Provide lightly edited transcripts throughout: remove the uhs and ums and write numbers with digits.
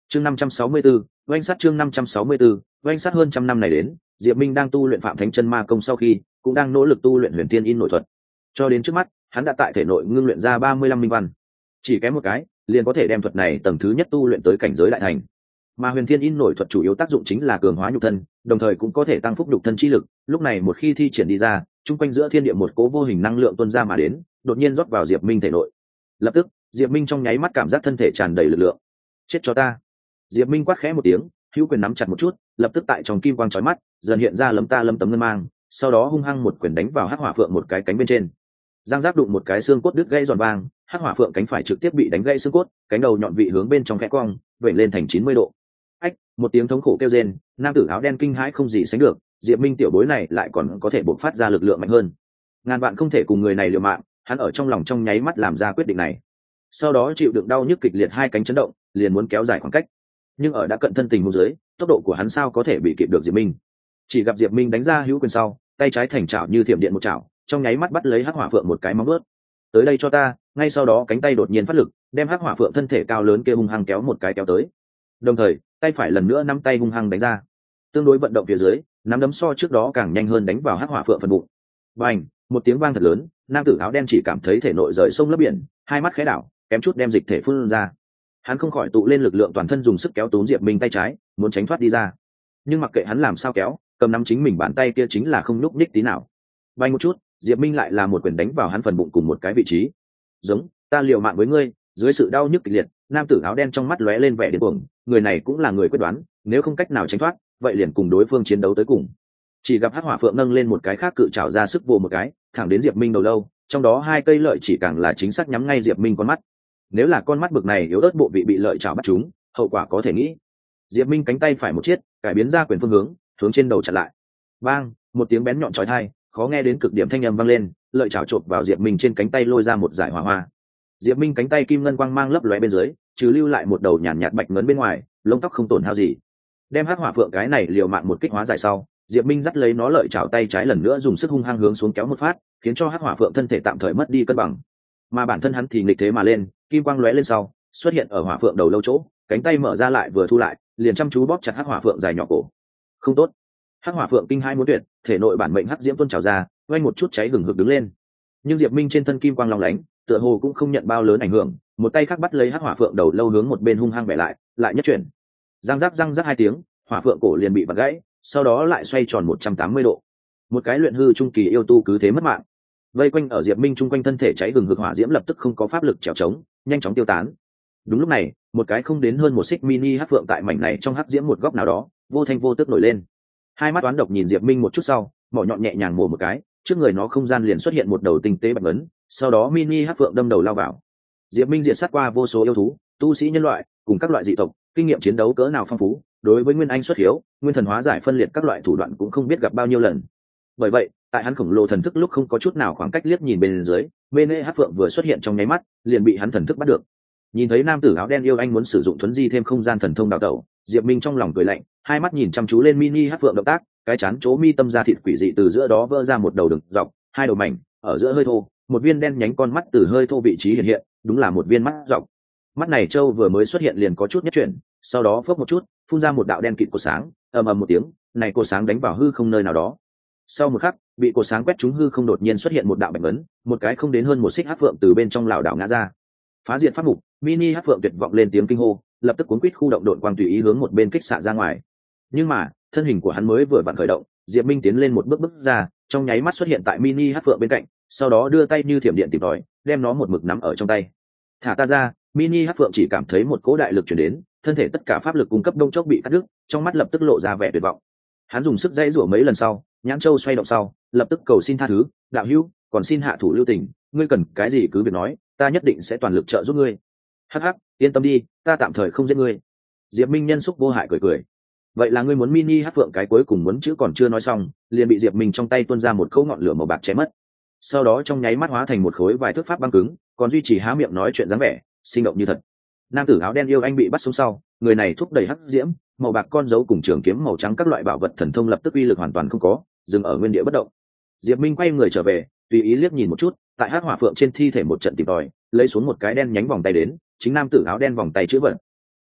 Chương 564, oanh sát chương 564, oanh sát hơn trăm năm này đến, Diệp Minh đang tu luyện Phạm Thánh Chân Ma Công sau khi, cũng đang nỗ lực tu luyện Huyền Thiên In nội thuật. Cho đến trước mắt, hắn đã tại thể nội ngưng luyện ra 35 minh văn. Chỉ kém một cái, liền có thể đem thuật này tầng thứ nhất tu luyện tới cảnh giới đại thành. Mà Huyền Thiên In nội thuật chủ yếu tác dụng chính là cường hóa nhục thân, đồng thời cũng có thể tăng phúc nhục thân chi lực, lúc này một khi thi triển đi ra, trung quanh giữa thiên địa một cỗ vô hình năng lượng tuôn ra mà đến, đột nhiên rót vào Diệp Minh thể nội. Lập tức, Diệp Minh trong nháy mắt cảm giác thân thể tràn đầy lực lượng. Chết cho ta! Diệp Minh quát khẽ một tiếng, hữu quyền nắm chặt một chút, lập tức tại trong kim quang chói mắt, dần hiện ra lấm tấm ngân mang, sau đó hung hăng một quyền đánh vào Hắc Hỏa Phượng một cái cánh bên trên. Giang giác đụng một cái xương cốt đứt gãy giòn vang, Hắc Hỏa Phượng cánh phải trực tiếp bị đánh gãy xương cốt, cánh đầu nhọn vị hướng bên trong khẽ cong, vểnh lên thành 90 độ. Ách, một tiếng thống khổ kêu rên, nam tử áo đen kinh hãi không gì sánh được, Diệp Minh tiểu bối này lại còn có thể bộc phát ra lực lượng mạnh hơn. Ngàn vạn không thể cùng người này liều mạng, hắn ở trong lòng trong nháy mắt làm ra quyết định này. Sau đó chịu đựng đau nhức kịch liệt hai cánh chấn động, liền muốn kéo dài khoảng cách. Nhưng ở đã cận thân tình huống dưới, tốc độ của hắn sao có thể bị kịp được Diệp Minh. Chỉ gặp Diệp Minh đánh ra hữu quyền sau, tay trái thành chảo như thiểm điện một chảo, trong nháy mắt bắt lấy Hắc Hỏa Phượng một cái móng vuốt. Tới đây cho ta, ngay sau đó cánh tay đột nhiên phát lực, đem Hắc Hỏa Phượng thân thể cao lớn kia hung hăng kéo một cái kéo tới. Đồng thời, tay phải lần nữa nắm tay hung hăng đánh ra. Tương đối vận động phía dưới, nắm đấm so trước đó càng nhanh hơn đánh vào Hắc Hỏa Phượng phần bụng. Bành, một tiếng vang thật lớn, nam tử áo đen chỉ cảm thấy thể nội rời sông lấp biển, hai mắt khẽ đảo, kém chút đem dịch thể phun ra. Hắn không khỏi tụ lên lực lượng toàn thân dùng sức kéo túm Diệp Minh tay trái, muốn tránh thoát đi ra. Nhưng mặc kệ hắn làm sao kéo, cầm nắm chính mình bàn tay kia chính là không nhúc nhích tí nào. Bay một chút, Diệp Minh lại là một quyền đánh vào hắn phần bụng cùng một cái vị trí. Giống, ta liều mạng với ngươi. Dưới sự đau nhức kịch liệt, nam tử áo đen trong mắt lóe lên vẻ điên cuồng, người này cũng là người quyết đoán, nếu không cách nào tránh thoát, vậy liền cùng đối phương chiến đấu tới cùng. Chỉ gặp Hắc Hỏa Phượng nâng lên một cái khác cự trảo ra sức vồ một cái, thẳng đến Diệp Minh đầu lâu, trong đó hai cây lợi chỉ càng là chính xác nhắm ngay Diệp Minh con mắt. Nếu là con mắt bực này yếu ớt bộ vị bị lợi chảo bắt trúng, hậu quả có thể nghĩ. Diệp Minh cánh tay phải một chiết, cải biến ra quyền phương hướng trên đầu chặn lại. Bang, một tiếng bén nhọn chói tai, khó nghe đến cực điểm thanh âm vang lên, lợi chảo chộp vào Diệp Minh trên cánh tay lôi ra một dải hỏa hoa. Diệp Minh cánh tay kim ngân quang mang lấp lóe bên dưới, trừ lưu lại một đầu nhàn nhạt bạch ngấn bên ngoài, lông tóc không tổn hao gì. Đem Hắc Hỏa Phượng cái này liều mạng một kích hóa giải sau, Diệp Minh dắt lấy nó lợi chảo tay trái lần nữa dùng sức hung hăng hướng xuống kéo một phát, khiến cho Hắc Hỏa Phượng thân thể tạm thời mất đi cân bằng. Mà bản thân hắn thì nghịch thế mà lên, kim quang lóe lên sau, xuất hiện ở Hỏa Phượng đầu lâu chỗ, cánh tay mở ra lại vừa thu lại, liền chăm chú bóp chặt Hắc Hỏa Phượng dài nhỏ cổ. Không tốt. Hắc Hỏa Phượng kinh hai muốn tuyệt, thể nội bản mệnh hắc diễm tuôn trào ra, vang một chút cháy hừng hực đứng lên. Nhưng Diệp Minh trên thân kim quang long lánh, tựa hồ cũng không nhận bao lớn ảnh hưởng, một tay khác bắt lấy Hắc Hỏa Phượng đầu lâu hướng một bên hung hăng bẻ lại nhất chuyển. Răng rắc hai tiếng, Hỏa Phượng cổ liền bị vặn gãy, sau đó lại xoay tròn 180 độ. Một cái luyện hư trung kỳ yêu tu cứ thế mất mạng. Vây quanh ở Diệp Minh trung quanh thân thể cháy hừng hực hỏa diễm lập tức không có pháp lực trèo trống, nhanh chóng tiêu tán. Đúng lúc này, một cái không đến hơn một xích mini hắc phượng tại mảnh này trong hắc diễm một góc nào đó, vô thanh vô tức nổi lên. Hai mắt toán độc nhìn Diệp Minh một chút sau, mỏ nhọn nhẹ nhàng mổ một cái, trước người nó không gian liền xuất hiện một đầu tinh tế bạch ấn, sau đó mini hắc phượng đâm đầu lao vào. Diệp Minh diệt sát qua vô số yêu thú, tu sĩ nhân loại, cùng các loại dị tộc, kinh nghiệm chiến đấu cỡ nào phong phú, đối với nguyên anh xuất hiếu, nguyên thần hóa giải phân liệt các loại thủ đoạn cũng không biết gặp bao nhiêu lần. Bởi vậy, tại hắn khổng lồ thần thức lúc không có chút nào khoảng cách liếc nhìn bên dưới, mê hắc phượng vừa xuất hiện trong nháy mắt, liền bị hắn thần thức bắt được. Nhìn thấy nam tử áo đen yêu anh muốn sử dụng thuấn di thêm không gian thần thông đào tẩu, Diệp Minh trong lòng cười lạnh, hai mắt nhìn chăm chú lên mini hắc phượng động tác, cái chán chỗ mi tâm ra thịt quỷ dị từ giữa đó vỡ ra một đầu đường dọc, hai đầu mảnh, ở giữa hơi thô, một viên đen nhánh con mắt từ hơi thô vị trí hiện hiện, đúng là một viên mắt dọc. Mắt này châu vừa mới xuất hiện liền có chút nhất chuyển, sau đó phốc một chút, phun ra một đạo đen kịt của sáng, ầm ầm một tiếng, này cột sáng đánh vào hư không nơi nào đó. Sau một khắc, bị cột sáng quét trúng hư không đột nhiên xuất hiện một đạo bạch ấn, một cái không đến hơn một xích hắc phượng từ bên trong lảo đảo ngã ra. Phá diệt pháp mục, mini hắc phượng tuyệt vọng lên tiếng kinh hô, lập tức cuốn quít khu động độn quang tùy ý hướng một bên kích xạ ra ngoài. Nhưng mà, thân hình của hắn mới vừa vặn khởi động, Diệp Minh tiến lên một bước ra, trong nháy mắt xuất hiện tại mini hắc phượng bên cạnh, sau đó đưa tay như thiểm điện tìm tòi, đem nó một mực nắm ở trong tay. Thả ta ra, mini hắc phượng chỉ cảm thấy một cỗ đại lực truyền đến, thân thể tất cả pháp lực cung cấp đông chốc bị cắt đứt, trong mắt lập tức lộ ra vẻ tuyệt vọng. Hắn dùng sức dãy rủa mấy lần sau, nhãn châu xoay động sau, lập tức cầu xin tha thứ, đạo hữu, còn xin hạ thủ lưu tình, ngươi cần cái gì cứ việc nói, ta nhất định sẽ toàn lực trợ giúp ngươi. Hắc hắc, yên tâm đi, ta tạm thời không giết ngươi. Diệp Minh nhân xúc vô hại cười cười. Vậy là ngươi muốn mini hắc phượng cái cuối cùng muốn chữ còn chưa nói xong, liền bị Diệp Minh trong tay tuôn ra một cỗ ngọn lửa màu bạc chém mất. Sau đó trong nháy mắt hóa thành một khối vài thước pháp băng cứng, còn duy trì há miệng nói chuyện dáng vẻ, sinh động như thật. Nam tử áo đen yêu anh bị bắt xuống sau, người này thúc đẩy hắc diễm, màu bạc con dấu cùng trường kiếm màu trắng các loại bảo vật thần thông lập tức uy lực hoàn toàn không có, dừng ở nguyên địa bất động. Diệp Minh quay người trở về, tùy ý liếc nhìn một chút, tại hắc hỏa phượng trên thi thể một trận tìm tòi, lấy xuống một cái đen nhánh vòng tay đến, chính nam tử áo đen vòng tay chữ vật.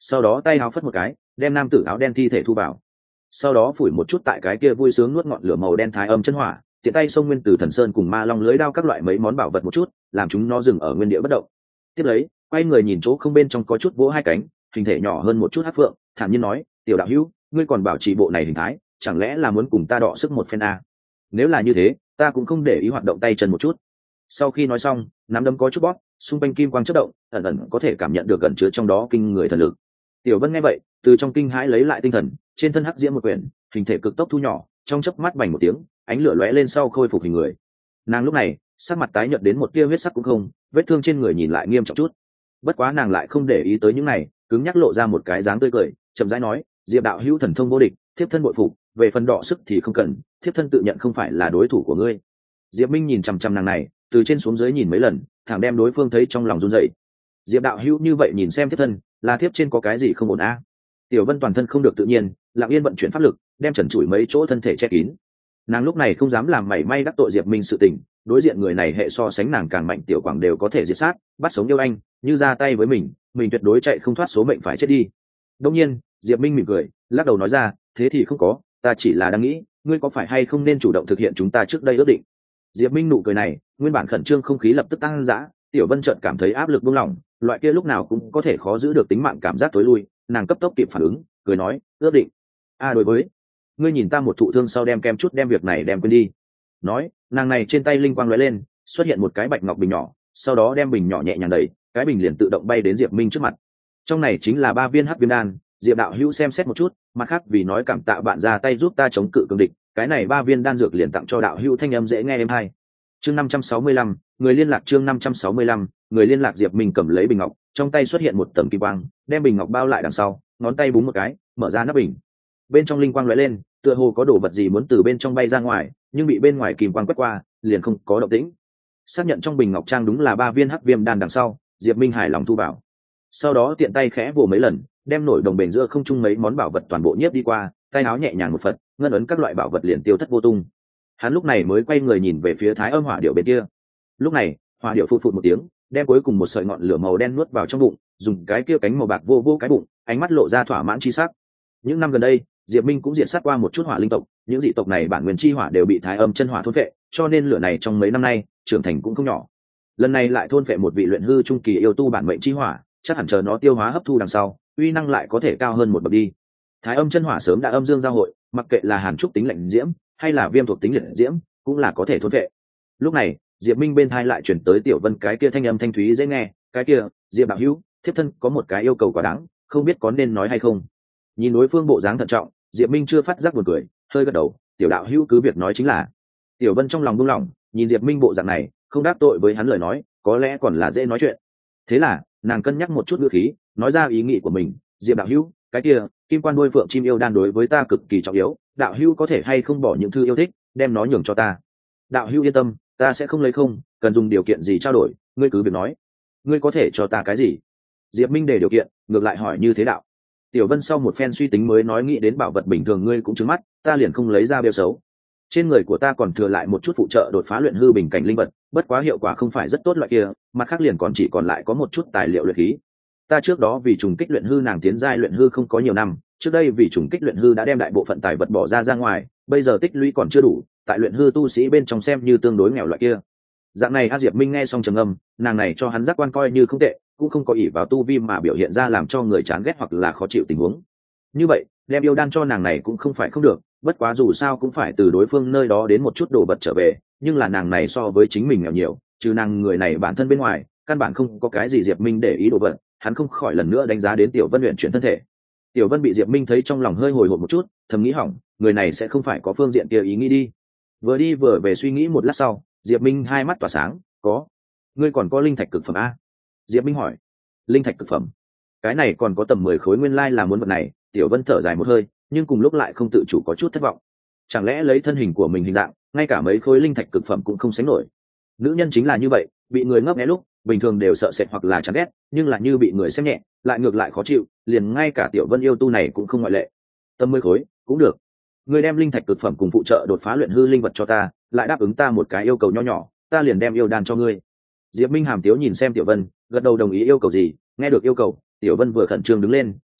sau đó tay áo phất một cái đem nam tử áo đen thi thể thu vào, sau đó phủi một chút tại cái kia vui sướng nuốt ngọn lửa màu đen thái âm chân hỏa, tiện tay xông nguyên từ thần sơn cùng ma long lưới đao các loại mấy món bảo vật một chút, làm chúng nó dừng ở nguyên địa bất động. Tiếp lấy quay người nhìn chỗ không bên trong có chút vỗ hai cánh, hình thể nhỏ hơn một chút hắc phượng, thản nhiên nói, tiểu đạo hữu, ngươi còn bảo trì bộ này hình thái, chẳng lẽ là muốn cùng ta đọ sức một phen a? Nếu là như thế, ta cũng không để ý hoạt động tay chân một chút. Sau khi nói xong, nắm đấm có chút bóp, xung quanh kim quang chớp động, ẩn ẩn có thể cảm nhận được gần chứa trong đó kinh người thần lực. Tiểu Vân nghe vậy, từ trong kinh hãi lấy lại tinh thần, trên thân hắc diễm một quyển, hình thể cực tốc thu nhỏ, trong chớp mắt bành một tiếng, ánh lửa lóe lên sau khôi phục hình người. Nàng lúc này, sắc mặt tái nhợt đến một tia huyết sắc cũng không, vết thương trên người nhìn lại nghiêm trọng chút. Bất quá nàng lại không để ý tới những này, cứng nhắc lộ ra một cái dáng tươi cười, chậm rãi nói, Diệp đạo hữu thần thông vô địch, thiếp thân bội phục, về phần đọ sức thì không cần, thiếp thân tự nhận không phải là đối thủ của ngươi. Diệp Minh nhìn chằm chằm nàng này, từ trên xuống dưới nhìn mấy lần, thẳng đem đối phương thấy trong lòng run rẩy. Diệp đạo hữu như vậy nhìn xem thiếp thân, là thiếp trên có cái gì không ổn a? Tiểu Vân toàn thân không được tự nhiên, lặng yên vận chuyển pháp lực, đem trần trụi mấy chỗ thân thể che kín. Nàng lúc này không dám làm mảy may đắc tội Diệp Minh sự tình, đối diện người này hệ so sánh nàng càng mạnh, tiểu quảng đều có thể diệt sát, bắt sống yêu anh, như ra tay với mình tuyệt đối chạy không thoát số mệnh phải chết đi. Đương nhiên, Diệp Minh mỉm cười, lắc đầu nói ra, thế thì không có, ta chỉ là đang nghĩ, ngươi có phải hay không nên chủ động thực hiện chúng ta trước đây ước định. Diệp Minh nụ cười này, nguyên bản khẩn trương không khí lập tức tăng dã, Tiểu Vân chợt cảm thấy áp lực buông lỏng, loại kia lúc nào cũng có thể khó giữ được tính mạng cảm giác tối lui, nàng cấp tốc kịp phản ứng, cười nói, ước định. Đối với ngươi nhìn ta một thụ thương sau đem kem chút đem việc này đem quên đi. Nói, nàng này trên tay linh quang lóe lên, xuất hiện một cái bạch ngọc bình nhỏ, sau đó đem bình nhỏ nhẹ nhàng đẩy, cái bình liền tự động bay đến Diệp Minh trước mặt. Trong này chính là 3 viên hắc viêm đan, Diệp đạo hữu xem xét một chút, mặt khác vì nói cảm tạ bạn ra tay giúp ta chống cự cường địch, cái này 3 viên đan dược liền tặng cho đạo hữu, thanh âm dễ nghe êm hay. Chương 565, người liên lạc, chương 565, người liên lạc. Diệp Minh cầm lấy bình ngọc, trong tay xuất hiện một tầng kim quang, đem bình ngọc bao lại đằng sau, ngón tay búng một cái, mở ra nắp bình. Bên trong linh quang lóe lên, tựa hồ có đồ vật gì muốn từ bên trong bay ra ngoài, nhưng bị bên ngoài kim quang quét qua, liền không có động tĩnh. Xác nhận trong bình ngọc trang đúng là 3 viên hắc viêm đan đằng sau, Diệp Minh hài lòng thu vào. Sau đó tiện tay khẽ vồ mấy lần, đem nổi đồng bền giữa không trung mấy món bảo vật toàn bộ nhiếp đi qua, tay áo nhẹ nhàng một phật, ngân ấn các loại bảo vật liền tiêu thất vô tung. Hắn lúc này mới quay người nhìn về phía Thái Âm Hỏa Điểu bên kia. Lúc này, hỏa điểu phụt phụt một tiếng, đem cuối cùng một sợi ngọn lửa màu đen nuốt vào trong bụng, dùng cái kia cánh màu bạc vô vô cái bụng, ánh mắt lộ ra thỏa mãn chi sắc. Những năm gần đây, Diệp Minh cũng diệt sát qua một chút hỏa linh tộc, những dị tộc này bản nguyên chi hỏa đều bị Thái Âm chân hỏa thôn phệ, cho nên lửa này trong mấy năm nay trưởng thành cũng không nhỏ. Lần này lại thôn phệ một vị luyện hư trung kỳ yêu tu bản mệnh chi hỏa, chắc hẳn chờ nó tiêu hóa hấp thu đằng sau, uy năng lại có thể cao hơn một bậc đi. Thái Âm chân hỏa sớm đã âm dương giao hội, mặc kệ là hàn trúc tính lạnh diễm hay là viêm thuộc tính liệt diễm, cũng là có thể thôn phệ. Lúc này, Diệp Minh bên tai lại chuyển tới Tiểu Vân cái kia thanh âm thanh thúy dễ nghe, cái kia, Diệp đạo hữu, thiếp thân có một cái yêu cầu quá đáng, không biết có nên nói hay không. Nhìn đối phương bộ dáng thận trọng, Diệp Minh chưa phát giác buồn cười, hơi gật đầu, tiểu đạo hữu cứ việc nói chính là. Tiểu Vân trong lòng buông lỏng, nhìn Diệp Minh bộ dạng này, không đáp tội với hắn lời nói, có lẽ còn là dễ nói chuyện. Thế là, nàng cân nhắc một chút ngữ khí, nói ra ý nghĩ của mình, Diệp đạo hữu, cái kia, kim quan đuôi phượng chim yêu đan đối với ta cực kỳ trọng yếu, đạo hữu có thể hay không bỏ những thư yêu thích, đem nó nhường cho ta. Đạo hữu yên tâm, ta sẽ không lấy không, cần dùng điều kiện gì trao đổi, ngươi cứ việc nói. Ngươi có thể cho ta cái gì? Diệp Minh để điều kiện, ngược lại hỏi như thế đạo. Tiểu Vân sau một phen suy tính mới nói, nghĩ đến bảo vật bình thường ngươi cũng trứng mắt, ta liền không lấy ra bêu xấu. Trên người của ta còn thừa lại một chút phụ trợ đột phá luyện hư bình cảnh linh vật, bất quá hiệu quả không phải rất tốt loại kia, mặt khác liền còn chỉ còn lại có một chút tài liệu luyện khí. Ta trước đó vì trùng kích luyện hư nàng tiến giai luyện hư không có nhiều năm, trước đây vì trùng kích luyện hư đã đem đại bộ phận tài vật bỏ ra ngoài, bây giờ tích lũy còn chưa đủ, tại luyện hư tu sĩ bên trong xem như tương đối nghèo loại kia. Dạng này A Diệp Minh nghe xong trầm ngâm, nàng này cho hắn giác quan coi như không tệ, cũng không có ỷ vào tu vi mà biểu hiện ra làm cho người chán ghét hoặc là khó chịu tình huống. Như vậy, đem yêu đan cho nàng này cũng không phải không được, bất quá dù sao cũng phải từ đối phương nơi đó đến một chút đồ vật trở về, nhưng là nàng này so với chính mình nghèo nhiều, trừ nàng người này bản thân bên ngoài, căn bản không có cái gì Diệp Minh để ý đồ vật, hắn không khỏi lần nữa đánh giá đến Tiểu Vân luyện chuyển thân thể. Tiểu Vân bị Diệp Minh thấy trong lòng hơi hồi hộp một chút, thầm nghĩ hỏng, người này sẽ không phải có phương diện kia ý nghĩ đi. Vừa đi vừa về suy nghĩ một lát sau, Diệp Minh hai mắt tỏa sáng, có. Ngươi còn có linh thạch cực phẩm a? Diệp Minh hỏi. Linh thạch cực phẩm? Cái này còn có tầm 10 khối nguyên lai là muốn vật này. Tiểu Vân thở dài một hơi, nhưng cùng lúc lại không tự chủ có chút thất vọng. Chẳng lẽ lấy thân hình của mình hình dạng, ngay cả mấy khối linh thạch cực phẩm cũng không sánh nổi? Nữ nhân chính là như vậy, bị người ngấp nghé lúc, bình thường đều sợ sệt hoặc là chán ghét, nhưng là như bị người xem nhẹ, lại ngược lại khó chịu, liền ngay cả Tiểu Vân yêu tu này cũng không ngoại lệ. Tầm 10 khối, cũng được. Ngươi đem linh thạch cực phẩm cùng phụ trợ đột phá luyện hư linh vật cho ta, lại đáp ứng ta một cái yêu cầu nho nhỏ, ta liền đem yêu đan cho ngươi. Diệp Minh hàm tiếu nhìn xem Tiểu Vân, gật đầu đồng ý. Yêu cầu gì? Nghe được yêu cầu, Tiểu Vân vừa khẩn trương đứng lên,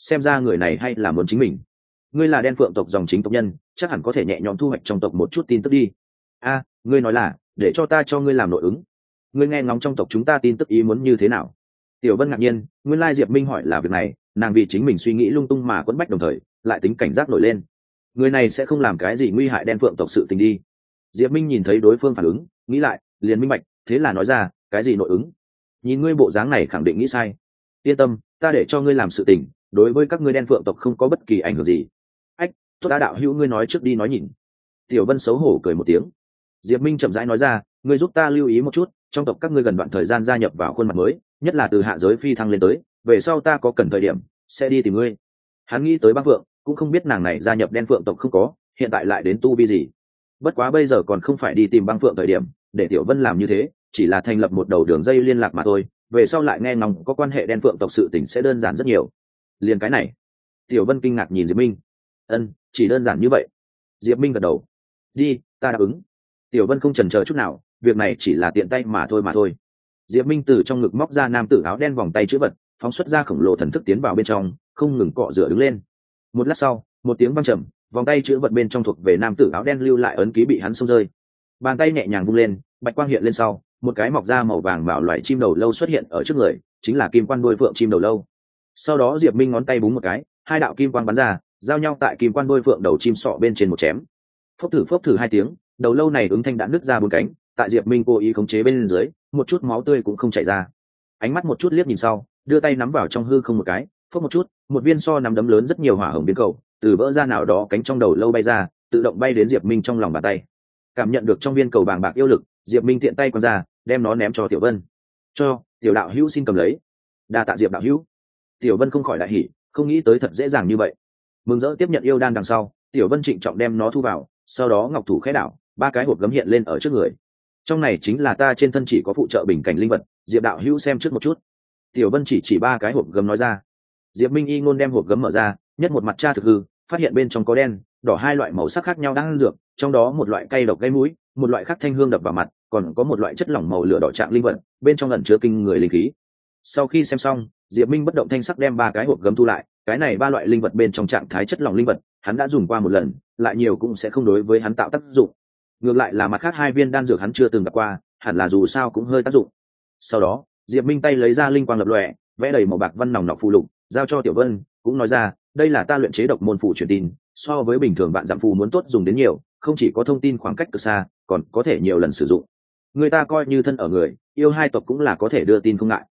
xem ra người này hay là muốn chính mình. Ngươi là đen phượng tộc dòng chính tộc nhân, chắc hẳn có thể nhẹ nhõm thu hoạch trong tộc một chút tin tức đi. A, ngươi nói là để cho ta cho ngươi làm nội ứng. Ngươi nghe ngóng trong tộc chúng ta tin tức ý muốn như thế nào? Tiểu Vân ngạc nhiên, nguyên lai Diệp Minh hỏi là việc này, nàng vì chính mình suy nghĩ lung tung mà quẫn bách đồng thời lại tính cảnh giác nổi lên. Người này sẽ không làm cái gì nguy hại đen phượng tộc sự tình đi. Diệp Minh nhìn thấy đối phương phản ứng, nghĩ lại, liền minh bạch, thế là nói ra, cái gì nội ứng? Nhìn ngươi bộ dáng này khẳng định nghĩ sai. Yên tâm, ta để cho ngươi làm sự tình, đối với các ngươi đen phượng tộc không có bất kỳ ảnh hưởng gì. Ách, tốt đã đạo hữu ngươi nói trước đi nói nhìn. Tiểu Vân xấu hổ cười một tiếng. Diệp Minh chậm rãi nói ra, ngươi giúp ta lưu ý một chút, trong tộc các ngươi gần đoạn thời gian gia nhập vào khuôn mặt mới, nhất là từ hạ giới phi thăng lên tới, về sau ta có cần thời điểm sẽ đi tìm ngươi. Hắn nghĩ tới băng phượng, cũng không biết nàng này gia nhập đen phượng tộc không có, hiện tại lại đến tu vi gì. Bất quá bây giờ còn không phải đi tìm băng phượng thời điểm, để Tiểu Vân làm như thế chỉ là thành lập một đầu đường dây liên lạc mà thôi, về sau lại nghe ngóng có quan hệ đen phượng tộc sự tình sẽ đơn giản rất nhiều. Liền cái này. Tiểu Vân kinh ngạc nhìn Diệp Minh. Chỉ đơn giản như vậy. Diệp Minh gật đầu. Đi, ta đáp ứng. Tiểu Vân không chần chờ chút nào, việc này chỉ là tiện tay mà thôi. Diệp Minh từ trong ngực móc ra nam tử áo đen vòng tay chữ vật, phóng xuất ra khổng lồ thần thức tiến vào bên trong, không ngừng cọ rửa đứng lên. Một lát sau, một tiếng vang trầm, vòng tay chữ vật bên trong thuộc về nam tử áo đen lưu lại ấn ký bị hắn xông rơi. Bàn tay nhẹ nhàng vung lên, bạch quang hiện lên sau, một cái mọc ra màu vàng bảo loại chim đầu lâu xuất hiện ở trước người, chính là kim quan đuôi phượng chim đầu lâu. Sau đó Diệp Minh ngón tay búng một cái, hai đạo kim quang bắn ra, giao nhau tại kim quan đuôi phượng đầu chim sọ bên trên một chém. Phốc thử hai tiếng, đầu lâu này ứng thanh đã nứt ra bốn cánh, tại Diệp Minh cố ý khống chế bên dưới, một chút máu tươi cũng không chảy ra. Ánh mắt một chút liếc nhìn sau, đưa tay nắm vào trong hư không một cái, phốc một chút, một viên so nắm đấm lớn rất nhiều hỏa hồng biến cầu, từ vỡ ra nào đó cánh trong đầu lâu bay ra, tự động bay đến Diệp Minh trong lòng bàn tay. Cảm nhận được trong viên cầu bàng bạc yêu lực, Diệp Minh tiện tay quăng ra, đem nó ném cho Tiểu Vân. "Cho, Tiểu đạo hữu xin cầm lấy." "Đa tạ Diệp đạo hữu." Tiểu Vân không khỏi đại hỉ, không nghĩ tới thật dễ dàng như vậy. Mừng rỡ tiếp nhận yêu đan đằng sau, Tiểu Vân trịnh trọng đem nó thu vào, sau đó ngọc thủ khẽ đảo, ba cái hộp gấm hiện lên ở trước người. "Trong này chính là ta trên thân chỉ có phụ trợ bình cảnh linh vật, Diệp đạo hữu xem trước một chút." Tiểu Vân chỉ ba cái hộp gấm nói ra. Diệp Minh y ngôn đem hộp gấm mở ra, nhất một mặt tra thực hư, phát hiện bên trong có đen, đỏ hai loại màu sắc khác nhau đang dược, trong đó một loại cay độc gây mũi, một loại khác thanh hương đập vào mặt, còn có một loại chất lỏng màu lửa đỏ trạng linh vật, bên trong ẩn chứa kinh người linh khí. Sau khi xem xong, Diệp Minh bất động thanh sắc đem ba cái hộp gấm thu lại, cái này ba loại linh vật bên trong trạng thái chất lỏng linh vật, hắn đã dùng qua một lần, lại nhiều cũng sẽ không đối với hắn tạo tác dụng. Ngược lại là mặt khác hai viên đan dược hắn chưa từng gặp qua, hẳn là dù sao cũng hơi tác dụng. Sau đó, Diệp Minh tay lấy ra linh quang lập lòe, vẽ đầy màu bạc văn nòng nọc phù lục, giao cho Tiểu Vân, cũng nói ra, đây là ta luyện chế độc môn phù truyền tin, so với bình thường bạn giảm phù muốn tốt dùng đến nhiều, không chỉ có thông tin khoảng cách cực xa, còn có thể nhiều lần sử dụng. Người ta coi như thân ở người, yêu hai tộc cũng là có thể đưa tin không ngại.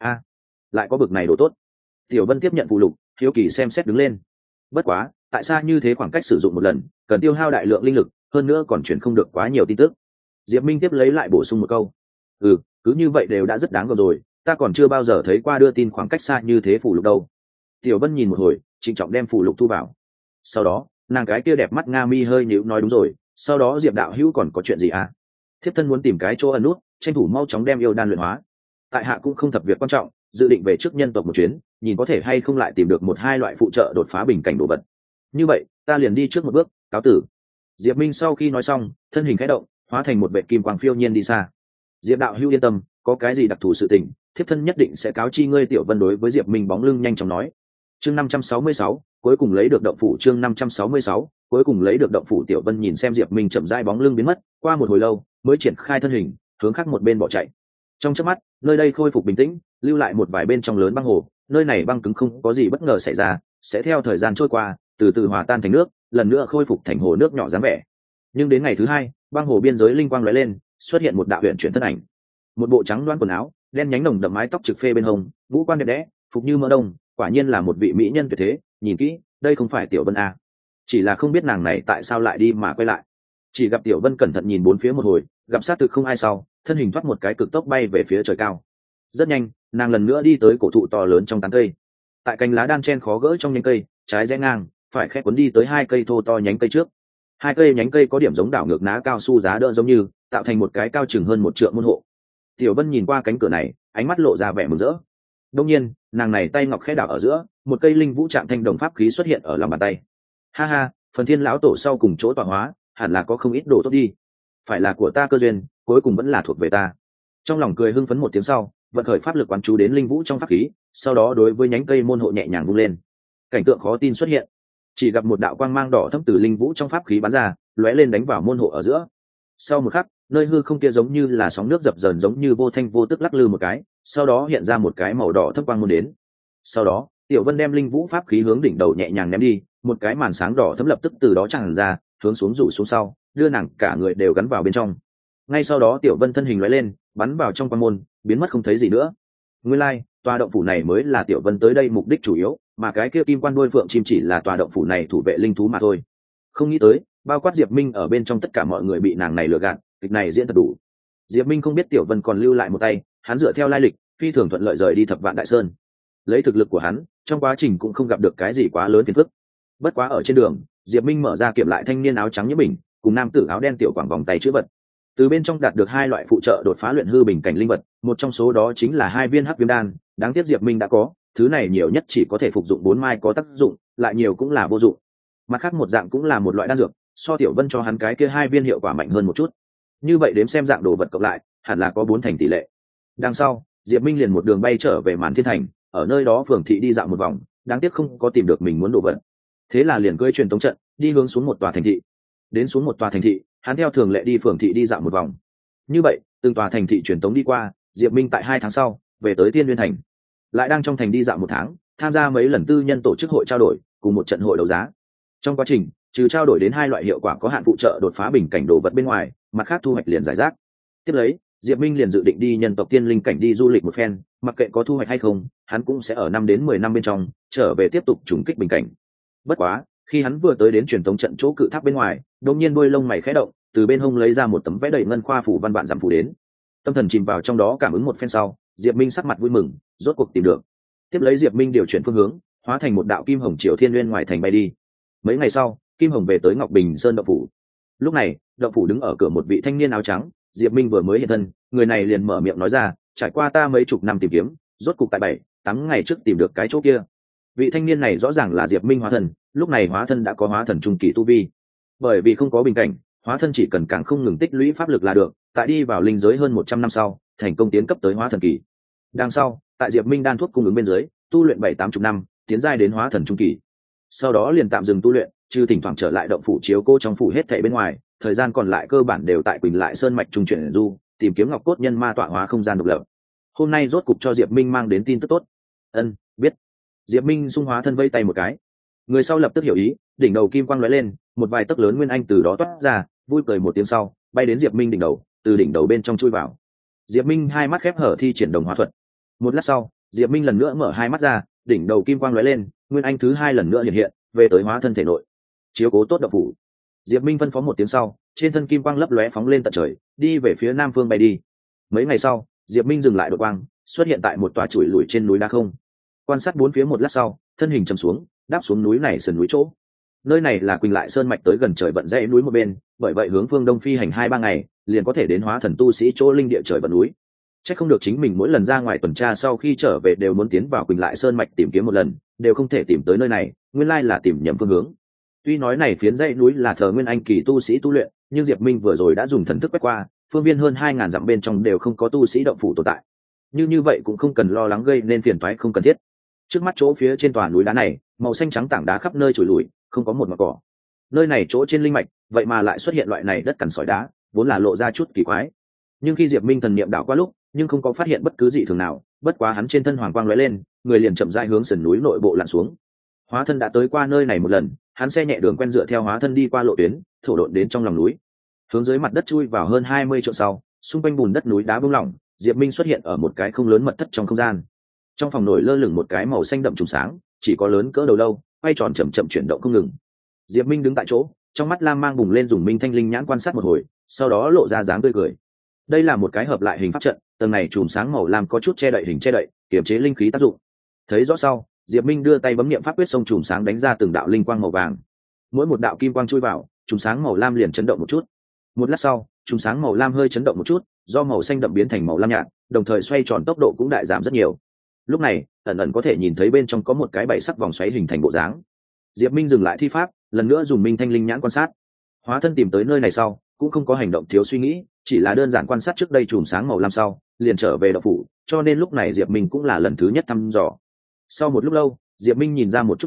Lại có bực này đồ tốt. Tiểu Vân tiếp nhận phù lục, hiếu kỳ xem xét đứng lên. Bất quá, tại sao như thế khoảng cách sử dụng một lần, cần tiêu hao đại lượng linh lực, hơn nữa còn chuyển không được quá nhiều tin tức. Diệp Minh tiếp lấy lại bổ sung một câu. Cứ như vậy đều đã rất đáng gờm rồi, ta còn chưa bao giờ thấy qua đưa tin khoảng cách xa như thế phù lục đâu. Tiểu Vân nhìn một hồi, trịnh trọng đem phù lục thu vào. Sau đó, nàng cái kia đẹp mắt nga mi hơi nhíu nói đúng rồi, sau đó Diệp đạo hữu còn có chuyện gì à? Thiếp thân muốn tìm cái chỗ ẩn nút, tranh thủ mau chóng đem yêu đan luyện hóa. Tại hạ cũng không thập việc quan trọng, dự định về trước nhân tộc một chuyến, nhìn có thể hay không lại tìm được một hai loại phụ trợ đột phá bình cảnh đồ vật. Như vậy, ta liền đi trước một bước, cáo tử. Diệp Minh sau khi nói xong, thân hình khẽ động, hóa thành một vệt kim quang phiêu nhiên đi xa. Diệp đạo hữu yên tâm, có cái gì đặc thù sự tình, thiếp thân nhất định sẽ cáo chi ngươi. Tiểu Vân đối với Diệp Minh bóng lưng nhanh chóng nói. Chương 566, cuối cùng lấy được động phủ. Chương 566, cuối cùng lấy được động phủ. Tiểu Vân nhìn xem Diệp Minh chậm rãi bóng lưng biến mất, qua một hồi lâu, mới triển khai thân hình, hướng khác một bên bỏ chạy. Trong chớp mắt, nơi đây khôi phục bình tĩnh, lưu lại một vài bên trong lớn băng hồ, nơi này băng cứng không có gì bất ngờ xảy ra, sẽ theo thời gian trôi qua, từ từ hòa tan thành nước, lần nữa khôi phục thành hồ nước nhỏ dáng vẻ. Nhưng đến ngày thứ hai, băng hồ biên giới linh quang lóe lên, xuất hiện một đạo huyền chuyển thân ảnh. Một bộ trắng đoán quần áo, đen nhánh nồng đậm mái tóc trực phê bên hông, ngũ quan đẹp đẽ, phục như mỡ đông, quả nhiên là một vị mỹ nhân tuyệt thế. Nhìn kỹ, đây không phải Tiểu Vân à? Chỉ là không biết nàng này tại sao lại đi mà quay lại. Chỉ gặp Tiểu Vân cẩn thận nhìn bốn phía một hồi, gặp sát thực không ai sau, thân hình thoát một cái cực tốc bay về phía trời cao. Rất nhanh, nàng lần nữa đi tới cổ thụ to lớn trong tán cây. Tại cành lá đan chen khó gỡ trong nhánh cây, trái rẽ ngang, phải khẽ cuốn đi tới hai cây thô to nhánh cây trước. Hai cây nhánh cây có điểm giống đảo ngược ná cao su giá đỡ giống như, tạo thành một cái cao chừng hơn một trượng môn hộ. Tiểu Vân nhìn qua cánh cửa này, ánh mắt lộ ra vẻ mừng rỡ. Đương nhiên, nàng này tay ngọc khẽ đảo ở giữa, một cây linh vũ trạng thanh đồng pháp khí xuất hiện ở lòng bàn tay. Ha ha, phần thiên lão tổ sau cùng chỗ tọa hóa, hẳn là có không ít đồ tốt đi. Phải là của ta cơ duyên, cuối cùng vẫn là thuộc về ta. Trong lòng cười hưng phấn một tiếng sau, vận khởi pháp lực quán chú đến linh vũ trong pháp khí, sau đó đối với nhánh cây môn hộ nhẹ nhàng vung lên. cảnh tượng khó tin xuất hiện, chỉ gặp một đạo quang mang đỏ thẫm từ linh vũ trong pháp khí bắn ra, lóe lên đánh vào môn hộ ở giữa. Sau một khắc, nơi hư không kia giống như là sóng nước dập dờn, giống như vô thanh vô tức lắc lư một cái, sau đó hiện ra một cái màu đỏ thâm quang môn đến. Sau đó Tiểu Vân đem linh vũ pháp khí hướng đỉnh đầu nhẹ nhàng ném đi, một cái màn sáng đỏ thấm lập tức từ đó tràn ra, hướng xuống rủ xuống sau, đưa nàng cả người đều gắn vào bên trong. Ngay sau đó Tiểu Vân thân hình lóe lên, bắn vào trong quan môn, biến mất không thấy gì nữa. Nguyên lai, tòa động phủ này mới là Tiểu Vân tới đây mục đích chủ yếu, mà cái kia kim quan đuôi phượng chim chỉ là tòa động phủ này thủ vệ linh thú mà thôi. Không nghĩ tới, bao quát Diệp Minh ở bên trong tất cả mọi người bị nàng này lừa gạt, kịch này diễn thật đủ. Diệp Minh không biết Tiểu Vân còn lưu lại một tay, hắn dựa theo lai lịch, phi thường thuận lợi rời đi Thập Vạn Đại Sơn. Lấy thực lực của hắn, trong quá trình cũng không gặp được cái gì quá lớn phiền phức. Bất quá ở trên đường, Diệp Minh mở ra kiểm lại thanh niên áo trắng như mình, cùng nam tử áo đen tiểu quảng vòng tay chữ vật. Từ bên trong đạt được hai loại phụ trợ đột phá luyện hư bình cảnh linh vật, một trong số đó chính là hai viên hắc viêm đan, đáng tiếc Diệp Minh đã có, thứ này nhiều nhất chỉ có thể phục dụng 4 mai có tác dụng, lại nhiều cũng là vô dụng. Mặt khác một dạng cũng là một loại đan dược, so Tiểu Vân cho hắn cái kia hai viên hiệu quả mạnh hơn một chút. Như vậy đếm xem dạng đồ vật cộng lại, hẳn là có 4 thành tỷ lệ. Đằng sau, Diệp Minh liền một đường bay trở về Màn Thiên Thành, ở nơi đó phường thị đi dạo một vòng, đáng tiếc không có tìm được mình muốn đồ vật. Thế là liền cưỡi truyền tống trận, đi hướng xuống một tòa thành thị. Đến xuống một tòa thành thị, hắn theo thường lệ đi phường thị đi dạo một vòng. Như vậy, từng tòa thành thị truyền tống đi qua, Diệp Minh tại 2 tháng sau về tới Tiên Nguyên Thành. Lại đang trong thành đi dạo 1 tháng, tham gia mấy lần tư nhân tổ chức hội trao đổi, cùng một trận hội đấu giá. Trong quá trình, trừ trao đổi đến 2 loại hiệu quả có hạn phụ trợ đột phá bình cảnh đồ vật bên ngoài, mặt khác thu hoạch liền giải rác. Tiếp lấy, Diệp Minh liền dự định đi nhân tộc tiên linh cảnh đi du lịch một phen, mặc kệ có thu hoạch hay không, hắn cũng sẽ ở 5 đến 10 năm bên trong trở về tiếp tục trùng kích bình cảnh. Bất quá, khi hắn vừa tới đến truyền thống trận chỗ cự tháp bên ngoài, đột nhiên đuôi lông mày khẽ động, từ bên hông lấy ra một tấm vẽ đầy ngân khoa phủ văn vạn dặm phủ đến. Tâm thần chìm vào trong đó cảm ứng một phen sau, Diệp Minh sắc mặt vui mừng, rốt cuộc tìm được. Tiếp lấy Diệp Minh điều chuyển phương hướng, hóa thành một đạo kim hồng triều thiên nguyên ngoài thành bay đi. Mấy ngày sau, kim hồng về tới Ngọc Bình Sơn động phủ. Lúc này, động phủ đứng ở cửa một vị thanh niên áo trắng, Diệp Minh vừa mới hiện thân, người này liền mở miệng nói ra, trải qua ta mấy chục năm tìm kiếm, rốt cục tại 7-8 ngày trước tìm được cái chỗ kia. Vị thanh niên này rõ ràng là Diệp Minh hóa thân, lúc này hóa thân đã có hóa thần trung kỳ tu vi. Bởi vì không có bình cảnh, hóa thân chỉ cần càng không ngừng tích lũy pháp lực là được, tại đi vào linh giới hơn 100 năm sau, thành công tiến cấp tới hóa thần kỳ. Đằng sau, tại Diệp Minh đan thuốc cung ứng bên dưới, tu luyện 7-80 năm, tiến giai đến hóa thần trung kỳ. Sau đó liền tạm dừng tu luyện, trừ thỉnh thoảng trở lại động phủ chiếu cô trong phủ hết thảy bên ngoài, thời gian còn lại cơ bản đều tại Quỳnh Lại Sơn mạch trung chuyển du, tìm kiếm ngọc cốt nhân ma tọa hóa không gian độc lập. Hôm nay rốt cục cho Diệp Minh mang đến tin tức tốt. Ân, biết. Diệp Minh xung hóa thân vây tay một cái. Người sau lập tức hiểu ý, đỉnh đầu kim quang lóe lên, một vài tấc lớn nguyên anh từ đó toát ra, vui cười một tiếng sau, bay đến Diệp Minh đỉnh đầu, từ đỉnh đầu bên trong chui vào. Diệp Minh hai mắt khép hở thi triển đồng hóa thuật. Một lát sau, Diệp Minh lần nữa mở hai mắt ra, đỉnh đầu kim quang lóe lên, nguyên anh thứ 2 lần nữa hiện hiện, về tới hóa thân thể nội. Chiếu cố tốt động phủ. Diệp Minh phân phó một tiếng sau, trên thân kim quang lấp lóe phóng lên tận trời, đi về phía nam phương bay đi. Mấy ngày sau, Diệp Minh dừng lại đột quang, xuất hiện tại một tòa chùi lủi trên núi đá không. Quan sát 4 phía một lát sau, thân hình trầm xuống, đáp xuống núi này sườn núi chỗ. Nơi này là Quỳnh Lại Sơn mạch tới gần trời vận dãy núi một bên, bởi vậy hướng phương đông phi hành 2-3 ngày, liền có thể đến hóa thần tu sĩ chỗ linh địa trời vận núi. Chắc không được chính mình mỗi lần ra ngoài tuần tra sau khi trở về đều muốn tiến vào Quỳnh Lại Sơn mạch tìm kiếm một lần, đều không thể tìm tới nơi này, nguyên lai là tìm nhầm phương hướng. Tuy nói này phiến dãy núi là thờ nguyên anh kỳ tu sĩ tu luyện, nhưng Diệp Minh vừa rồi đã dùng thần thức quét qua, phương viên hơn 2000 dặm bên trong đều không có tu sĩ động phủ tồn tại. Như vậy cũng không cần lo lắng gây nên phiền toái không cần thiết. Trước mắt chỗ phía trên tòa núi đá này, màu xanh trắng tảng đá khắp nơi trồi lùi, không có một mảng cỏ. Nơi này chỗ trên linh mạch, vậy mà lại xuất hiện loại này đất cằn sỏi đá, vốn là lộ ra chút kỳ quái. Nhưng khi Diệp Minh thần niệm đảo qua lúc, nhưng không có phát hiện bất cứ gì thường nào, bất quá hắn trên thân hoàng quang lóe lên, người liền chậm rãi hướng sườn núi nội bộ lặn xuống. Hóa thân đã tới qua nơi này một lần, hắn xe nhẹ đường quen dựa theo hóa thân đi qua lộ tuyến, thổ độn đến trong lòng núi, hướng dưới mặt đất chui vào hơn 20 trượng sau, xung quanh bùn đất núi đá bung lỏng, Diệp Minh xuất hiện ở một cái không lớn mật thất trong không gian. Trong phòng nổi lơ lửng một cái màu xanh đậm trùng sáng, chỉ có lớn cỡ đầu lâu, quay tròn chậm chậm chuyển động không ngừng. Diệp Minh đứng tại chỗ, trong mắt lam mang bùng lên, dùng minh thanh linh nhãn quan sát một hồi, sau đó lộ ra dáng tươi cười. Đây là một cái hợp lại hình pháp trận, tầng này chùm sáng màu lam có chút che đậy hình che đậy, kiềm chế linh khí tác dụng. Thấy rõ sau, Diệp Minh đưa tay bấm niệm pháp quyết, xông chùm sáng đánh ra từng đạo linh quang màu vàng. Mỗi một đạo kim quang chui vào, chùm sáng màu lam liền chấn động một chút. Một lát sau, chùm sáng màu lam hơi chấn động một chút, do màu xanh đậm biến thành màu lam nhạt, đồng thời xoay tròn tốc độ cũng đại giảm rất nhiều. Lúc này, ẩn ẩn có thể nhìn thấy bên trong có một cái 7 sắc vòng xoáy hình thành bộ dáng. Diệp Minh dừng lại thi pháp, lần nữa dùng minh thanh linh nhãn quan sát. Hóa thân tìm tới nơi này sau, cũng không có hành động thiếu suy nghĩ, chỉ là đơn giản quan sát trước đây chùm sáng màu lam sau, liền trở về động phủ, cho nên lúc này Diệp Minh cũng là lần thứ nhất thăm dò. Sau một lúc lâu, Diệp Minh nhìn ra một chút trò,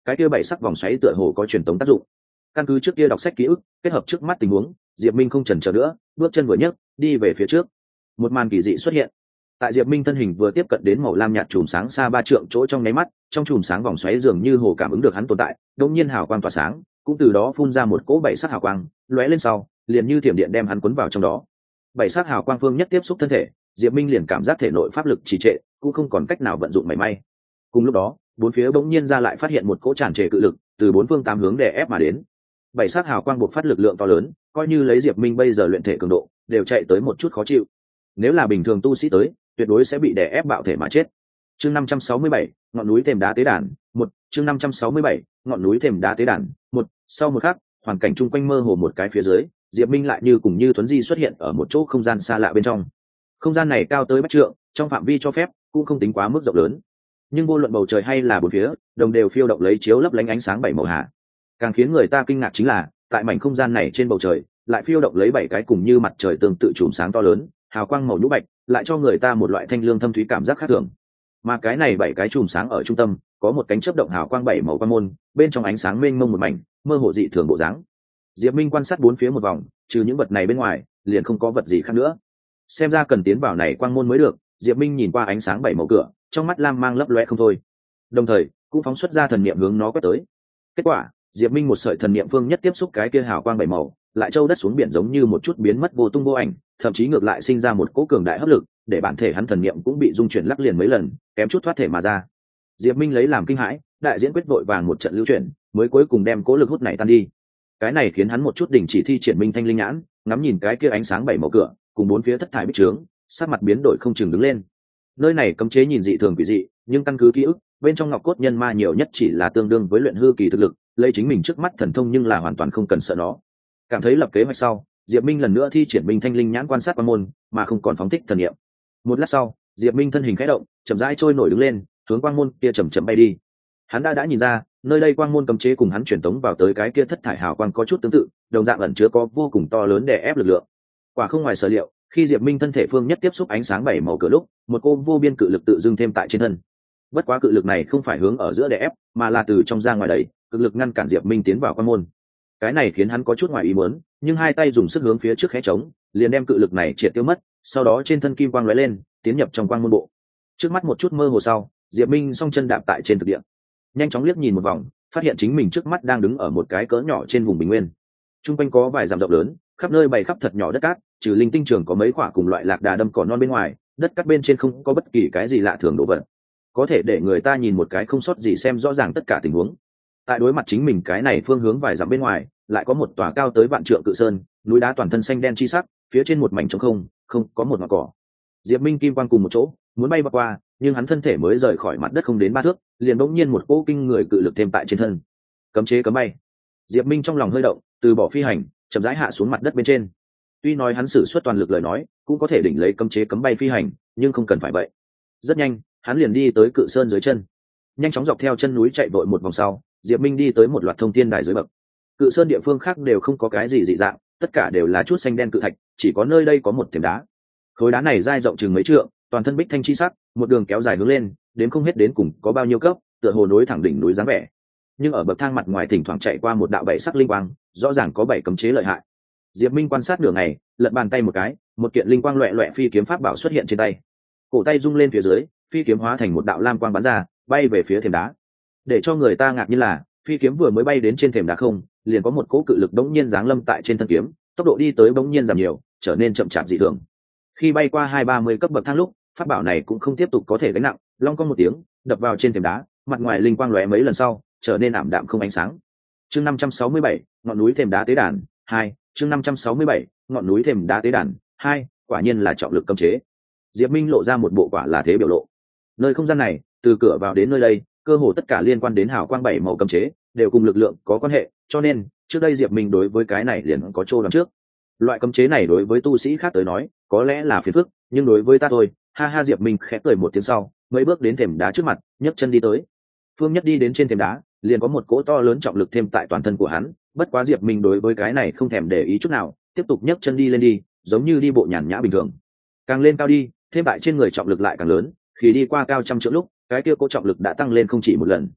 cái kia bảy sắc vòng xoáy tựa hồ có truyền tống tác dụng. Căn cứ trước kia đọc sách ký ức, kết hợp trước mắt tình huống, Diệp Minh không chần chờ nữa, bước chân vừa nhấc, đi về phía trước. Một màn kỳ dị xuất hiện. Tại Diệp Minh thân hình vừa tiếp cận đến màu lam nhạt chùm sáng xa 3 trượng chỗ trong nháy mắt, trong chùm sáng vòng xoáy dường như hồ cảm ứng được hắn tồn tại, đột nhiên hào quang tỏa sáng, cũng từ đó phun ra một cỗ bảy sắc hào quang, lóe lên sau, liền như thiểm điện đem hắn cuốn vào trong đó. Bảy sắc hào quang phương nhất tiếp xúc thân thể, Diệp Minh liền cảm giác thể nội pháp lực trì trệ, cũng không còn cách nào vận dụng mảy may. Cùng lúc đó, bốn phía bỗng nhiên ra lại phát hiện một cỗ tràn trề cự lực, từ bốn phương tám hướng đè ép mà đến. Bảy sắc hào quang buộc phát lực lượng to lớn, coi như lấy Diệp Minh bây giờ luyện thể cường độ, đều chạy tới một chút khó chịu. Nếu là bình thường tu sĩ tới, tuyệt đối sẽ bị đè ép bạo thể mà chết. Chương 567, ngọn núi thềm đá tế đàn, 1, chương 567, ngọn núi thềm đá tế đàn, 1, sau một khắc, hoàn cảnh chung quanh mơ hồ một cái phía dưới, Diệp Minh lại như cùng như thuấn di xuất hiện ở một chỗ không gian xa lạ bên trong. Không gian này cao tới bách trượng, trong phạm vi cho phép, cũng không tính quá mức rộng lớn. Nhưng vô luận bầu trời hay là bốn phía, đồng đều phiêu động lấy chiếu lấp lánh ánh sáng bảy màu hạ. Càng khiến người ta kinh ngạc chính là, tại mảnh không gian này trên bầu trời, lại phiêu động lấy bảy cái cùng như mặt trời tương tự chùm sáng to lớn, hào quang màu nhũ bạch, lại cho người ta một loại thanh lương thâm thúy cảm giác khác thường. Mà cái này bảy cái chùm sáng ở trung tâm, có một cánh chớp động hào quang bảy màu quang môn, bên trong ánh sáng mênh mông một mảnh, mơ hồ dị thường bộ dáng. Diệp Minh quan sát bốn phía một vòng, trừ những vật này bên ngoài, liền không có vật gì khác nữa. Xem ra cần tiến vào này quang môn mới được. Diệp Minh nhìn qua ánh sáng bảy màu cửa, trong mắt lam mang lấp lóe không thôi. Đồng thời, cũng phóng xuất ra thần niệm hướng nó quét tới. Kết quả, Diệp Minh một sợi thần niệm phương nhất tiếp xúc cái kia hào quang bảy màu, lại trâu đất xuống biển giống như một chút biến mất vô tung vô ảnh, thậm chí ngược lại sinh ra một cỗ cường đại hấp lực, để bản thể hắn thần niệm cũng bị dung chuyển lắc liền mấy lần, kém chút thoát thể mà ra. Diệp Minh lấy làm kinh hãi, đại diễn quyết vội vàng một trận lưu chuyển, mới cuối cùng đem cỗ lực hút này tan đi. Cái này khiến hắn một chút đình chỉ thi triển minh thanh linh nhãn, ngắm nhìn cái kia ánh sáng bảy màu cửa, cùng bốn phía thất thải bích trướng, sắc mặt biến đổi không chừng đứng lên. Nơi này cấm chế nhìn dị thường quỷ dị, nhưng căn cứ ký ức, bên trong ngọc cốt nhân ma nhiều nhất chỉ là tương đương với luyện hư kỳ thực lực, lấy chính mình trước mắt thần thông nhưng là hoàn toàn không cần sợ nó. Cảm thấy lập kế hoạch sau, Diệp Minh lần nữa thi triển minh thanh linh nhãn quan sát quang môn, mà không còn phóng thích thần niệm. Một lát sau, Diệp Minh thân hình khẽ động, chậm rãi trôi nổi đứng lên, hướng quang môn kia chậm chậm bay đi. Hắn đã nhìn ra, nơi đây quang môn cấm chế cùng hắn truyền tống vào tới cái kia thất thải hào quang có chút tương tự, đồng dạng ẩn chứa có vô cùng to lớn để ép lực lượng. Quả không ngoài sở liệu, khi Diệp Minh thân thể phương nhất tiếp xúc ánh sáng bảy màu cửa lúc, một cô vô biên cự lực tự dưng thêm tại trên thân. Bất quá cự lực này không phải hướng ở giữa để ép, mà là từ trong ra ngoài đẩy, cực lực ngăn cản Diệp Minh tiến vào quang môn. Cái này khiến hắn có chút ngoài ý muốn, nhưng hai tay dùng sức hướng phía trước khẽ trống, liền đem cự lực này triệt tiêu mất, sau đó trên thân kim quang lóe lên, tiến nhập trong quang môn bộ. Trước mắt một chút mơ hồ sau, Diệp Minh song chân đạp tại trên thực địa, nhanh chóng liếc nhìn một vòng, phát hiện chính mình trước mắt đang đứng ở một cái cỡ nhỏ trên vùng bình nguyên. Trung quanh có vài dặm rộng lớn, khắp nơi bày khắp thật nhỏ đất cát, trừ linh tinh trường có mấy quả cùng loại lạc đà đâm cỏ non bên ngoài, đất cát bên trên không có bất kỳ cái gì lạ thường đổ vật, có thể để người ta nhìn một cái không sót gì xem rõ ràng tất cả tình huống. Tại đối mặt chính mình cái này phương hướng vài dặm bên ngoài, lại có một tòa cao tới vạn trượng cự sơn, núi đá toàn thân xanh đen chi sắc, phía trên một mảnh trống không, không có một ngọn cỏ. Diệp Minh kim quang cùng một chỗ, muốn bay qua, nhưng hắn thân thể mới rời khỏi mặt đất không đến 3 thước, liền bỗng nhiên một cỗ kinh người cự lực thêm tại trên thân. Cấm chế cấm bay. Diệp Minh trong lòng hơi động, từ bỏ phi hành, chậm rãi hạ xuống mặt đất bên trên. Tuy nói hắn sử xuất toàn lực lời nói, cũng có thể đỉnh lấy cấm chế cấm bay phi hành, nhưng không cần phải vậy. Rất nhanh, hắn liền đi tới cự sơn dưới chân. Nhanh chóng dọc theo chân núi chạy vội một vòng sau, Diệp Minh đi tới một loạt thông thiên đài dưới bậc. Cự sơn địa phương khác đều không có cái gì dị dạng, tất cả đều là chút xanh đen cự thạch, chỉ có nơi đây có một thềm đá. Khối đá này dai rộng chừng mấy trượng, toàn thân bích thanh chi sắc, một đường kéo dài hướng lên, đến không hết đến cùng có bao nhiêu cấp, tựa hồ nối thẳng đỉnh núi dáng vẻ. Nhưng ở bậc thang mặt ngoài thỉnh thoảng chạy qua một đạo bảy sắc linh quang, rõ ràng có 7 cấm chế lợi hại. Diệp Minh quan sát nửa ngày, lật bàn tay một cái, một kiện linh quang loẹt loẹt phi kiếm pháp bảo xuất hiện trên tay. Cổ tay rung lên phía dưới, phi kiếm hóa thành một đạo lam quang bắn ra, bay về phía thềm đá. Để cho người ta ngạc nhiên là, phi kiếm vừa mới bay đến trên thềm đá không, liền có một cỗ cự lực bỗng nhiên giáng lâm tại trên thân kiếm, tốc độ đi tới bỗng nhiên giảm nhiều, trở nên chậm chạp dị thường. Khi bay qua 2-30 cấp bậc thang lúc, pháp bảo này cũng không tiếp tục có thể gánh nặng, long cong một tiếng, đập vào trên thềm đá, mặt ngoài linh quang lóe mấy lần sau, trở nên ảm đạm không ánh sáng. Chương 567, ngọn núi thềm đá tế đàn 2, chương 567, ngọn núi thềm đá tế đàn 2, quả nhiên là trọng lực cấm chế. Diệp Minh lộ ra một bộ quả là thế biểu lộ. Nơi không gian này, từ cửa vào đến nơi đây, cơ hồ tất cả liên quan đến hào quang 7 màu cấm chế, đều cùng lực lượng có quan hệ, cho nên, trước đây Diệp Minh đối với cái này liền có trô đoán trước. Loại cấm chế này đối với tu sĩ khác tới nói, có lẽ là phiền phức, nhưng đối với ta thôi, ha ha. Diệp Minh khẽ cười một tiếng sau, mấy bước đến thềm đá trước mặt, nhấc chân đi tới. Phương Nhất đi đến trên thềm đá, liền có một cỗ to lớn trọng lực thêm tại toàn thân của hắn, bất quá Diệp Minh đối với cái này không thèm để ý chút nào, tiếp tục nhấc chân đi lên đi, giống như đi bộ nhàn nhã bình thường. Càng lên cao đi, thêm tại trên người trọng lực lại càng lớn, khi đi qua cao trăm trượng lúc, cái kia cỗ trọng lực đã tăng lên không chỉ một lần.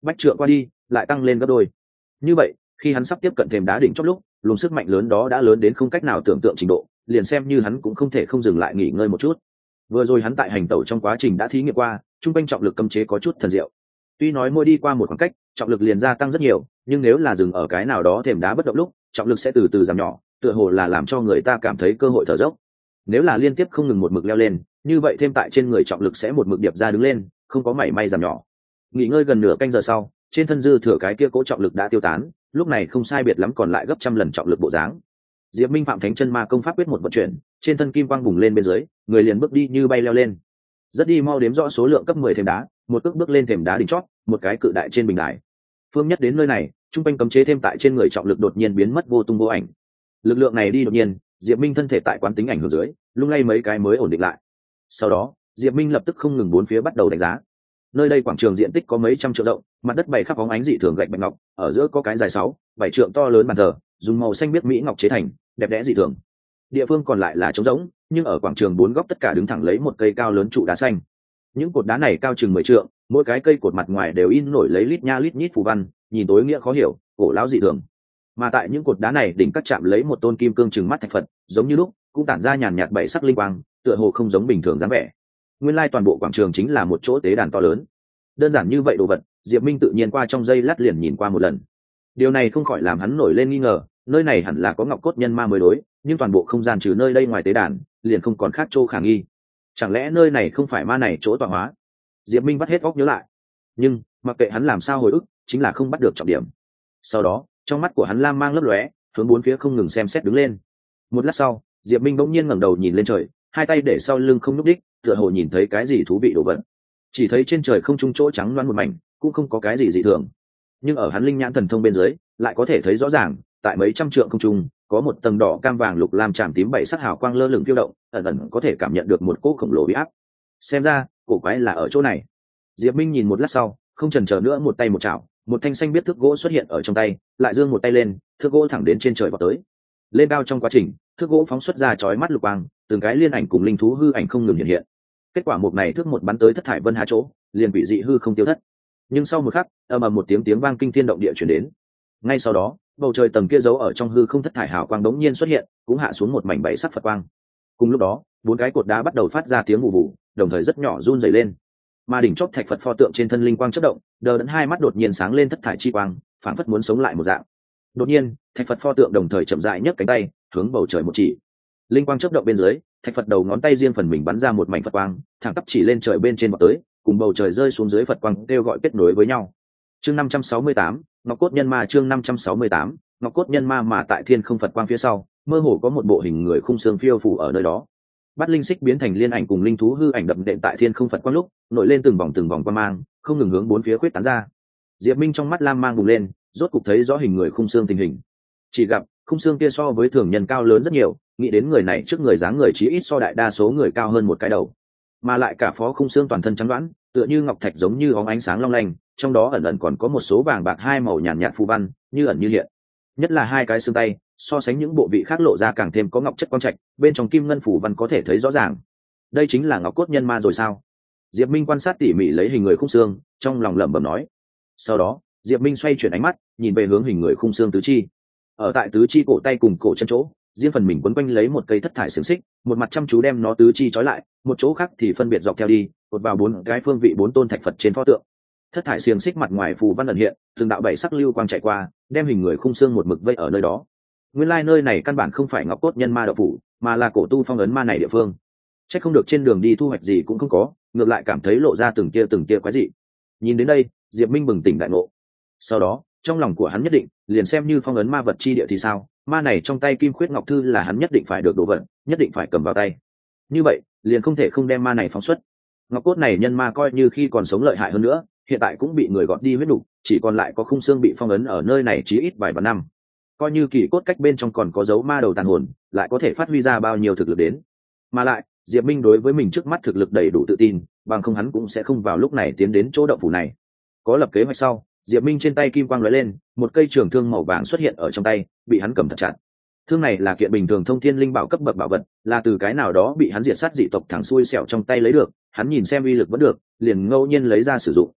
bách trượng qua đi lại tăng lên gấp đôi. Như vậy khi hắn sắp tiếp cận thềm đá đỉnh chót lúc, luồng sức mạnh lớn đó đã lớn đến không cách nào tưởng tượng trình độ, liền xem như hắn cũng không thể không dừng lại nghỉ ngơi một chút. Vừa rồi hắn tại hành tẩu trong quá trình đã thí nghiệm qua, trung quanh trọng lực cấm chế có chút thần diệu. Tuy nói mỗi đi qua một khoảng cách trọng lực liền gia tăng rất nhiều, nhưng nếu là dừng ở cái nào đó thềm đá bất động lúc, trọng lực sẽ từ từ giảm nhỏ, tựa hồ là làm cho người ta cảm thấy cơ hội thở dốc. Nếu là liên tiếp không ngừng một mực leo lên, như vậy thêm tại trên người trọng lực sẽ một mực điệp ra đứng lên, không có mảy may giảm nhỏ. Nghỉ ngơi gần nửa canh giờ sau, trên thân dư thừa cái kia cố trọng lực đã tiêu tán, lúc này không sai biệt lắm còn lại gấp trăm lần trọng lực bộ dáng. Diệp Minh phạm thánh chân ma công pháp quyết một vận chuyển, trên thân kim quang bùng lên bên dưới, người liền bước đi như bay leo lên. Rất đi mau đếm rõ số lượng cấp 10 thềm đá, một bước bước lên thềm đá đỉnh chót, một cái cự đại trên bình đài. Phương nhất đến nơi này, trung quanh cấm chế thêm tại trên người trọng lực đột nhiên biến mất vô tung vô ảnh. Lực lượng này đi đột nhiên, Diệp Minh thân thể tại quán tính ảnh hưởng dưới, lung lay mấy cái mới ổn định lại. Sau đó, Diệp Minh lập tức không ngừng bốn phía bắt đầu đánh giá. Nơi đây quảng trường diện tích có mấy trăm triệu rộng, mặt đất bày khắp bóng ánh dị thường gạch bạch ngọc, ở giữa có cái dài 6-7 trượng to lớn bàn thờ, dùng màu xanh biếc mỹ ngọc chế thành, đẹp đẽ dị thường. Địa phương còn lại là trống rỗng, nhưng ở quảng trường bốn góc tất cả đứng thẳng lấy một cây cao lớn trụ đá xanh. Những cột đá này cao chừng 10 trượng, mỗi cái cây cột mặt ngoài đều in nổi lấy lít nha lít nhít phù văn, nhìn tối nghĩa khó hiểu, cổ lão dị thường. Mà tại những cột đá này đỉnh các chạm lấy một tôn kim cương trừng mắt thạch Phật, giống như lúc cũng tản ra nhàn nhạt bảy sắc linh quang, tựa hồ không giống bình thường dáng vẻ. Nguyên lai toàn bộ quảng trường chính là một chỗ tế đàn to lớn. Đơn giản như vậy đồ vật, Diệp Minh tự nhiên qua trong giây lát liền nhìn qua một lần. Điều này không khỏi làm hắn nổi lên nghi ngờ, nơi này hẳn là có ngọc cốt nhân ma mới đối, nhưng toàn bộ không gian trừ nơi đây ngoài tế đàn, liền không còn khác chỗ khả nghi. Chẳng lẽ nơi này không phải ma này chỗ tọa hóa? Diệp Minh bắt hết óc nhớ lại, nhưng mặc kệ hắn làm sao hồi ức, chính là không bắt được trọng điểm. Sau đó, trong mắt của hắn lam mang lấp lóe, hướng bốn phía không ngừng xem xét đứng lên. Một lát sau, Diệp Minh bỗng nhiên ngẩng đầu nhìn lên trời, hai tay để sau lưng không nhúc đích, tựa hồ nhìn thấy cái gì thú vị đồ vật. Chỉ thấy trên trời không trung chỗ trắng loáng một mảnh, cũng không có cái gì dị thường. Nhưng ở hắn linh nhãn thần thông bên dưới, lại có thể thấy rõ ràng, tại mấy trăm trượng không trung, có một tầng đỏ cam vàng lục lam tràm tím bảy sắc hào quang lơ lửng phiêu động, ẩn ẩn có thể cảm nhận được một cỗ khổng lồ uy áp. Xem ra, cổ quái là ở chỗ này. Diệp Minh nhìn một lát sau, không chần chờ nữa một tay một chảo, một thanh xanh biết thước gỗ xuất hiện ở trong tay, lại giương một tay lên, thước gỗ thẳng đến trên trời vọt tới. Lên cao trong quá trình, thước gỗ phóng xuất ra chói mắt lục quang, từng cái liên ảnh cùng linh thú hư ảnh không ngừng hiện hiện. Kết quả một này thước một bắn tới thất thải vân hà chỗ, liền bị dị hư không tiêu thất. Nhưng sau một khắc, ầm ầm một tiếng vang kinh thiên động địa truyền đến. Ngay sau đó, bầu trời tầng kia giấu ở trong hư không thất thải hào quang đống nhiên xuất hiện, cũng hạ xuống một mảnh bảy sắc Phật quang. Cùng lúc đó, bốn cái cột đá bắt đầu phát ra tiếng vụ vụ, đồng thời rất nhỏ run rẩy lên. Mà đỉnh chóp thạch Phật pho tượng trên thân linh quang chớp động, đờ đẫn hai mắt đột nhiên sáng lên thất thải chi quang, phảng phất muốn sống lại một dạng. Đột nhiên, thạch Phật pho tượng đồng thời chậm rãi nhấc cánh tay, hướng bầu trời một chỉ. Linh quang chớp động bên dưới, thạch Phật đầu ngón tay riêng phần mình bắn ra một mảnh Phật quang, thẳng tắp chỉ lên trời bên trên vọt tới, cùng bầu trời rơi xuống dưới Phật quang kêu gọi kết nối với nhau. Chương 568, Ngọc cốt nhân ma. Chương 568, Ngọc cốt nhân ma. Mà tại thiên không Phật quang phía sau, mơ hồ có một bộ hình người khung xương phiêu phù ở nơi đó. Bát linh xích biến thành liên ảnh cùng linh thú hư ảnh đậm đệm tại thiên không Phật quang lúc, nổi lên từng vòng quang mang, không ngừng hướng bốn phía khuyết tán ra. Diệp Minh trong mắt lam mang bùng lên, rốt cục thấy rõ hình người khung xương tình hình. Chỉ gặp khung xương kia so với thường nhân cao lớn rất nhiều, nghĩ đến người này trước người dáng người chí ít so đại đa số người cao hơn một cái đầu, mà lại cả phó khung xương toàn thân trắng đoán, tựa như ngọc thạch giống như óng ánh sáng long lanh, trong đó ẩn ẩn còn có một số vàng bạc hai màu nhàn nhạt phù văn, như ẩn như hiện. Nhất là hai cái xương tay, so sánh những bộ vị khác lộ ra càng thêm có ngọc chất quang trạch, bên trong kim ngân phù văn có thể thấy rõ ràng. Đây chính là ngọc cốt nhân ma rồi sao? Diệp Minh quan sát tỉ mỉ lấy hình người khung xương, trong lòng lẩm bẩm nói. Sau đó, Diệp Minh xoay chuyển ánh mắt, nhìn về hướng hình người khung xương tứ chi. Ở tại tứ chi cổ tay cùng cổ chân chỗ, riêng phần mình quấn quanh lấy một cây thất thải xiềng xích, một mặt chăm chú đem nó tứ chi trói lại, một chỗ khác thì phân biệt dọc theo đi, cột vào bốn cái phương vị bốn tôn thạch Phật trên pho tượng. Thất thải xiềng xích mặt ngoài phù văn ẩn hiện, từng đạo bảy sắc lưu quang chạy qua, đem hình người khung xương một mực vây ở nơi đó. Nguyên lai nơi này căn bản không phải ngọc cốt nhân ma đạo phủ, mà là cổ tu phong ấn ma này địa phương. Chắc không được trên đường đi thu hoạch gì cũng không có, ngược lại cảm thấy lộ ra từng tia quái dị. Nhìn đến đây, Diệp Minh bừng tỉnh đại ngộ. Sau đó, trong lòng của hắn nhất định, liền xem như phong ấn ma vật chi địa thì sao, ma này trong tay kim khuyết ngọc thư là hắn nhất định phải được đồ vật, nhất định phải cầm vào tay. Như vậy, liền không thể không đem ma này phóng xuất. Ngọc cốt này nhân ma coi như khi còn sống lợi hại hơn nữa, hiện tại cũng bị người gọt đi huyết đủ, chỉ còn lại có khung xương bị phong ấn ở nơi này chí ít vài vạn năm. Coi như kỳ cốt cách bên trong còn có dấu ma đầu tàn hồn, lại có thể phát huy ra bao nhiêu thực lực đến. Mà lại, Diệp Minh đối với mình trước mắt thực lực đầy đủ tự tin, bằng không hắn cũng sẽ không vào lúc này tiến đến chỗ động phủ này. Có lập kế hoạch sau, Diệp Minh trên tay kim quang lóe lên, một cây trường thương màu vàng xuất hiện ở trong tay, bị hắn cầm thật chặt. Thương này là kiện bình thường thông thiên linh bảo cấp bậc bảo vật, là từ cái nào đó bị hắn diệt sát dị tộc thẳng xuôi xẻo trong tay lấy được, hắn nhìn xem uy lực vẫn được, liền ngẫu nhiên lấy ra sử dụng.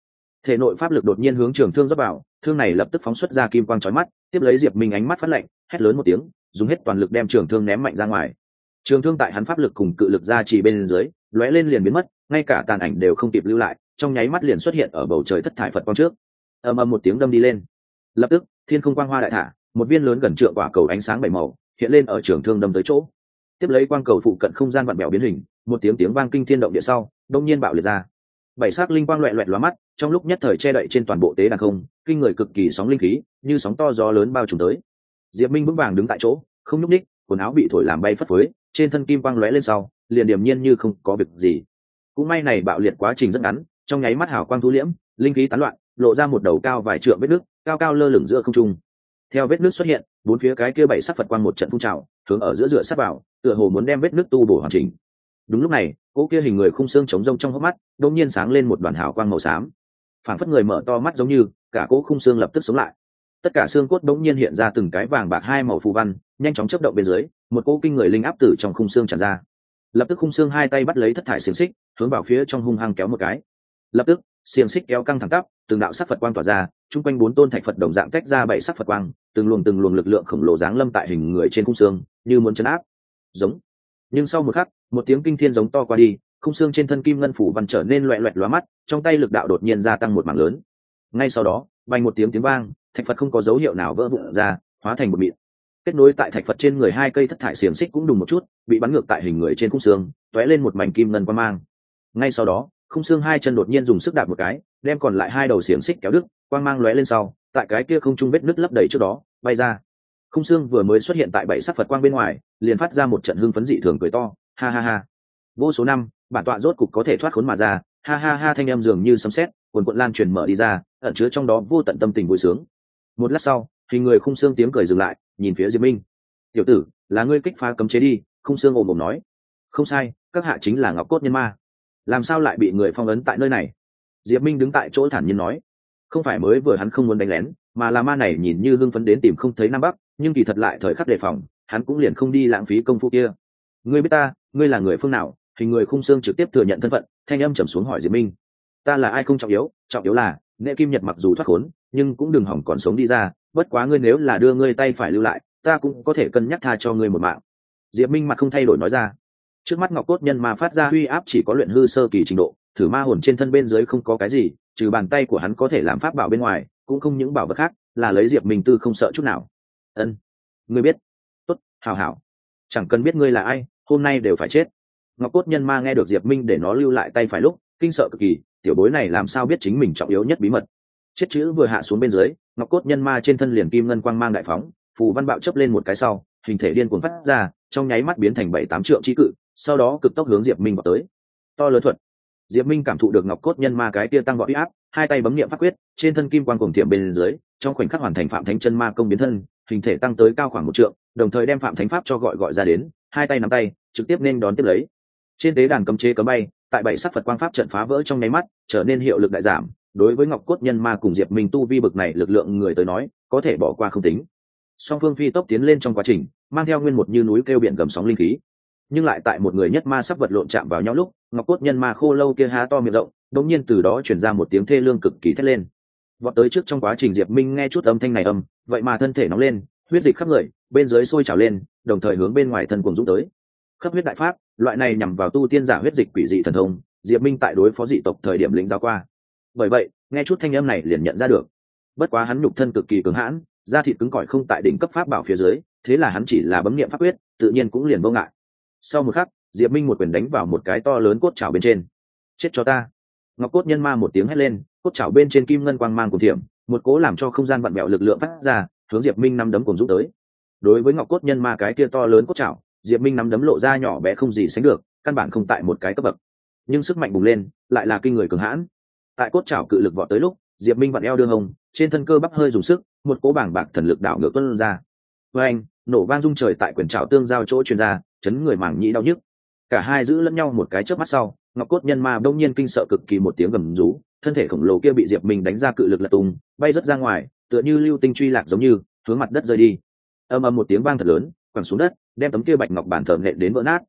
Thể nội pháp lực đột nhiên hướng trường thương dốc vào, thương này lập tức phóng xuất ra kim quang chói mắt, tiếp lấy Diệp Minh ánh mắt phát lạnh, hét lớn một tiếng, dùng hết toàn lực đem trường thương ném mạnh ra ngoài. Trường thương tại hắn pháp lực cùng cự lực ra chỉ bên dưới, lóe lên liền biến mất, ngay cả tàn ảnh đều không kịp lưu lại, trong nháy mắt liền xuất hiện ở bầu trời thất thải Phật quang trước. Ầm ầm một tiếng đâm đi lên. Lập tức, thiên không quang hoa đại thả, một viên lớn gần trượng quả cầu ánh sáng bảy màu hiện lên ở trường thương đâm tới chỗ. Tiếp lấy quang cầu phụ cận không gian vặn bèo biến hình, một tiếng tiếng vang kinh thiên động địa sau, đông nhiên bạo liệt ra. Bảy sắc linh quang loẹt loẹt lóa mắt, trong lúc nhất thời che đậy trên toàn bộ tế đàn không, kinh người cực kỳ sóng linh khí, như sóng to gió lớn bao trùm tới. Diệp Minh vững vàng đứng tại chỗ, không nhúc nhích, quần áo bị thổi làm bay phất phới, trên thân kim quang lóe lên sau, liền điềm nhiên như không có việc gì. Cũng may này bạo liệt quá trình rất ngắn, trong nháy mắt hào quang thu liễm, linh khí tán loạn, lộ ra một đầu cao vài trượng vết nước, cao cao lơ lửng giữa không trung. Theo vết nước xuất hiện, bốn phía cái kia bảy sắc Phật quang một trận phun trào, hướng ở giữa sát vào, tựa hồ muốn đem vết nước tu bổ hoàn chỉnh. Đúng lúc này, cỗ kia hình người khung xương trống rông trong hốc mắt, đột nhiên sáng lên một đoàn hào quang màu xám. Phảng phất người mở to mắt giống như, cả cỗ khung xương lập tức sống lại. Tất cả xương cốt đột nhiên hiện ra từng cái vàng bạc hai màu phù văn, nhanh chóng chớp động bên dưới, một cỗ kinh người linh áp tử trong khung xương tràn ra. Lập tức khung xương hai tay bắt lấy thất thải xiềng xích, hướng vào phía trong hung hăng kéo một cái. Lập tức, xiềng xích kéo căng thẳng tắp, từng đạo sắc Phật quang tỏa ra, chung quanh bốn tôn thạch Phật đồng dạng tách ra bảy sắc Phật quang, từng luồng lực lượng khổng lồ giáng lâm tại hình người trên khung xương, như muốn chấn áp. Giống. Nhưng sau một khắc, một tiếng kinh thiên giống to qua đi, khung xương trên thân kim ngân phủ văn trở nên loẹt loẹt lóa mắt, trong tay lực đạo đột nhiên gia tăng một mảng lớn. Ngay sau đó, vang một tiếng tiếng vang, thạch Phật không có dấu hiệu nào vỡ vụn ra, hóa thành một mịn. Kết nối tại thạch Phật trên người hai cây thất thải xiềng xích cũng đùng một chút, bị bắn ngược tại hình người trên khung xương, tóe lên một mảnh kim ngân quang mang. Ngay sau đó, khung xương hai chân đột nhiên dùng sức đạp một cái, đem còn lại hai đầu xiềng xích kéo đứt, quang mang lóe lên sau, tại cái kia không trung vết nứt lấp đầy trước đó, bay ra. Khung xương vừa mới xuất hiện tại bảy sắc Phật quang bên ngoài, liền phát ra một trận hưng phấn dị thường cười to, ha ha ha. Vô số năm, bản tọa rốt cục có thể thoát khốn mà ra, ha ha ha, thanh âm dường như sấm sét, cuồn cuộn lan truyền mở đi ra, ẩn chứa trong đó vô tận tâm tình vui sướng. Một lát sau, hình người khung xương tiếng cười dừng lại, nhìn phía Diệp Minh. "Tiểu tử, là ngươi kích phá cấm chế đi?" Khung xương ồm ồm nói. "Không sai, các hạ chính là Ngọc Cốt Nhân Ma. Làm sao lại bị người phong ấn tại nơi này?" Diệp Minh đứng tại chỗ thản nhiên nói. Không phải mới vừa hắn không muốn đánh lén, mà là ma này nhìn như hưng phấn đến tìm không thấy nam bắc, nhưng kỳ thật lại thời khắc đề phòng, hắn cũng liền không đi lãng phí công phu kia. "Ngươi biết ta, ngươi là người phương nào?" Hình người khung xương trực tiếp thừa nhận thân phận, thanh âm trầm xuống hỏi Diệp Minh. "Ta là ai không trọng yếu, trọng yếu là Nghệ Kim Nhật mặc dù thoát khốn, nhưng cũng đừng hỏng còn sống đi ra, bất quá ngươi nếu là đưa ngươi tay phải lưu lại, ta cũng có thể cân nhắc tha cho ngươi một mạng." Diệp Minh mặt không thay đổi nói ra. Trước mắt Ngọc Cốt Nhân Ma phát ra uy áp chỉ có luyện hư sơ kỳ trình độ, thử ma hồn trên thân bên dưới không có cái gì, trừ bàn tay của hắn có thể làm pháp bảo bên ngoài, cũng không những bảo vật khác, là lấy Diệp Minh tư không sợ chút nào. "Ân, ngươi biết." "Tốt, hảo hảo. Chẳng cần biết ngươi là ai, hôm nay đều phải chết." Ngọc Cốt Nhân Ma nghe được Diệp Minh để nó lưu lại tay phải lúc, kinh sợ cực kỳ, tiểu bối này làm sao biết chính mình trọng yếu nhất bí mật. Chết chữ vừa hạ xuống bên dưới, Ngọc Cốt Nhân Ma trên thân liền kim ngân quang mang đại phóng, phù văn bạo chớp lên một cái sau, hình thể điên cuồng phát ra, trong nháy mắt biến thành 7-8 trượng chi cự, sau đó cực tốc hướng Diệp Minh vào tới. To lớn thuật. Diệp Minh cảm thụ được Ngọc Cốt Nhân Ma cái kia tăng vọt uy áp, hai tay bấm niệm pháp quyết, trên thân kim quang cuồng tiệm bên dưới, trong khoảnh khắc hoàn thành Phạm Thánh Chân Ma công biến thân, hình thể tăng tới cao khoảng 1 trượng, đồng thời đem Phạm Thánh pháp cho gọi ra đến, hai tay nắm tay, trực tiếp nên đón tiếp lấy. Trên tế đàn cấm chế cấm bay, tại bảy sắc Phật quang pháp trận phá vỡ trong nháy mắt, trở nên hiệu lực đại giảm, đối với Ngọc Cốt Nhân Ma cùng Diệp Minh tu vi bực này lực lượng người tới nói, có thể bỏ qua không tính. Song phương phi tốc tiến lên trong quá trình, mang theo nguyên một như núi kêu biển gầm sóng linh khí. Nhưng lại tại một người nhất ma sắp vật lộn chạm vào nhau lúc, Ngọc Cốt Nhân Ma khô lâu kia há to miệng rộng, đột nhiên từ đó truyền ra một tiếng thê lương cực kỳ thét lên. Vọt tới trước trong quá trình Diệp Minh nghe chút âm thanh này vậy mà thân thể nóng lên, huyết dịch khắp người, bên dưới sôi trào lên, đồng thời hướng bên ngoài thân cuồng dũng tới. Khắp huyết đại pháp, loại này nhằm vào tu tiên giả huyết dịch quỷ dị thần thông, Diệp Minh tại đối phó dị tộc thời điểm lĩnh giáo qua. Bởi vậy, nghe chút thanh âm này liền nhận ra được. Bất quá hắn nhục thân cực kỳ cứng hãn, da thịt cứng cỏi không tại đỉnh cấp pháp bảo phía dưới, thế là hắn chỉ là bấm niệm pháp quyết, tự nhiên cũng liền vô ngại. Sau một khắc, Diệp Minh một quyền đánh vào một cái to lớn cốt trảo bên trên. "Chết cho ta!" Ngọc Cốt Nhân Ma một tiếng hét lên, cốt trảo bên trên kim ngân quang mang cuồng thiểm, một cố làm cho không gian vặn vẹo lực lượng phát ra, hướng Diệp Minh năm đấm cuồng dũng tới. Đối với Ngọc Cốt Nhân Ma cái kia to lớn cốt trảo, Diệp Minh nắm đấm lộ ra nhỏ bé không gì sánh được, căn bản không tại một cái cấp bậc. Nhưng sức mạnh bùng lên, lại là kinh người cường hãn. Tại cốt trảo cự lực vọt tới lúc, Diệp Minh vặn eo đưa hông, trên thân cơ bắp hơi dùng sức, một cỗ bảng bạc thần lực đảo ngược tuôn ra. Oeng, nổ vang rung trời tại quyền trảo tương giao chỗ truyền ra, chấn người màng nhĩ đau nhức. Cả hai giữ lẫn nhau một cái chớp mắt sau, Ngọc Cốt Nhân Ma đông nhiên kinh sợ cực kỳ một tiếng gầm rú, thân thể khổng lồ kia bị Diệp Minh đánh ra cự lực lật tung, bay rất ra ngoài, tựa như lưu tinh truy lạc giống như, hướng mặt đất rơi đi. Ầm ầm một tiếng vang thật lớn, quẳng xuống đất, đem tấm kia bạch ngọc bản thờ nện đến vỡ nát.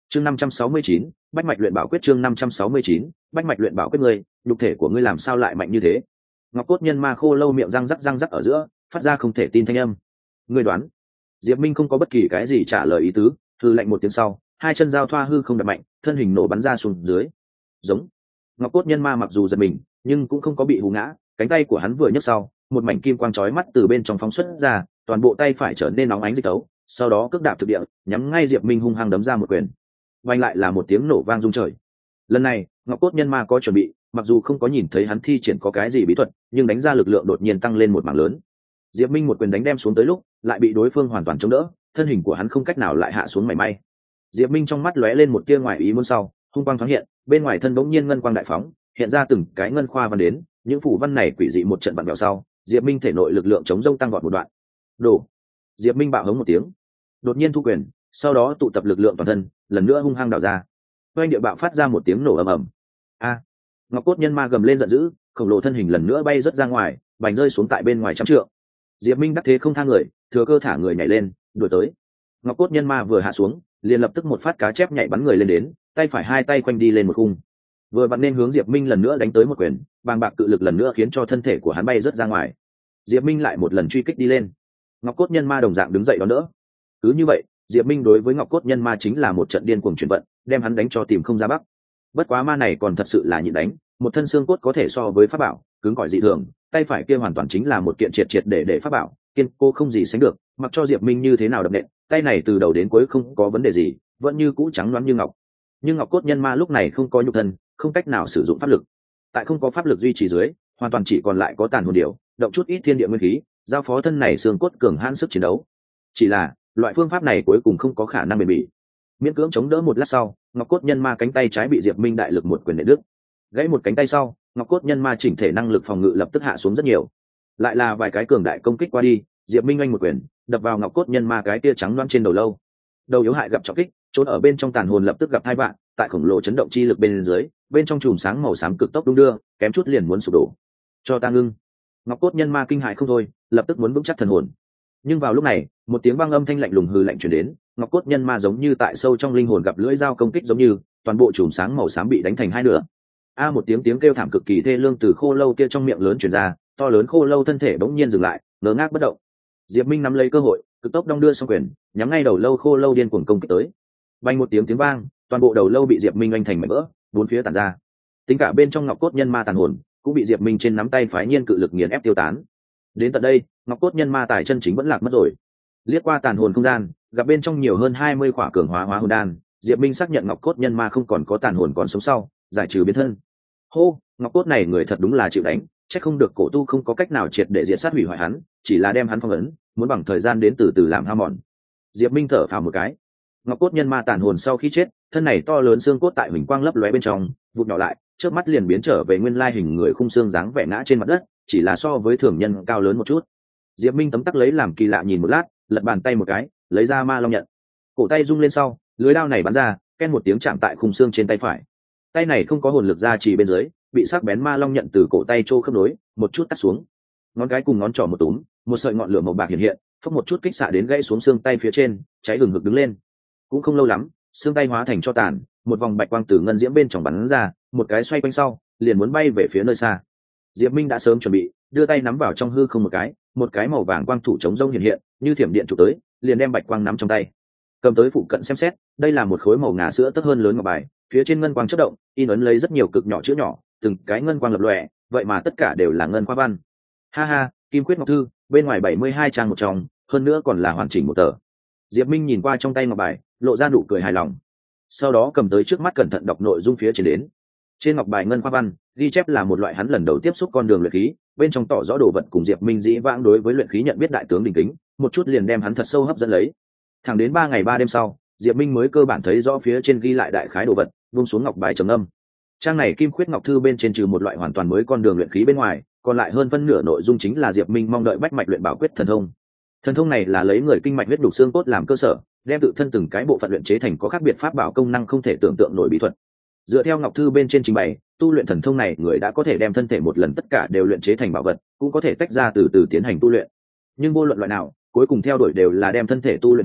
Chương 569, bách mạch luyện bảo quyết. Chương 569, bách mạch luyện bảo quyết. Ngươi, nhục thể của ngươi làm sao lại mạnh như thế? Ngọc cốt nhân ma khô lâu miệng răng rắc ở giữa, phát ra không thể tin thanh âm. Ngươi đoán? Diệp Minh không có bất kỳ cái gì trả lời ý tứ, hư lạnh một tiếng sau, hai chân giao thoa hư không đập mạnh, thân hình nổ bắn ra xuống dưới. Giống. Ngọc cốt nhân ma mặc dù giật mình, nhưng cũng không có bị hù ngã, cánh tay của hắn vừa nhấc sau, một mảnh kim quang chói mắt từ bên trong phóng xuất ra, toàn bộ tay phải trở nên nóng ánh dịch tấu, sau đó cước đạp thực địa, nhắm ngay Diệp Minh hung hăng đấm ra một quyền. Vang lại là một tiếng nổ vang rung trời. Lần này, Ngọc cốt nhân ma có chuẩn bị, mặc dù không có nhìn thấy hắn thi triển có cái gì bí thuật, nhưng đánh ra lực lượng đột nhiên tăng lên một mảng lớn. Diệp Minh một quyền đánh đem xuống tới lúc, lại bị đối phương hoàn toàn chống đỡ, thân hình của hắn không cách nào lại hạ xuống mảy may. Diệp Minh trong mắt lóe lên một tia ngoài ý muốn sau, hung quang thoáng hiện, bên ngoài thân bỗng nhiên ngân quang đại phóng, hiện ra từng cái ngân khoa văn đến, những phủ văn này quỷ dị một trận vặn vẹo sau, Diệp Minh thể nội lực lượng chống rông tăng vọt một đoạn. Đổ. Diệp Minh bạo hống một tiếng, đột nhiên thu quyền, sau đó tụ tập lực lượng toàn thân, lần nữa hung hăng đảo ra. Oanh địa bạo phát ra một tiếng nổ ầm ầm. A! Ngọc cốt nhân ma gầm lên giận dữ, khổng lồ thân hình lần nữa bay rất ra ngoài, bành rơi xuống tại bên ngoài trăm trượng. Diệp Minh đắc thế không tha người, thừa cơ thả người nhảy lên, đuổi tới. Ngọc cốt nhân ma vừa hạ xuống, liền lập tức một phát cá chép nhảy bắn người lên đến, tay phải hai tay quanh đi lên một khung, vừa vặn nên hướng Diệp Minh lần nữa đánh tới một quyền, bàng bạc cự lực lần nữa khiến cho thân thể của hắn bay rất ra ngoài. Diệp Minh lại một lần truy kích đi lên, Ngọc cốt nhân ma đồng dạng đứng dậy đón đỡ. Cứ như vậy, Diệp Minh đối với Ngọc cốt nhân ma chính là một trận điên cuồng chuyển vận, đem hắn đánh cho tìm không ra bắc. Bất quá ma này còn thật sự là nhịn đánh, một thân xương cốt có thể so với pháp bảo, cứng cỏi dị thường, tay phải kia hoàn toàn chính là một kiện triệt để pháp bảo, kiên cố không gì sánh được, mặc cho Diệp Minh như thế nào đập nện, tay này từ đầu đến cuối không có vấn đề gì, vẫn như cũ trắng loáng như ngọc. Nhưng Ngọc cốt nhân ma lúc này không có nhục thân, không cách nào sử dụng pháp lực. Tại không có pháp lực duy trì dưới, hoàn toàn chỉ còn lại có tàn hồn điều, động chút ít thiên địa nguyên khí, giao phó thân này xương cốt cường hãn sức chiến đấu. Chỉ là, loại phương pháp này cuối cùng không có khả năng bền bỉ. Miễn cưỡng chống đỡ một lát sau, Ngọc cốt nhân ma cánh tay trái bị Diệp Minh đại lực một quyền nện đứt. Gãy một cánh tay sau, Ngọc cốt nhân ma chỉnh thể năng lực phòng ngự lập tức hạ xuống rất nhiều. Lại là vài cái cường đại công kích qua đi, Diệp Minh oanh một quyền, đập vào Ngọc cốt nhân ma cái tia trắng loáng trên đầu lâu. Đầu yếu hại gặp trọng kích, trốn ở bên trong tàn hồn lập tức gặp hai bạn, tại khổng lồ chấn động chi lực bên dưới, bên trong chùm sáng màu xám cực tốc đung đưa, kém chút liền muốn sụp đổ. Cho ta ngưng. Ngọc cốt nhân ma kinh hãi không thôi, lập tức muốn vững chắc thần hồn. Nhưng vào lúc này, một tiếng vang âm thanh lạnh lùng hừ lạnh truyền đến, Ngọc cốt nhân ma giống như tại sâu trong linh hồn gặp lưỡi dao công kích giống như, toàn bộ chùm sáng màu xám bị đánh thành hai nửa. A một tiếng kêu thảm cực kỳ thê lương từ khô lâu kia trong miệng lớn truyền ra, to lớn khô lâu thân thể bỗng nhiên dừng lại, ngơ ngác bất động. Diệp Minh nắm lấy cơ hội, cực tốc đong đưa xong quyền, nhắm ngay đầu lâu khô lâu điên cuồng công kích tới. Vang một tiếng vang, toàn bộ đầu lâu bị Diệp Minh oanh thành mảnh vỡ, bốn phía tản ra. Tính cả bên trong Ngọc cốt nhân ma tàn hồn, cũng bị Diệp Minh trên nắm tay phái nhiên cự lực nghiền ép tiêu tán. Đến tận đây, Ngọc cốt nhân ma tài chân chính vẫn lạc mất rồi. Liếc qua tàn hồn không gian, gặp bên trong nhiều hơn 20 khỏa cường hóa hồn đan, Diệp Minh xác nhận Ngọc cốt nhân ma không còn có tàn hồn còn sống sau, giải trừ biến thân. Hô, Ngọc cốt này người thật đúng là chịu đánh, chắc không được cổ tu không có cách nào triệt để diệt sát hủy hoại hắn, chỉ là đem hắn phong ấn, muốn bằng thời gian đến từ từ làm hao mòn. Diệp Minh thở phào một cái. Ngọc cốt nhân ma tàn hồn sau khi chết, thân này to lớn xương cốt tại huỳnh quang lấp lóe bên trong, vụt nhỏ lại, chớp mắt liền biến trở về nguyên lai hình người khung xương dáng vẻ ngã trên mặt đất, chỉ là so với thường nhân cao lớn một chút. Diệp Minh tấm tắc lấy làm kỳ lạ nhìn một lát, lật bàn tay một cái, lấy ra ma long nhận. Cổ tay rung lên sau, lưới đao này bắn ra, ken một tiếng chạm tại khung xương trên tay phải. Tay này không có hồn lực ra chỉ bên dưới, bị sắc bén ma long nhận từ cổ tay trô khớp nối, một chút cắt xuống. Ngón cái cùng ngón trỏ một túm, một sợi ngọn lửa màu bạc hiện hiện, phốc một chút kích xạ đến gãy xuống xương tay phía trên, cháy hừng hực đứng lên. Cũng không lâu lắm, xương tay hóa thành tro tàn, một vòng bạch quang từ ngân diễm bên trong bắn ra, một cái xoay quanh sau, liền muốn bay về phía nơi xa. Diệp Minh đã sớm chuẩn bị, đưa tay nắm vào trong hư không một cái màu vàng quang thủ chống rông hiện hiện, như thiểm điện chụp tới, liền đem bạch quang nắm trong tay. Cầm tới phụ cận xem xét, đây là một khối màu ngà sữa tấc hơn lớn ngọc bài, phía trên ngân quang chớp động, in ấn lấy rất nhiều cực nhỏ chữ nhỏ, từng cái ngân quang lập lòe, vậy mà tất cả đều là ngân khoa văn. Ha ha, Kim Quyết Ngọc Thư, bên ngoài 72 trang một trong, hơn nữa còn là hoàn chỉnh một tờ. Diệp Minh nhìn qua trong tay ngọc bài, lộ ra nụ cười hài lòng. Sau đó cầm tới trước mắt cẩn thận đọc nội dung phía trên đến. Trên ngọc bài ngân khoa văn, ghi chép là một loại hắn lần đầu tiếp xúc con đường luyện khí, bên trong tỏ rõ đồ vật cùng Diệp Minh dĩ vãng đối với luyện khí nhận biết đại tướng đình kính, một chút liền đem hắn thật sâu hấp dẫn lấy. Thẳng đến 3 ngày 3 đêm sau, Diệp Minh mới cơ bản thấy rõ phía trên ghi lại đại khái đồ vật, buông xuống ngọc bài trầm âm. Trang này Kim Khuyết Ngọc Thư bên trên trừ một loại hoàn toàn mới con đường luyện khí bên ngoài, còn lại hơn phân nửa nội dung chính là Diệp Minh mong đợi bách mạch luyện bảo quyết thần thông. Thần thông này là lấy người kinh mạch huyết đục xương cốt làm cơ sở, đem tự thân từng cái bộ phận luyện chế thành có khác biệt pháp bảo công năng không thể tưởng tượng nổi bí thuật. Dựa theo Ngọc Thư bên trên trình bày, tu luyện thần thông này người đã có thể đem thân thể một lần tất cả đều luyện chế thành bảo vật, cũng có thể tách ra từ từ tiến hành tu luyện. Nhưng vô luận loại nào, cuối cùng theo đuổi đều là đem thân thể tu luyện thành,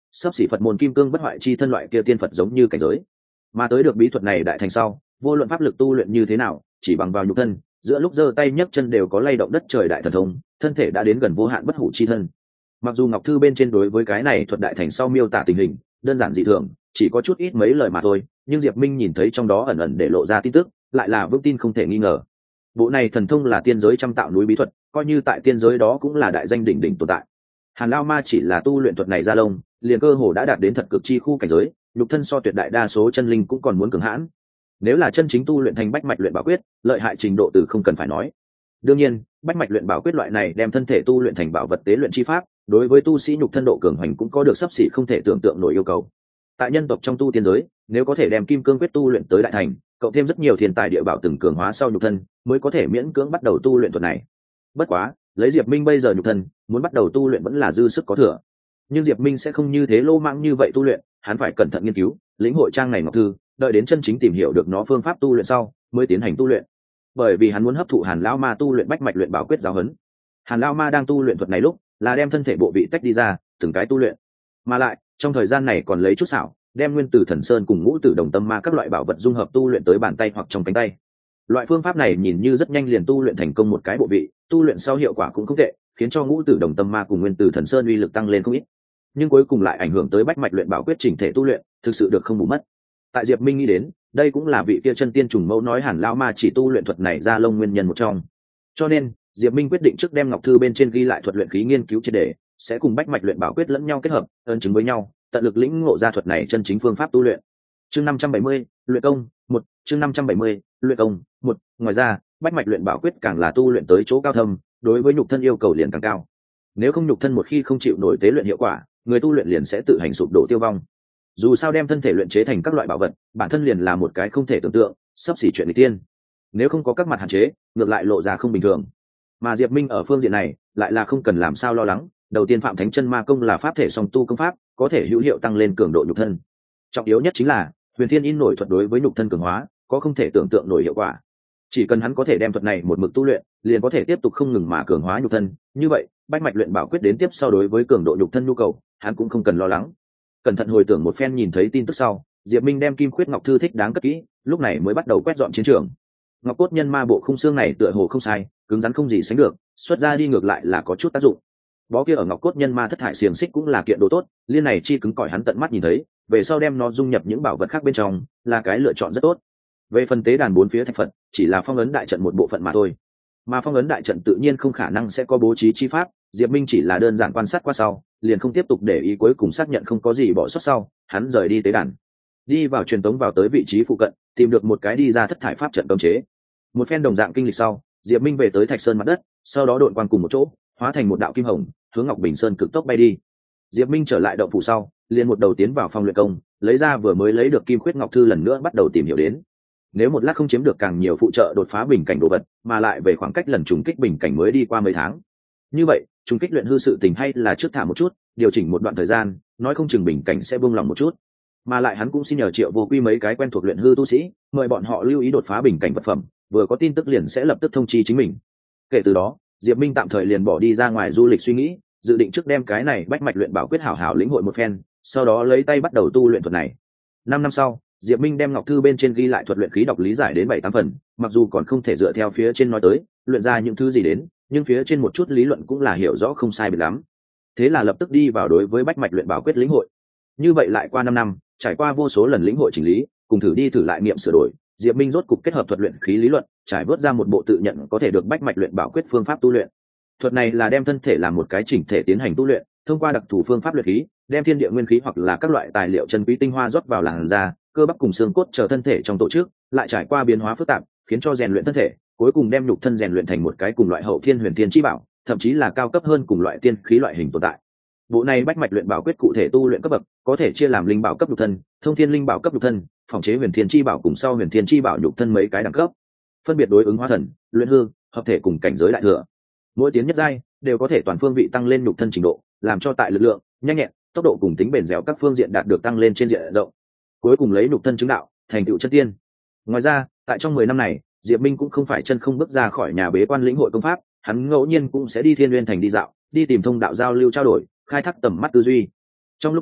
sắp xỉ Phật môn kim cương bất hoại chi thân loại kia tiên Phật giống như cảnh giới. Mà tới được bí thuật này đại thành sau, vô luận pháp lực tu luyện như thế nào, chỉ bằng vào nhục thân, giữa lúc giơ tay nhấc chân đều có lay động đất trời đại thần thông, thân thể đã đến gần vô hạn bất hủ chi thân. Mặc dù ngọc thư bên trên đối với cái này thuật đại thành sau miêu tả tình hình đơn giản dị thường, chỉ có chút ít mấy lời mà thôi, nhưng Diệp Minh nhìn thấy trong đó ẩn ẩn để lộ ra tin tức, lại là vững tin không thể nghi ngờ. Bộ này thần thông là tiên giới trăm tạo núi bí thuật, coi như tại tiên giới đó cũng là đại danh đỉnh đỉnh tồn tại. Hàn Lao Ma chỉ là tu luyện thuật này ra lông, liền cơ hồ đã đạt đến thật cực chi khu cảnh giới, nhục thân so tuyệt đại đa số chân linh cũng còn muốn cường hãn. Nếu là chân chính tu luyện thành bách mạch luyện bảo quyết, lợi hại trình độ từ không cần phải nói. Đương nhiên, bách mạch luyện bảo quyết loại này đem thân thể tu luyện thành bảo vật tế luyện chi pháp, đối với tu sĩ nhục thân độ cường hoành cũng có được sắp xỉ không thể tưởng tượng nổi yêu cầu. Tại nhân tộc trong tu tiên giới, nếu có thể đem kim cương quyết tu luyện tới đại thành, cộng thêm rất nhiều thiên tài địa bảo từng cường hóa sau nhục thân, mới có thể miễn cưỡng bắt đầu tu luyện thuật này. Bất quá, lấy Diệp Minh bây giờ nhục thân, muốn bắt đầu tu luyện vẫn là dư sức có thừa. Nhưng Diệp Minh sẽ không như thế lô mãng như vậy tu luyện, hắn phải cẩn thận nghiên cứu, lĩnh hội trang này ngọc thư, đợi đến chân chính tìm hiểu được nó phương pháp tu luyện sau, mới tiến hành tu luyện. Bởi vì hắn muốn hấp thụ Hàn Lão Ma tu luyện bách mạch luyện bảo quyết giáo huấn. Hàn Lão Ma đang tu luyện thuật này lúc, là đem thân thể bộ vị tách đi ra, từng cái tu luyện. Mà lại, trong thời gian này còn lấy chút xảo, đem nguyên tử thần sơn cùng ngũ tử đồng tâm ma các loại bảo vật dung hợp tu luyện tới bàn tay hoặc trong cánh tay. Loại phương pháp này nhìn như rất nhanh liền tu luyện thành công một cái bộ vị, tu luyện sau hiệu quả cũng không tệ, khiến cho ngũ tử đồng tâm ma cùng nguyên tử thần sơn uy lực tăng lên không ít. Nhưng cuối cùng lại ảnh hưởng tới bách mạch luyện bảo quyết chỉnh thể tu luyện, thực sự được không bù mất. Tại Diệp Minh nghĩ đến, đây cũng là vị kia chân tiên trùng mẫu nói Hàn Lão Ma chỉ tu luyện thuật này ra lông nguyên nhân một trong. Cho nên, Diệp Minh quyết định trước đem ngọc thư bên trên ghi lại thuật luyện khí nghiên cứu triệt để, sẽ cùng bách mạch luyện bảo quyết lẫn nhau kết hợp, ơn chứng với nhau, tận lực lĩnh ngộ ra thuật này chân chính phương pháp tu luyện. Chương 570, luyện công, 1, chương 570, luyện công, 1, ngoài ra, bách mạch luyện bảo quyết càng là tu luyện tới chỗ cao thâm, đối với nhục thân yêu cầu liền càng cao. Nếu không nhục thân một khi không chịu nổi tế luyện hiệu quả, người tu luyện liền sẽ tự hành sụp đổ tiêu vong. Dù sao đem thân thể luyện chế thành các loại bảo vật, bản thân liền là một cái không thể tưởng tượng, sắp xỉ chuyện nghịch tiên. Nếu không có các mặt hạn chế, ngược lại lộ ra không bình thường. Mà Diệp Minh ở phương diện này, lại là không cần làm sao lo lắng, đầu tiên Phạm Thánh Chân Ma Công là pháp thể song tu công pháp, có thể hữu hiệu tăng lên cường độ nhục thân. Trọng yếu nhất chính là, Huyền Thiên In nổi thuật đối với nhục thân cường hóa, có không thể tưởng tượng nổi hiệu quả. Chỉ cần hắn có thể đem thuật này một mực tu luyện, liền có thể tiếp tục không ngừng mà cường hóa nhục thân, như vậy, bách mạch luyện bảo quyết đến tiếp sau đối với cường độ nhục thân nhu cầu, hắn cũng không cần lo lắng. Cẩn thận hồi tưởng một phen nhìn thấy tin tức sau, Diệp Minh đem Kim Khuyết Ngọc Thư thích đáng cất kỹ, lúc này mới bắt đầu quét dọn chiến trường. Ngọc cốt nhân ma bộ khung xương này tựa hồ không sai, cứng rắn không gì sánh được, xuất ra đi ngược lại là có chút tác dụng. Bó kia ở ngọc cốt nhân ma thất thải xiềng xích cũng là kiện đồ tốt, liên này chi cứng cỏi hắn tận mắt nhìn thấy, về sau đem nó dung nhập những bảo vật khác bên trong, là cái lựa chọn rất tốt. Về phần tế đàn bốn phía thạch Phật, chỉ là phong ấn đại trận một bộ phận mà thôi. Mà phong ấn đại trận tự nhiên không khả năng sẽ có bố trí chi pháp, Diệp Minh chỉ là đơn giản quan sát qua sau, liền không tiếp tục để ý, cuối cùng xác nhận không có gì bỏ sót sau, hắn rời đi tế đàn. Đi vào truyền tống vào tới vị trí phụ cận, tìm được một cái đi ra thất thải pháp trận cấm chế. Một phen đồng dạng kinh lịch sau, Diệp Minh về tới Thạch Sơn mặt đất, sau đó độn quang cùng một chỗ, hóa thành một đạo kim hồng, hướng Ngọc Bình Sơn cực tốc bay đi. Diệp Minh trở lại động phủ sau, liền một đầu tiến vào phòng luyện công, lấy ra vừa mới lấy được Kim Khuyết Ngọc Thư lần nữa bắt đầu tìm hiểu đến. Nếu một lát không chiếm được càng nhiều phụ trợ đột phá bình cảnh đồ vật, mà lại về khoảng cách lần trùng kích bình cảnh mới đi qua mấy tháng, như vậy trùng kích luyện hư sự tình hay là trước thả một chút, điều chỉnh một đoạn thời gian, nói không chừng bình cảnh sẽ buông lòng một chút. Mà lại hắn cũng xin nhờ Triệu Vô Quy mấy cái quen thuộc luyện hư tu sĩ, mời bọn họ lưu ý đột phá bình cảnh vật phẩm, vừa có tin tức liền sẽ lập tức thông chi chính mình. Kể từ đó, Diệp Minh tạm thời liền bỏ đi ra ngoài du lịch suy nghĩ, dự định trước đem cái này bách mạch luyện bảo quyết hảo hảo lĩnh hội một phen, sau đó lấy tay bắt đầu tu luyện thuật này. 5 năm sau, Diệp Minh đem ngọc thư bên trên ghi lại thuật luyện khí đọc lý giải đến 7-8 phần, mặc dù còn không thể dựa theo phía trên nói tới, luyện ra những thứ gì đến, nhưng phía trên một chút lý luận cũng là hiểu rõ không sai biệt lắm. Thế là lập tức đi vào đối với bách mạch luyện bảo quyết lĩnh hội. Như vậy lại qua 5 năm, trải qua vô số lần lĩnh hội chỉnh lý, cùng thử đi thử lại nghiệm sửa đổi, Diệp Minh rốt cục kết hợp thuật luyện khí lý luận, trải vớt ra một bộ tự nhận có thể được bách mạch luyện bảo quyết phương pháp tu luyện. Thuật này là đem thân thể làm một cái chỉnh thể tiến hành tu luyện, thông qua đặc thù phương pháp luyện khí, đem thiên địa nguyên khí hoặc là các loại tài liệu chân quý tinh hoa rót vào làn da, cơ bắp cùng xương cốt chờ thân thể trong tổ chức, lại trải qua biến hóa phức tạp, khiến cho rèn luyện thân thể, cuối cùng đem nhục thân rèn luyện thành một cái cùng loại hậu thiên huyền thiên chi bảo, thậm chí là cao cấp hơn cùng loại tiên khí loại hình tồn tại. Bộ này bách mạch luyện bảo quyết cụ thể tu luyện cấp bậc, có thể chia làm linh bảo cấp nhục thân, thông thiên linh bảo cấp nhục thân, phòng chế huyền thiên chi bảo cùng sau huyền thiên chi bảo nhục thân mấy cái đẳng cấp, phân biệt đối ứng hóa thần, luyện hư, hợp thể cùng cảnh giới đại thừa. Mỗi tiến nhất giai đều có thể toàn phương vị tăng lên nhục thân trình độ, làm cho tại lực lượng, nhanh nhẹn, tốc độ cùng tính bền dẻo các phương diện đạt được tăng lên trên diện rộng. Cuối cùng lấy nhục thân chứng đạo, thành tựu chân tiên. Ngoài ra, tại trong 10 năm này, Diệp Minh cũng không phải chân không bước ra khỏi nhà bế quan lĩnh hội công pháp, hắn ngẫu nhiên cũng sẽ đi Thiên Nguyên thành đi dạo, đi tìm thông đạo giao lưu trao đổi, khai thác tầm mắt tư duy. Trong lúc đó,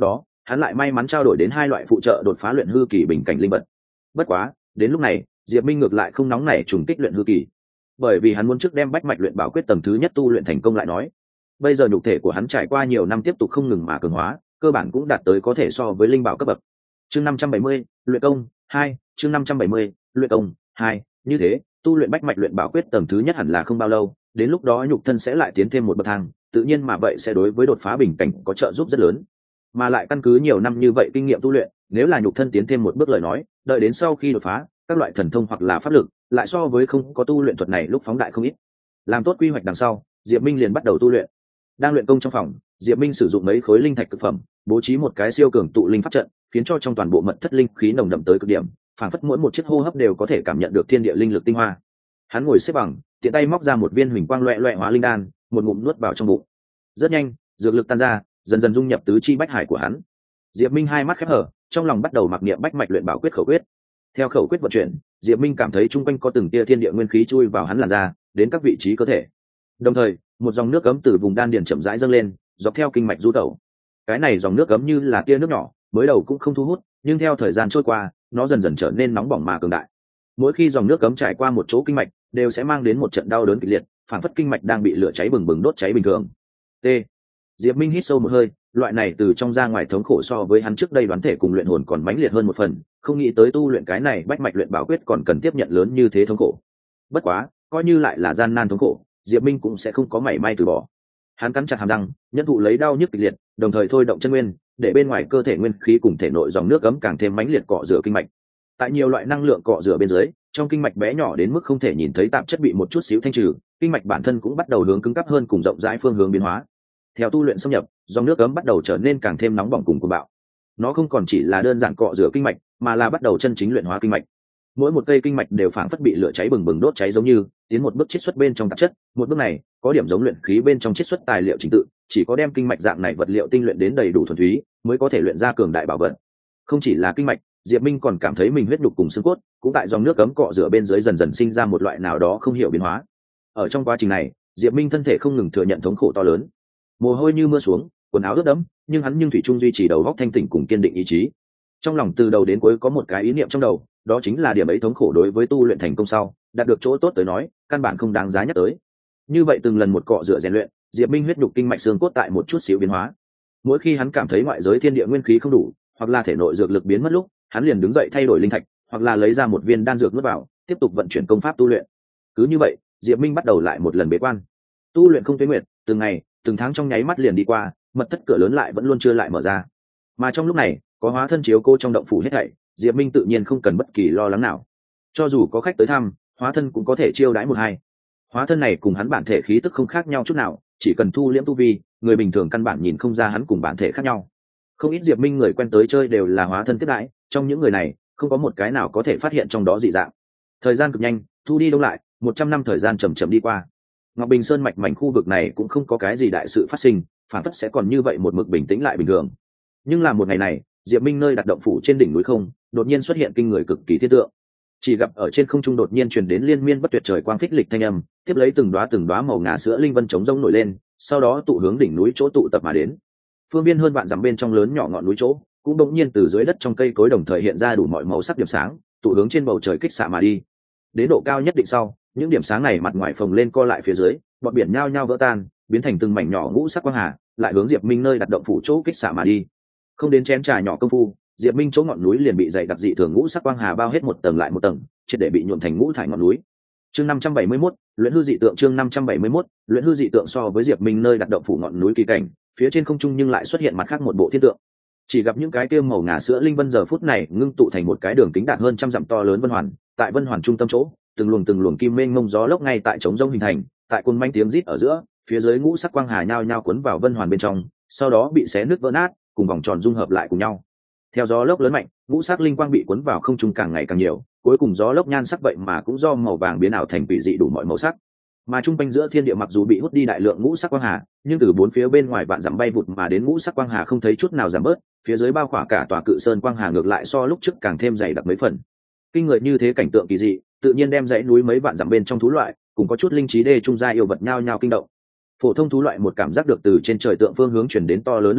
hắn lại may mắn trao đổi đến 2 loại phụ trợ đột phá luyện hư kỳ bình cảnh linh vật. Bất quá đến lúc này Diệp Minh ngược lại không nóng nảy trùng kích luyện hư kỳ, bởi vì hắn muốn trước đem bách mạch luyện bảo quyết tầng thứ nhất tu luyện thành công lại nói. Bây giờ nhục thể của hắn trải qua nhiều năm tiếp tục không ngừng mà cường hóa, cơ bản cũng đạt tới có thể so với linh bảo cấp bậc. Chương 570, luyện công 2, chương 570, luyện công 2, như thế, tu luyện bách mạch luyện bảo quyết tầng thứ nhất hẳn là không bao lâu, đến lúc đó nhục thân sẽ lại tiến thêm một bậc thang, tự nhiên mà vậy sẽ đối với đột phá bình cảnh có trợ giúp rất lớn. Mà lại căn cứ nhiều năm như vậy kinh nghiệm tu luyện, nếu là nhục thân tiến thêm một bước lời nói, đợi đến sau khi đột phá, các loại thần thông hoặc là pháp lực, lại so với không có tu luyện thuật này lúc phóng đại không ít. Làm tốt quy hoạch đằng sau, Diệp Minh liền bắt đầu tu luyện. Đang luyện công trong phòng, Diệp Minh sử dụng mấy khối linh thạch cực phẩm, bố trí một cái siêu cường tụ linh pháp trận, khiến cho trong toàn bộ mật thất linh khí nồng đậm tới cực điểm, phảng phất mỗi một chiếc hô hấp đều có thể cảm nhận được thiên địa linh lực tinh hoa. Hắn ngồi xếp bằng, tiện tay móc ra một viên huỳnh quang loẹt loẹt hóa linh đan, một ngụm nuốt vào trong bụng. Rất nhanh, dược lực tan ra, dần dần dung nhập tứ chi bách hải của hắn. Diệp Minh hai mắt khép hở, trong lòng bắt đầu mặc niệm bách mạch luyện bảo quyết khẩu quyết. Theo khẩu quyết vận chuyển, Diệp Minh cảm thấy chung quanh có từng tia thiên địa nguyên khí chui vào hắn làn da, đến các vị trí cơ thể. Đồng thời, một dòng nước ấm từ vùng đan điền chậm rãi dâng lên, dọc theo kinh mạch du tẩu. Cái này dòng nước ấm như là tia nước nhỏ, mới đầu cũng không thu hút, nhưng theo thời gian trôi qua, nó dần dần trở nên nóng bỏng mà cường đại. Mỗi khi dòng nước ấm trải qua một chỗ kinh mạch, đều sẽ mang đến một trận đau đớn kịch liệt, phản phất kinh mạch đang bị lửa cháy bừng bừng đốt cháy bình thường. T. Diệp Minh hít sâu một hơi, loại này từ trong ra ngoài thống khổ so với hắn trước đây đoán thể cùng luyện hồn còn mãnh liệt hơn một phần, không nghĩ tới tu luyện cái này bách mạch luyện bảo quyết còn cần tiếp nhận lớn như thế thống khổ. Bất quá, coi như lại là gian nan thống khổ, Diệp Minh cũng sẽ không có mảy may từ bỏ. Hắn cắn chặt hàm răng, nhẫn thụ lấy đau nhức kịch liệt, đồng thời thôi động chân nguyên, để bên ngoài cơ thể nguyên khí cùng thể nội dòng nước ấm càng thêm mãnh liệt cọ rửa kinh mạch. Tại nhiều loại năng lượng cọ rửa bên dưới, trong kinh mạch bé nhỏ đến mức không thể nhìn thấy tạp chất bị một chút xíu thanh trừ, kinh mạch bản thân cũng bắt đầu hướng cứng cáp hơn cùng rộng rãi phương hướng biến hóa. Theo tu luyện xâm nhập, dòng nước ấm bắt đầu trở nên càng thêm nóng bỏng cùng cuồng bạo. Nó không còn chỉ là đơn giản cọ rửa kinh mạch, mà là bắt đầu chân chính luyện hóa kinh mạch. Mỗi một cây kinh mạch đều phảng phất bị lửa cháy bừng bừng đốt cháy, giống như tiến một bước chiết xuất bên trong tạp chất. Một bước này có điểm giống luyện khí bên trong chiết xuất tài liệu chính tự, chỉ có đem kinh mạch dạng này vật liệu tinh luyện đến đầy đủ thuần túy, mới có thể luyện ra cường đại bảo vật. Không chỉ là kinh mạch, Diệp Minh còn cảm thấy mình huyết nhục cùng xương cốt cũng tại dòng nước cấm cọ rửa bên dưới dần dần sinh ra một loại nào đó không hiểu biến hóa. Ở trong quá trình này, Diệp Minh thân thể không ngừng thừa nhận thống khổ to lớn, mồ hôi như mưa xuống, quần áo ướt đẫm, nhưng hắn thủy chung duy trì đầu óc thanh tỉnh cùng kiên định ý chí. Trong lòng từ đầu đến cuối có một cái ý niệm trong đầu, đó chính là điểm ấy thống khổ đối với tu luyện thành công sau, đạt được chỗ tốt tới nói, căn bản không đáng giá nhắc tới. Như vậy từng lần một cọ rửa rèn luyện, Diệp Minh huyết nhục kinh mạch xương cốt tại một chút xíu biến hóa. Mỗi khi hắn cảm thấy ngoại giới thiên địa nguyên khí không đủ, hoặc là thể nội dược lực biến mất lúc, hắn liền đứng dậy thay đổi linh thạch, hoặc là lấy ra một viên đan dược nuốt vào, tiếp tục vận chuyển công pháp tu luyện. Cứ như vậy, Diệp Minh bắt đầu lại một lần bế quan. Tu luyện không tuyến nguyệt, từng ngày, từng tháng trong nháy mắt liền đi qua, mật thất cửa lớn lại vẫn luôn chưa lại mở ra. Mà trong lúc này, có hóa thân chiếu cô trong động phủ hết thảy, Diệp Minh tự nhiên không cần bất kỳ lo lắng nào. Cho dù có khách tới thăm, hóa thân cũng có thể chiêu đãi một hai. Hóa thân này cùng hắn bản thể khí tức không khác nhau chút nào, chỉ cần thu liễm tu vi, người bình thường căn bản nhìn không ra hắn cùng bản thể khác nhau. Không ít Diệp Minh người quen tới chơi đều là hóa thân tiếp đãi, trong những người này, không có một cái nào có thể phát hiện trong đó dị dạng. Thời gian cực nhanh, thu đi đông lại, 100 năm thời gian chậm chậm đi qua. Ngọc Bình Sơn mạch mảnh khu vực này cũng không có cái gì đại sự phát sinh, phản phất sẽ còn như vậy một mực bình tĩnh lại bình thường. Nhưng là một ngày này, Diệp Minh nơi đặt động phủ trên đỉnh núi không, đột nhiên xuất hiện kinh người cực kỳ thiên tượng. Chỉ gặp ở trên không trung đột nhiên truyền đến liên miên bất tuyệt trời quang phích lịch thanh âm, tiếp lấy từng đóa màu ngà sữa linh vân chống rông nổi lên, sau đó tụ hướng đỉnh núi chỗ tụ tập mà đến. Phương biên hơn vạn dặm bên trong lớn nhỏ ngọn núi chỗ, cũng đột nhiên từ dưới đất trong cây cối đồng thời hiện ra đủ mọi màu sắc điểm sáng, tụ hướng trên bầu trời kích xạ mà đi. Đến độ cao nhất định sau, những điểm sáng này mặt ngoài phồng lên co lại phía dưới, bọt biển nhao nhao vỡ tan, biến thành từng mảnh nhỏ ngũ sắc quang hà, lại hướng Diệp Minh nơi đặt động phủ chỗ kích xạ mà đi. Không đến chén trà nhỏ công phu, Diệp Minh chỗ ngọn núi liền bị dày đặc dị thường ngũ sắc quang hà bao hết một tầng lại một tầng, triệt để bị nhuộm thành ngũ thải ngọn núi. Chương 571, luyện hư dị tượng. Chương 571, luyện hư dị tượng. So với Diệp Minh nơi đặt động phủ ngọn núi kỳ cảnh, phía trên không trung nhưng lại xuất hiện mặt khác một bộ thiên tượng. Chỉ gặp những cái kia màu ngà sữa linh vân giờ phút này ngưng tụ thành một cái đường kính đạt hơn trăm dặm to lớn vân hoàn, tại vân hoàn trung tâm chỗ, từng luồng kim mênh mông gió lốc ngay tại trống rông hình thành, tại cuồng manh tiếng rít ở giữa, phía dưới ngũ sắc quang hà nhao nhao cuốn vào vân hoàn bên trong, sau đó bị xé nứt vỡ nát, cùng vòng tròn dung hợp lại cùng nhau. Theo gió lốc lớn mạnh, ngũ sắc linh quang bị cuốn vào không trung càng ngày càng nhiều, cuối cùng gió lốc nhan sắc vậy mà cũng do màu vàng biến ảo thành quỷ dị đủ mọi màu sắc. Mà trung quanh giữa thiên địa mặc dù bị hút đi đại lượng ngũ sắc quang hà, nhưng từ bốn phía bên ngoài vạn dặm bay vụt mà đến ngũ sắc quang hà không thấy chút nào giảm bớt, phía dưới bao khỏa cả tòa cự sơn quang hà ngược lại so lúc trước càng thêm dày đặc mấy phần. Kinh người như thế cảnh tượng kỳ dị, tự nhiên đem dãy núi mấy vạn dặm bên trong thú loại, cùng có chút linh trí đê trung gia yêu vật nhao nhao kinh động. Phổ thông thú loại một cảm giác được từ trên trời tượng phương hướng chuyển đến to lớn linh áp,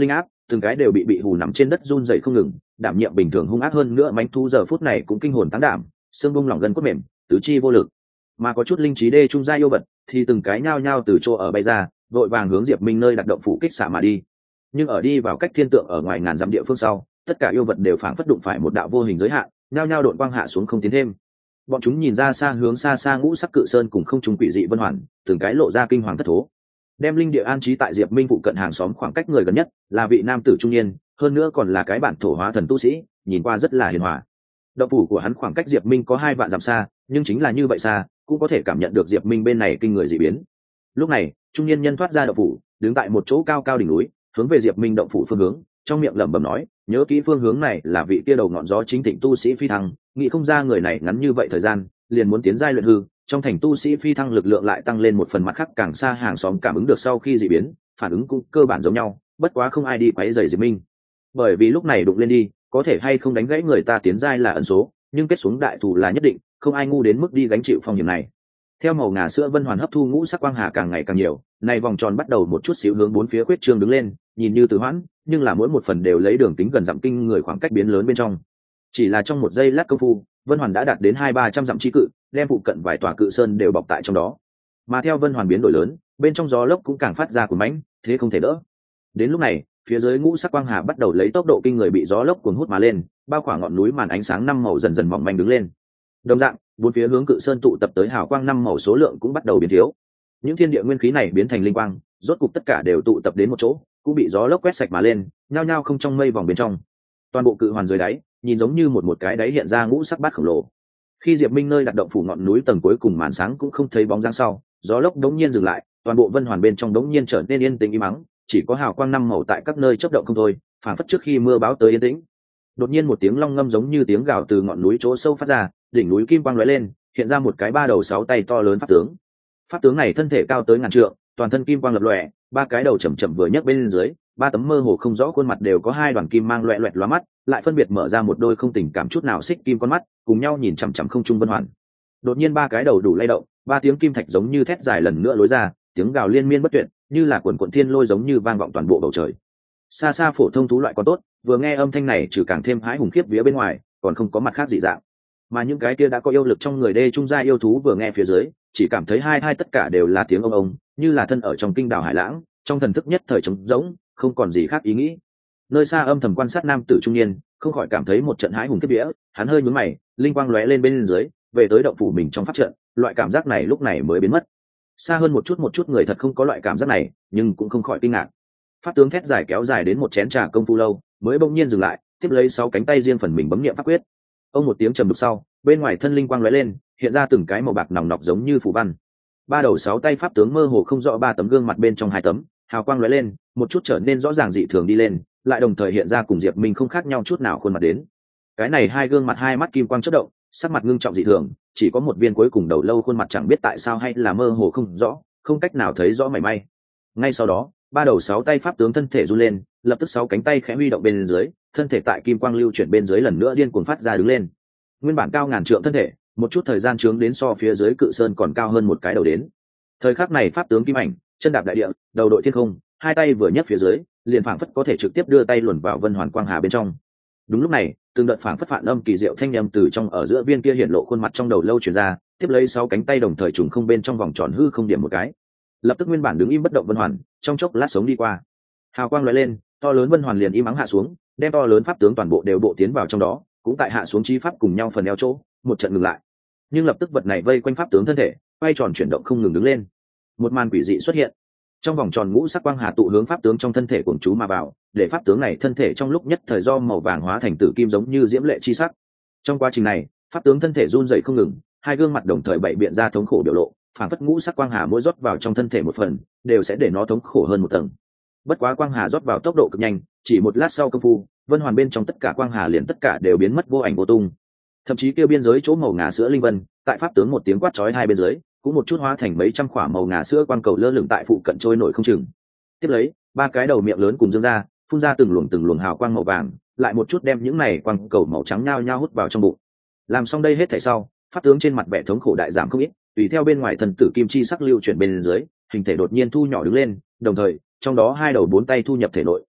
từng cái đều bị hù nằm trên đất run rẩy không ngừng, đảm nhiệm bình thường hung ác hơn nữa mánh thú giờ phút này cũng kinh hồn tán đảm, xương bung lỏng gân cốt mềm, tứ chi vô lực. Mà có chút linh trí đê trung gia yêu vật thì từng cái nhao nhao từ chỗ ở bay ra, vội vàng hướng Diệp Minh nơi đặt động phủ kích xạ mà đi. Nhưng ở đi vào cách thiên tượng ở ngoài ngàn dặm địa phương sau, tất cả yêu vật đều phảng phất đụng phải một đạo vô hình giới hạn, nhao nhao độn quang hạ xuống không tiến thêm. Bọn chúng nhìn ra xa hướng xa xa ngũ sắc cự sơn cùng không trung quỷ dị vân hoàn, từng cái lộ ra kinh hoàng thất thố. Đem linh địa an trí tại Diệp Minh phụ cận hàng xóm khoảng cách người gần nhất là vị nam tử trung niên, hơn nữa còn là cái bản thổ hóa thần tu sĩ, nhìn qua rất là hiền hòa. Động phủ của hắn khoảng cách Diệp Minh có 2 vạn dặm xa, nhưng chính là như vậy xa, cũng có thể cảm nhận được Diệp Minh bên này kinh người dị biến. Lúc này, trung niên nhân thoát ra động phủ, đứng tại một chỗ cao cao đỉnh núi, hướng về Diệp Minh động phủ phương hướng, trong miệng lẩm bẩm nói, nhớ kỹ phương hướng này là vị kia đầu ngọn gió chính thịnh tu sĩ phi thăng, nghĩ không ra người này ngắn như vậy thời gian, liền muốn tiến giai luyện hư, trong thành tu sĩ phi thăng lực lượng lại tăng lên một phần, mặt khác càng xa hàng xóm cảm ứng được sau khi dị biến, phản ứng cũng cơ bản giống nhau, bất quá không ai đi quấy rầy Diệp Minh. Bởi vì lúc này đụng lên đi, có thể hay không đánh gãy người ta tiến giai là ẩn số, nhưng kết xuống đại thù là nhất định, không ai ngu đến mức đi gánh chịu phong hiểm này. Theo màu ngà sữa vân hoàn hấp thu ngũ sắc quang hà càng ngày càng nhiều, này vòng tròn bắt đầu một chút xíu hướng bốn phía khuyết trương đứng lên, nhìn như từ hoãn, nhưng là mỗi một phần đều lấy đường kính gần dặm kinh người khoảng cách biến lớn bên trong. Chỉ là trong một giây lát công phu, vân hoàn đã đạt đến 200-300 dặm chi cự, đem phụ cận vài tòa cự sơn đều bọc tại trong đó. Mà theo vân hoàn biến đổi lớn, bên trong gió lốc cũng càng phát ra cuồng mãnh, thế không thể đỡ. Đến lúc này, phía dưới ngũ sắc quang hà bắt đầu lấy tốc độ kinh người bị gió lốc cuốn hút mà lên, bao khoảng ngọn núi màn ánh sáng 5 màu dần dần mỏng manh đứng lên. Đồng dạng, bốn phía hướng cự sơn tụ tập tới hào quang 5 màu số lượng cũng bắt đầu biến thiếu. Những thiên địa nguyên khí này biến thành linh quang, rốt cục tất cả đều tụ tập đến một chỗ, cũng bị gió lốc quét sạch mà lên, nhao nhao không trong mây vòng bên trong. Toàn bộ cự hoàn dưới đáy, nhìn giống như một cái đáy hiện ra ngũ sắc bát khổng lồ. Khi Diệp Minh nơi đặt động phủ ngọn núi tầng cuối cùng màn sáng cũng không thấy bóng dáng sau, gió lốc đống nhiên dừng lại, toàn bộ vân hoàn bên trong đống nhiên trở nên yên tĩnh im mắng, chỉ có hào quang 5 màu tại các nơi chớp động không thôi, phản phất trước khi mưa báo tới yên tĩnh. Đột nhiên một tiếng long ngâm giống như tiếng gào từ ngọn núi chỗ sâu phát ra, đỉnh núi kim quang lóe lên, hiện ra một cái 3 đầu 6 tay to lớn pháp tướng. Pháp tướng này thân thể cao tới ngàn trượng, toàn thân kim quang lập lòe, 3 cái đầu chậm chậm vừa nhấc bên dưới, 3 tấm mơ hồ không rõ khuôn mặt đều có 2 đoàn kim mang loẹt loẹt lóa mắt, lại phân biệt mở ra một đôi không tình cảm chút nào xích kim con mắt, cùng nhau nhìn chằm chằm không trung vân hoàn. Đột nhiên 3 cái đầu đủ lay động, 3 tiếng kim thạch giống như thét dài lần nữa lối ra, tiếng gào liên miên bất tuyệt, như là quần quần thiên lôi giống như vang vọng toàn bộ bầu trời. Xa xa phổ thông thú loại còn tốt, vừa nghe âm thanh này trừ càng thêm hãi hùng khiếp vía bên ngoài, còn không có mặt khác dị dạng. Mà những cái kia đã có yêu lực trong người đê trung gia yêu thú vừa nghe phía dưới, chỉ cảm thấy hai tất cả đều là tiếng ông, như là thân ở trong kinh đảo hải lãng, trong thần thức nhất thời trống rỗng, không còn gì khác ý nghĩ. Nơi xa âm thầm quan sát nam tử trung niên, không khỏi cảm thấy một trận hãi hùng kiếp vía, hắn hơi nhướng mày, linh quang lóe lên bên dưới, về tới động phủ mình trong pháp trận, loại cảm giác này lúc này mới biến mất. Xa hơn một chút người thật không có loại cảm giác này, nhưng cũng không khỏi kinh ngạc. Pháp tướng thét dài kéo dài đến một chén trà công phu lâu, mới bỗng nhiên dừng lại, tiếp lấy 6 cánh tay riêng phần mình bấm niệm pháp quyết. Ông một tiếng trầm đục sau, bên ngoài thân linh quang lóe lên, hiện ra từng cái màu bạc nòng nọc giống như phù văn. 3 đầu 6 tay pháp tướng mơ hồ không rõ 3 tấm gương mặt bên trong 2 tấm, hào quang lóe lên, một chút trở nên rõ ràng dị thường đi lên, lại đồng thời hiện ra cùng Diệp Minh không khác nhau chút nào khuôn mặt đến. Cái này 2 gương mặt 2 mắt kim quang chớp động, sắc mặt ngưng trọng dị thường, chỉ có một viên cuối cùng đầu lâu khuôn mặt chẳng biết tại sao hay là mơ hồ không rõ, không cách nào thấy rõ mảy may. Ngay sau đó, 3 đầu 6 tay pháp tướng thân thể run lên, lập tức 6 cánh tay khẽ huy động bên dưới, thân thể tại kim quang lưu chuyển bên dưới lần nữa điên cuồng phát ra đứng lên. Nguyên bản cao ngàn trượng thân thể, một chút thời gian trướng đến so phía dưới cự sơn còn cao hơn một cái đầu đến. Thời khắc này pháp tướng kim ảnh, chân đạp đại địa, đầu đội thiên không, 2 tay vừa nhấc phía dưới, liền phảng phất có thể trực tiếp đưa tay luồn vào vân hoàn quang hà bên trong. Đúng lúc này, từng đợt phảng phất phản âm kỳ diệu thanh âm từ trong ở giữa viên kia hiện lộ khuôn mặt trong đầu lâu truyền ra, tiếp lấy 6 cánh tay đồng thời trùng không bên trong vòng tròn hư không điểm một cái. Lập tức nguyên bản đứng im bất động vân hoàn, trong chốc lát sống đi qua. Hào quang lóe lên, to lớn vân hoàn liền im ắng hạ xuống, đem to lớn pháp tướng toàn bộ đều bộ tiến vào trong đó, cũng tại hạ xuống chi pháp cùng nhau phần eo chỗ, một trận ngừng lại. Nhưng lập tức vật này vây quanh pháp tướng thân thể, quay tròn chuyển động không ngừng đứng lên. Một màn quỷ dị xuất hiện. Trong vòng tròn ngũ sắc quang hà tụ hướng pháp tướng trong thân thể cuồng chú mà vào, để pháp tướng này thân thể trong lúc nhất thời do màu vàng hóa thành tử kim giống như diễm lệ chi sắc. Trong quá trình này, pháp tướng thân thể run rẩy không ngừng, 2 gương mặt đồng thời bày biện ra thống khổ biểu lộ, phản phất ngũ sắc quang hà mỗi rót vào trong thân thể một phần, đều sẽ để nó thống khổ hơn một tầng. Bất quá quang hà rót vào tốc độ cực nhanh, chỉ một lát sau công phu, vân hoàn bên trong tất cả quang hà liền tất cả đều biến mất vô ảnh vô tung. Thậm chí kêu biên giới chỗ màu ngà sữa linh vân, tại pháp tướng một tiếng quát chói hai bên dưới, cũng một chút hóa thành mấy trăm khỏa màu ngà sữa quang cầu lơ lửng tại phụ cận trôi nổi không chừng. Tiếp lấy, 3 cái đầu miệng lớn cùng dương ra, phun ra từng luồng hào quang màu vàng, lại một chút đem những này quang cầu màu trắng nhao nhao hút vào trong bụng. Làm xong đây hết thảy sau, pháp tướng trên mặt vẻ thống khổ đại giảm không ít, tùy theo bên ngoài thần tử kim chi sắc lưu chuyển bên dưới, hình thể đột nhiên thu nhỏ đứng lên, đồng thời trong đó 2 đầu 4 tay thu nhập thể nội,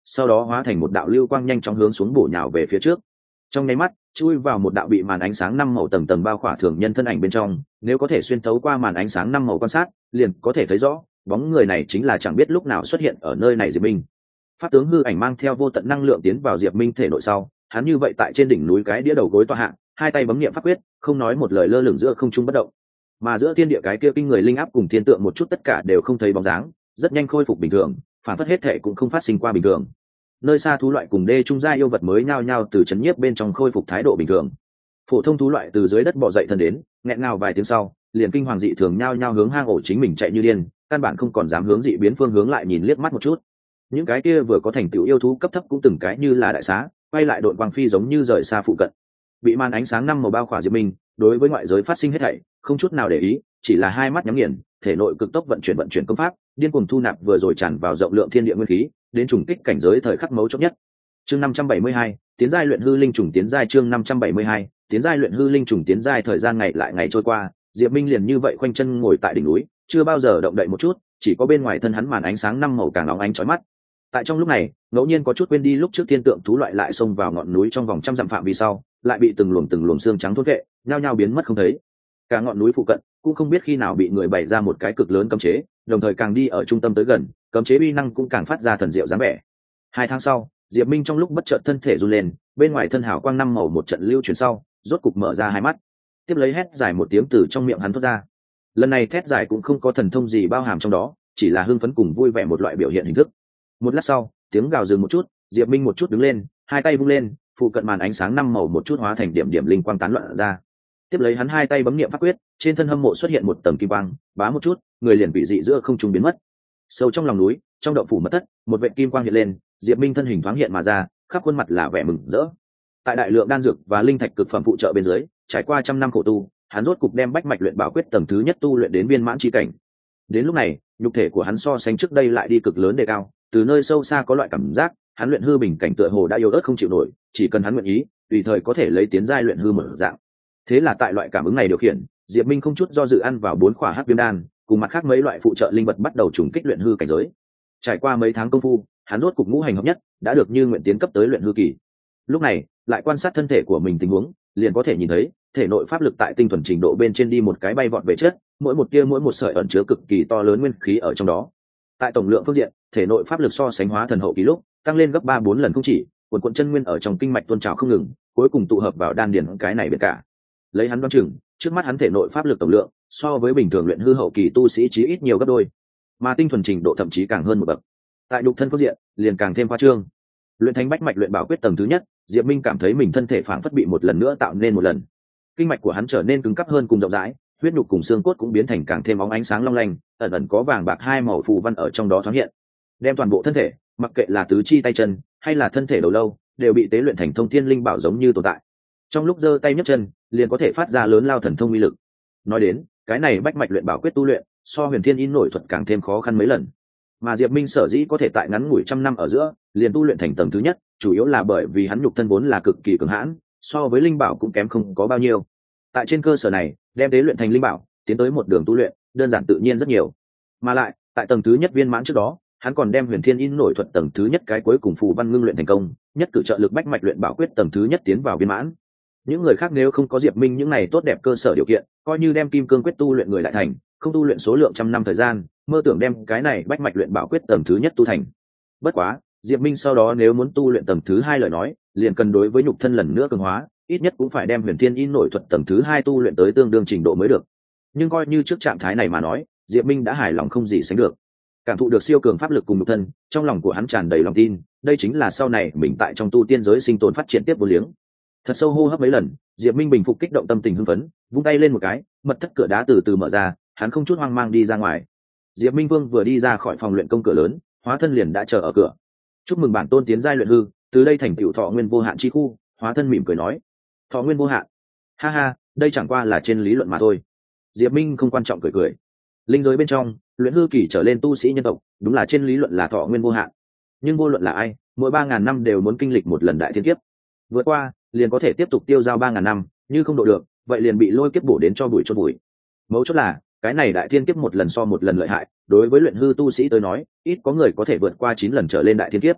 sau đó hóa thành một đạo lưu quang nhanh chóng hướng xuống bổ nhào về phía trước. Trong nháy mắt chui vào một đạo bị màn ánh sáng 5 màu tầng tầng bao khỏa thường nhân thân ảnh bên trong. Nếu có thể xuyên thấu qua màn ánh sáng 5 màu quan sát, liền có thể thấy rõ bóng người này chính là chẳng biết lúc nào xuất hiện ở nơi này Diệp Minh. Pháp tướng hư ảnh mang theo vô tận năng lượng tiến vào Diệp Minh thể nội sau, hắn như vậy tại trên đỉnh núi cái đĩa đầu gối tọa hạ, hai tay bấm niệm pháp quyết, không nói một lời lơ lửng giữa không trung bất động. Mà giữa thiên địa cái kia kinh người linh áp cùng thiên tượng một chút tất cả đều không thấy bóng dáng, rất nhanh khôi phục bình thường, phản phất hết thể cũng không phát sinh qua bình thường. Nơi xa thú loại cùng đê trung gia yêu vật mới nhao nhao từ chấn nhiếp bên trong khôi phục thái độ bình thường. Phổ thông thú loại từ dưới đất bò dậy thân đến, nghẹn ngào vài tiếng sau, liền kinh hoàng dị thường nhao nhao hướng hang ổ chính mình chạy như điên, căn bản không còn dám hướng dị biến phương hướng lại nhìn liếc mắt một chút. Những cái kia vừa có thành tựu yêu thú cấp thấp cũng từng cái như là đại xá, quay lại đội quang phi giống như rời xa phụ cận. Bị màn ánh sáng 5 màu bao khỏa Diệp Minh, đối với ngoại giới phát sinh hết thảy không chút nào để ý, chỉ là hai mắt nhắm nghiền, thể nội cực tốc vận chuyển công pháp, điên cuồng thu nạp vừa rồi tràn vào rộng lượng thiên địa nguyên khí, đến trùng kích cảnh giới thời khắc mấu chốt nhất. Chương 572, tiến giai luyện hư linh trùng tiến giai chương 572, tiến giai luyện hư linh trùng tiến giai thời gian ngày lại ngày trôi qua, Diệp Minh liền như vậy khoanh chân ngồi tại đỉnh núi, chưa bao giờ động đậy một chút, chỉ có bên ngoài thân hắn màn ánh sáng 5 màu càng óng ánh chói mắt. Tại trong lúc này, ngẫu nhiên có chút quên đi lúc trước thiên tượng thú loại lại xông vào ngọn núi trong vòng trăm dặm phạm vi sau, lại bị từng luồng xương trắng thôn vệ, nhao nhao biến mất không thấy. Cả ngọn núi phụ cận cũng không biết khi nào bị người bày ra một cái cực lớn cấm chế, đồng thời càng đi ở trung tâm tới gần, cấm chế uy năng cũng càng phát ra thần diệu dáng vẻ. 2 tháng sau, Diệp Minh trong lúc bất chợt thân thể run lên, bên ngoài thân hào quang 5 màu một trận lưu chuyển sau, rốt cục mở ra hai mắt. Tiếp lấy hét dài một tiếng từ trong miệng hắn thoát ra. Lần này thét dài cũng không có thần thông gì bao hàm trong đó, chỉ là hưng phấn cùng vui vẻ một loại biểu hiện hình thức. Một lát sau, tiếng gào dừng một chút, Diệp Minh một chút đứng lên, hai tay vung lên, phụ cận màn ánh sáng 5 màu một chút hóa thành điểm điểm linh quang tán loạn ra. Tiếp lấy hắn hai tay bấm niệm pháp quyết, trên thân hâm mộ xuất hiện một tầng kim quang, bá một chút, người liền bị dị giữa không trung biến mất. Sâu trong lòng núi, trong động phủ mật thất, một vệt kim quang hiện lên, Diệp Minh thân hình thoáng hiện mà ra, khắp khuôn mặt là vẻ mừng rỡ. Tại đại lượng đan dược và linh thạch cực phẩm phụ trợ bên dưới, trải qua trăm năm khổ tu, hắn rốt cục đem bách mạch luyện bảo quyết tầng thứ nhất tu luyện đến viên mãn chi cảnh. Đến lúc này, nhục thể của hắn so sánh trước đây lại đi cực lớn đề cao, từ nơi sâu xa có loại cảm giác, hắn luyện hư bình cảnh tựa hồ đã yếu ớt không chịu nổi, chỉ cần hắn nguyện ý, tùy thời có thể lấy tiến giai luyện hư mở dạng. Thế là tại loại cảm ứng này điều khiển, Diệp Minh không chút do dự ăn vào 4 khỏa hắc viêm đan, cùng mặt khác mấy loại phụ trợ linh vật bắt đầu trùng kích luyện hư cảnh giới. Trải qua mấy tháng công phu, hắn rốt cục ngũ hành hợp nhất, đã được như nguyện tiến cấp tới luyện hư kỳ. Lúc này, lại quan sát thân thể của mình tình huống, liền có thể nhìn thấy, thể nội pháp lực tại tinh thuần trình độ bên trên đi một cái bay vọt về chất, mỗi một tia mỗi một sợi ẩn chứa cực kỳ to lớn nguyên khí ở trong đó. Tại tổng lượng phương diện, thể nội pháp lực so sánh hóa thần hậu kỳ lúc, tăng lên gấp 3-4 lần không chỉ, quần chân nguyên ở trong kinh mạch tuôn trào không ngừng, cuối cùng tụ hợp vào đan điền cái này biệt cả. Lấy hắn đoán chừng, trước mắt hắn thể nội pháp lực tổng lượng so với bình thường luyện hư hậu kỳ tu sĩ chí ít nhiều gấp đôi, mà tinh thuần trình độ thậm chí càng hơn một bậc. Tại nhục thân phương diện, liền càng thêm khoa trương. Luyện thành bách mạch luyện bảo quyết tầng thứ nhất, Diệp Minh cảm thấy mình thân thể phảng phất bị một lần nữa tạo nên một lần. Kinh mạch của hắn trở nên cứng cáp hơn cùng rộng rãi, huyết nhục cùng xương cốt cũng biến thành càng thêm óng ánh sáng long lanh, ẩn ẩn có vàng bạc hai màu phù văn ở trong đó thoáng hiện. Đem toàn bộ thân thể, mặc kệ là tứ chi tay chân hay là thân thể đầu lâu, đều bị tế luyện thành thông thiên linh bảo giống như tồn tại. Trong lúc giơ tay nhấc chân, liền có thể phát ra lớn lao thần thông uy lực. Nói đến, cái này bách mạch luyện bảo quyết tu luyện, so Huyền Thiên In nổi thuật càng thêm khó khăn mấy lần. Mà Diệp Minh sở dĩ có thể tại ngắn ngủi trăm năm ở giữa, liền tu luyện thành tầng thứ nhất, chủ yếu là bởi vì hắn nhục thân vốn là cực kỳ cường hãn, so với linh bảo cũng kém không có bao nhiêu. Tại trên cơ sở này, đem tế luyện thành linh bảo, tiến tới một đường tu luyện, đơn giản tự nhiên rất nhiều. Mà lại, tại tầng thứ nhất viên mãn trước đó, hắn còn đem Huyền Thiên In nổi thuật tầng thứ nhất cái cuối cùng phù văn ngưng luyện thành công, nhất cử trợ lực bách mạch luyện bảo quyết tầng thứ nhất tiến vào viên mãn. Những người khác nếu không có Diệp Minh những này tốt đẹp cơ sở điều kiện, coi như đem kim cương quyết tu luyện người lại thành, không tu luyện số lượng trăm năm thời gian, mơ tưởng đem cái này bách mạch luyện bảo quyết tầng thứ nhất tu thành. Bất quá, Diệp Minh sau đó nếu muốn tu luyện tầng thứ hai lời nói, liền cần đối với nhục thân lần nữa cường hóa, ít nhất cũng phải đem Huyền Thiên In nổi thuật tầng thứ hai tu luyện tới tương đương trình độ mới được. Nhưng coi như trước trạng thái này mà nói, Diệp Minh đã hài lòng không gì sánh được. Cảm thụ được siêu cường pháp lực cùng nhục thân, trong lòng của hắn tràn đầy lòng tin, đây chính là sau này mình tại trong tu tiên giới sinh tồn phát triển tiếp vô liếng. Thật sâu hô hấp mấy lần, Diệp Minh bình phục kích động tâm tình hưng phấn, vung tay lên một cái, mật thất cửa đá từ từ mở ra, hắn không chút hoang mang đi ra ngoài. Diệp Minh Vương vừa đi ra khỏi phòng luyện công cửa lớn, hóa thân liền đã chờ ở cửa. Chúc mừng bản tôn tiến giai luyện hư, từ đây thành tựu thọ nguyên vô hạn chi khu. Hóa thân mỉm cười nói, thọ nguyên vô hạn? Ha ha, đây chẳng qua là trên lý luận mà thôi. Diệp Minh không quan trọng cười cười. Linh giới bên trong, luyện hư kỳ trở lên tu sĩ nhân tộc, đúng là trên lý luận là thọ nguyên vô hạn. Nhưng vô luận là ai, mỗi 3000 năm đều muốn kinh lịch một lần đại thiên kiếp. Vượt qua, liền có thể tiếp tục tiêu dao 3000 năm, như không độ được, vậy liền bị lôi kiếp bổ đến cho bụi chôn bụi. Mấu chốt là, cái này đại thiên kiếp một lần so một lần lợi hại, đối với luyện hư tu sĩ tới nói, ít có người có thể vượt qua 9 lần trở lên đại thiên kiếp.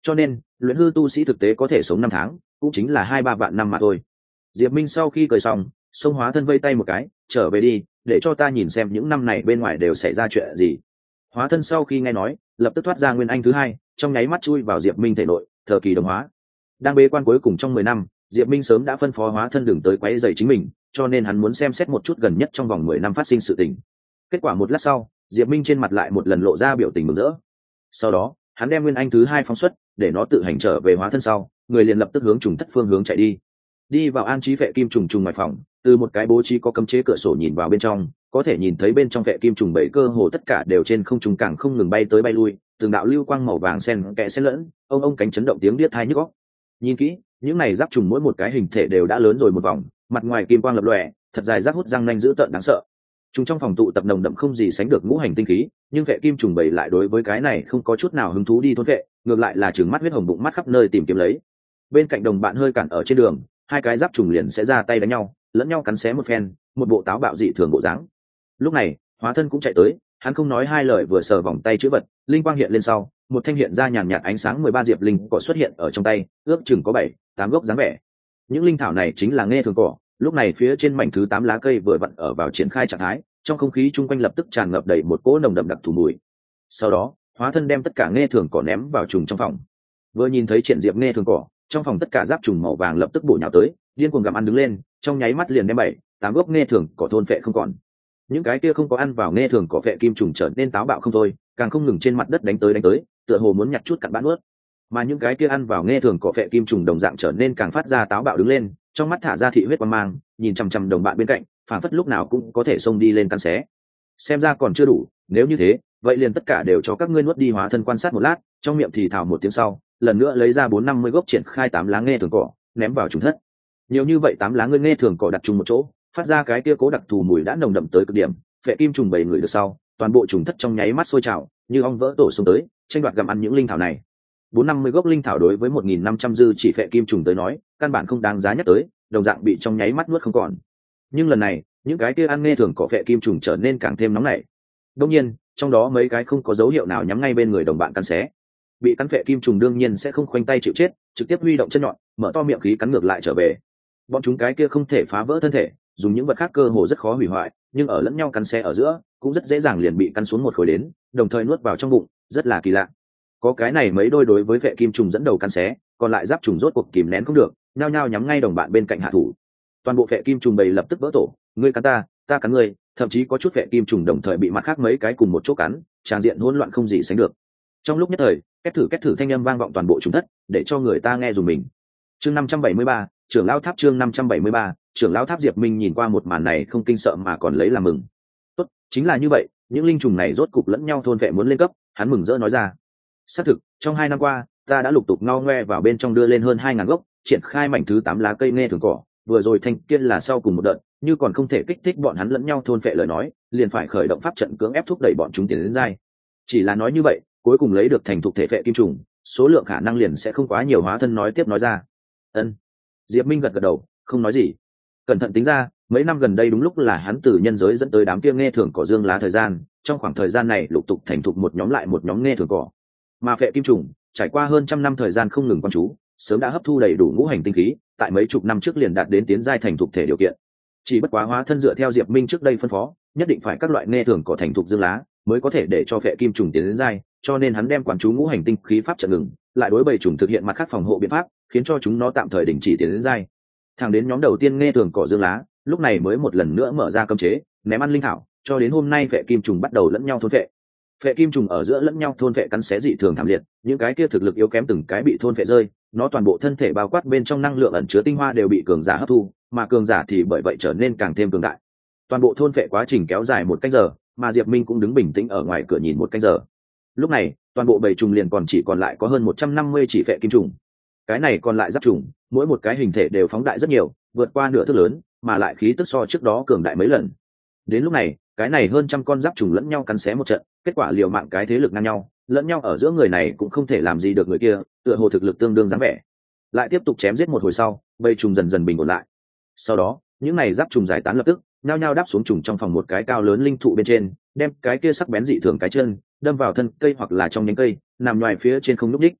cho nên luyện hư tu sĩ thực tế có thể sống 5 tháng, cũng chính là 2-3 vạn năm mà thôi. Diệp Minh sau khi cười xong, xông hóa thân vây tay một cái, trở về đi, để cho ta nhìn xem những năm này bên ngoài đều xảy ra chuyện gì. Hóa thân sau khi nghe nói, lập tức thoát ra nguyên anh thứ hai, trong nháy mắt chui vào Diệp Minh thể nội, thờ kỳ đồng hóa. Đang bế quan cuối cùng trong 10 năm, Diệp Minh sớm đã phân phó hóa thân đừng tới quấy rầy chính mình, cho nên hắn muốn xem xét một chút gần nhất trong vòng 10 năm phát sinh sự tình. Kết quả một lát sau, Diệp Minh trên mặt lại một lần lộ ra biểu tình mừng rỡ. Sau đó, hắn đem nguyên anh thứ hai phóng xuất, để nó tự hành trở về hóa thân sau, người liền lập tức hướng trùng thất phương hướng chạy đi. Đi vào an trí vệ kim trùng trùng ngoài phòng, từ một cái bố trí có cấm chế cửa sổ nhìn vào bên trong, có thể nhìn thấy bên trong vệ kim trùng bảy cơ hồ tất cả đều trên không trung càng không ngừng bay tới bay lui, từng đạo lưu quang màu vàng xen kẽ xen lẫn, ông cánh chấn động tiếng điếc tai nhức óc. Nhìn kỹ, những này giáp trùng mỗi một cái hình thể đều đã lớn rồi một vòng, mặt ngoài kim quang lập lòe, thật dài rác hút răng nanh dữ tợn đáng sợ. Chúng trong phòng tụ tập nồng đậm không gì sánh được ngũ hành tinh khí, nhưng vệ kim trùng bảy lại đối với cái này không có chút nào hứng thú đi thôn vệ, ngược lại là trừng mắt huyết hồng bụng mắt khắp nơi tìm kiếm lấy. Bên cạnh đồng bạn hơi cản ở trên đường, hai cái giáp trùng liền sẽ ra tay đánh nhau, lẫn nhau cắn xé một phen, một bộ táo bạo dị thường bộ dáng. Lúc này, hóa thân cũng chạy tới, hắn không nói hai lời vừa sờ vòng tay chữ vật, linh quang hiện lên sau, một thanh hiện ra nhàn nhạt ánh sáng 13 diệp linh cỏ xuất hiện ở trong tay, ước chừng có 7-8 gốc dáng vẻ. Những linh thảo này chính là nghe thường cỏ, lúc này phía trên mảnh thứ 8 lá cây vừa vặn ở vào triển khai trạng thái, trong không khí chung quanh lập tức tràn ngập đầy một cỗ nồng đậm đặc thù mùi. Sau đó, hóa thân đem tất cả nghe thường cỏ ném vào trùng trong phòng. Vừa nhìn thấy triển diệp nghe thường cỏ, trong phòng tất cả giáp trùng màu vàng lập tức bổ nhào tới, điên cuồng gặm ăn đứng lên, trong nháy mắt liền đem 7-8 gốc nghe thường cỏ thôn phệ không còn. Những cái kia không có ăn vào nghe thường cỏ phệ kim trùng trở nên táo bạo không thôi, càng không ngừng trên mặt đất đánh tới, tựa hồ muốn nhặt chút cặn bã nuốt. Mà những cái kia ăn vào nghe thường cỏ phệ kim trùng đồng dạng trở nên càng phát ra táo bạo đứng lên, trong mắt thả ra thị huyết quang mang, nhìn chằm chằm đồng bạn bên cạnh, phản phất lúc nào cũng có thể xông đi lên căn xé. Xem ra còn chưa đủ, nếu như thế, vậy liền tất cả đều cho các ngươi nuốt đi. Hóa thân quan sát một lát, trong miệng thì thào một tiếng sau, lần nữa lấy ra 4-50 gốc triển khai 8 lá nghe thường cỏ, ném vào trùng thất. Nhiều như vậy 8 lá ngươi nghe thường cỏ đặt chung một chỗ, phát ra cái kia cố đặc thù mùi đã nồng đậm tới cực điểm, phệ kim trùng bầy người được sau, toàn bộ trùng thất trong nháy mắt sôi trào, như ong vỡ tổ xông tới, tranh đoạt gặm ăn những linh thảo này. 4-50 gốc linh thảo đối với 1.500 dư chỉ phệ kim trùng tới nói, căn bản không đáng giá nhắc tới, đồng dạng bị trong nháy mắt nuốt không còn. Nhưng lần này, những cái kia ăn nghe thường cỏ phệ kim trùng trở nên càng thêm nóng nảy. Đương nhiên, trong đó mấy cái không có dấu hiệu nào nhắm ngay bên người đồng bạn cắn xé. Bị cắn phệ kim trùng đương nhiên sẽ không khoanh tay chịu chết, trực tiếp huy động chân nhọn, mở to miệng khí cắn ngược lại trở về. Bọn chúng cái kia không thể phá vỡ thân thể, dùng những vật khác cơ hồ rất khó hủy hoại, nhưng ở lẫn nhau cắn xé ở giữa, cũng rất dễ dàng liền bị cắn xuống một khối đến, đồng thời nuốt vào trong bụng, rất là kỳ lạ. Có cái này mấy đôi đối với vệ kim trùng dẫn đầu cắn xé, còn lại giáp trùng rốt cuộc kìm nén không được, nhao nhao nhắm ngay đồng bạn bên cạnh hạ thủ. Toàn bộ vệ kim trùng bầy lập tức vỡ tổ, ngươi cắn ta, ta cắn ngươi, thậm chí có chút vệ kim trùng đồng thời bị mặt khác mấy cái cùng một chỗ cắn, tràng diện hỗn loạn không gì sánh được. Trong lúc nhất thời, két thử thanh âm vang vọng toàn bộ trùng thất, để cho người ta nghe rùng mình. Chương 573, trưởng lão tháp. Chương 573, trưởng lão tháp. Diệp Minh nhìn qua một màn này không kinh sợ mà còn lấy làm mừng. Tốt, chính là như vậy, những linh trùng này rốt cục lẫn nhau thôn vệ muốn lên cấp, hắn mừng rỡ nói ra. Xác thực, trong 2 năm qua, ta đã lục tục ngao ngoe vào bên trong đưa lên hơn 2.000 gốc, triển khai mảnh thứ 8 lá cây nghe thường cỏ, vừa rồi thanh kiên là sau cùng một đợt, như còn không thể kích thích bọn hắn lẫn nhau thôn vệ lời nói, liền phải khởi động pháp trận cưỡng ép thúc đẩy bọn chúng tiến đến giai. Chỉ là nói như vậy, cuối cùng lấy được thành thục thể phệ kim trùng, số lượng khả năng liền sẽ không quá nhiều. Hóa thân nói tiếp nói ra. Ân. Diệp Minh gật đầu, không nói gì. Cẩn thận tính ra, mấy năm gần đây đúng lúc là hắn từ nhân giới dẫn tới đám kia nghe thường cỏ dương lá thời gian, trong khoảng thời gian này lục tục thành thục một nhóm lại một nhóm nghe thường cỏ. Mà phệ kim trùng, trải qua hơn 100 năm thời gian không ngừng quan chú, sớm đã hấp thu đầy đủ ngũ hành tinh khí, tại mấy chục năm trước liền đạt đến tiến giai thành thục thể điều kiện. Chỉ bất quá hóa thân dựa theo Diệp Minh trước đây phân phó, nhất định phải các loại nghe thường cỏ thành thục dương lá, mới có thể để cho phệ kim trùng tiến đến giai, cho nên hắn đem quản chú ngũ hành tinh khí pháp trận ngừng, lại đối bầy trùng thực hiện mặt khác phòng hộ biện pháp, khiến cho chúng nó tạm thời đình chỉ tiến đến giai. Thẳng đến nhóm đầu tiên nghe thường cỏ dương lá, lúc này mới một lần nữa mở ra cấm chế, ném ăn linh thảo, cho đến hôm nay phệ kim trùng bắt đầu lẫn nhau thôn phệ. Phệ kim trùng ở giữa lẫn nhau thôn phệ cắn xé dị thường thảm liệt, những cái kia thực lực yếu kém từng cái bị thôn phệ rơi, nó toàn bộ thân thể bao quát bên trong năng lượng ẩn chứa tinh hoa đều bị cường giả hấp thu, mà cường giả thì bởi vậy trở nên càng thêm cường đại. Toàn bộ thôn phệ quá trình kéo dài 1 canh giờ, mà Diệp Minh cũng đứng bình tĩnh ở ngoài cửa nhìn 1 canh giờ. Lúc này, toàn bộ bầy trùng liền chỉ còn lại có hơn 150 chỉ phệ kim trùng. Cái này còn lại giáp trùng, mỗi một cái hình thể đều phóng đại rất nhiều, vượt qua nửa thước lớn, mà lại khí tức so trước đó cường đại mấy lần. Đến lúc này, cái này hơn 100 con giáp trùng lẫn nhau cắn xé một trận, kết quả liều mạng cái thế lực ngang nhau, lẫn nhau ở giữa người này cũng không thể làm gì được người kia, tựa hồ thực lực tương đương dáng vẻ. Lại tiếp tục chém giết một hồi sau, bầy trùng dần dần bình ổn lại. Sau đó, những này giáp trùng giải tán lập tức, nhao nhao đáp xuống trùng trong phòng một cái cao lớn linh thụ bên trên, đem cái kia sắc bén dị thường cái chân đâm vào thân cây hoặc là trong nhánh cây, nằm ngoài phía trên không lúc đích.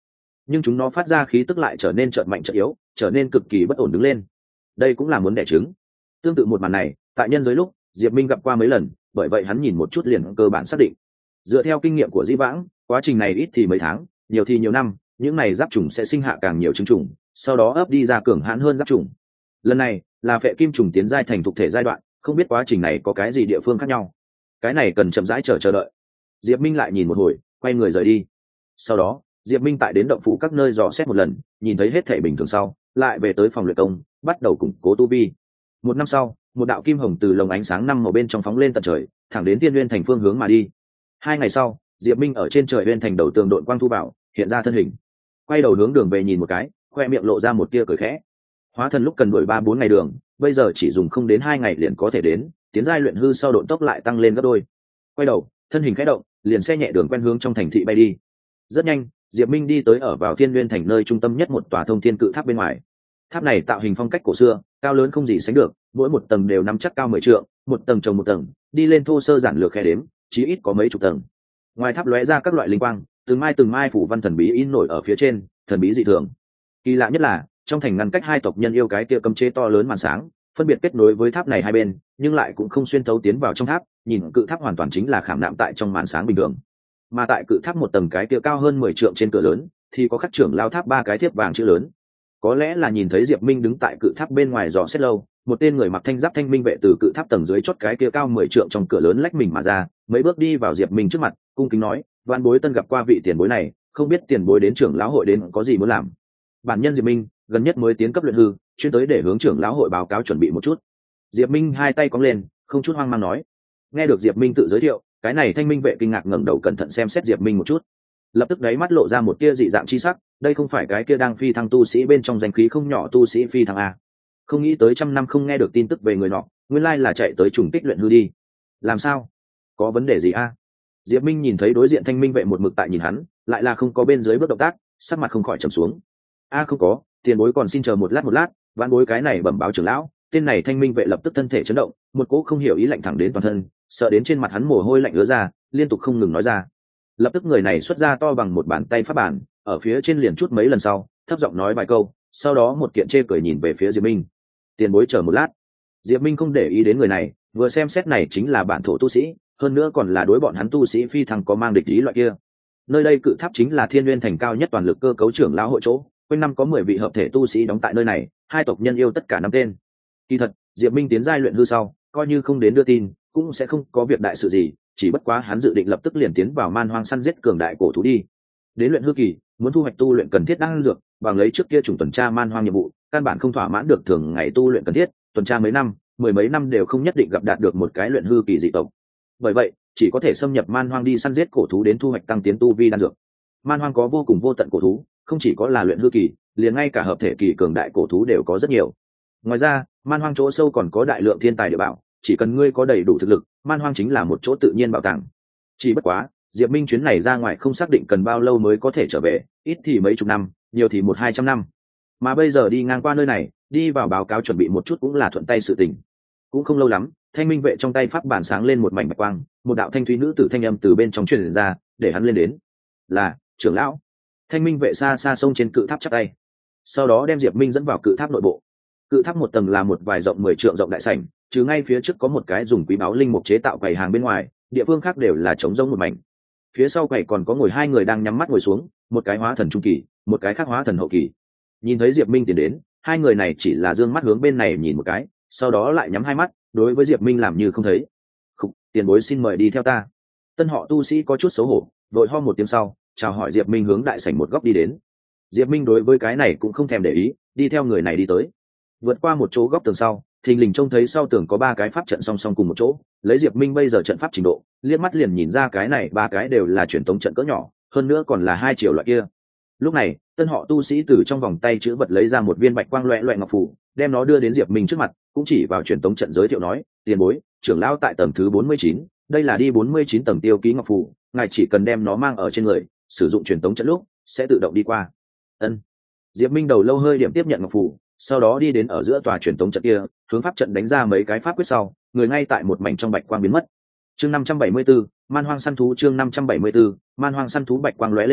nhưng chúng nó phát ra khí tức lại trở nên chợt mạnh chợt yếu, trở nên cực kỳ bất ổn đứng lên. Đây cũng là muốn đẻ trứng. Tương tự một màn này tại nhân giới lúc Diệp Minh gặp qua mấy lần, bởi vậy hắn nhìn một chút liền cơ bản xác định. Dựa theo kinh nghiệm của dĩ vãng, quá trình này ít thì mấy tháng, nhiều thì nhiều năm, những này giáp trùng sẽ sinh hạ càng nhiều trứng trùng, sau đó ấp đi ra cường hãn hơn giáp trùng. Lần này là phệ kim trùng tiến giai thành thục thể giai đoạn, không biết quá trình này có cái gì địa phương khác nhau. Cái này cần chậm rãi chờ đợi. Diệp Minh lại nhìn một hồi, quay người rời đi. Sau đó Diệp Minh tại đến động phủ các nơi dò xét một lần, nhìn thấy hết thảy bình thường sau, lại về tới phòng luyện công, bắt đầu củng cố tu vi. Một năm sau, một đạo kim hồng từ lồng ánh sáng năm màu bên trong phóng lên tận trời, thẳng đến Tiên Nguyên Thành phương hướng mà đi. 2 ngày sau, Diệp Minh ở trên trời Nguyên Thành đầu tường đội quang thu bảo, hiện ra thân hình. Quay đầu hướng đường về nhìn một cái, khoe miệng lộ ra một tia cười khẽ. Hóa thần lúc cần đuổi 3-4 ngày đường, bây giờ chỉ dùng không đến 2 ngày liền có thể đến, tiến giai luyện hư sau độn tốc lại tăng lên gấp đôi. Quay đầu, thân hình khẽ động, liền xe nhẹ đường quen hướng trong thành thị bay đi. Rất nhanh, Diệp Minh đi tới ở vào Thiên Nguyên Thành nơi trung tâm nhất một tòa thông thiên cự tháp bên ngoài. Tháp này tạo hình phong cách cổ xưa, cao lớn không gì sánh được, mỗi một tầng đều nắm chắc cao 10 trượng, một tầng chồng một tầng, đi lên thô sơ giản lược khe đếm, chí ít có mấy chục tầng. Ngoài tháp lóe ra các loại linh quang, từng mai phủ văn thần bí in nổi ở phía trên, thần bí dị thường. Kỳ lạ nhất là, trong thành ngăn cách hai tộc nhân yêu cái kia cấm chế to lớn màn sáng, phân biệt kết nối với tháp này hai bên, nhưng lại cũng không xuyên thấu tiến vào trong tháp, nhìn cự tháp hoàn toàn chính là khảm nạm tại trong màn sáng bình thường. Mà tại cự tháp một tầng cái kia cao hơn 10 trượng trên cửa lớn, thì có khắc trưởng lao tháp 3 cái thiếp vàng chữ lớn. Có lẽ là nhìn thấy Diệp Minh đứng tại cự tháp bên ngoài dò xét lâu, một tên người mặc thanh giáp thanh minh vệ từ cự tháp tầng dưới chót cái kia cao 10 trượng trong cửa lớn lách mình mà ra, mấy bước đi vào Diệp Minh trước mặt, cung kính nói: "Vạn bối tân gặp qua vị tiền bối này, không biết tiền bối đến trưởng lão hội đến có gì muốn làm?" Bản nhân Diệp Minh, gần nhất mới tiến cấp luyện hư, chuyên tới để hướng trưởng lão hội báo cáo chuẩn bị một chút. Diệp Minh hai tay cong lên, không chút hoang mang nói. Nghe được Diệp Minh tự giới thiệu, cái này thanh minh vệ kinh ngạc ngẩng đầu cẩn thận xem xét Diệp Minh một chút, lập tức đáy mắt lộ ra một tia dị dạng chi sắc. Đây không phải cái kia đang phi thăng tu sĩ bên trong danh khí không nhỏ tu sĩ phi thăng a? Không nghĩ tới trăm năm không nghe được tin tức về người nọ, nguyên lai là chạy tới trùng kích luyện hư đi. Làm sao? Có vấn đề gì a? Diệp Minh nhìn thấy đối diện thanh minh vệ một mực tại nhìn hắn, lại là không có bên dưới bước động tác, sắc mặt không khỏi trầm xuống. A không có, tiền bối còn xin chờ một lát, vãn bối cái này bẩm báo trưởng lão. Tên này thanh minh vệ lập tức thân thể chấn động, một cỗ không hiểu ý lạnh thẳng đến toàn thân, sợ đến trên mặt hắn mồ hôi lạnh ứa ra, liên tục không ngừng nói ra. Lập tức người này xuất ra to bằng một bàn tay pháp bản, ở phía trên liền chút mấy lần sau, thấp giọng nói vài câu, sau đó một kiện chê cười nhìn về phía Diệp Minh. Tiền bối chờ một lát. Diệp Minh không để ý đến người này, vừa xem xét này chính là bản thổ tu sĩ, hơn nữa còn là đối bọn hắn tu sĩ phi thăng có mang địch ý loại kia. Nơi đây cự tháp chính là Thiên Nguyên Thành cao nhất toàn lực cơ cấu trưởng lão hội chỗ, quanh năm có 10 vị hợp thể tu sĩ đóng tại nơi này, hai tộc nhân yêu tất cả năm tên. Kỳ thật, Diệp Minh tiến giai luyện hư sau, coi như không đến đưa tin, cũng sẽ không có việc đại sự gì, chỉ bất quá hắn dự định lập tức liền tiến vào man hoang săn giết cường đại cổ thú đi. Đến luyện hư kỳ, muốn thu hoạch tu luyện cần thiết đan dược, bằng lấy trước kia chủng tuần tra man hoang nhiệm vụ, căn bản không thỏa mãn được thường ngày tu luyện cần thiết, tuần tra mấy năm, 10 mấy năm đều không nhất định gặp đạt được một cái luyện hư kỳ dị tộc. Bởi vậy, chỉ có thể xâm nhập man hoang đi săn giết cổ thú đến thu hoạch tăng tiến tu vi đan dược. Man hoang có vô cùng vô tận cổ thú, không chỉ có là luyện hư kỳ, liền ngay cả hợp thể kỳ cường đại cổ thú đều có rất nhiều. Ngoài ra, man hoang chỗ sâu còn có đại lượng thiên tài địa bảo, chỉ cần ngươi có đầy đủ thực lực, man hoang chính là một chỗ tự nhiên bảo tàng. Chỉ bất quá, Diệp Minh chuyến này ra ngoài không xác định cần bao lâu mới có thể trở về, ít thì mấy chục năm, nhiều thì 100-200 năm. Mà bây giờ đi ngang qua nơi này, đi vào báo cáo chuẩn bị một chút cũng là thuận tay sự tình. Cũng không lâu lắm, thanh minh vệ trong tay pháp bản sáng lên một mảnh bạch quang, một đạo thanh thúy nữ tử thanh âm từ bên trong truyền ra, để hắn lên đến. Là trưởng lão. Thanh minh vệ xa xa xông trên cự tháp chắp tay, sau đó đem Diệp Minh dẫn vào cự tháp nội bộ. Cự tháp một tầng là một vài rộng 10 trượng rộng đại sảnh, chứ ngay phía trước có một cái dùng quý báu linh mục chế tạo quầy hàng bên ngoài, địa phương khác đều là trống rỗng một mảnh. Phía sau quầy còn có ngồi hai người đang nhắm mắt ngồi xuống, một cái hóa thần trung kỳ, một cái khác hóa thần hậu kỳ. Nhìn thấy Diệp Minh tiến đến, hai người này chỉ là dương mắt hướng bên này nhìn một cái, sau đó lại nhắm hai mắt, đối với Diệp Minh làm như không thấy. "Khục, tiền bối xin mời đi theo ta." Tân họ tu sĩ có chút xấu hổ, vội ho một tiếng sau, chào hỏi Diệp Minh hướng đại sảnh một góc đi đến. Diệp Minh đối với cái này cũng không thèm để ý, đi theo người này đi tới. Vượt qua một chỗ góc tường sau, thình lình trông thấy sau tường có 3 cái pháp trận song song cùng một chỗ, lấy Diệp Minh bây giờ trận pháp trình độ, liếc mắt liền nhìn ra cái này 3 cái đều là truyền tống trận cỡ nhỏ, hơn nữa còn là 2 chiều loại kia. Lúc này, tân họ tu sĩ từ trong vòng tay chữ vật lấy ra một viên bạch quang loẹt loẹt ngọc phù, đem nó đưa đến Diệp Minh trước mặt, cũng chỉ vào truyền tống trận giới thiệu nói: "Tiền bối, trưởng lão tại tầng thứ 49, đây là đi 49 tầng tiêu ký ngọc phù, ngài chỉ cần đem nó mang ở trên người, sử dụng truyền tống trận lúc sẽ tự động đi qua." Ân. Diệp Minh đầu lâu hơi điểm tiếp nhận ngọc phù, sau đó đi đến ở giữa tòa truyền tống trận kia, hướng pháp trận đánh ra mấy cái pháp quyết sau, người ngay tại một mảnh trong bạch quang biến mất. Chương 574, man hoang săn thú. Chương 574, man hoang săn thú. Bạch quang lóe lên sau,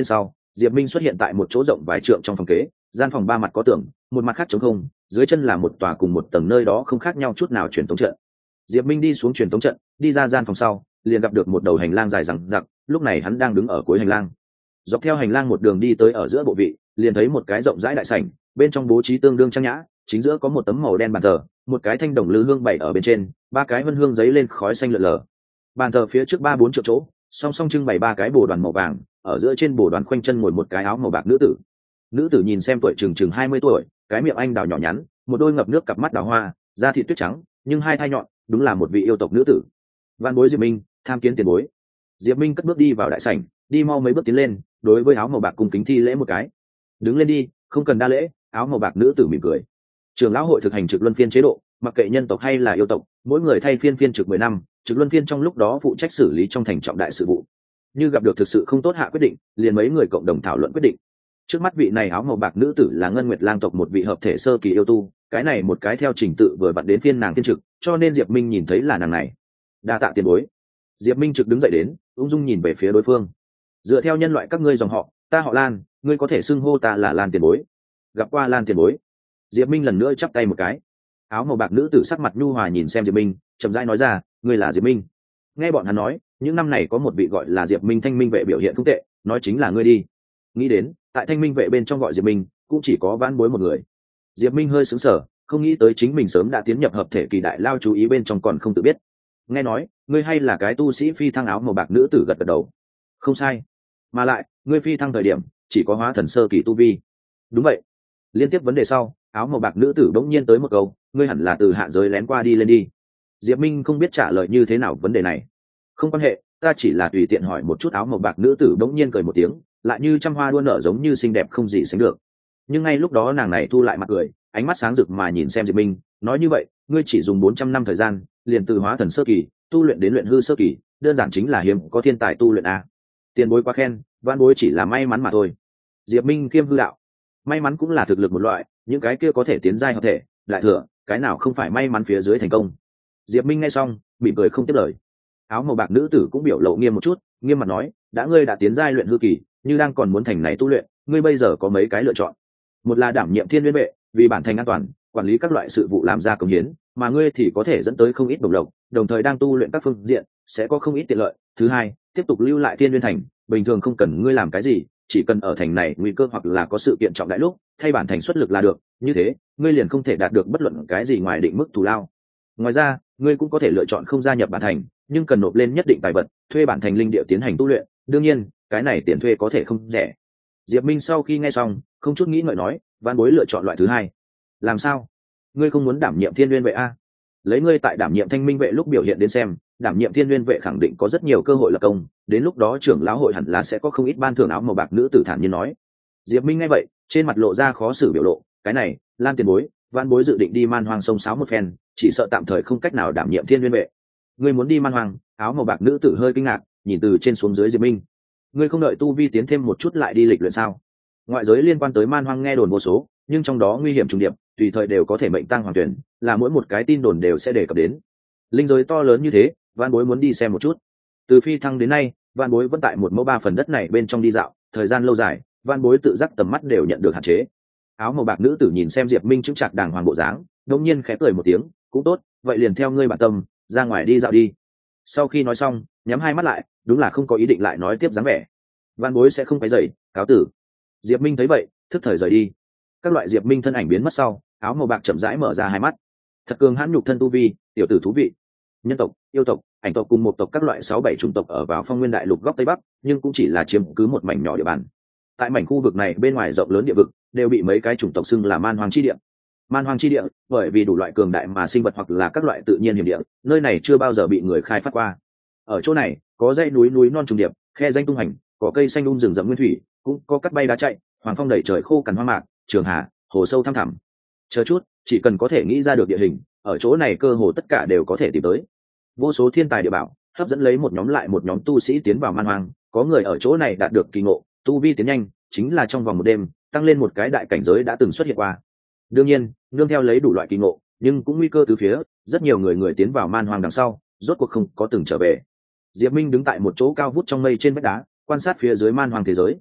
Diệp Minh xuất hiện tại một chỗ rộng vài trượng trong phòng kế, gian phòng ba mặt có tường, một mặt khác trống không, dưới chân là một tòa cùng một tầng nơi đó không khác nhau chút nào truyền tống trận. Diệp Minh đi xuống truyền tống trận, đi ra gian phòng sau, liền gặp được một đầu hành lang dài dằng dặc, lúc này hắn đang đứng ở cuối hành lang. Dọc theo hành lang một đường đi tới ở giữa bộ vị, liền thấy một cái rộng rãi đại sảnh, bên trong bố trí tương đương trang nhã, chính giữa có một tấm màu đen bàn thờ, một cái thanh đồng lư hương bày ở bên trên, ba cái vân hương giấy lên khói xanh lượn lờ. Bàn thờ phía trước ba bốn triệu chỗ, song song trưng bày ba cái bồ đoàn màu vàng, ở giữa trên bồ đoàn khoanh chân ngồi một cái áo màu bạc nữ tử. Nữ tử nhìn xem tuổi chừng 20 tuổi, cái miệng anh đào nhỏ nhắn, một đôi ngập nước cặp mắt đào hoa, da thịt tuyết trắng, nhưng hai thai nhọn, đúng là một vị yêu tộc nữ tử. Vạn bối Diệp Minh, tham kiến tiền bối. Diệp Minh cất bước đi vào đại sảnh, đi mau mấy bước tiến lên, đối với áo màu bạc cung kính thi lễ một cái. Đứng lên đi, không cần đa lễ. Áo màu bạc nữ tử mỉm cười. Trưởng lão hội thực hành trực luân phiên chế độ, mặc kệ nhân tộc hay là yêu tộc, mỗi người thay phiên trực 10 năm, trực luân phiên trong lúc đó phụ trách xử lý trong thành trọng đại sự vụ. Như gặp được thực sự không tốt hạ quyết định, liền mấy người cộng đồng thảo luận quyết định. Trước mắt vị này áo màu bạc nữ tử là Ngân Nguyệt Lang tộc một vị hợp thể sơ kỳ yêu tu, cái này một cái theo trình tự vừa vặn đến phiên nàng thiên trực, cho nên Diệp Minh nhìn thấy là nàng này. Đa tạ tiền bối. Diệp Minh trực đứng dậy đến, ung dung nhìn về phía đối phương. Dựa theo nhân loại các ngươi dòng họ, ta họ Lan, ngươi có thể xưng hô ta là Lan tiền bối. Gặp qua Lan tiền bối. Diệp Minh lần nữa chắp tay một cái. Áo màu bạc nữ tử sắc mặt nhu hòa nhìn xem Diệp Minh, chậm rãi nói ra, ngươi là Diệp Minh. Nghe bọn hắn nói, những năm này có một vị gọi là Diệp Minh Thanh Minh vệ biểu hiện không tệ, nói chính là ngươi đi. Nghĩ đến, tại Thanh Minh vệ bên trong gọi Diệp Minh, cũng chỉ có vãn bối một người. Diệp Minh hơi sững sờ, không nghĩ tới chính mình sớm đã tiến nhập hợp thể kỳ đại lao chú ý bên trong còn không tự biết. Nghe nói, ngươi hay là cái tu sĩ phi thăng áo màu bạc nữ tử gật gật đầu. Không sai. Mà lại, ngươi phi thăng thời điểm chỉ có hóa thần sơ kỳ tu vi. Đúng vậy. Liên tiếp vấn đề sau, áo màu bạc nữ tử bỗng nhiên tới một câu, ngươi hẳn là từ hạ giới lén qua đi lên đi. Diệp Minh không biết trả lời như thế nào vấn đề này. Không quan hệ, ta chỉ là tùy tiện hỏi một chút. Áo màu bạc nữ tử bỗng nhiên cười một tiếng, lại như trăm hoa đua nở giống như xinh đẹp không gì sánh được. Nhưng ngay lúc đó nàng này thu lại mặt cười, ánh mắt sáng rực mà nhìn xem Diệp Minh, nói như vậy, ngươi chỉ dùng 400 năm thời gian, liền từ hóa thần sơ kỳ tu luyện đến luyện hư sơ kỳ, đơn giản chính là hiếm có thiên tài tu luyện a. Tiền bối quá khen, vãn bối chỉ là may mắn mà thôi. Diệp Minh kiêm hư đạo, may mắn cũng là thực lực một loại, những cái kia có thể tiến giai hợp thể, lại thừa, cái nào không phải may mắn phía dưới thành công. Diệp Minh nghe xong, mỉm cười không tiếp lời. Áo màu bạc nữ tử cũng biểu lộ nghiêm một chút, nghiêm mặt nói, đã ngươi đã tiến giai luyện hư kỳ, như đang còn muốn thành này tu luyện, ngươi bây giờ có mấy cái lựa chọn. Một là đảm nhiệm thiên nguyên vệ, vì bản thành an toàn, quản lý các loại sự vụ làm ra công hiến, mà ngươi thì có thể dẫn tới không ít đồng lộc, đồng thời đang tu luyện các phương diện sẽ có không ít tiện lợi. Thứ hai, tiếp tục lưu lại thiên nguyên thành, bình thường không cần ngươi làm cái gì, chỉ cần ở thành này nguy cơ hoặc là có sự kiện trọng đại lúc, thay bản thành xuất lực là được, như thế ngươi liền không thể đạt được bất luận cái gì ngoài định mức thù lao. Ngoài ra, ngươi cũng có thể lựa chọn không gia nhập bản thành, nhưng cần nộp lên nhất định tài vật, thuê bản thành linh địa tiến hành tu luyện, đương nhiên cái này tiền thuê có thể không rẻ. Diệp Minh sau khi nghe xong, không chút nghĩ ngợi nói, vãn bối lựa chọn loại thứ hai. Làm sao? Ngươi không muốn đảm nhiệm thiên nguyên vệ a? Lấy ngươi tại đảm nhiệm thanh minh vệ lúc biểu hiện đến xem, đảm nhiệm thiên nguyên vệ khẳng định có rất nhiều cơ hội lập công, đến lúc đó trưởng lão hội hẳn là sẽ có không ít ban thưởng. Áo màu bạc nữ tử thản nhiên nói. Diệp Minh nghe vậy, trên mặt lộ ra khó xử biểu lộ, cái này, Lan tiền bối, vãn bối dự định đi man hoang sông sáo một phen, chỉ sợ tạm thời không cách nào đảm nhiệm thiên nguyên vệ. Ngươi muốn đi man hoang? Áo màu bạc nữ tử hơi kinh ngạc, nhìn từ trên xuống dưới Diệp Minh. Ngươi không đợi tu vi tiến thêm một chút lại đi lịch luyện sao? Ngoại giới liên quan tới man hoang nghe đồn vô số, nhưng trong đó nguy hiểm trùng điệp, tùy thời đều có thể mệnh tăng hoàng tuyển, là mỗi một cái tin đồn đều sẽ đề cập đến. Linh giới to lớn như thế, vạn bối muốn đi xem một chút. Từ phi thăng đến nay, vạn bối vẫn tại 1/3 phần đất này bên trong đi dạo, thời gian lâu dài, vạn bối tự giác tầm mắt đều nhận được hạn chế. Áo màu bạc nữ tử nhìn xem Diệp Minh chững chạc đàng hoàng bộ dáng, đột nhiên khẽ cười một tiếng, cũng tốt, vậy liền theo ngươi bản tâm, ra ngoài đi dạo đi. Sau khi nói xong, nhắm hai mắt lại, đúng là không có ý định lại nói tiếp dáng vẻ. Vạn bối sẽ không phải dậy, cáo tử. Diệp Minh thấy vậy, thức thời rời đi. Các loại Diệp Minh thân ảnh biến mất sau, áo màu bạc chậm rãi mở ra hai mắt. Thật cường hãn nhục thân tu vi, tiểu tử thú vị. Nhân tộc, yêu tộc, ảnh tộc cùng một tộc các loại 6-7 chủng tộc ở vào Phong Nguyên Đại Lục góc Tây Bắc, nhưng cũng chỉ là chiếm cứ một mảnh nhỏ địa bàn. Tại mảnh khu vực này bên ngoài rộng lớn địa vực, đều bị mấy cái chủng tộc xưng là Man Hoang chi địa. Man Hoang chi địa, bởi vì đủ loại cường đại mà sinh vật hoặc là các loại tự nhiên hiểm địa, nơi này chưa bao giờ bị người khai phát qua. Ở chỗ này, có dãy núi non trùng điệp, khe danh tung hành, có cây xanh rừng rậm nguyên thủy, cũng có cắt bay đá chạy, hoàng phong đầy trời khô cằn hoang mạc, trường hà, hồ sâu thăm thẳm. Chờ chút, chỉ cần có thể nghĩ ra được địa hình, ở chỗ này cơ hồ tất cả đều có thể tìm tới. Vô số thiên tài địa bảo hấp dẫn lấy một nhóm lại một nhóm tu sĩ tiến vào man hoang, có người ở chỗ này đạt được kỳ ngộ, tu vi tiến nhanh, chính là trong vòng một đêm tăng lên một cái đại cảnh giới đã từng xuất hiện qua. Đương nhiên, nương theo lấy đủ loại kỳ ngộ, nhưng cũng nguy cơ từ phía, rất nhiều người tiến vào man hoang đằng sau, rốt cuộc không có từng trở về. Diệp Minh đứng tại một chỗ cao vút trong mây trên vách đá, quan sát phía dưới man hoang thế giới.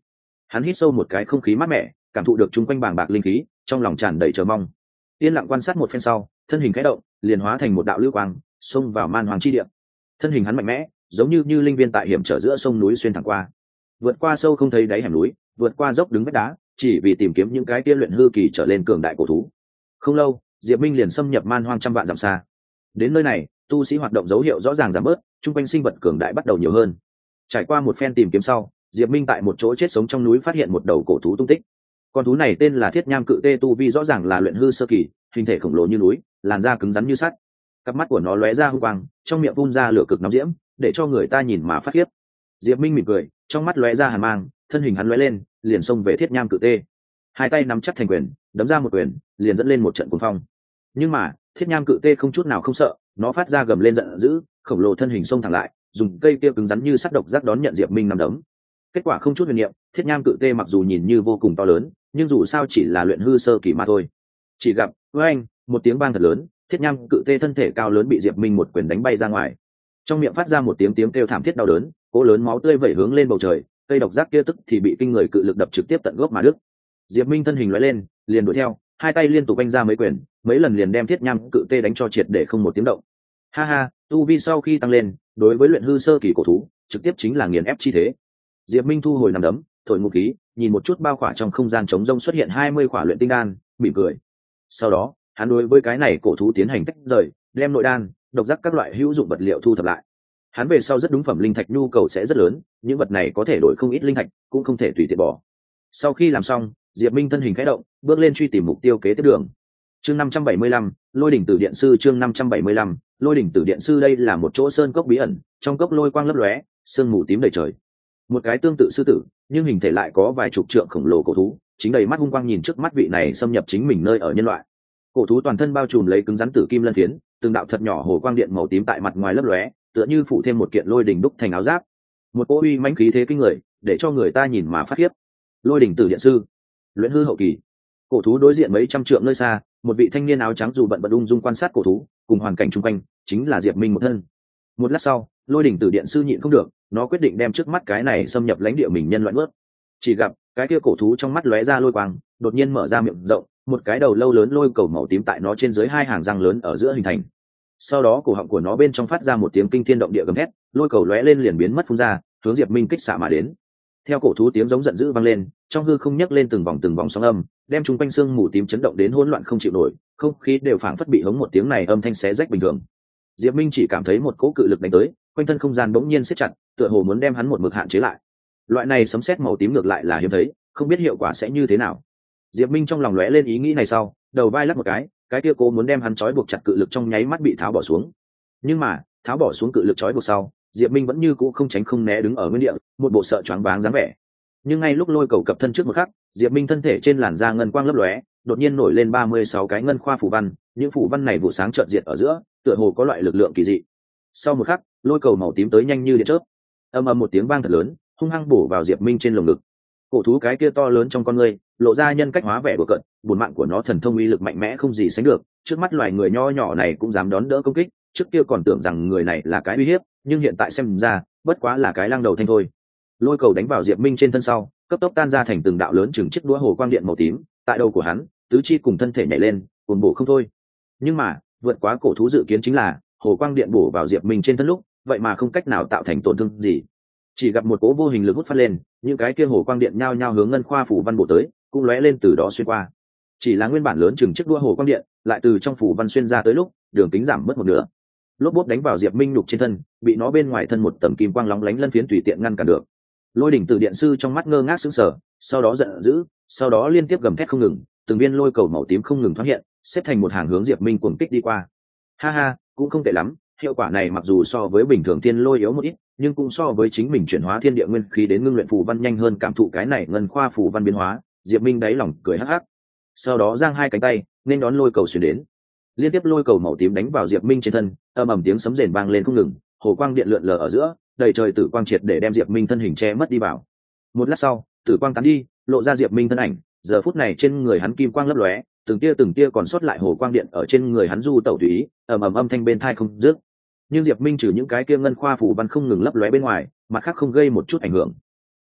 Hắn hít sâu một cái không khí mát mẻ, cảm thụ được chung quanh bàng bạc linh khí, trong lòng tràn đầy chờ mong. Yên lặng quan sát một phen sau, thân hình khẽ động, liền hóa thành một đạo lưu quang, xông vào man hoàng chi địa. Thân hình hắn mạnh mẽ, giống như linh viên tại hiểm trở giữa sông núi xuyên thẳng qua, vượt qua sâu không thấy đáy hẻm núi, vượt qua dốc đứng vách đá, chỉ vì tìm kiếm những cái kia luyện hư kỳ trở lên cường đại cổ thú. Không lâu, Diệp Minh liền xâm nhập man hoang trăm vạn dặm xa. Đến nơi này, tu sĩ hoạt động dấu hiệu rõ ràng giảm bớt, chung quanh sinh vật cường đại bắt đầu nhiều hơn. Trải qua một phen tìm kiếm sau, Diệp Minh tại một chỗ chết sống trong núi phát hiện một đầu cổ thú tung tích. Con thú này tên là Thiết Nham Cự Tê, tu vi rõ ràng là luyện hư sơ kỳ, hình thể khổng lồ như núi, làn da cứng rắn như sắt. Cặp mắt của nó lóe ra hung quang, trong miệng phun ra lửa cực nóng diễm, để cho người ta nhìn mà phát khiếp. Diệp Minh mỉm cười, trong mắt lóe ra hàn mang, thân hình hắn lóe lên, liền xông về Thiết Nham Cự Tê. Hai tay nắm chắc thành quyền, đấm ra một quyền, liền dẫn lên một trận cuồng phong. Nhưng mà, Thiết Nham Cự Tê không chút nào không sợ, nó phát ra gầm lên giận dữ, khổng lồ thân hình xông thẳng lại, dùng cây kia cứng rắn như sắt độc giác đón nhận Diệp Minh nắm đấm. Kết quả không chút huyền niệm, Thiết Nham Cự Tê mặc dù nhìn như vô cùng to lớn, nhưng dù sao chỉ là luyện hư sơ kỳ mà thôi. Chỉ gặp, với anh, một tiếng vang thật lớn, Thiết Nham Cự Tê thân thể cao lớn bị Diệp Minh một quyền đánh bay ra ngoài. Trong miệng phát ra một tiếng kêu thảm thiết đau đớn, cỗ lớn máu tươi vẩy hướng lên bầu trời, cây độc giác kia tức thì bị kinh người cự lực đập trực tiếp tận gốc mà đứt. Diệp Minh thân hình lóe lên, liền đuổi theo, hai tay liên tục vung ra mấy quyền, mấy lần liền đem Thiết Nham Cự Tê đánh cho triệt để không một tiếng động. Ha ha, tu vi sau khi tăng lên, đối với luyện hư sơ kỳ cổ thú, trực tiếp chính là nghiền ép chi thế. Diệp Minh thu hồi nằm đấm, thổi ngụ khí, nhìn một chút bao khỏa trong không gian trống rông xuất hiện 20 khỏa luyện tinh đan, mỉm cười. Sau đó, hắn đối với cái này cổ thú tiến hành tách rời, đem nội đan, độc giác các loại hữu dụng vật liệu thu thập lại. Hắn về sau rất đúng phẩm linh thạch nhu cầu sẽ rất lớn, những vật này có thể đổi không ít linh thạch, cũng không thể tùy tiện bỏ. Sau khi làm xong, Diệp Minh thân hình khẽ động, bước lên truy tìm mục tiêu kế tiếp đường. Chương 575, Lôi đỉnh tử điện sư. Chương 575, Lôi đỉnh tử điện sư. Đây là một chỗ sơn cốc bí ẩn, trong cốc lôi quang lấp lóe, sương mù tím đầy trời. Một cái tương tự sư tử, nhưng hình thể lại có vài chục trượng khổng lồ cổ thú, chính đầy mắt hung quang nhìn trước mắt vị này xâm nhập chính mình nơi ở nhân loại. Cổ thú toàn thân bao trùm lấy cứng rắn tử kim lân phiến, từng đạo thật nhỏ hồ quang điện màu tím tại mặt ngoài lấp lóe, tựa như phủ thêm một kiện lôi đỉnh đúc thành áo giáp. Một cỗ uy mãnh khí thế kinh người, để cho người ta nhìn mà phát khiếp. Lôi đỉnh tử điện sư, luyện hư hậu kỳ. Cổ thú đối diện mấy trăm trượng nơi xa, một vị thanh niên áo trắng dù bận bận ung dung quan sát cổ thú, cùng hoàn cảnh xung quanh, chính là Diệp Minh một thân. Một lát sau, Lôi đỉnh tử điện sư nhịn không được, nó quyết định đem trước mắt cái này xâm nhập lãnh địa mình nhân loại nuốt. Chỉ gặp cái kia cổ thú trong mắt lóe ra lôi quang, đột nhiên mở ra miệng rộng, một cái đầu lâu lớn lôi cầu màu tím tại nó trên dưới hai hàng răng lớn ở giữa hình thành. Sau đó cổ họng của nó bên trong phát ra một tiếng kinh thiên động địa gầm hét, lôi cầu lóe lên liền biến mất phun ra, hướng Diệp Minh kích xạ mà đến. Theo cổ thú tiếng giống giận dữ vang lên, trong hư không nhấc lên từng vòng sóng âm, đem chúng quanh xương mù tím chấn động đến hỗn loạn không chịu nổi, không khí đều phảng phất bị hống một tiếng này âm thanh xé rách bình thường. Diệp Minh chỉ cảm thấy một cỗ cự lực đánh tới, quanh thân không gian bỗng nhiên siết chặt, tựa hồ muốn đem hắn một mực hạn chế lại. Loại này sấm sét màu tím ngược lại là hiếm thấy, không biết hiệu quả sẽ như thế nào. Diệp Minh trong lòng lóe lên ý nghĩ này sau, đầu vai lắc một cái kia cố muốn đem hắn trói buộc chặt cự lực trong nháy mắt bị tháo bỏ xuống. Nhưng mà, tháo bỏ xuống cự lực trói buộc sau, Diệp Minh vẫn như cũ không tránh không né đứng ở nguyên địa, một bộ sợ choáng váng dáng vẻ. Nhưng ngay lúc lôi cầu cập thân trước một khắc, Diệp Minh thân thể trên làn da ngân quang lấp lóe, đột nhiên nổi lên 36 cái ngân khoa phù văn, những phù văn này vụ sáng chợt diệt ở giữa, tựa hồ có loại lực lượng kỳ dị. Sau một khắc, lôi cầu màu tím tới nhanh như điện chớp, ầm ầm một tiếng vang thật lớn, hung hăng bổ vào Diệp Minh trên lồng ngực. Cổ thú cái kia to lớn trong con ngươi, lộ ra nhân cách hóa vẻ của cận, buồn mạng của nó thần thông uy lực mạnh mẽ không gì sánh được, trước mắt loài người nho nhỏ này cũng dám đón đỡ công kích, trước kia còn tưởng rằng người này là cái uy hiếp, nhưng hiện tại xem ra, bất quá là cái lăng đầu thanh thôi. Lôi cầu đánh vào Diệp Minh trên thân sau, cấp tốc tan ra thành từng đạo lớn chừng chiếc đũa hồ quang điện màu tím, tại đầu của hắn, tứ chi cùng thân thể nhảy lên, cuồn bổ không thôi. Nhưng mà, vượt quá cổ thú dự kiến chính là, hồ quang điện bổ vào Diệp Minh trên thân lúc, vậy mà không cách nào tạo thành tổn thương gì. Chỉ gặp một cỗ vô hình lực hút phát lên, những cái kia hồ quang điện nhao nhao hướng ngân khoa phủ văn bổ tới, cũng lóe lên từ đó xuyên qua. Chỉ là nguyên bản lớn chừng chiếc đũa hồ quang điện, lại từ trong phủ văn xuyên ra tới lúc, đường kính giảm mất một nửa. Lốp bốp đánh vào Diệp Minh nhục trên thân, bị nó bên ngoài thân một tầng kim quang lóng lánh lân phiến tùy tiện ngăn cản được. Lôi đỉnh tử điện sư trong mắt ngơ ngác sững sờ, sau đó giận dữ, sau đó liên tiếp gầm thét không ngừng, từng viên lôi cầu màu tím không ngừng thoáng hiện, xếp thành một hàng hướng Diệp Minh cuồng kích đi qua. Ha ha, cũng không tệ lắm, hiệu quả này mặc dù so với bình thường thiên lôi yếu một ít, nhưng cũng so với chính mình chuyển hóa thiên địa nguyên khí đến ngưng luyện phù văn nhanh hơn, cảm thụ cái này ngân khoa phù văn biến hóa, Diệp Minh đáy lòng cười hắc hắc. Sau đó giang hai cánh tay, nên đón lôi cầu xuyên đến. Liên tiếp lôi cầu màu tím đánh vào Diệp Minh trên thân, ầm ầm tiếng sấm rền vang lên không ngừng, hồ quang điện lượn lờ ở giữa, đầy trời tử quang triệt để đem Diệp Minh thân hình che mất đi vào. Một lát sau, tử quang tán đi, lộ ra Diệp Minh thân ảnh, giờ phút này trên người hắn kim quang lấp lóe, từng tia còn sót lại hồ quang điện ở trên người hắn du tẩu tùy ý, ầm ầm âm thanh bên tai không dứt. Nhưng Diệp Minh trừ những cái kia ngân khoa phủ văn không ngừng lấp lóe bên ngoài, mặt khác không gây một chút ảnh hưởng.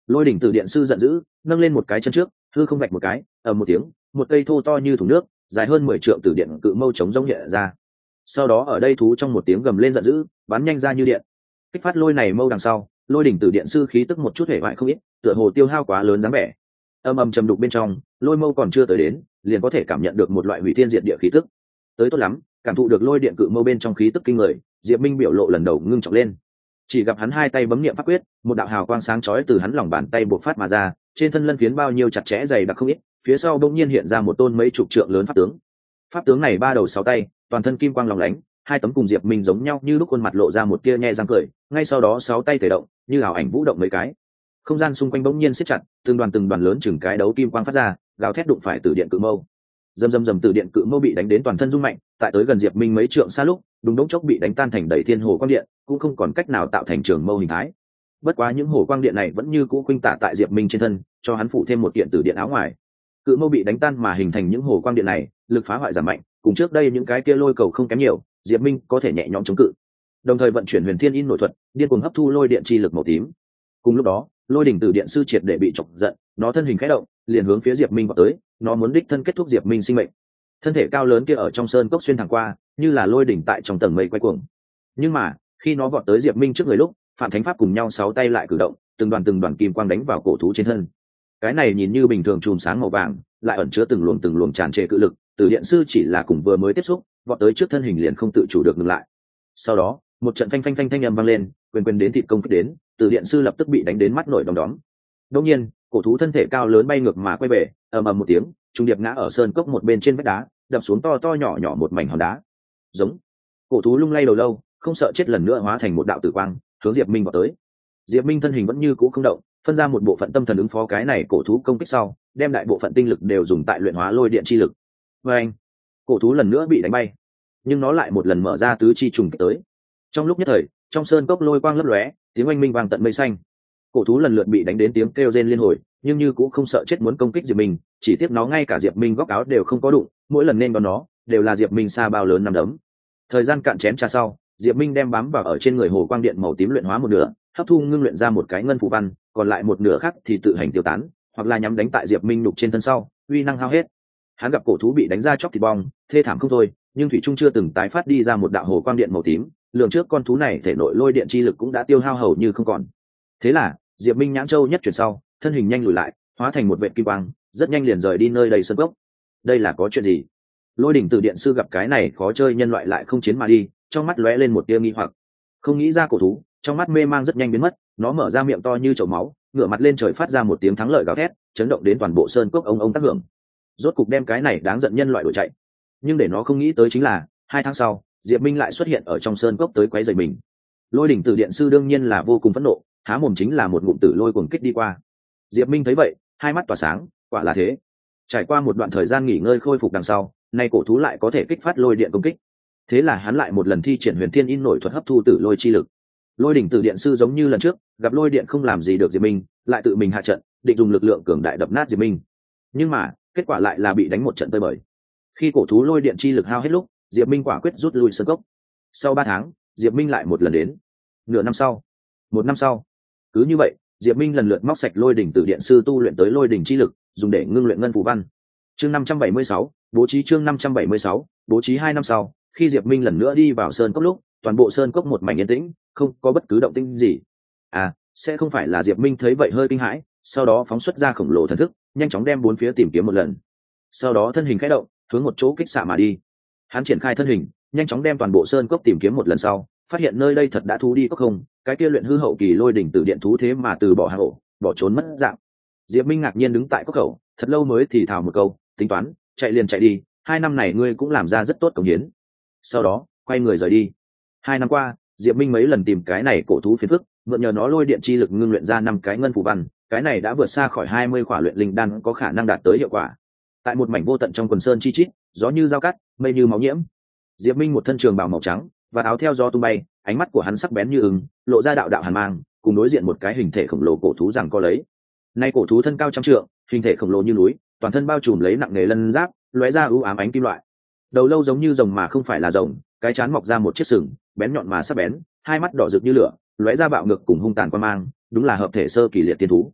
Lôi đỉnh từ điện sư giận dữ, nâng lên một cái chân trước, hư không vạch một cái, ầm một tiếng, một cây thô to như thùng nước, dài hơn 10 trượng từ điện cự mâu chống rông hiện ra. Sau đó ở đây thú trong một tiếng gầm lên giận dữ, bắn nhanh ra như điện. Kích phát lôi này mâu đằng sau, lôi đỉnh từ điện sư khí tức một chút hề hoại không ít, tựa hồ tiêu hao quá lớn dáng vẻ. Âm ầm trầm đục bên trong, lôi mâu còn chưa tới đến, liền có thể cảm nhận được một loại hủy thiên diệt địa khí tức. Tới tốt lắm, cảm thụ được lôi điện cự mâu bên trong khí tức kinh người, Diệp Minh biểu lộ lần đầu ngưng trọng lên. Chỉ gặp hắn hai tay bấm niệm pháp quyết, một đạo hào quang sáng chói từ hắn lòng bàn tay bộc phát mà ra, trên thân lân phiến bao nhiêu chặt chẽ dày đặc không ít, phía sau bỗng nhiên hiện ra một tôn mấy chục trượng lớn pháp tướng. Pháp tướng này ba đầu sáu tay, toàn thân kim quang lóng lánh, hai tấm cùng Diệp Minh giống nhau như lúc, khuôn mặt lộ ra một tia nhẹ răng cười, ngay sau đó sáu tay thể động, như ảo ảnh vũ động mấy cái. Không gian xung quanh bỗng nhiên siết chặt, từng đoàn lớn chừng cái đấu kim quang phát ra, gào thét đụng phải từ điện cự mâu. Rầm rầm rầm, từ điện cự mâu bị đánh đến toàn thân rung mạnh, tại tới gần Diệp Minh mấy trượng xa lúc, đúng đống chốc bị đánh tan thành đầy thiên hồ quang điện, cũng không còn cách nào tạo thành trường mâu hình thái. Bất quá những hồ quang điện này vẫn như cũ khuynh tả tại Diệp Minh trên thân, cho hắn phụ thêm một kiện tử điện áo ngoài. Cự mâu bị đánh tan mà hình thành những hồ quang điện này, lực phá hoại giảm mạnh, cùng trước đây những cái kia lôi cầu không kém nhiều, Diệp Minh có thể nhẹ nhõm chống cự. Đồng thời vận chuyển huyền thiên in nội thuật, điên cuồng hấp thu lôi điện chi lực màu tím. Cùng lúc đó, lôi đỉnh tử điện sư triệt để bị chọc giận, nó thân hình khẽ động, liền hướng phía Diệp Minh vọt tới, nó muốn đích thân kết thúc Diệp Minh sinh mệnh. Thân thể cao lớn kia ở trong sơn cốc xuyên thẳng qua, như là lôi đỉnh tại trong tầng mây quay cuồng. Nhưng mà khi nó vọt tới Diệp Minh trước người lúc, Phạm Thánh Pháp cùng nhau sáu tay lại cử động, từng đoàn kim quang đánh vào cổ thú trên thân. Cái này nhìn như bình thường chùm sáng màu vàng, lại ẩn chứa từng luồng tràn trề cự lực. Tử điện sư chỉ là cùng vừa mới tiếp xúc, vọt tới trước thân hình liền không tự chủ được ngừng lại. Sau đó, một trận phanh thanh âm vang lên, quyền đến thịt công kích đến, Tử điện sư lập tức bị đánh đến mắt nổi đom đóm. Đương nhiên, cổ thú thân thể cao lớn bay ngược mà quay về, ầm ầm một tiếng, trung điệp ngã ở sơn cốc một bên trên vách đá, đập xuống to nhỏ một mảnh hòn đá. Giống. Cổ thú lung lay đầu lâu, không sợ chết lần nữa hóa thành một đạo tử quang, hướng Diệp Minh vọt tới. Diệp Minh thân hình vẫn như cũ không động, phân ra một bộ phận tâm thần ứng phó cái này cổ thú công kích sau, đem đại bộ phận tinh lực đều dùng tại luyện hóa lôi điện chi lực. Và anh, cổ thú lần nữa bị đánh bay, nhưng nó lại một lần mở ra tứ chi trùng kích tới. Trong lúc nhất thời, trong sơn cốc lôi quang lấp lóe, tiếng oanh minh vang tận mây xanh. Cổ thú lần lượt bị đánh đến tiếng kêu rên liên hồi, nhưng như cũng không sợ chết muốn công kích Diệp Minh, chỉ tiếc nó ngay cả Diệp Minh góc áo đều không có đụng, mỗi lần nên đón nó đều là Diệp Minh xa bao lớn nằm đấm. Thời gian cạn chén trà sau, Diệp Minh đem bám vào ở trên người hồ quang điện màu tím luyện hóa một nửa, hấp thu ngưng luyện ra một cái ngân phù văn, còn lại một nửa khác thì tự hành tiêu tán, hoặc là nhắm đánh tại Diệp Minh nục trên thân sau, uy năng hao hết. Hắn gặp cổ thú bị đánh ra chóc thịt bong, thê thảm không thôi, nhưng thủy trung chưa từng tái phát đi ra một đạo hồ quang điện màu tím, lượng trước con thú này thể nội lôi điện chi lực cũng đã tiêu hao hầu như không còn. Thế là, Diệp Minh nhãn châu nhất chuyển sau, thân hình nhanh lùi lại, hóa thành một vệt kim quang, rất nhanh liền rời đi nơi đầy sơn cốc. Đây là có chuyện gì? Lôi đỉnh tử điện sư gặp cái này khó chơi nhân loại lại không chiến mà đi, trong mắt lóe lên một tia nghi hoặc. Không nghĩ ra cổ thú, trong mắt mê mang rất nhanh biến mất, nó mở ra miệng to như chậu máu, ngửa mặt lên trời phát ra một tiếng thắng lợi gào thét, chấn động đến toàn bộ sơn cốc ông tác hưởng. Rốt cục đem cái này đáng giận nhân loại đuổi chạy. Nhưng để nó không nghĩ tới chính là, 2 tháng sau, Diệp Minh lại xuất hiện ở trong sơn cốc tới quấy rầy mình. Lôi đỉnh tử điện sư đương nhiên là vô cùng phẫn nộ, há mồm chính là một ngụm tử lôi cuồng kích đi qua. Diệp Minh thấy vậy, hai mắt tỏa sáng, quả là thế. Trải qua một đoạn thời gian nghỉ ngơi khôi phục đằng sau, nay cổ thú lại có thể kích phát lôi điện công kích. Thế là hắn lại một lần thi triển huyền thiên in nội thuật hấp thu tử lôi chi lực. Lôi đỉnh tử điện sư giống như lần trước, gặp lôi điện không làm gì được Diệp Minh, lại tự mình hạ trận, định dùng lực lượng cường đại đập nát Diệp Minh. Nhưng mà, kết quả lại là bị đánh một trận tơi bời. Khi cổ thú lôi điện chi lực hao hết lúc, Diệp Minh quả quyết rút lui sơn cốc. Sau 3 tháng, Diệp Minh lại một lần đến. Nửa năm sau, 1 năm sau, cứ như vậy, Diệp Minh lần lượt móc sạch lôi đỉnh tử điện sư tu luyện tới lôi đỉnh chi lực, dùng để ngưng luyện ngân phù văn. Chương 576, bố trí chương 576, bố trí 2 năm sau, khi Diệp Minh lần nữa đi vào sơn cốc lúc, toàn bộ sơn cốc một mảnh yên tĩnh, không có bất cứ động tĩnh gì. À, sẽ không phải là Diệp Minh thấy vậy hơi kinh hãi, sau đó phóng xuất ra khổng lồ thần thức, nhanh chóng đem bốn phía tìm kiếm một lần. Sau đó thân hình khẽ động, hướng một chỗ kích xạ mà đi. Hắn triển khai thân hình, nhanh chóng đem toàn bộ sơn cốc tìm kiếm một lần sau, phát hiện nơi đây thật đã thú đi cốc không, cái kia luyện hư hậu kỳ lôi đỉnh tử điện thú thế mà từ bỏ hang ổ, bỏ trốn mất dạng. Diệp Minh ngạc nhiên đứng tại cốc khẩu, thật lâu mới thì thào một câu, tính toán, chạy liền chạy đi, 2 năm này ngươi cũng làm ra rất tốt cống hiến. Sau đó, quay người rời đi. 2 năm qua, Diệp Minh mấy lần tìm cái này cổ thú phiền phức, mượn nhờ nó lôi điện chi lực ngưng luyện ra 5 cái ngân phù văn, cái này đã vượt xa khỏi 20 khỏa luyện linh đan có khả năng đạt tới hiệu quả. Tại một mảnh vô tận trong quần sơn chi chít, gió như dao cắt, mây như máu nhiễm. Diệp Minh một thân trường bào màu trắng, và áo theo gió tung bay, ánh mắt của hắn sắc bén như ưng, lộ ra đạo đạo hàn mang, cùng đối diện một cái hình thể khổng lồ cổ thú rằng co lấy. Nay cổ thú thân cao trăm trượng, hình thể khổng lồ như núi, toàn thân bao trùm lấy nặng nề lân giáp, lóe ra ưu ám ánh kim loại. Đầu lâu giống như rồng mà không phải là rồng, cái trán mọc ra một chiếc sừng, bén nhọn mà sắc bén, hai mắt đỏ rực như lửa, lóe ra bạo ngược cùng hung tàn quan mang, đúng là hợp thể sơ kỳ liệt tiên thú.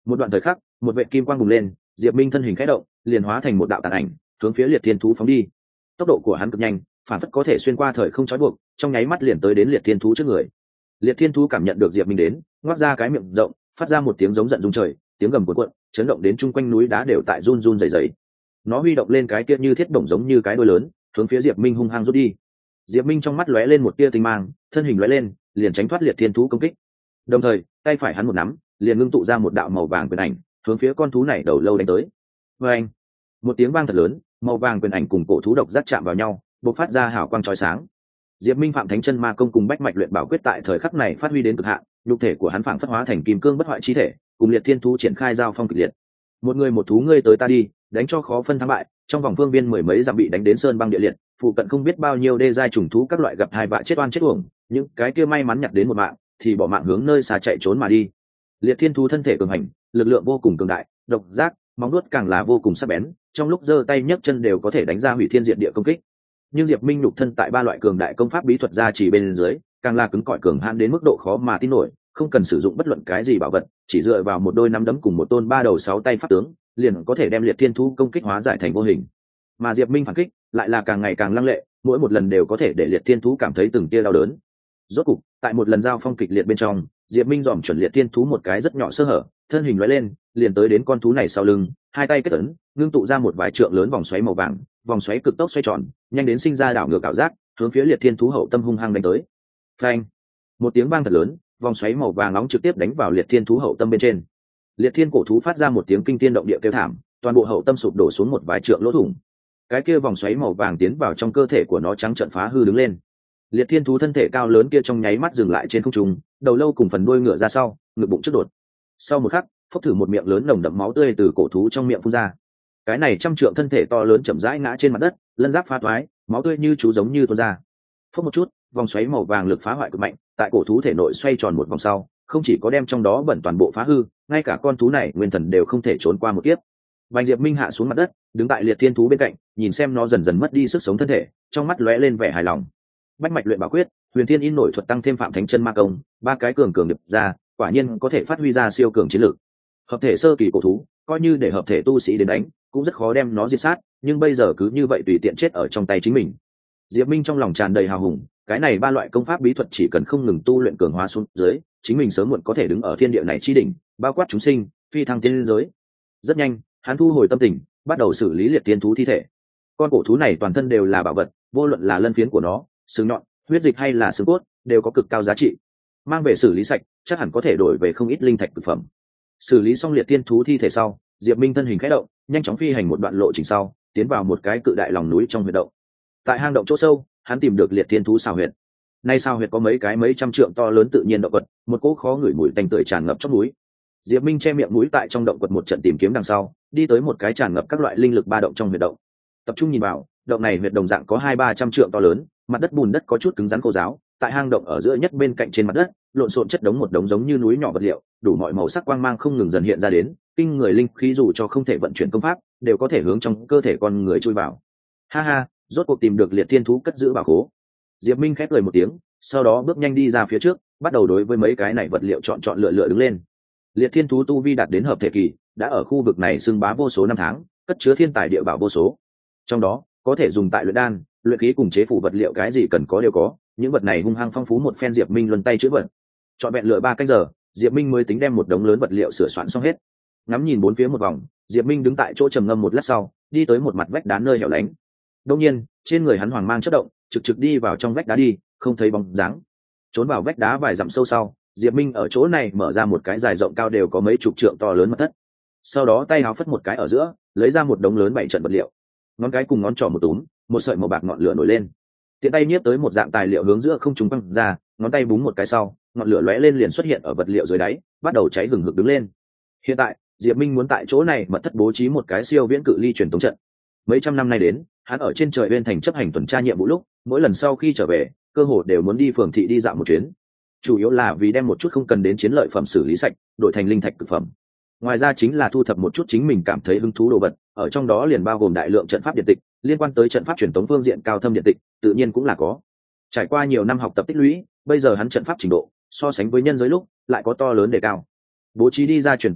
Một đoạn thời khắc, một vệ kim quang bùng lên, Diệp Minh thân hình khẽ động, liền hóa thành một đạo tàn ảnh, hướng phía liệt thiên thú phóng đi. Tốc độ của hắn cực nhanh, phản phất có thể xuyên qua thời không trói buộc, trong nháy mắt liền tới đến liệt thiên thú trước người. Liệt thiên thú cảm nhận được Diệp Minh đến, ngoác ra cái miệng rộng, phát ra một tiếng giống giận rung trời, tiếng gầm cuộn cuộn, chấn động đến chung quanh núi đá đều tại run run rẩy rẩy. Nó huy động lên cái kia như thiết bổng giống như cái đuôi lớn, hướng phía Diệp Minh hung hăng rút đi. Diệp Minh trong mắt lóe lên một tia tinh mang, thân hình lóe lên, liền tránh thoát liệt thiên thú công kích. Đồng thời, tay phải hắn một nắm, liền ngưng tụ ra một đạo màu vàng quyền ảnh, hướng phía con thú này đầu lâu đánh tới. Oeng! Một tiếng vang thật lớn, màu vàng quyền ảnh cùng cổ thú độc giác chạm vào nhau, bộc phát ra hào quang chói sáng. Diệp Minh phạm thánh chân ma công cùng bách mạch luyện bảo quyết tại thời khắc này phát huy đến cực hạn, nhục thể của hắn phảng phất hóa thành kim cương bất hoại chi thể, cùng liệt thiên thú triển khai giao phong kịch liệt. Một người một thú ngươi tới ta đi, đánh cho khó phân thắng bại, trong vòng phương viên mười mấy dặm bị đánh đến sơn băng địa liệt, phụ cận không biết bao nhiêu đê giai trùng thú các loại gặp hai vạ chết oan chết uổng, những cái kia may mắn nhặt đến một mạng thì bỏ mạng hướng nơi xa chạy trốn mà đi. Liệt thiên thú thân thể cường hành, lực lượng vô cùng cường đại, độc giác, móng vuốt càng là vô cùng sắc bén, trong lúc giơ tay nhấc chân đều có thể đánh ra hủy thiên diệt địa công kích. Nhưng Diệp Minh nhục thân tại ba loại cường đại công pháp bí thuật gia chỉ bên dưới, càng là cứng cỏi cường hãn đến mức độ khó mà tin nổi, không cần sử dụng bất luận cái gì bảo vật, chỉ dựa vào một đôi nắm đấm cùng một tôn ba đầu sáu tay pháp tướng, liền có thể đem liệt thiên thú công kích hóa giải thành vô hình. Mà Diệp Minh phản kích lại là càng ngày càng lăng lệ, mỗi một lần đều có thể để liệt thiên thú cảm thấy từng tia đau đớn. Rốt cục, tại một lần giao phong kịch liệt bên trong, Diệp Minh dòm chuẩn liệt thiên thú một cái rất nhỏ sơ hở, thân hình lóe lên, liền tới đến con thú này sau lưng, hai tay kết ấn, ngưng tụ ra một vài trượng lớn vòng xoáy màu vàng, vòng xoáy cực tốc xoay tròn, nhanh đến sinh ra đảo ngược ảo giác, hướng phía liệt thiên thú hậu tâm hung hăng đánh tới. Phanh! Một tiếng vang thật lớn, vòng xoáy màu vàng nóng trực tiếp đánh vào liệt thiên thú hậu tâm bên trên. Liệt thiên cổ thú phát ra một tiếng kinh thiên động địa kêu thảm, toàn bộ hậu tâm sụp đổ xuống một vài trượng lỗ thủng. Cái kia vòng xoáy màu vàng tiến vào trong cơ thể của nó, trắng trợn phá hư đứng lên. Liệt thiên thú thân thể cao lớn kia trong nháy mắt dừng lại trên không trung, đầu lâu cùng phần đuôi ngựa ra sau, ngực bụng trước đột. Sau một khắc, phốc thử một miệng lớn nồng đậm máu tươi từ cổ thú trong miệng phun ra. Cái này trăm trượng thân thể to lớn chậm rãi ngã trên mặt đất, lân giáp phá toái, máu tươi như chú giống như tuôn ra. Phốc một chút, vòng xoáy màu vàng lực phá hoại cực mạnh, tại cổ thú thể nội xoay tròn một vòng sau, không chỉ có đem trong đó bẩn toàn bộ phá hư, ngay cả con thú này nguyên thần đều không thể trốn qua một kiếp. Bành Diệp Minh hạ xuống mặt đất, đứng tại liệt thiên thú bên cạnh, nhìn xem nó dần dần mất đi sức sống thân thể, trong mắt lóe lên vẻ hài lòng. Bách mạch luyện bảo quyết, huyền thiên in nổi thuật tăng thêm phạm thánh chân ma công, ba cái cường cường điệp ra, quả nhiên có thể phát huy ra siêu cường chiến lược. Hợp thể sơ kỳ cổ thú, coi như để hợp thể tu sĩ đến đánh, cũng rất khó đem nó diệt sát, nhưng bây giờ cứ như vậy tùy tiện chết ở trong tay chính mình. Diệp Minh trong lòng tràn đầy hào hùng, cái này ba loại công pháp bí thuật chỉ cần không ngừng tu luyện cường hóa xuống dưới, chính mình sớm muộn có thể đứng ở thiên địa này chi đỉnh, bao quát chúng sinh, phi thăng tiên giới. Rất nhanh, hắn thu hồi tâm tình, bắt đầu xử lý liệt tiên thú thi thể. Con cổ thú này toàn thân đều là bảo vật, vô luận là lân phiến của nó, xương nhọn, huyết dịch hay là xương cốt, đều có cực cao giá trị. Mang về xử lý sạch, chắc hẳn có thể đổi về không ít linh thạch thực phẩm. Xử lý xong liệt tiên thú thi thể sau, Diệp Minh thân hình khẽ động, nhanh chóng phi hành một đoạn lộ trình sau, tiến vào một cái cự đại lòng núi trong huyệt động. Tại hang động chỗ sâu, hắn tìm được liệt tiên thú xào huyệt. Nay xào huyệt có mấy cái mấy trăm trượng to lớn tự nhiên động vật, một cỗ khó ngửi mùi tanh tưởi tràn ngập trong núi. Diệp Minh che miệng mũi tại trong động quật một trận tìm kiếm đằng sau, đi tới một cái tràn ngập các loại linh lực ba động trong huyệt động. Tập trung nhìn vào, động này huyệt đồng dạng có 200-300 trượng to lớn, mặt đất bùn đất có chút cứng rắn khô ráo, tại hang động ở giữa nhất bên cạnh trên mặt đất, lộn xộn chất đống một đống giống như núi nhỏ vật liệu, đủ mọi màu sắc quang mang không ngừng dần hiện ra đến, kinh người linh khí dù cho không thể vận chuyển công pháp, đều có thể hướng trong cơ thể con người chui vào. Ha ha, rốt cuộc tìm được liệt thiên thú cất giữ bảo khố. Diệp Minh khép cười một tiếng, sau đó bước nhanh đi ra phía trước, bắt đầu đối với mấy cái này vật liệu chọn lựa đứng lên. Liệt thiên thú tu vi đạt đến hợp thể kỳ, đã ở khu vực này xưng bá vô số năm tháng, cất chứa thiên tài địa bảo vô số. Trong đó, có thể dùng tại luyện đan, luyện khí cùng chế phủ vật liệu, cái gì cần có đều có. Những vật này hung hăng phong phú một phen, Diệp Minh luân tay chữ vật. Chọn vẹn lựa 3 canh giờ, Diệp Minh mới tính đem một đống lớn vật liệu sửa soạn xong hết. Ngắm nhìn bốn phía một vòng, Diệp Minh đứng tại chỗ trầm ngâm một lát sau, đi tới một mặt vách đá nơi hẻo lánh. Đột nhiên, trên người hắn hoàng mang chớp động, trực đi vào trong vách đá đi, không thấy bóng dáng. Trốn vào vách đá vài dặm sâu sau, Diệp Minh ở chỗ này mở ra một cái dài rộng cao đều có mấy chục trượng to lớn mật thất. Sau đó tay áo phất một cái ở giữa, lấy ra một đống lớn 7 trận vật liệu. Ngón cái cùng ngón trỏ một túm, một sợi màu bạc ngọn lửa nổi lên. Tiện tay nhiếp tới một dạng tài liệu hướng giữa không trung quăng ra, ngón tay búng một cái sau, ngọn lửa lóe lên liền xuất hiện ở vật liệu dưới đáy, bắt đầu cháy hừng hực đứng lên. Hiện tại, Diệp Minh muốn tại chỗ này mật thất bố trí một cái siêu viễn cự ly truyền tống trận. Mấy trăm năm nay đến, hắn ở trên trời bên thành chấp hành tuần tra nhiệm vụ lúc, mỗi lần sau khi trở về, cơ hồ đều muốn đi phường thị đi dạo một chuyến. Chủ yếu là vì đem một chút không cần đến chiến lợi phẩm xử lý sạch, đổi thành linh thạch cực phẩm. Ngoài ra chính là thu thập một chút chính mình cảm thấy hứng thú đồ vật, ở trong đó liền bao gồm đại lượng trận pháp điện tịch, liên quan tới trận pháp truyền tống phương diện cao thâm điện tịch, tự nhiên cũng là có. Trải qua nhiều năm học tập tích lũy, bây giờ hắn trận pháp trình độ so sánh với nhân giới lúc lại có to lớn đề cao. Bố trí đi ra truyền tống trận,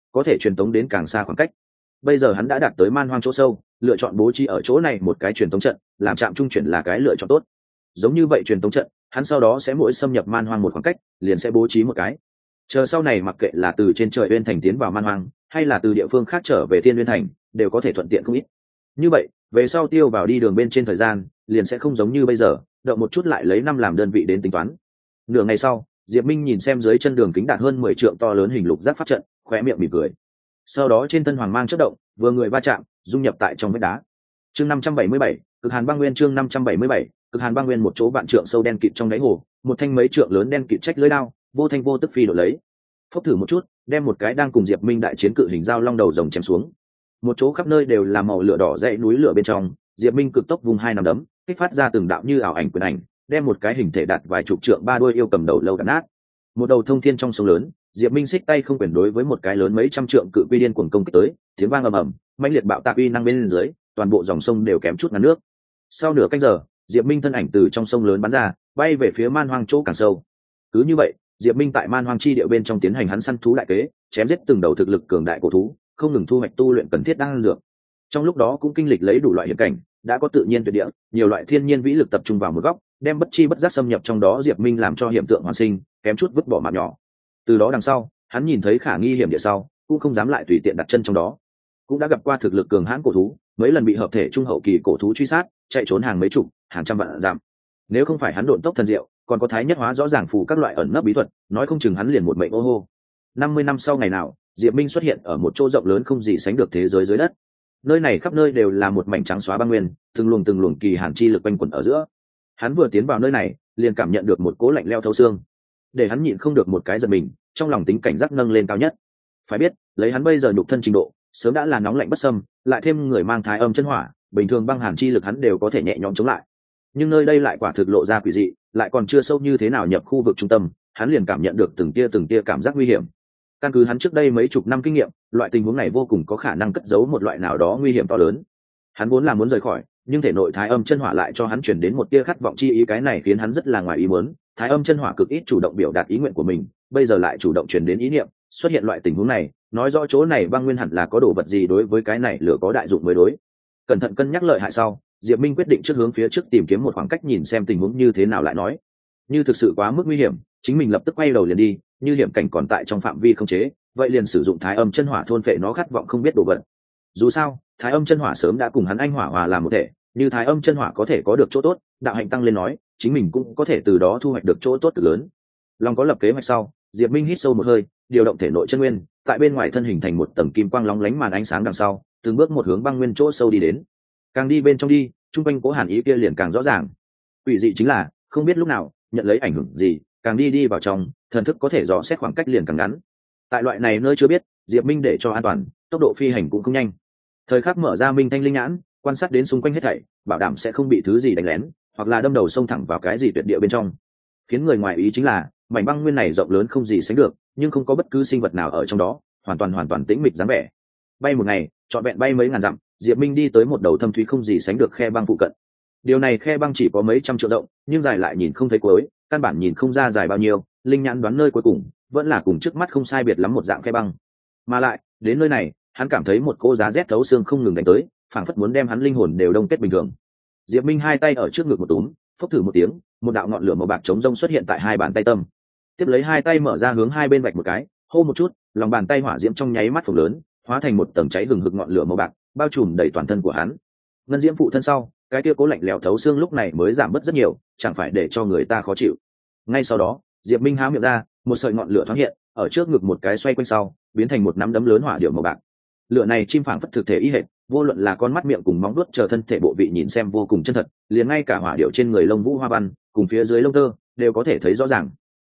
có thể truyền tống đến càng xa khoảng cách. Bây giờ hắn đã đạt tới man hoang chỗ sâu, lựa chọn bố trí ở chỗ này một cái truyền tống trận, làm trạm trung chuyển là cái lựa chọn tốt. Giống như vậy truyền tống trận, hắn sau đó sẽ mỗi xâm nhập man hoang một khoảng cách, liền sẽ bố trí một cái. Chờ sau này mặc kệ là từ trên trời uyên thành tiến vào man hoang, hay là từ địa phương khác trở về thiên uyên thành, đều có thể thuận tiện không ít. Như vậy, về sau tiêu vào đi đường bên trên thời gian, liền sẽ không giống như bây giờ, động một chút lại lấy năm làm đơn vị đến tính toán. Nửa ngày sau, Diệp Minh nhìn xem dưới chân đường kính đạt hơn 10 trượng to lớn hình lục giác pháp trận, khóe miệng mỉm cười. Sau đó trên thân hoàng mang chớp động, vừa người va chạm, dung nhập tại trong vách đá. Chương 577, Cực Hàn Băng Nguyên chương 577, Cực Hàn Băng Nguyên một chỗ vạn trượng sâu đen kịt trong đáy hồ, một thanh mấy trượng lớn đen kịt trách lưỡi đao, vô thanh vô tức phi đổ lấy. Phốc thử một chút, đem một cái đang cùng Diệp Minh đại chiến cự hình dao long đầu rồng chém xuống. Một chỗ khắp nơi đều là màu lửa đỏ dãy núi lửa bên trong, Diệp Minh cực tốc vùng hai nắm đấm, kích phát ra từng đạo như ảo ảnh quyền ảnh, đem một cái hình thể đạt vài chục trượng ba đuôi yêu cầm đầu lâu đập nát. Một đầu thông thiên trong sông lớn, Diệp Minh xích tay không quyền đối với một cái lớn mấy trăm trượng cự quy điên cuồng công kích tới, tiếng vang ầm ầm, mãnh liệt bạo tạc uy năng bên dưới, toàn bộ dòng sông đều kém chút ngăn nước. Sau nửa canh giờ, Diệp Minh thân ảnh từ trong sông lớn bắn ra, bay về phía man hoang chỗ càng sâu. Cứ như vậy, Diệp Minh tại man hoang chi địa bên trong tiến hành hắn săn thú đại kế, chém giết từng đầu thực lực cường đại cổ thú, không ngừng thu hoạch tu luyện cần thiết đan dược. Trong lúc đó cũng kinh lịch lấy đủ loại hiểm cảnh, đã có tự nhiên tuyệt địa, nhiều loại thiên nhiên vĩ lực tập trung vào một góc, đem bất chi bất giác xâm nhập trong đó. Diệp Minh làm cho hiện tượng hoàn sinh, kém chút vứt bỏ mạng nhỏ. Từ đó đằng sau, hắn nhìn thấy khả nghi hiểm địa sau, cũng không dám lại tùy tiện đặt chân trong đó. Cũng đã gặp qua thực lực cường hãn cổ thú, mấy lần bị hợp thể trung hậu kỳ cổ thú truy sát, chạy trốn hàng mấy chục, hàng trăm vạn dặm. Nếu không phải hắn độn tốc thần diệu, còn có thái nhất hóa rõ ràng phù các loại ẩn nấp bí thuật, nói không chừng hắn liền một mệnh ô hô. 50 năm sau ngày nào, Diệp Minh xuất hiện ở một chỗ rộng lớn không gì sánh được thế giới dưới đất. Nơi này khắp nơi đều là một mảnh trắng xóa băng nguyên, từng luồng kỳ hàn chi lực quanh quẩn ở giữa. Hắn vừa tiến vào nơi này, liền cảm nhận được một cỗ lạnh lẽo thấu xương, để hắn nhịn không được một cái giật mình, trong lòng tính cảnh giác nâng lên cao nhất. Phải biết, lấy hắn bây giờ nhục thân trình độ, sớm đã là nóng lạnh bất xâm, lại thêm người mang thái âm chân hỏa, bình thường băng hàn chi lực hắn đều có thể nhẹ nhõm chống lại. Nhưng nơi đây lại quả thực lộ ra quỷ dị, lại còn chưa sâu như thế nào nhập khu vực trung tâm, hắn liền cảm nhận được từng tia cảm giác nguy hiểm. Căn cứ hắn trước đây mấy chục năm kinh nghiệm, loại tình huống này vô cùng có khả năng cất giấu một loại nào đó nguy hiểm to lớn. Hắn vốn là muốn rời khỏi, nhưng thể nội thái âm chân hỏa lại cho hắn chuyển đến một tia khát vọng chi ý, cái này khiến hắn rất là ngoài ý muốn. Thái âm chân hỏa cực ít chủ động biểu đạt ý nguyện của mình, bây giờ lại chủ động chuyển đến ý niệm, xuất hiện loại tình huống này, nói rõ chỗ này băng nguyên hẳn là có đồ vật gì đối với cái này lửa có đại dụng mới đối. Cẩn thận cân nhắc lợi hại sau, Diệp Minh quyết định trước hướng phía trước tìm kiếm một khoảng cách nhìn xem tình huống như thế nào lại nói. Như thực sự quá mức nguy hiểm, chính mình lập tức quay đầu liền đi, như hiểm cảnh còn tại trong phạm vi không chế, vậy liền sử dụng thái âm chân hỏa thôn phệ nó khát vọng không biết đồ vật. Dù sao, thái âm chân hỏa sớm đã cùng hắn anh hỏa hòa làm một thể, như thái âm chân hỏa có thể có được chỗ tốt, đạo hạnh tăng lên nói, chính mình cũng có thể từ đó thu hoạch được chỗ tốt cực lớn. Long có lập kế hoạch sau, Diệp Minh hít sâu một hơi, điều động thể nội chân nguyên, tại bên ngoài thân hình thành một tầng kim quang lóng lánh màn ánh sáng đằng sau, từng bước một hướng băng nguyên chỗ sâu đi đến. Càng đi bên trong đi, trung quanh cố hàn ý kia liền càng rõ ràng. Quỷ dị chính là, không biết lúc nào nhận lấy ảnh hưởng gì, càng đi vào trong, thần thức có thể dò xét khoảng cách liền càng ngắn. Tại loại này nơi chưa biết, Diệp Minh để cho an toàn, tốc độ phi hành cũng không nhanh. Thời khắc mở ra minh thanh linh nhãn, quan sát đến xung quanh hết thảy, bảo đảm sẽ không bị thứ gì đánh lén, hoặc là đâm đầu xông thẳng vào cái gì tuyệt địa bên trong. Khiến người ngoài ý chính là, mảnh băng nguyên này rộng lớn không gì sánh được, nhưng không có bất cứ sinh vật nào ở trong đó, hoàn toàn tĩnh mịch dáng vẻ. Bay một ngày, trọn vẹn bay mấy ngàn dặm, Diệp Minh đi tới một đầu thâm thúy không gì sánh được khe băng phụ cận. Điều này khe băng chỉ có mấy trăm trượng rộng, nhưng dài lại nhìn không thấy cuối, căn bản nhìn không ra dài bao nhiêu, linh nhãn đoán nơi cuối cùng vẫn là cùng trước mắt không sai biệt lắm một dạng khe băng. Mà lại, đến nơi này, hắn cảm thấy một cô giá rét thấu xương không ngừng đánh tới, phảng phất muốn đem hắn linh hồn đều đông kết bình thường. Diệp Minh hai tay ở trước ngực một túm, phốc thử một tiếng, một đạo ngọn lửa màu bạc chống rông xuất hiện tại hai bàn tay tâm. Tiếp lấy hai tay mở ra hướng hai bên vạch một cái, hô một chút, lòng bàn tay hỏa diễm trong nháy mắt phồng lớn, hóa thành một tầng cháy hừng hực ngọn lửa màu bạc, bao trùm đầy toàn thân của hắn. Ngân diễm phụ thân sau, cái kia cố lạnh lẽo thấu xương lúc này mới giảm bớt rất nhiều, chẳng phải để cho người ta khó chịu. Ngay sau đó, Diệp Minh há miệng ra, một sợi ngọn lửa thoáng hiện, ở trước ngực một cái xoay quanh sau, biến thành một nắm đấm lớn hỏa điệu màu bạc. Lửa này chim phảng phất thực thể y hệt, vô luận là con mắt miệng cùng móng vuốt chờ thân thể bộ vị nhìn xem vô cùng chân thật, liền ngay cả hỏa điệu trên người lông vũ hoa văn, cùng phía dưới lông tơ đều có thể thấy rõ ràng.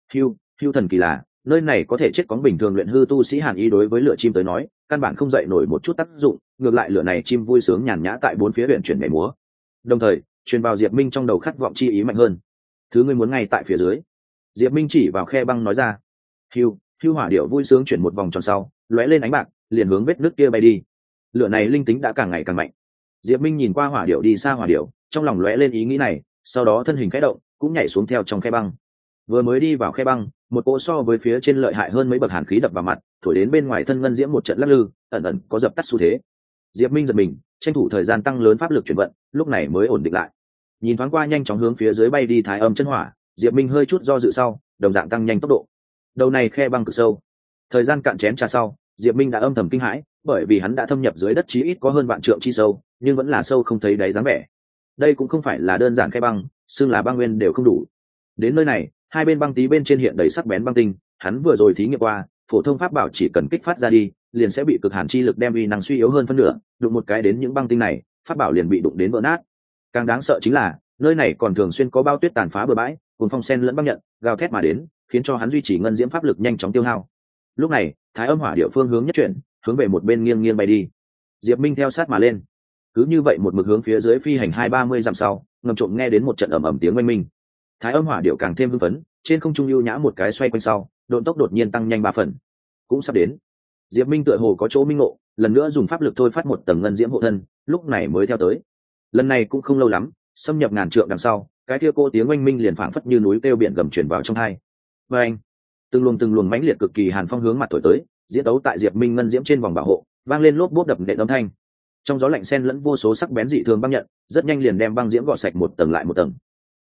Hưu thần kỳ là, nơi này có thể chết cóng bình thường luyện hư tu sĩ hàn ý đối với lửa chim tới nói, căn bản không dậy nổi một chút tác dụng, ngược lại lửa này chim vui sướng nhàn nhã tại bốn phía luyện chuyển nhảy múa. Đồng thời, truyền vào Diệp Minh trong đầu khát vọng chi ý mạnh hơn. Thứ ngươi muốn ngay tại phía dưới. Diệp Minh chỉ vào khe băng nói ra. Hưu hỏa điệu vui sướng chuyển một vòng tròn sau, lóe lên ánh bạc, liền hướng vết nước kia bay đi. Lửa này linh tính đã càng ngày càng mạnh. Diệp Minh nhìn qua hỏa điệu đi xa hỏa điệu, trong lòng lóe lên ý nghĩ này, sau đó thân hình khẽ động, cũng nhảy xuống theo trong khe băng. Vừa mới đi vào khe băng, một cỗ so với phía trên lợi hại hơn mấy bậc hàn khí đập vào mặt, thổi đến bên ngoài thân ngân diễm một trận lắc lư, ẩn ẩn có dập tắt xu thế. Diệp Minh giật mình, tranh thủ thời gian tăng lớn pháp lực chuyển vận, lúc này mới ổn định lại. Nhìn thoáng qua nhanh chóng hướng phía dưới bay đi thái âm chân hỏa, Diệp Minh hơi chút do dự sau, đồng dạng tăng nhanh tốc độ. Đầu này khe băng cực sâu. Thời gian cạn chén trà sau, Diệp Minh đã âm thầm kinh hãi, bởi vì hắn đã thâm nhập dưới đất chí ít có hơn vạn trượng chi sâu, nhưng vẫn là sâu không thấy đáy dáng vẻ. Đây cũng không phải là đơn giản khe băng, xương là băng nguyên đều không đủ. Đến nơi này, hai bên băng tí bên trên hiện đầy sắc bén băng tinh, hắn vừa rồi thí nghiệm qua, phổ thông pháp bảo chỉ cần kích phát ra đi, liền sẽ bị cực hàn chi lực đem uy năng suy yếu hơn phân nửa, đụng một cái đến những băng tinh này, pháp bảo liền bị đụng đến vỡ nát. Càng đáng sợ chính là, nơi này còn thường xuyên có bao tuyết tàn phá bừa bãi, cùng phong sen lẫn băng nhận, gào thét mà đến, khiến cho hắn duy trì ngân diễm pháp lực nhanh chóng tiêu hao. Lúc này, thái âm hỏa địa phương hướng nhất chuyển, hướng về một bên nghiêng nghiêng bay đi. Diệp Minh theo sát mà lên. Cứ như vậy một mực hướng phía dưới phi hành 20-30 dặm sau, ngầm trộm nghe đến một trận ầm ầm tiếng oanh minh. Thái âm hỏa điệu càng thêm hưng phấn, trên không trung ưu nhã một cái xoay quanh sau, độn tốc đột nhiên tăng nhanh 3 phần. Cũng sắp đến. Diệp Minh tựa hồ có chỗ minh ngộ, lần nữa dùng pháp lực thôi phát một tầng ngân diễm hộ thân, lúc này mới theo tới. Lần này cũng không lâu lắm, xâm nhập ngàn trượng đằng sau, cái kia cô tiếng oanh minh liền phảng phất như núi kêu biển gầm truyền vào trong tai. Và anh, từng luồng mãnh liệt cực kỳ hàn phong hướng mặt thổi tới, diễn đấu tại Diệp Minh ngân diễm trên vòng bảo hộ, vang lên lốp bốp đập nện âm thanh. Trong gió lạnh xen lẫn vô số sắc bén dị thường băng nhận, rất nhanh liền đem băng diễm gọt sạch một tầng lại một tầng.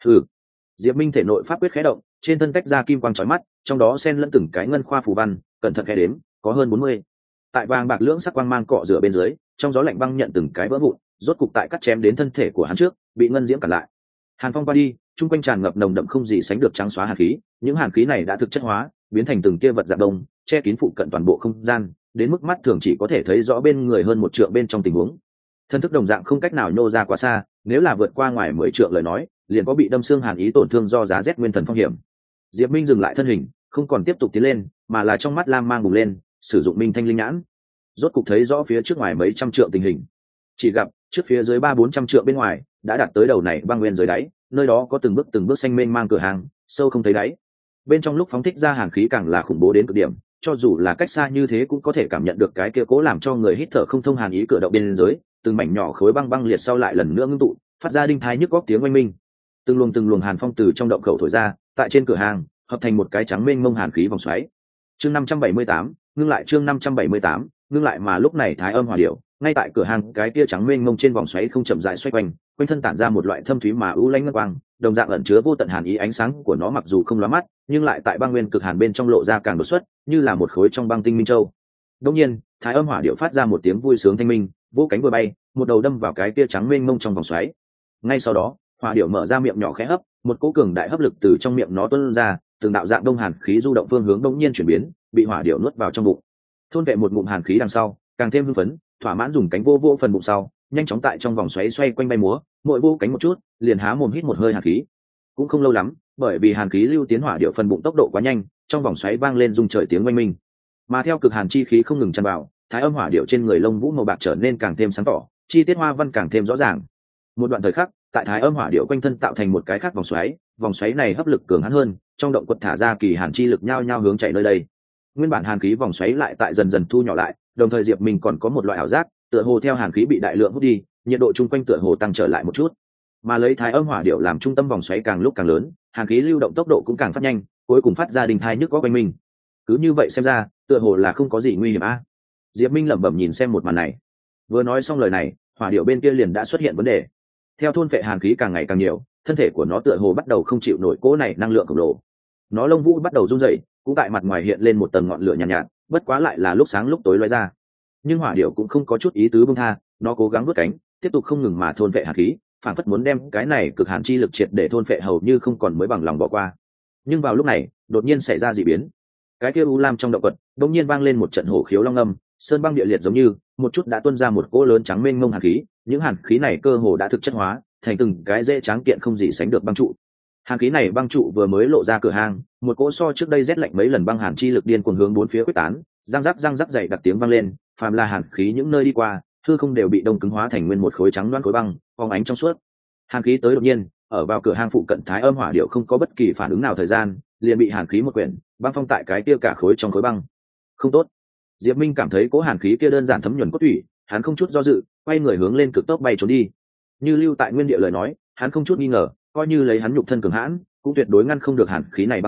Diệp Minh thể nội pháp quyết khẽ động, trên thân tách ra kim quang chói mắt, trong đó xen lẫn từng cái ngân khoa phù văn, cẩn thận khẽ đếm, có hơn 40. Tại vàng bạc lưỡng sắc quang mang cọ rửa bên dưới, trong gió lạnh băng nhận từng cái vỡ vụn, rốt cục tại cắt chém đến thân thể của hắn trước, bị ngân diễm cản lại. Hàn phong qua đi, trung quanh tràn ngập nồng đậm không gì sánh được trắng xóa hàn khí, những hàn khí này đã thực chất hóa, biến thành từng tia vật dạng đông, che kín phụ cận toàn bộ không gian, đến mức mắt thường chỉ có thể thấy rõ bên người hơn một trượng bên trong tình huống. Thân thức đồng dạng không cách nào nhô ra quá xa, nếu là vượt qua ngoài 10 trượng lời nói, liền có bị đâm xương hàn ý tổn thương do giá rét nguyên thần phong hiểm. Diệp Minh dừng lại thân hình, không còn tiếp tục tiến lên, mà là trong mắt lam mang bùng lên, sử dụng minh thanh linh nhãn, rốt cục thấy rõ phía trước ngoài mấy trăm trượng tình hình. Chỉ gặp trước phía dưới 300-400 trượng bên ngoài đã đạt tới đầu này băng nguyên dưới đáy, nơi đó có từng bước xanh mênh mang cửa hàng, sâu không thấy đáy. Bên trong lúc phóng thích ra hàn khí càng là khủng bố đến cực điểm, cho dù là cách xa như thế cũng có thể cảm nhận được cái kia cố làm cho người hít thở không thông hàn ý cửa động bên dưới, từng mảnh nhỏ khối băng băng liệt sau lại lần nữa ngưng tụ, phát ra đinh thái nhức góc tiếng oanh minh. Từng luồng hàn phong từ trong động khẩu thổi ra, tại trên cửa hàng hợp thành một cái trắng mênh mông hàn khí vòng xoáy. Chương 578, ngưng lại chương 578, ngưng lại mà lúc này thái âm hỏa điệu, ngay tại cửa hàng cái kia trắng mênh mông trên vòng xoáy không chậm rãi xoay quanh, quanh thân tản ra một loại thâm thúy mà ưu lãnh ngân quang, đồng dạng ẩn chứa vô tận hàn ý, ánh sáng của nó mặc dù không lóa mắt, nhưng lại tại băng nguyên cực hàn bên trong lộ ra càng đột xuất, như là một khối trong băng tinh minh châu. Đương nhiên, thái âm hỏa điệu phát ra một tiếng vui sướng thanh minh, vỗ cánh vừa bay, một đầu đâm vào cái kia trắng mênh mông trong vòng xoáy. Ngay sau đó, hỏa điệu mở ra miệng nhỏ khẽ hấp, một cỗ cường đại hấp lực từ trong miệng nó tuôn ra, từng đạo dạng đông hàn khí du động phương hướng đột nhiên chuyển biến, bị hỏa điệu nuốt vào trong bụng. Thôn vệ một ngụm hàn khí đằng sau, càng thêm hưng phấn, thỏa mãn dùng cánh vô phần bụng sau, nhanh chóng tại trong vòng xoáy xoay quanh bay múa, mỗi vô cánh một chút, liền há mồm hít một hơi hàn khí. Cũng không lâu lắm, bởi vì hàn khí lưu tiến hỏa điệu phần bụng tốc độ quá nhanh, trong vòng xoáy vang lên rung trời tiếng oanh minh. Mà theo cực hàn chi khí không ngừng tràn vào, thái âm hỏa điệu trên người lông vũ màu bạc trở nên càng thêm sáng tỏ, chi tiết hoa văn càng thêm rõ ràng. Một đoạn thời khắc, tại thái âm hỏa điệu quanh thân tạo thành một cái khác vòng xoáy này hấp lực cường hãn hơn, trong động quật thả ra kỳ hàn chi lực nhao nhao hướng chạy nơi đây. Nguyên bản hàn khí vòng xoáy lại tại dần dần thu nhỏ lại, đồng thời Diệp Minh còn có một loại ảo giác, tựa hồ theo hàn khí bị đại lượng hút đi, nhiệt độ chung quanh tựa hồ tăng trở lại một chút. Mà lấy thái âm hỏa điệu làm trung tâm vòng xoáy càng lúc càng lớn, hàn khí lưu động tốc độ cũng càng phát nhanh, cuối cùng phát ra đình thai nhức có quanh mình. Cứ như vậy xem ra, tựa hồ là không có gì nguy hiểm a. Diệp Minh lẩm bẩm nhìn xem một màn này. Vừa nói xong lời này, hỏa điệu bên kia liền đã xuất hiện vấn đề. Theo thôn phệ hàn khí càng ngày càng nhiều, thân thể của nó tựa hồ bắt đầu không chịu nổi cỗ này năng lượng khổng lồ. Nó lông vũ bắt đầu run rẩy, cũng tại mặt ngoài hiện lên một tầng ngọn lửa nhàn nhạt, bất quá lại là lúc sáng lúc tối lóe ra. Nhưng hỏa điệu cũng không có chút ý tứ buông tha, nó cố gắng vớt cánh, tiếp tục không ngừng mà thôn phệ hàn khí, phản phất muốn đem cái này cực hàn chi lực triệt để thôn phệ hầu như không còn mới bằng lòng bỏ qua. Nhưng vào lúc này, đột nhiên xảy ra dị biến. Cái kia u lam trong động quật, đột nhiên vang lên một trận hổ khiếu long âm, sơn băng địa liệt giống như, một chút đã tuôn ra một cỗ lớn trắng mênh mông hàn khí, những hàn khí này cơ hồ đã thực chất hóa, thành từng cái dễ tráng kiện không gì sánh được băng trụ. Hàn khí này băng trụ vừa mới lộ ra cửa hang, một cỗ so trước đây rét lạnh mấy lần băng hàn chi lực điên cuồng hướng bốn phía quyết tán, răng rắc dày đặc tiếng vang lên, phàm là hàn khí những nơi đi qua, hư không đều bị đông cứng hóa thành nguyên một khối trắng loáng khối băng, phóng ánh trong suốt. Hàn khí tới đột nhiên, ở vào cửa hang phụ cận thái âm hỏa điệu không có bất kỳ phản ứng nào thời gian, liền bị hàn khí một quyển, băng phong tại cái kia cả khối trong khối băng. Không tốt. Diệp Minh cảm thấy cỗ hàn khí kia đơn giản thấm nhuần cốt thủy, hắn không chút do dự, quay người hướng lên cực tốc bay trốn đi. Như lưu tại nguyên địa lời nói, hắn không chút nghi ngờ, coi như lấy hắn nhục thân cường hãn, cũng tuyệt đối ngăn không được hàn khí này băng phong,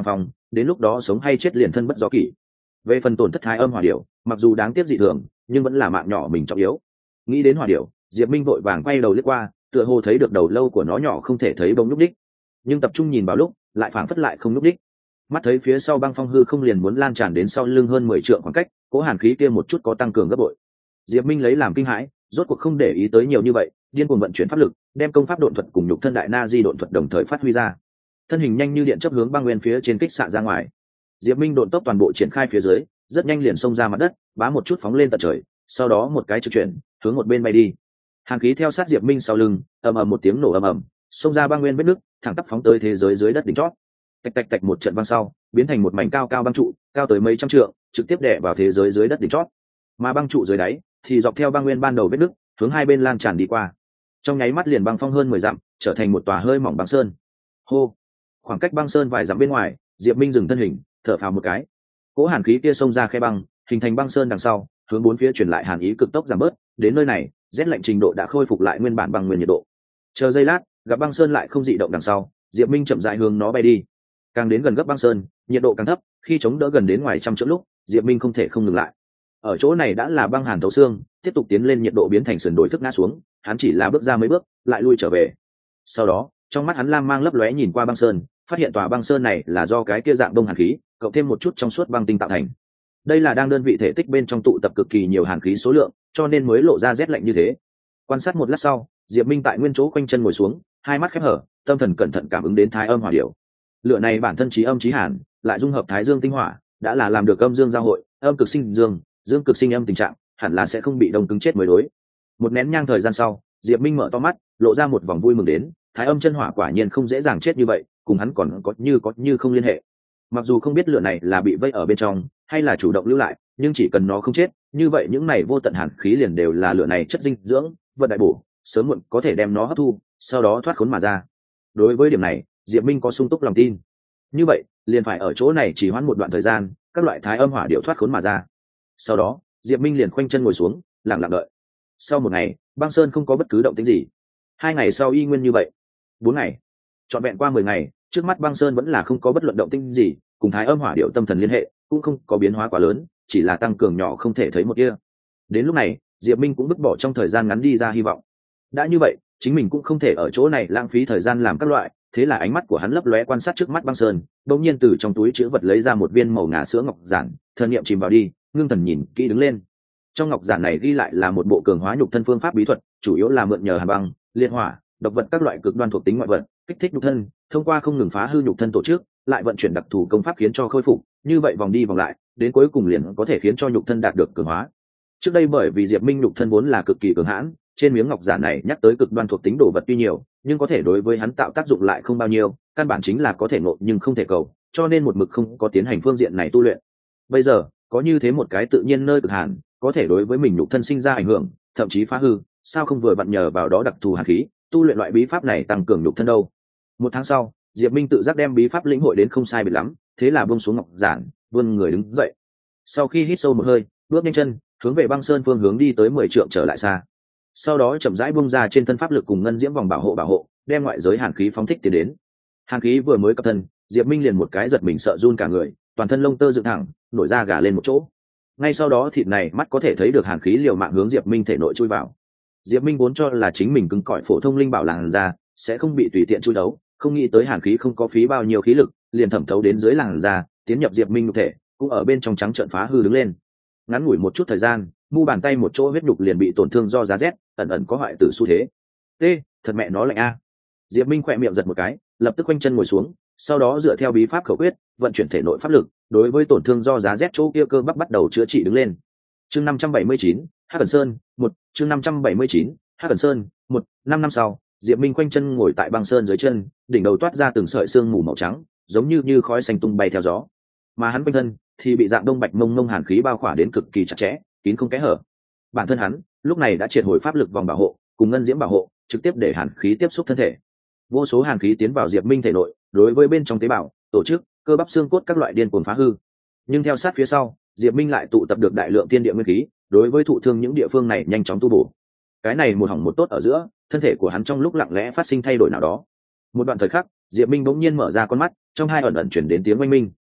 đến lúc đó sống hay chết liền thân bất do kỷ. Về phần tổn thất thái âm hỏa điểu, mặc dù đáng tiếc dị thường nhưng vẫn là mạng nhỏ mình trọng yếu. Nghĩ đến hỏa điểu, Diệp Minh vội vàng quay đầu liếc qua, tựa hồ thấy được đầu lâu của nó nhỏ không thể thấy bóng núc đích, nhưng tập trung nhìn vào lúc lại phảng phất lại không núc đích. Mắt thấy phía sau băng phong hư không liền muốn lan tràn đến sau lưng hơn 10 trượng khoảng cách, cỗ hàn khí kia một chút có tăng cường gấp bội. Diệp Minh lấy làm kinh hãi, rốt cuộc không để ý tới nhiều như vậy, điên cuồng vận chuyển pháp lực, đem công pháp độn thuật cùng nhục thân đại na di độn thuật đồng thời phát huy ra. Thân hình nhanh như điện chớp hướng băng nguyên phía trên kích xạ ra ngoài. Diệp Minh độn tốc toàn bộ triển khai phía dưới, rất nhanh liền xông ra mặt đất, bá một chút phóng lên tận trời, sau đó một cái trực chuyển, hướng một bên bay đi. Hàn khí theo sát Diệp Minh sau lưng, ầm ầm một tiếng nổ ầm ầm, xông ra băng nguyên vết nứt, thẳng tắp phóng tới thế giới dưới đất đỉnh chót. Tạch tạch tạch một trận băng sau, biến thành một mảnh cao cao băng trụ, cao tới mấy trăm trượng, trực tiếp đè vào thế giới dưới đất đỉnh chót. Mà băng trụ dưới đáy thì dọc theo băng nguyên ban đầu vết nứt, hướng hai bên lan tràn đi qua. Trong nháy mắt liền băng phong hơn 10 dặm, trở thành một tòa hơi mỏng băng sơn. Hô! Khoảng cách băng sơn vài dặm bên ngoài, Diệp Minh dừng thân hình, thở phào một cái. Cỗ hàn khí kia xông ra khe băng, hình thành băng sơn đằng sau, hướng bốn phía truyền lại hàn ý cực tốc giảm bớt, đến nơi này, rét lạnh trình độ đã khôi phục lại nguyên bản bằng nguyên nhiệt độ. Chờ giây lát, gặp băng sơn lại không dị động đằng sau, Diệp Minh chậm rãi hướng nó bay đi. Càng đến gần gấp băng sơn, nhiệt độ càng thấp, khi chống đỡ gần đến ngoài trăm trượng lúc, Diệp Minh không thể không ngừng lại. Ở chỗ này đã là băng hàn thấu xương, tiếp tục tiến lên nhiệt độ biến thành sườn đối thức ngã xuống, hắn chỉ là bước ra mấy bước, lại lui trở về. Sau đó, trong mắt hắn lam mang lấp lóe nhìn qua băng sơn, phát hiện tòa băng sơn này là do cái kia dạng đông hàn khí, cộng thêm một chút trong suốt băng tinh tạo thành. Đây là đang đơn vị thể tích bên trong tụ tập cực kỳ nhiều hàn khí số lượng, cho nên mới lộ ra rét lạnh như thế. Quan sát một lát sau, Diệp Minh tại nguyên chỗ quanh chân ngồi xuống, hai mắt khép hở, tâm thần cẩn thận cảm ứng đến thái âm hỏa điểu. Lửa này bản thân chí âm chí hàn, lại dung hợp thái dương tinh hỏa, đã là làm được âm dương giao hội, âm cực sinh dương, dương cực sinh âm tình trạng, hẳn là sẽ không bị đông cứng chết mới đối. Một nén nhang thời gian sau, Diệp Minh mở to mắt, lộ ra một vòng vui mừng đến, thái âm chân hỏa quả nhiên không dễ dàng chết như vậy, cùng hắn còn có như không liên hệ. Mặc dù không biết lửa này là bị vây ở bên trong hay là chủ động lưu lại, nhưng chỉ cần nó không chết, như vậy những này vô tận hàn khí liền đều là lửa này chất dinh dưỡng, vận đại bổ, sớm muộn có thể đem nó hấp thu, sau đó thoát khốn mà ra. Đối với điểm này, Diệp Minh có sung túc lòng tin. Như vậy, liền phải ở chỗ này chỉ hoãn một đoạn thời gian, các loại thái âm hỏa điệu thoát khốn mà ra. Sau đó, Diệp Minh liền khoanh chân ngồi xuống, lặng lặng đợi. Sau một ngày, băng sơn không có bất cứ động tĩnh gì. 2 ngày sau y nguyên như vậy. 4 ngày, trọn vẹn qua 10 ngày, trước mắt băng sơn vẫn là không có bất luận động tĩnh gì, cùng thái âm hỏa điệu tâm thần liên hệ cũng không có biến hóa quá lớn, chỉ là tăng cường nhỏ không thể thấy một kia. Đến lúc này, Diệp Minh cũng vứt bỏ trong thời gian ngắn đi ra hy vọng. Đã như vậy, chính mình cũng không thể ở chỗ này lãng phí thời gian làm các loại, thế là ánh mắt của hắn lấp lóe quan sát trước mắt băng sơn, đột nhiên từ trong túi trữ vật lấy ra một viên màu ngà sữa ngọc giản, thần niệm chìm vào đi, ngưng thần nhìn kỹ đứng lên. Trong ngọc giản này ghi lại là một bộ cường hóa nhục thân phương pháp bí thuật, chủ yếu là mượn nhờ hàn băng, liệt hỏa, độc vật các loại cực đoan thuộc tính ngoại vật, kích thích nhục thân, thông qua không ngừng phá hư nhục thân tổ chức, lại vận chuyển đặc thù công pháp khiến cho khôi phục, như vậy vòng đi vòng lại, đến cuối cùng liền có thể khiến cho nhục thân đạt được cường hóa. Trước đây bởi vì Diệp Minh nhục thân vốn là cực kỳ cường hãn, trên miếng ngọc giản này nhắc tới cực đoan thuộc tính đồ vật tuy nhiều, nhưng có thể đối với hắn tạo tác dụng lại không bao nhiêu, căn bản chính là có thể ngộ nhưng không thể cầu, cho nên một mực không có tiến hành phương diện này tu luyện. Bây giờ, có như thế một cái tự nhiên nơi cực hàn, có thể đối với mình nhục thân sinh ra ảnh hưởng, thậm chí phá hư, sao không vừa vặn nhờ vào đó đặc thù hàn khí, tu luyện loại bí pháp này tăng cường nhục thân đâu. 1 tháng sau, Diệp Minh tự giác đem bí pháp lĩnh hội đến không sai biệt lắm, thế là buông xuống ngọc giản, vươn người đứng dậy. Sau khi hít sâu một hơi, bước nhanh chân, hướng về băng sơn phương hướng đi tới 10 trượng trở lại xa. Sau đó chậm rãi buông ra trên thân pháp lực cùng ngân diễm vòng bảo hộ, đem ngoại giới hàn khí phóng thích tiến đến. Hàn khí vừa mới cập thân, Diệp Minh liền một cái giật mình sợ run cả người, toàn thân lông tơ dựng thẳng, nổi da gà lên một chỗ. Ngay sau đó thịt này mắt có thể thấy được hàn khí liều mạng hướng Diệp Minh thể nội chui vào. Diệp Minh vốn cho là chính mình cứng cỏi phổ thông linh bảo làn da sẽ không bị tùy tiện chui đấu, không nghĩ tới hàn khí không có phí bao nhiêu khí lực, liền thẩm thấu đến dưới làn da, tiến nhập Diệp Minh nhục thể, cũng ở bên trong trắng trợn phá hư đứng lên. Ngắn ngủi một chút thời gian, mu bàn tay một chỗ huyết nhục liền bị tổn thương do giá rét, ẩn ẩn có hoại tử xu thế. Thật mẹ nó lạnh a. Diệp Minh khỏe miệng giật một cái, lập tức quanh chân ngồi xuống, sau đó dựa theo bí pháp khẩu quyết, vận chuyển thể nội pháp lực, đối với tổn thương do giá rét chỗ kia cơ bắp bắt đầu chữa trị đứng lên. Chương 579, Hắc Cẩn Sơn, 1, chương 579, Hắc Cẩn Sơn, 1, 5 năm sau, Diệp Minh quanh chân ngồi tại băng sơn dưới chân, đỉnh đầu toát ra từng sợi sương mù màu trắng, giống như khói xanh tung bay theo gió. Mà hắn quanh thân thì bị dạng đông bạch mông mông hàn khí bao khỏa đến cực kỳ chặt chẽ, kín không kẽ hở. Bản thân hắn lúc này đã triệt hồi pháp lực vòng bảo hộ, cùng ngân diễm bảo hộ, trực tiếp để hàn khí tiếp xúc thân thể. Vô số hàn khí tiến vào Diệp Minh thể nội, đối với bên trong tế bào, tổ chức, cơ bắp xương cốt các loại điên cuồng phá hư. Nhưng theo sát phía sau, Diệp Minh lại tụ tập được đại lượng tiên địa nguyên khí, đối với thụ thương những địa phương này nhanh chóng tu bổ. Cái này một hỏng một tốt ở giữa, thân thể của hắn trong lúc lặng lẽ phát sinh thay đổi nào đó. Một đoạn thời khắc, Diệp Minh bỗng nhiên mở ra con mắt, trong hai ẩn ẩn chuyển đến tiếng oanh minh.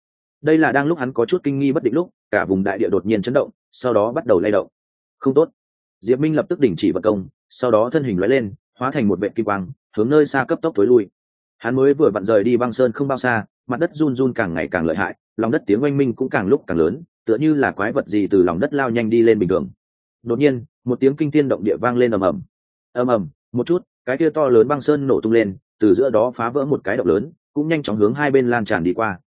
Đây là đang lúc hắn có chút kinh nghi bất định lúc, cả vùng đại địa đột nhiên chấn động, sau đó bắt đầu lay động. Không tốt. Diệp Minh lập tức đình chỉ vận công, sau đó thân hình lóe lên, hóa thành một vệt kim quang, hướng nơi xa cấp tốc tối lui. Hắn mới vừa vặn rời đi băng sơn không bao xa, mặt đất run run càng ngày càng lợi hại, lòng đất tiếng oanh minh cũng càng lúc càng lớn, tựa như là quái vật gì từ lòng đất lao nhanh đi lên bình thường. Đột nhiên, một tiếng kinh thiên động địa vang lên ầm ầm. Ầm ầm, một chút, cái kia to lớn băng sơn nổ tung lên, từ giữa đó phá vỡ một cái động lớn, cũng nhanh chóng hướng hai bên lan tràn đi qua.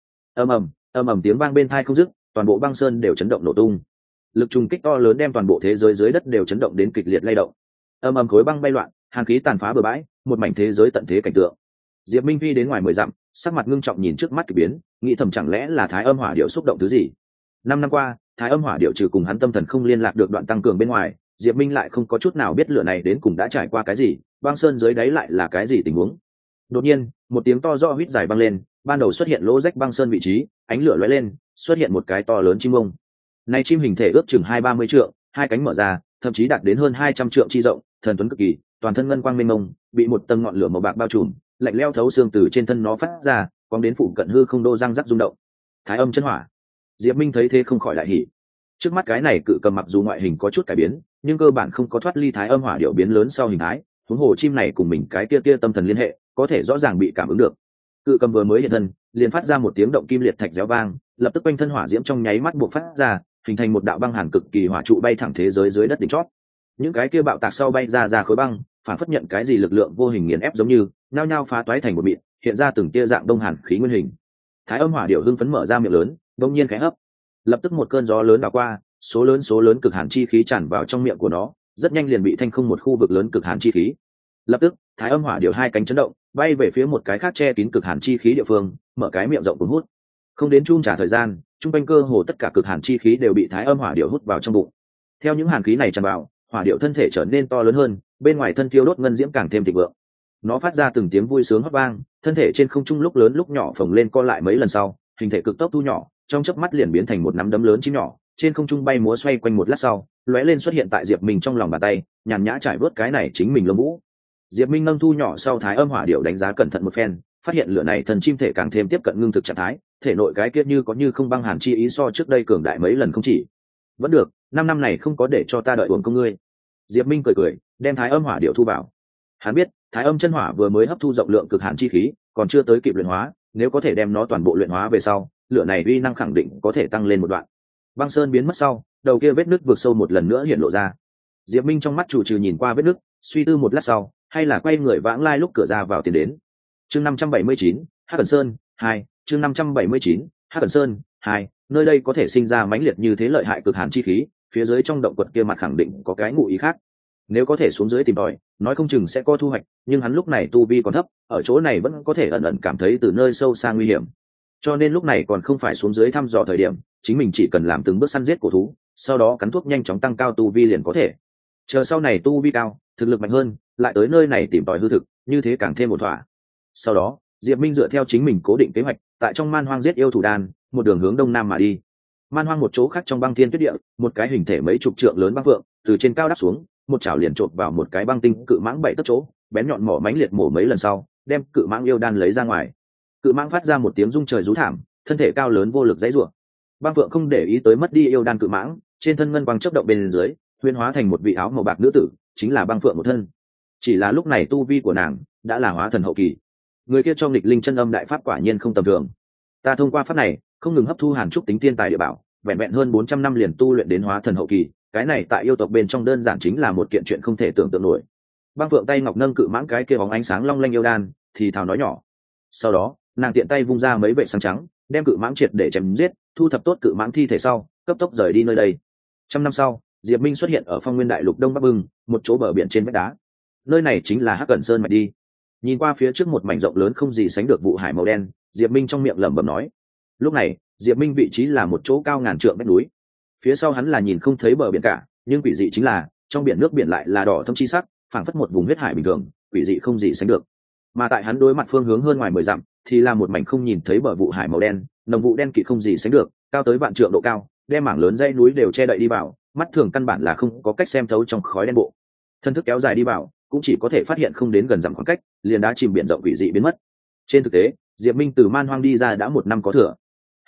Ầm ầm tiếng vang bên tai không dứt, toàn bộ băng sơn đều chấn động nổ tung. Lực trùng kích to lớn đem toàn bộ thế giới dưới đất đều chấn động đến kịch liệt lay động. Ầm ầm khối băng bay loạn, hàn khí tàn phá bừa bãi, một mảnh thế giới tận thế cảnh tượng. Diệp Minh phi đến ngoài 10 dặm, sắc mặt ngưng trọng nhìn trước mắt kỳ biến, nghĩ thầm chẳng lẽ là Thái Âm Hỏa Điệu xúc động thứ gì. 5 năm qua, Thái Âm Hỏa Điệu trừ cùng hắn tâm thần không liên lạc được đoạn tăng cường bên ngoài, Diệp Minh lại không có chút nào biết lửa này đến cùng đã trải qua cái gì, băng sơn dưới đáy lại là cái gì tình huống. Đột nhiên, một tiếng to rõ huýt dài vang lên, ban đầu xuất hiện lỗ rách băng sơn vị trí, ánh lửa lóe lên, xuất hiện một cái to lớn chim ông. Này chim hình thể ước chừng 20-30 trượng, hai cánh mở ra, thậm chí đạt đến hơn 200 trượng chi rộng, thần tuấn cực kỳ, toàn thân ngân quang mênh mông, bị một tầng ngọn lửa màu bạc bao trùm, lạnh lẽo thấu xương từ trên thân nó phát ra, quang đến phụ cận hư không đô răng rắc rung động. Thái Âm chân hỏa. Diệp Minh thấy thế không khỏi đại hỉ. Trước mắt cái này cự cầm mặc dù ngoại hình có chút cải biến, nhưng cơ bản không có thoát ly Thái Âm Hỏa Điệu biến lớn sau hình thái, huống hồ chim này cùng mình cái kia tâm thần liên hệ, có thể rõ ràng bị cảm ứng được. Cự cầm vừa mới hiện thân, liền phát ra một tiếng động kim liệt thạch réo vang, lập tức quanh thân hỏa diễm trong nháy mắt bộc phát ra, hình thành một đạo băng hàn cực kỳ hỏa trụ bay thẳng thế giới dưới đất đỉnh chót. Những cái kia bạo tạc sau bay ra khối băng, phản phất nhận cái gì lực lượng vô hình nghiền ép giống như, nhao nhao phá toái thành một mịn, hiện ra từng tia dạng đông hàn khí nguyên hình. Thái Âm Hỏa Điệu hưng phấn mở ra miệng lớn, đột nhiên khẽ hấp. Lập tức một cơn gió lớn đảo qua, số lớn cực hàn chi khí tràn vào trong miệng của nó, rất nhanh liền bị thanh không một khu vực lớn cực hàn chi khí. Lập tức, Thái Âm Hỏa Điệu hai cánh chấn động, bay về phía một cái khác che kín cực hàn chi khí địa phương, mở cái miệng rộng cuốn hút. Không đến chung trả thời gian, trung quanh cơ hồ tất cả cực hàn chi khí đều bị Thái Âm Hỏa Điệu hút vào trong bụng. Theo những hàn khí này tràn vào, hỏa điệu thân thể trở nên to lớn hơn, bên ngoài thân thiêu đốt ngân diễm càng thêm thịnh vượng. Nó phát ra từng tiếng vui sướng hót vang, thân thể trên không trung lúc lớn lúc nhỏ phồng lên co lại mấy lần sau, hình thể cực tốc thu nhỏ, trong chớp mắt liền biến thành một nắm đấm lớn chim nhỏ, trên không trung bay múa xoay quanh một lát sau, lóe lên xuất hiện tại Diệp Minh trong lòng bàn tay, nhàn nhã trải vớt cái này chính mình lông vũ. Diệp Minh nâng thu nhỏ sau Thái Âm Hỏa Điệu đánh giá cẩn thận một phen, phát hiện lửa này thần chim thể càng thêm tiếp cận ngưng thực trạng thái, thể nội cái kia như có như không băng hàn chi ý so trước đây cường đại mấy lần không chỉ. Vẫn được, 5 năm này không có để cho ta đợi uổng công ngươi. Diệp Minh cười, đem Thái Âm Hỏa Điệu thu vào. Hắn biết, Thái Âm chân hỏa vừa mới hấp thu rộng lượng cực hàn chi khí, còn chưa tới kịp luyện hóa, nếu có thể đem nó toàn bộ luyện hóa về sau, lửa này uy năng khẳng định có thể tăng lên một đoạn. Băng sơn biến mất sau, đầu kia vết nứt vượt sâu một lần nữa hiện lộ ra. Diệp Minh trong mắt chủ trừ nhìn qua vết nứt, suy tư một lát sau, hay là quay người vãng lai lúc cửa ra vào tiến đến. Chương 579, Hắc Cẩn Sơn 2, chương 579, Hắc Cẩn Sơn 2, nơi đây có thể sinh ra mãnh liệt như thế lợi hại cực hàn chi khí, phía dưới trong động quật kia mặt khẳng định có cái ngụ ý khác. Nếu có thể xuống dưới tìm tòi, nói không chừng sẽ có thu hoạch, nhưng hắn lúc này tu vi còn thấp, ở chỗ này vẫn có thể ẩn ẩn cảm thấy từ nơi sâu xa nguy hiểm. Cho nên lúc này còn không phải xuống dưới thăm dò thời điểm, chính mình chỉ cần làm từng bước săn giết cổ thú, sau đó cắn thuốc nhanh chóng tăng cao tu vi liền có thể. Chờ sau này tu vi cao, thực lực mạnh hơn, lại tới nơi này tìm tòi hư thực, như thế càng thêm một thỏa. Sau đó, Diệp Minh dựa theo chính mình cố định kế hoạch, tại trong man hoang giết yêu thủ đàn, một đường hướng đông nam mà đi. Man hoang một chỗ khác trong băng thiên tuyết địa, một cái hình thể mấy chục trượng lớn băng phượng, từ trên cao đáp xuống, một chảo liền chộp vào một cái băng tinh cự mãng 7 tấc chỗ, bén nhọn mỏ mãnh liệt mổ mấy lần sau, đem cự mãng yêu đan lấy ra ngoài. Cự mãng phát ra một tiếng rung trời rú thảm, thân thể cao lớn vô lực dãy rủa. Băng phượng không để ý tới mất đi yêu đan cự mãng, trên thân ngân quang chớp động bên dưới, huyễn hóa thành một vị áo màu bạc nữ tử, chính là băng phượng một thân. Chỉ là lúc này tu vi của nàng đã là hóa thần hậu kỳ. Người kia trong nghịch linh chân âm đại pháp quả nhiên không tầm thường. Ta thông qua pháp này, không ngừng hấp thu hàn trúc tính tiên tài địa bảo, vẹn vẹn hơn 400 năm liền tu luyện đến hóa thần hậu kỳ, cái này tại yêu tộc bên trong đơn giản chính là một kiện chuyện không thể tưởng tượng nổi. Băng phượng tay ngọc nâng cự mãng cái kia bóng ánh sáng long lanh yêu đan, thì thào nói nhỏ. Sau đó, nàng tiện tay vung ra mấy vệ sáng trắng, đem cự mãng triệt để chém giết, thu thập tốt cự mãng thi thể sau, cấp tốc rời đi nơi đây. 100 năm sau, Diệp Minh xuất hiện ở Phong Nguyên Đại Lục Đông Bắc Bưng, một chỗ bờ biển trên vách đá. Nơi này chính là Hắc Cẩn Sơn mạch đi. Nhìn qua phía trước một mảnh rộng lớn không gì sánh được vụ hải màu đen, Diệp Minh trong miệng lẩm bẩm nói. Lúc này, Diệp Minh vị trí là một chỗ cao ngàn trượng vách núi. Phía sau hắn là nhìn không thấy bờ biển cả, nhưng quỷ dị chính là, trong biển nước biển lại là đỏ thâm chi sắc, phảng phất một vùng huyết hải bình thường, quỷ dị không gì sánh được. Mà tại hắn đối mặt phương hướng hơn ngoài 10 dặm, thì là một mảnh không nhìn thấy bờ vụ hải màu đen, nồng vụ đen kịt không gì sánh được, cao tới vạn trượng độ cao, đem mảng lớn dãy núi đều che đậy đi vào, mắt thường căn bản là không có cách xem thấu trong khói đen bộ. Thân thức kéo dài đi vào, cũng chỉ có thể phát hiện không đến gần dặm khoảng cách, liền đã chìm biển rộng quỷ dị biến mất. Trên thực tế, Diệp Minh từ man hoang đi ra đã 1 năm có thừa.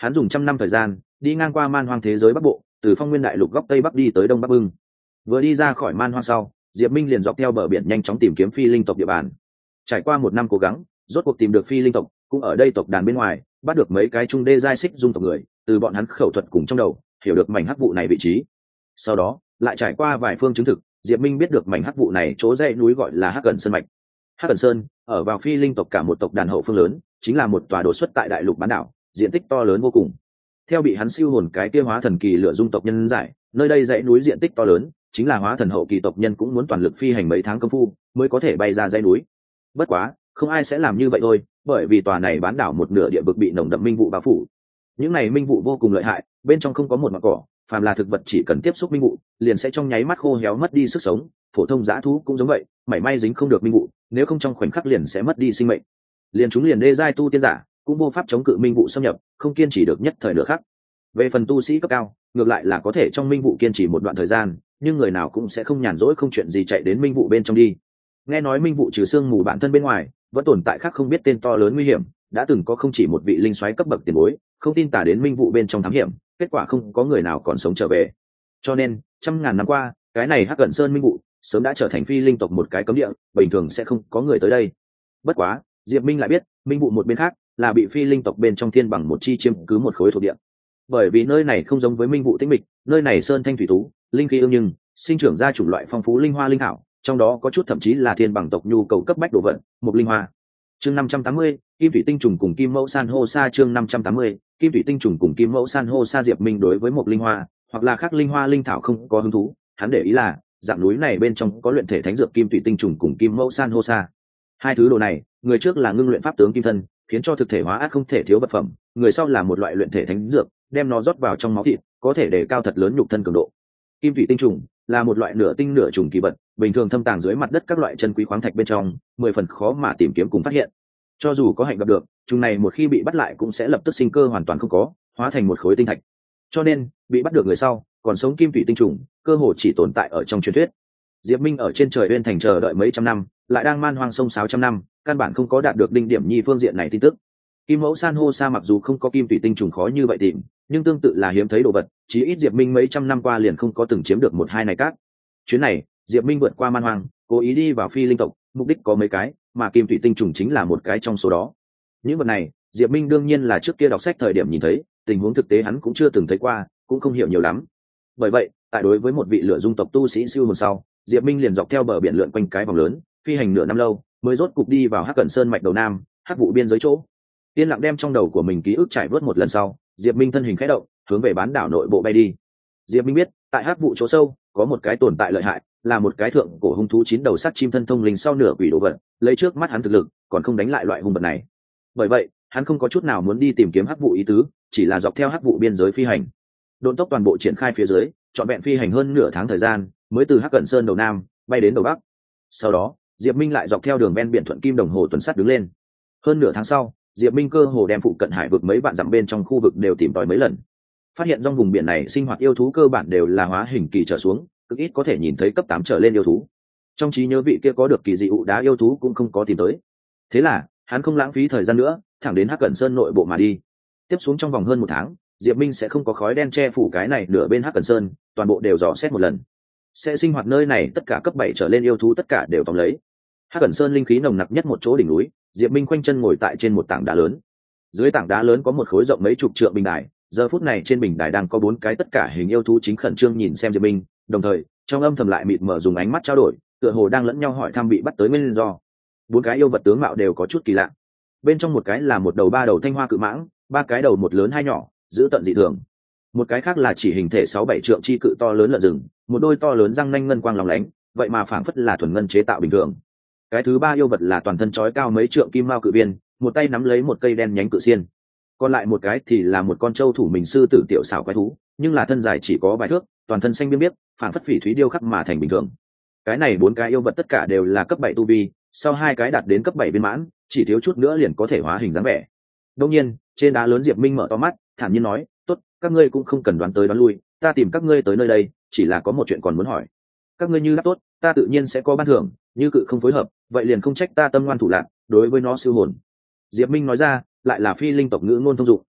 hắn dùng 100 năm thời gian đi ngang qua man hoang thế giới bắc bộ, từ phong nguyên đại lục góc tây bắc đi tới đông bắc bưng. Vừa đi ra khỏi man hoang sau, diệp minh liền dọc theo bờ biển nhanh chóng tìm kiếm phi linh tộc địa bàn. Trải qua 1 năm cố gắng, rốt cuộc tìm được phi linh tộc, cũng ở đây tộc đàn bên ngoài bắt được mấy cái trung đê giai xích dung tộc người, từ bọn hắn khẩu thuật cùng trong đầu hiểu được mảnh hắc vụ này vị trí. Sau đó lại trải qua vài phương chứng thực, diệp minh biết được mảnh hắc vụ này chỗ dãy núi gọi là hắc cẩn sơn mạch. Hắc cẩn sơn ở vào phi linh tộc cả một tộc đàn hậu phương lớn, chính là một tòa đột xuất tại đại lục bán đảo, diện tích to lớn vô cùng. Theo bị hắn siêu hồn cái kia hóa thần kỳ lửa dung tộc nhân giải, nơi đây dãy núi diện tích to lớn, chính là hóa thần hậu kỳ tộc nhân cũng muốn toàn lực phi hành mấy tháng công phu mới có thể bay ra dãy núi. Bất quá không ai sẽ làm như vậy thôi, bởi vì tòa này bán đảo một nửa địa vực bị nồng đậm minh vụ bao phủ. Những này minh vụ vô cùng lợi hại, bên trong không có một ngọn cỏ, phàm là thực vật chỉ cần tiếp xúc minh vụ liền sẽ trong nháy mắt khô héo mất đi sức sống. Phổ thông dã thú cũng giống vậy, mảy may dính không được minh vụ, nếu không trong khoảnh khắc liền sẽ mất đi sinh mệnh. Liền chúng liền đê giai tu tiên giả cũng vô pháp chống cự minh vụ xâm nhập, không kiên trì được nhất thời nửa khắc. Về phần tu sĩ cấp cao, ngược lại là có thể trong minh vụ kiên trì một đoạn thời gian, nhưng người nào cũng sẽ không nhàn rỗi không chuyện gì chạy đến minh vụ bên trong đi. Nghe nói minh vụ trừ xương mù bản thân bên ngoài, vẫn tồn tại khác không biết tên to lớn nguy hiểm, đã từng có không chỉ một vị linh soái cấp bậc tiền bối không tin tả đến minh vụ bên trong thám hiểm, kết quả không có người nào còn sống trở về. Cho nên 100.000 năm qua, cái này hắc cẩn sơn minh vụ sớm đã trở thành phi linh tộc một cái cấm địa, bình thường sẽ không có người tới đây. Bất quá diệp minh lại biết minh vụ một bên khác là bị phi linh tộc bên trong thiên bằng một chi chiếm cứ một khối thuộc địa. Bởi vì nơi này không giống với minh vụ tĩnh mịch, nơi này sơn thanh thủy tú, linh khí ương nhưng sinh trưởng ra chủng loại phong phú linh hoa linh thảo, trong đó có chút thậm chí là thiên bằng tộc nhu cầu cấp bách đồ vật, một linh hoa. Chương 580, kim thủy tinh trùng cùng kim mẫu san hô sa. Chương 580, kim thủy tinh trùng cùng kim mẫu san hô sa. Diệp minh đối với một linh hoa hoặc là khác linh hoa linh thảo không có hứng thú, hắn để ý là dạng núi này bên trong có luyện thể thánh dược kim thủy tinh trùng cùng kim mẫu san hô sa. Hai thứ đồ này, người trước là ngưng luyện pháp tướng kim thân, khiến cho thực thể hóa ác không thể thiếu vật phẩm, người sau là một loại luyện thể thánh dược, đem nó rót vào trong máu thịt, có thể đề cao thật lớn nhục thân cường độ. Kim thủy tinh trùng là một loại nửa tinh nửa trùng kỳ vật, bình thường thâm tàng dưới mặt đất các loại chân quý khoáng thạch bên trong, 10 phần khó mà tìm kiếm cùng phát hiện. Cho dù có hạnh gặp được, trùng này một khi bị bắt lại cũng sẽ lập tức sinh cơ hoàn toàn không có, hóa thành một khối tinh thạch. Cho nên, bị bắt được người sau, còn sống kim thủy tinh trùng, cơ hồ chỉ tồn tại ở trong truyền thuyết. Diệp Minh ở trên trời uyên thành chờ đợi mấy trăm năm, lại đang man hoang sông 600 năm, căn bản không có đạt được đỉnh điểm nhi phương diện này tin tức. Kim mẫu san hô sa mặc dù không có kim thủy tinh trùng khó như vậy tìm, nhưng tương tự là hiếm thấy đồ vật, chí ít Diệp Minh mấy trăm năm qua liền không có từng chiếm được một hai này cát. Chuyến này, Diệp Minh vượt qua man hoang, cố ý đi vào phi linh tộc, mục đích có mấy cái, mà kim thủy tinh trùng chính là một cái trong số đó. Những vật này, Diệp Minh đương nhiên là trước kia đọc sách thời điểm nhìn thấy, tình huống thực tế hắn cũng chưa từng thấy qua, cũng không hiểu nhiều lắm. Bởi vậy, tại đối với một vị lửa dung tộc tu sĩ siêu hồn sau, Diệp Minh liền dọc theo bờ biển lượn quanh cái vòng lớn, phi hành nửa năm lâu, mới rốt cục đi vào Hắc Cẩn Sơn mạch đầu nam, hắc vụ biên giới chỗ. Tiên lặng đem trong đầu của mình ký ức trải vớt một lần sau, Diệp Minh thân hình khẽ động, hướng về bán đảo nội bộ bay đi. Diệp Minh biết, tại hắc vụ chỗ sâu, có một cái tồn tại lợi hại, là một cái thượng cổ hung thú 9 đầu sắt chim thân thông linh sau nửa quỷ đồ vật, lấy trước mắt hắn thực lực, còn không đánh lại loại hung vật này. Bởi vậy, hắn không có chút nào muốn đi tìm kiếm hắc vụ ý tứ, chỉ là dọc theo hắc vụ biên giới phi hành. Độn tốc toàn bộ triển khai phía dưới, trọn vẹn phi hành hơn nửa tháng thời gian, mới từ Hắc Cẩn Sơn đầu nam bay đến đầu bắc. Sau đó, Diệp Minh lại dọc theo đường ven biển thuận kim đồng hồ tuần sắt đứng lên. Hơn nửa tháng sau, Diệp Minh cơ hồ đem phụ cận hải vực mấy vạn dặm bên trong khu vực đều tìm tòi mấy lần. Phát hiện trong vùng biển này sinh hoạt yêu thú cơ bản đều là hóa hình kỳ trở xuống, cực ít có thể nhìn thấy cấp 8 trở lên yêu thú. Trong trí nhớ vị kia có được kỳ dị ụ đá yêu thú cũng không có tìm tới. Thế là, hắn không lãng phí thời gian nữa, thẳng đến Hắc Cẩn Sơn nội bộ mà đi. Tiếp xuống trong vòng hơn một tháng, Diệp Minh sẽ không có khói đen che phủ cái này nửa bên Hắc Cẩn Sơn, toàn bộ đều dò xét một lần. Sẽ sinh hoạt nơi này tất cả cấp 7 trở lên yêu thú tất cả đều tóm lấy. Hắc Cẩn Sơn linh khí nồng nặc nhất một chỗ đỉnh núi, Diệp Minh khoanh chân ngồi tại trên một tảng đá lớn. Dưới tảng đá lớn có một khối rộng mấy chục trượng bình đài, giờ phút này trên bình đài đang có 4 cái tất cả hình yêu thú chính khẩn trương nhìn xem Diệp Minh, đồng thời, trong âm thầm lại mịt mờ dùng ánh mắt trao đổi, tựa hồ đang lẫn nhau hỏi thăm bị bắt tới nguyên do. 4 cái yêu vật tướng mạo đều có chút kỳ lạ. Bên trong một cái là một đầu 3 đầu thanh hoa cự mãng, 3 cái đầu một lớn hai nhỏ, giữ tận dị thường. Một cái khác là chỉ hình thể 6-7 trượng chi cự to lớn lợn rừng, một đôi to lớn răng nanh ngân quang lóng lánh, vậy mà phảng phất là thuần ngân chế tạo bình thường. Cái thứ 3 yêu vật là toàn thân trói cao mấy trượng kim mao cự viên, một tay nắm lấy một cây đen nhánh cự xiên. Còn lại một cái thì là một con trâu thủ mình sư tử tiểu xảo quái thú, nhưng là thân dài chỉ có vài thước, toàn thân xanh biếc biếc, phảng phất phỉ thúy điêu khắc mà thành bình thường. Cái này 4 cái yêu vật tất cả đều là cấp 7 tu vi, sau 2 cái đạt đến cấp 7 viên mãn, chỉ thiếu chút nữa liền có thể hóa hình dáng vẻ. Đương nhiên, trên đá lớn Diệp Minh mở to mắt, thản nhiên nói, "Tốt, các ngươi cũng không cần đoán tới đoán lui, ta tìm các ngươi tới nơi đây, chỉ là có một chuyện còn muốn hỏi. Các ngươi như đáp tốt, ta tự nhiên sẽ có ban thưởng, như cự không phối hợp, vậy liền không trách ta tâm ngoan thủ lạn, đối với nó siêu hồn." Diệp Minh nói ra, lại là phi linh tộc ngữ ngôn thông dụng.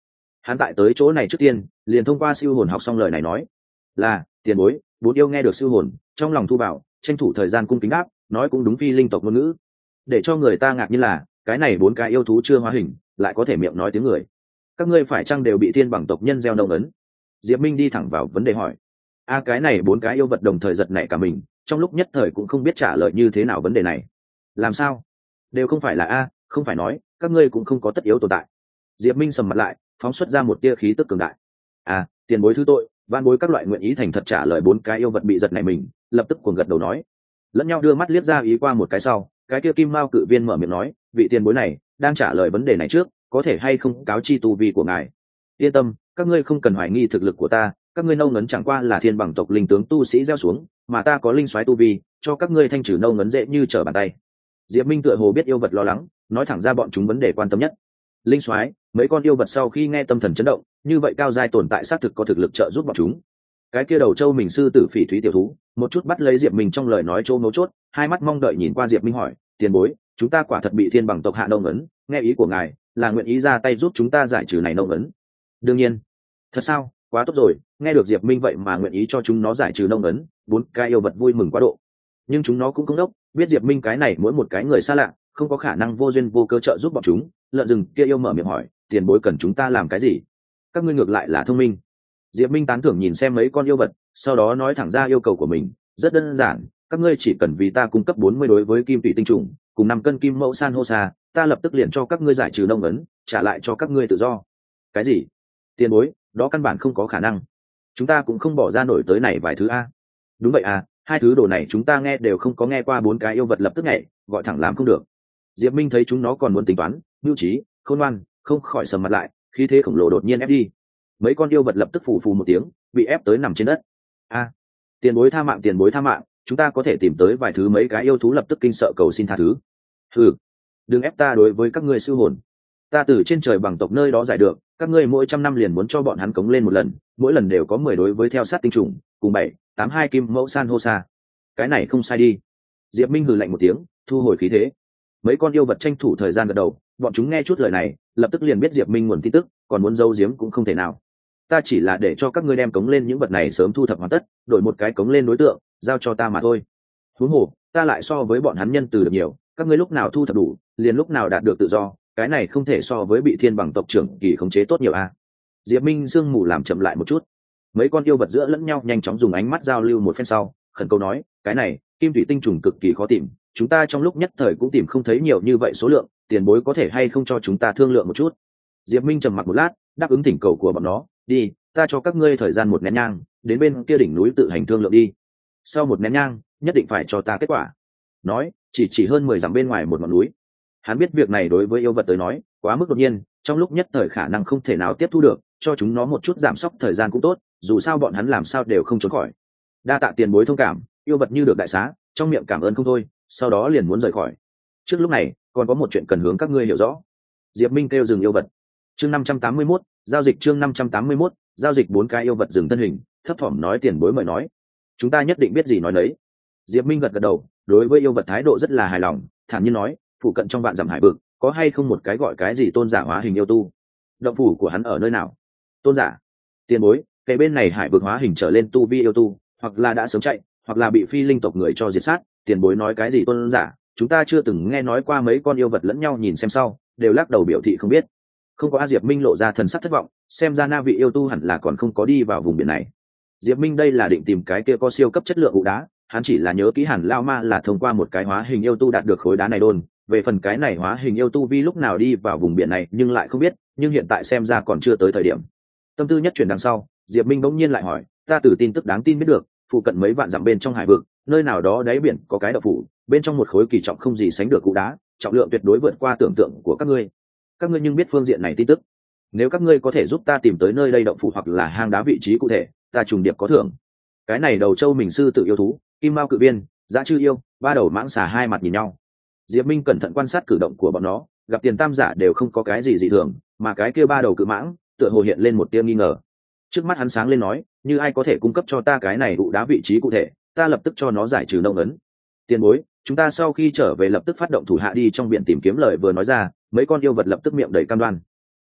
Hắn tại tới chỗ này trước tiên liền thông qua siêu hồn học xong lời này nói là tiền bối. Bốn yêu nghe được siêu hồn trong lòng thu vào, tranh thủ thời gian cung kính đáp, nói cũng đúng phi linh tộc ngôn ngữ. Để cho người ta ngạc nhiên là cái này bốn cái yêu thú chưa hóa hình lại có thể miệng nói tiếng người. Các ngươi phải chăng đều bị thiên bằng tộc nhân gieo nông ấn? Diệp Minh đi thẳng vào vấn đề hỏi. Cái này bốn cái yêu vật đồng thời giật nảy cả mình, trong lúc nhất thời cũng không biết trả lời như thế nào vấn đề này. Làm sao? Đều không phải là không phải nói các ngươi cũng không có tất yếu tồn tại. Diệp Minh sầm mặt lại, phóng xuất ra một tia khí tức cường đại. Tiền bối thứ tội, van bối các loại nguyện ý thành thật trả lời. Bốn cái yêu vật bị giật nảy mình, lập tức cuồng gật đầu nói, lẫn nhau đưa mắt liếc ra ý qua một cái sau, cái kia kim mao cự viên mở miệng nói, vị tiền bối này đang trả lời vấn đề này trước, có thể hay không cáo chi tu vi của ngài? Yên tâm, các ngươi không cần hoài nghi thực lực của ta, các ngươi nâu ngấn chẳng qua là thiên bằng tộc linh tướng tu sĩ gieo xuống, mà ta có linh soái tu vi, cho các ngươi thanh trừ nâu ngấn dễ như trở bàn tay. Diệp Minh tựa hồ biết yêu vật lo lắng, nói thẳng ra bọn chúng vấn đề quan tâm nhất. Linh soái, mấy con yêu vật sau khi nghe tâm thần chấn động, như vậy cao giai tồn tại xác thực có thực lực trợ giúp bọn chúng. Cái kia đầu châu mình sư tử phỉ thúy tiểu thú một chút bắt lấy Diệp Minh trong lời nói chỗ mấu chốt, hai mắt mong đợi nhìn qua Diệp Minh hỏi, tiền bối, chúng ta quả thật bị thiên bằng tộc hạ nâu ngấn, nghe ý của ngài là nguyện ý ra tay giúp chúng ta giải trừ này nâu ngấn? Đương nhiên. Thật sao? Quá tốt rồi, nghe được Diệp Minh vậy mà nguyện ý cho chúng nó giải trừ nâu ngấn, bốn cái yêu vật vui mừng quá độ. Nhưng chúng nó cũng không đốc, biết Diệp Minh cái này mỗi một cái người xa lạ, không có khả năng vô duyên vô cớ trợ giúp bọn chúng. Lợn rừng kia yêu mở miệng hỏi, tiền bối cần chúng ta làm cái gì? Các ngươi ngược lại là thông minh. Diệp Minh tán thưởng nhìn xem mấy con yêu vật, sau đó nói thẳng ra yêu cầu của mình, rất đơn giản, các ngươi chỉ cần vì ta cung cấp 40 đối với kim tụy tinh trùng, cùng 5 cân kim mẫu san hô sa, ta lập tức liền cho các ngươi giải trừ nông ấn, trả lại cho các ngươi tự do. Cái gì? Tiền bối, đó căn bản không có khả năng. Chúng ta cũng không bỏ ra nổi tới này vài thứ Đúng vậy hai thứ đồ này chúng ta nghe đều không có nghe qua. Bốn cái yêu vật lập tức nhảy, gọi thẳng làm không được. Diệp Minh thấy chúng nó còn muốn tính toán, mưu trí, khôn ngoan, không khỏi sầm mặt lại, khí thế khổng lồ đột nhiên ép đi. Mấy con yêu vật lập tức phù phù một tiếng, bị ép tới nằm trên đất. Tiền bối tha mạng, tiền bối tha mạng, chúng ta có thể tìm tới vài thứ. Mấy cái yêu thú lập tức kinh sợ cầu xin tha thứ. Đừng ép ta đối với các ngươi sư hồn, ta từ trên trời bằng tộc nơi đó giải được, các ngươi mỗi 100 năm liền muốn cho bọn hắn cống lên một lần, mỗi lần đều có 10 đối với theo sát tinh trùng, cùng 7, 8, 2 kim mẫu san hô sa. Cái này không sai đi. Diệp Minh hừ lạnh một tiếng, thu hồi khí thế. Mấy con yêu vật tranh thủ thời gian gật đầu, bọn chúng nghe chút lời này lập tức liền biết Diệp Minh nguồn tin tức, còn muốn giấu giếm cũng không thể nào. Ta chỉ là để cho các ngươi đem cống lên những vật này sớm thu thập hoàn tất, đổi một cái cống lên đối tượng giao cho ta mà thôi. Huống hồ ta lại so với bọn hắn nhân từ được nhiều, các ngươi lúc nào thu thập đủ liền lúc nào đạt được tự do, cái này không thể so với bị thiên bằng tộc trưởng kỳ khống chế tốt nhiều Diệp Minh sương mù làm chậm lại một chút. Mấy con yêu vật giữa lẫn nhau nhanh chóng dùng ánh mắt giao lưu một phen sau, khẩn cầu nói, cái này kim thủy tinh trùng cực kỳ khó tìm, chúng ta trong lúc nhất thời cũng tìm không thấy nhiều như vậy số lượng, tiền bối có thể hay không cho chúng ta thương lượng một chút? Diệp Minh trầm mặc một lát, đáp ứng thỉnh cầu của bọn nó, đi, ta cho các ngươi thời gian 1 nén nhang, đến bên kia đỉnh núi tự hành thương lượng đi. Sau 1 nén nhang nhất định phải cho ta kết quả. Nói chỉ hơn 10 dặm bên ngoài một ngọn núi. Hắn biết việc này đối với yêu vật tới nói quá mức đột nhiên, trong lúc nhất thời khả năng không thể nào tiếp thu được, cho chúng nó một chút giảm sốc thời gian cũng tốt, dù sao bọn hắn làm sao đều không trốn khỏi. Đa tạ tiền bối thông cảm. Yêu vật như được đại xá, trong miệng cảm ơn không thôi, sau đó liền muốn rời khỏi. Trước lúc này còn có một chuyện cần hướng các ngươi hiểu rõ. Diệp Minh kêu dừng yêu vật. Chương 581, giao dịch. Chương 581, giao dịch. Bốn cái yêu vật dừng thân hình, thấp thỏm nói, tiền bối mời nói, chúng ta nhất định biết gì nói nấy. Diệp Minh gật gật đầu, đối với yêu vật thái độ rất là hài lòng, thản nhiên nói, phụ cận trong vạn dặm hải vực có hay không một cái gọi cái gì tôn giả hóa hình yêu tu? Động phủ của hắn ở nơi nào? Tôn giả? Tiền bối, cái bên này hải vực hóa hình trở lên tu vi yêu tu, hoặc là đã sớm chạy, hoặc là bị phi linh tộc người cho diệt sát. Tiền bối nói cái gì tôn giả, chúng ta chưa từng nghe nói qua. Mấy con yêu vật lẫn nhau nhìn xem sau, đều lắc đầu biểu thị không biết. Không có. Diệp Minh lộ ra thần sắc thất vọng, xem ra na vị yêu tu hẳn là còn không có đi vào vùng biển này. Diệp Minh đây là định tìm cái kia có siêu cấp chất lượng ụ đá, hắn chỉ là nhớ kỹ Hàn Lao Ma là thông qua một cái hóa hình yêu tu đạt được khối đá này đôn, về phần cái này hóa hình yêu tu vi lúc nào đi vào vùng biển này nhưng lại không biết, nhưng hiện tại xem ra còn chưa tới thời điểm. Tâm tư nhất chuyển đằng sau, Diệp Minh bỗng nhiên lại hỏi, ta từ tin tức đáng tin biết được, phụ cận mấy vạn dặm bên trong hải vực, nơi nào đó đáy biển có cái động phủ, bên trong một khối kỳ trọng không gì sánh được cú đá, trọng lượng tuyệt đối vượt qua tưởng tượng của các ngươi. Các ngươi nhưng biết phương diện này tin tức, nếu các ngươi có thể giúp ta tìm tới nơi đây động phủ hoặc là hang đá vị trí cụ thể, ta trùng điệp có thưởng. Cái này đầu châu mình sư tự yêu thú, kim mao cự viên, dã chư yêu, ba đầu mãng xà hai mặt nhìn nhau. Diệp Minh cẩn thận quan sát cử động của bọn nó, gặp tiền tam giả đều không có cái gì dị thường, mà cái kia ba đầu cự mãng tựa hồ hiện lên một tia nghi ngờ. Trước mắt hắn sáng lên nói, như ai có thể cung cấp cho ta cái này ụ đá vị trí cụ thể, ta lập tức cho nó giải trừ nông ấn. Tiền bối, chúng ta sau khi trở về lập tức phát động thủ hạ đi trong biển tìm kiếm. Lời vừa nói ra, mấy con yêu vật lập tức miệng đầy cam đoan.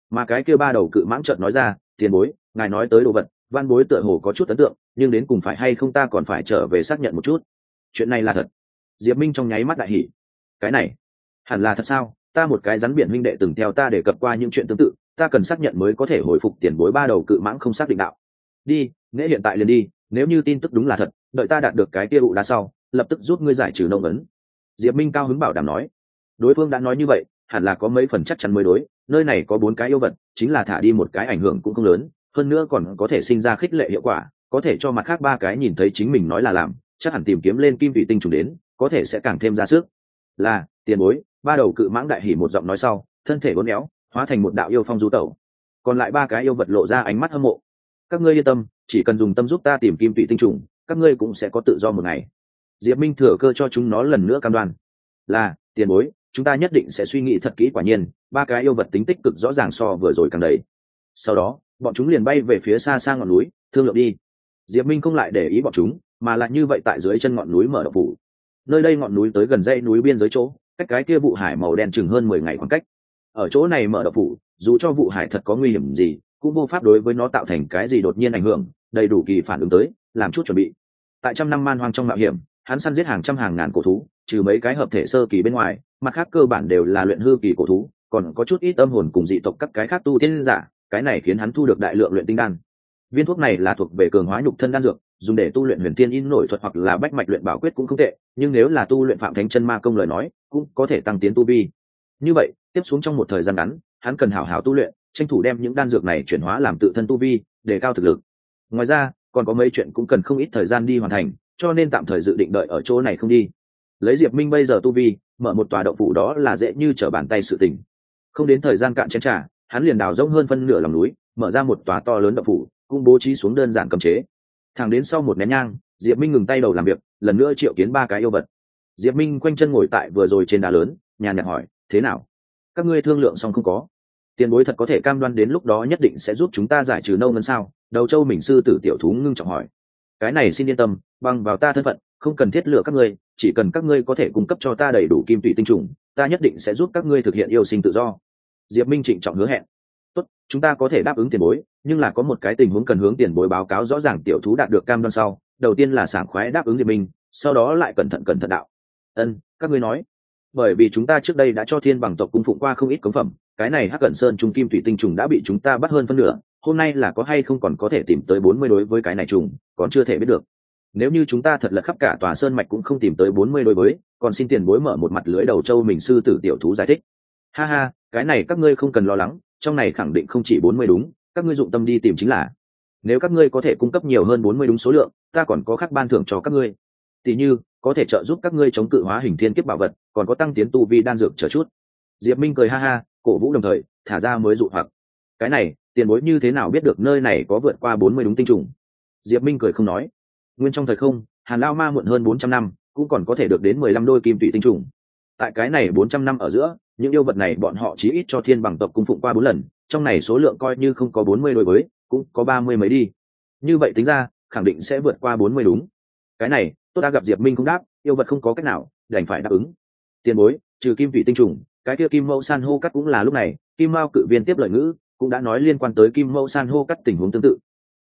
Mà cái kia ba đầu cự mãng chợt nói ra, tiền bối, ngài nói tới đồ vật, văn bối tựa hồ có chút ấn tượng, nhưng đến cùng phải hay không ta còn phải trở về xác nhận một chút. Chuyện này là thật. Diệp Minh trong nháy mắt đại hỉ. Cái này hẳn là thật sao? Ta một cái rắn biển huynh đệ từng theo ta đề cập qua những chuyện tương tự, ta cần xác nhận mới có thể hồi phục tiền bối ba đầu cự mãng không xác định đạo. Đi, nghĩa hiện tại liền đi, nếu như tin tức đúng là thật, đợi ta đạt được cái kia ụ đá sau, lập tức giúp ngươi giải trừ nông ấn. Diệp Minh cao hứng bảo đảm nói. Đối phương đã nói như vậy, hẳn là có mấy phần chắc chắn mới đối, nơi này có 4 cái yêu vật, chính là thả đi một cái ảnh hưởng cũng không lớn, hơn nữa còn có thể sinh ra khích lệ hiệu quả, có thể cho mặt khác 3 cái nhìn thấy chính mình nói là làm, chắc hẳn tìm kiếm lên kim vị tinh trùng đến, có thể sẽ càng thêm ra sức. Là, tiền bối, ba đầu cự mãng đại hỉ một giọng nói sau, thân thể uốn éo, hóa thành một đạo yêu phong du tẩu. Còn lại 3 cái yêu vật lộ ra ánh mắt hâm mộ. Các ngươi yên tâm, chỉ cần dùng tâm giúp ta tìm kim vị tinh trùng, các ngươi cũng sẽ có tự do một ngày. Diệp Minh thừa cơ cho chúng nó lần nữa cam đoan. Là, tiền bối, chúng ta nhất định sẽ suy nghĩ thật kỹ, quả nhiên 3 cái yêu vật tính tích cực rõ ràng so vừa rồi càng đầy. Sau đó bọn chúng liền bay về phía xa xa ngọn núi thương lượng đi. Diệp Minh không lại để ý bọn chúng, mà lại như vậy tại dưới chân ngọn núi mở đậu phủ. Nơi đây ngọn núi tới gần dãy núi biên giới chỗ, cách cái kia vụ hải màu đen chừng hơn 10 ngày khoảng cách. Ở chỗ này mở đậu phủ, dù cho vụ hải thật có nguy hiểm gì, cũng vô pháp đối với nó tạo thành cái gì đột nhiên ảnh hưởng, đầy đủ kỳ phản ứng tới, làm chút chuẩn bị. Tại trăm năm man hoang trong mạo hiểm, hắn săn giết hàng trăm hàng ngàn cổ thú, trừ mấy cái hợp thể sơ kỳ bên ngoài, mặt khác cơ bản đều là luyện hư kỳ cổ thú, còn có chút ít âm hồn cùng dị tộc các cái khác tu tiên giả, cái này khiến hắn thu được đại lượng luyện tinh đan. Viên thuốc này là thuộc về cường hóa nhục thân đan dược, dùng để tu luyện huyền tiên in nổi thuật hoặc là bách mạch luyện bảo quyết cũng không tệ, nhưng nếu là tu luyện phạm thánh chân ma công lời nói, cũng có thể tăng tiến tu vi. Như vậy, tiếp xuống trong một thời gian ngắn, hắn cần hảo hảo tu luyện, tranh thủ đem những đan dược này chuyển hóa làm tự thân tu vi, để cao thực lực. Ngoài ra, còn có mấy chuyện cũng cần không ít thời gian đi hoàn thành, cho nên tạm thời dự định đợi ở chỗ này không đi. Lấy Diệp Minh bây giờ tu vi, mở một tòa động phủ đó là dễ như trở bàn tay sự tình. Không đến thời gian cạn chén trà, hắn liền đào rỗng hơn phân nửa lòng núi, mở ra một tòa to lớn động phủ, cũng bố trí xuống đơn giản cấm chế. Thẳng đến sau một nén nhang, Diệp Minh ngừng tay đầu làm việc, lần nữa triệu kiến 3 cái yêu vật. Diệp Minh quanh chân ngồi tại vừa rồi trên đá lớn, nhàn nhạt hỏi, thế nào? Các ngươi thương lượng xong không có? Tiền bối thật có thể cam đoan đến lúc đó nhất định sẽ giúp chúng ta giải trừ nâu ngân sao? Đầu Châu Mình sư tử tiểu thú ngưng trọng hỏi. Cái này xin yên tâm, bằng vào ta thân phận, không cần thiết lựa các ngươi, chỉ cần các ngươi có thể cung cấp cho ta đầy đủ kim tụy tinh trùng, ta nhất định sẽ giúp các ngươi thực hiện yêu sinh tự do. Diệp Minh trịnh trọng hứa hẹn. Tốt, chúng ta có thể đáp ứng tiền bối, nhưng là có một cái tình huống cần hướng tiền bối báo cáo rõ ràng. Tiểu thú đạt được cam đoan sau, đầu tiên là sảng khoái đáp ứng Diệp Minh, sau đó lại cẩn thận đạo. Các ngươi nói. Bởi vì chúng ta trước đây đã cho Thiên Bằng tộc cung phụng qua không ít cống phẩm, cái này Hắc Cẩn Sơn trung kim tụy tinh trùng đã bị chúng ta bắt hơn phân nửa, hôm nay là có hay không còn có thể tìm tới 40 đối với cái này trùng, còn chưa thể biết được. Nếu như chúng ta thật lật khắp cả tòa sơn mạch cũng không tìm tới 40 đối với, còn xin tiền bối mở một mặt lưỡi Đầu Châu Mình sư tử tiểu thú giải thích. Ha ha, cái này các ngươi không cần lo lắng, trong này khẳng định không chỉ 40 đúng, các ngươi dụng tâm đi tìm chính là. Nếu các ngươi có thể cung cấp nhiều hơn 40 đúng số lượng, ta còn có khác ban thưởng cho các ngươi. Tỷ như, có thể trợ giúp các ngươi chống cự hóa hình thiên kiếp bảo vật, còn có tăng tiến tu vi đan dược chờ chút. Diệp Minh cười ha ha, cổ vũ đồng thời, thả ra mới dụ hoặc. Cái này, tiền bối như thế nào biết được nơi này có vượt qua 40 đúng tinh trùng? Diệp Minh cười không nói. Nguyên trong thời không, Hàn Lao Ma muộn hơn 400 năm, cũng còn có thể được đến 15 đôi kim tụy tinh trùng. Tại cái này 400 năm ở giữa, những yêu vật này bọn họ chí ít cho Thiên Bằng tộc cung phụng qua 4 lần, trong này số lượng coi như không có 40 đôi với, cũng có 30 mấy đi. Như vậy tính ra, khẳng định sẽ vượt qua 40 đúng. Cái này, tôi đã gặp Diệp Minh không đáp, yêu vật không có cách nào, đành phải đáp ứng. Tiền bối, trừ kim tụy tinh trùng, cái kia kim mẫu san hô cắt cũng là lúc này, Kim Mao cự viên tiếp lời ngữ, cũng đã nói liên quan tới kim mẫu san hô cắt tình huống tương tự.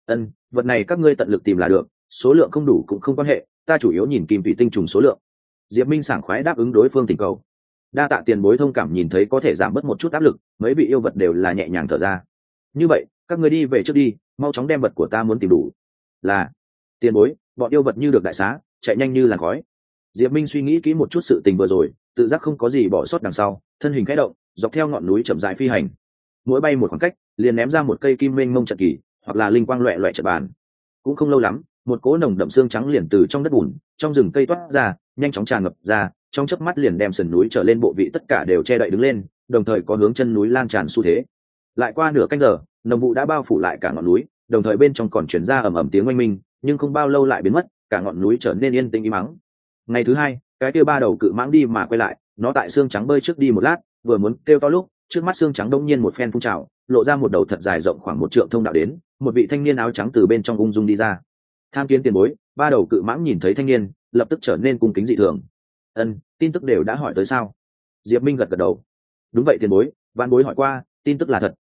Vật này các ngươi tận lực tìm là được, số lượng không đủ cũng không quan hệ, ta chủ yếu nhìn kim tụy tinh trùng số lượng. Diệp Minh sảng khoái đáp ứng đối phương tình cầu. Đa tạ tiền bối thông cảm, nhìn thấy có thể giảm bớt một chút áp lực, mấy vị yêu vật đều là nhẹ nhàng thở ra. Như vậy, các ngươi đi về trước đi, mau chóng đem vật của ta muốn tìm đủ. Là, tiền bối, bọn yêu vật như được đại xá, chạy nhanh như làn khói. Diệp Minh suy nghĩ kỹ một chút sự tình vừa rồi, tự giác không có gì bỏ sót đằng sau, thân hình khẽ động, dọc theo ngọn núi chậm rãi phi hành. Mỗi bay một khoảng cách, liền ném ra một cây kim mênh mông trận kỳ, hoặc là linh quang loẹt loẹt trận bàn. Cũng không lâu lắm, một cỗ nồng đậm xương trắng liền từ trong đất bùn, trong rừng cây toát ra, nhanh chóng tràn ngập ra, trong chớp mắt liền đem sườn núi trở lên bộ vị tất cả đều che đậy đứng lên, đồng thời có hướng chân núi lan tràn xu thế. Lại qua nửa canh giờ, nồng vụ đã bao phủ lại cả ngọn núi, đồng thời bên trong còn truyền ra ầm ầm tiếng oanh minh, nhưng không bao lâu lại biến mất, cả ngọn núi trở nên yên tĩnh im mắng. Ngày thứ hai, cái kia ba đầu cự mãng đi mà quay lại, nó tại xương trắng bơi trước đi một lát, vừa muốn kêu to lúc, trước mắt xương trắng đông nhiên một phen phun trào, lộ ra một đầu thật dài rộng khoảng 1 trượng thông đạo đến, một vị thanh niên áo trắng từ bên trong ung dung đi ra. Tham kiến tiền bối. Ba đầu cự mãng nhìn thấy thanh niên, lập tức trở nên cung kính dị thường. Tin tức đều đã hỏi tới sao? Diệp Minh gật gật đầu. Đúng vậy tiền bối, vạn bối hỏi qua, tin tức là thật,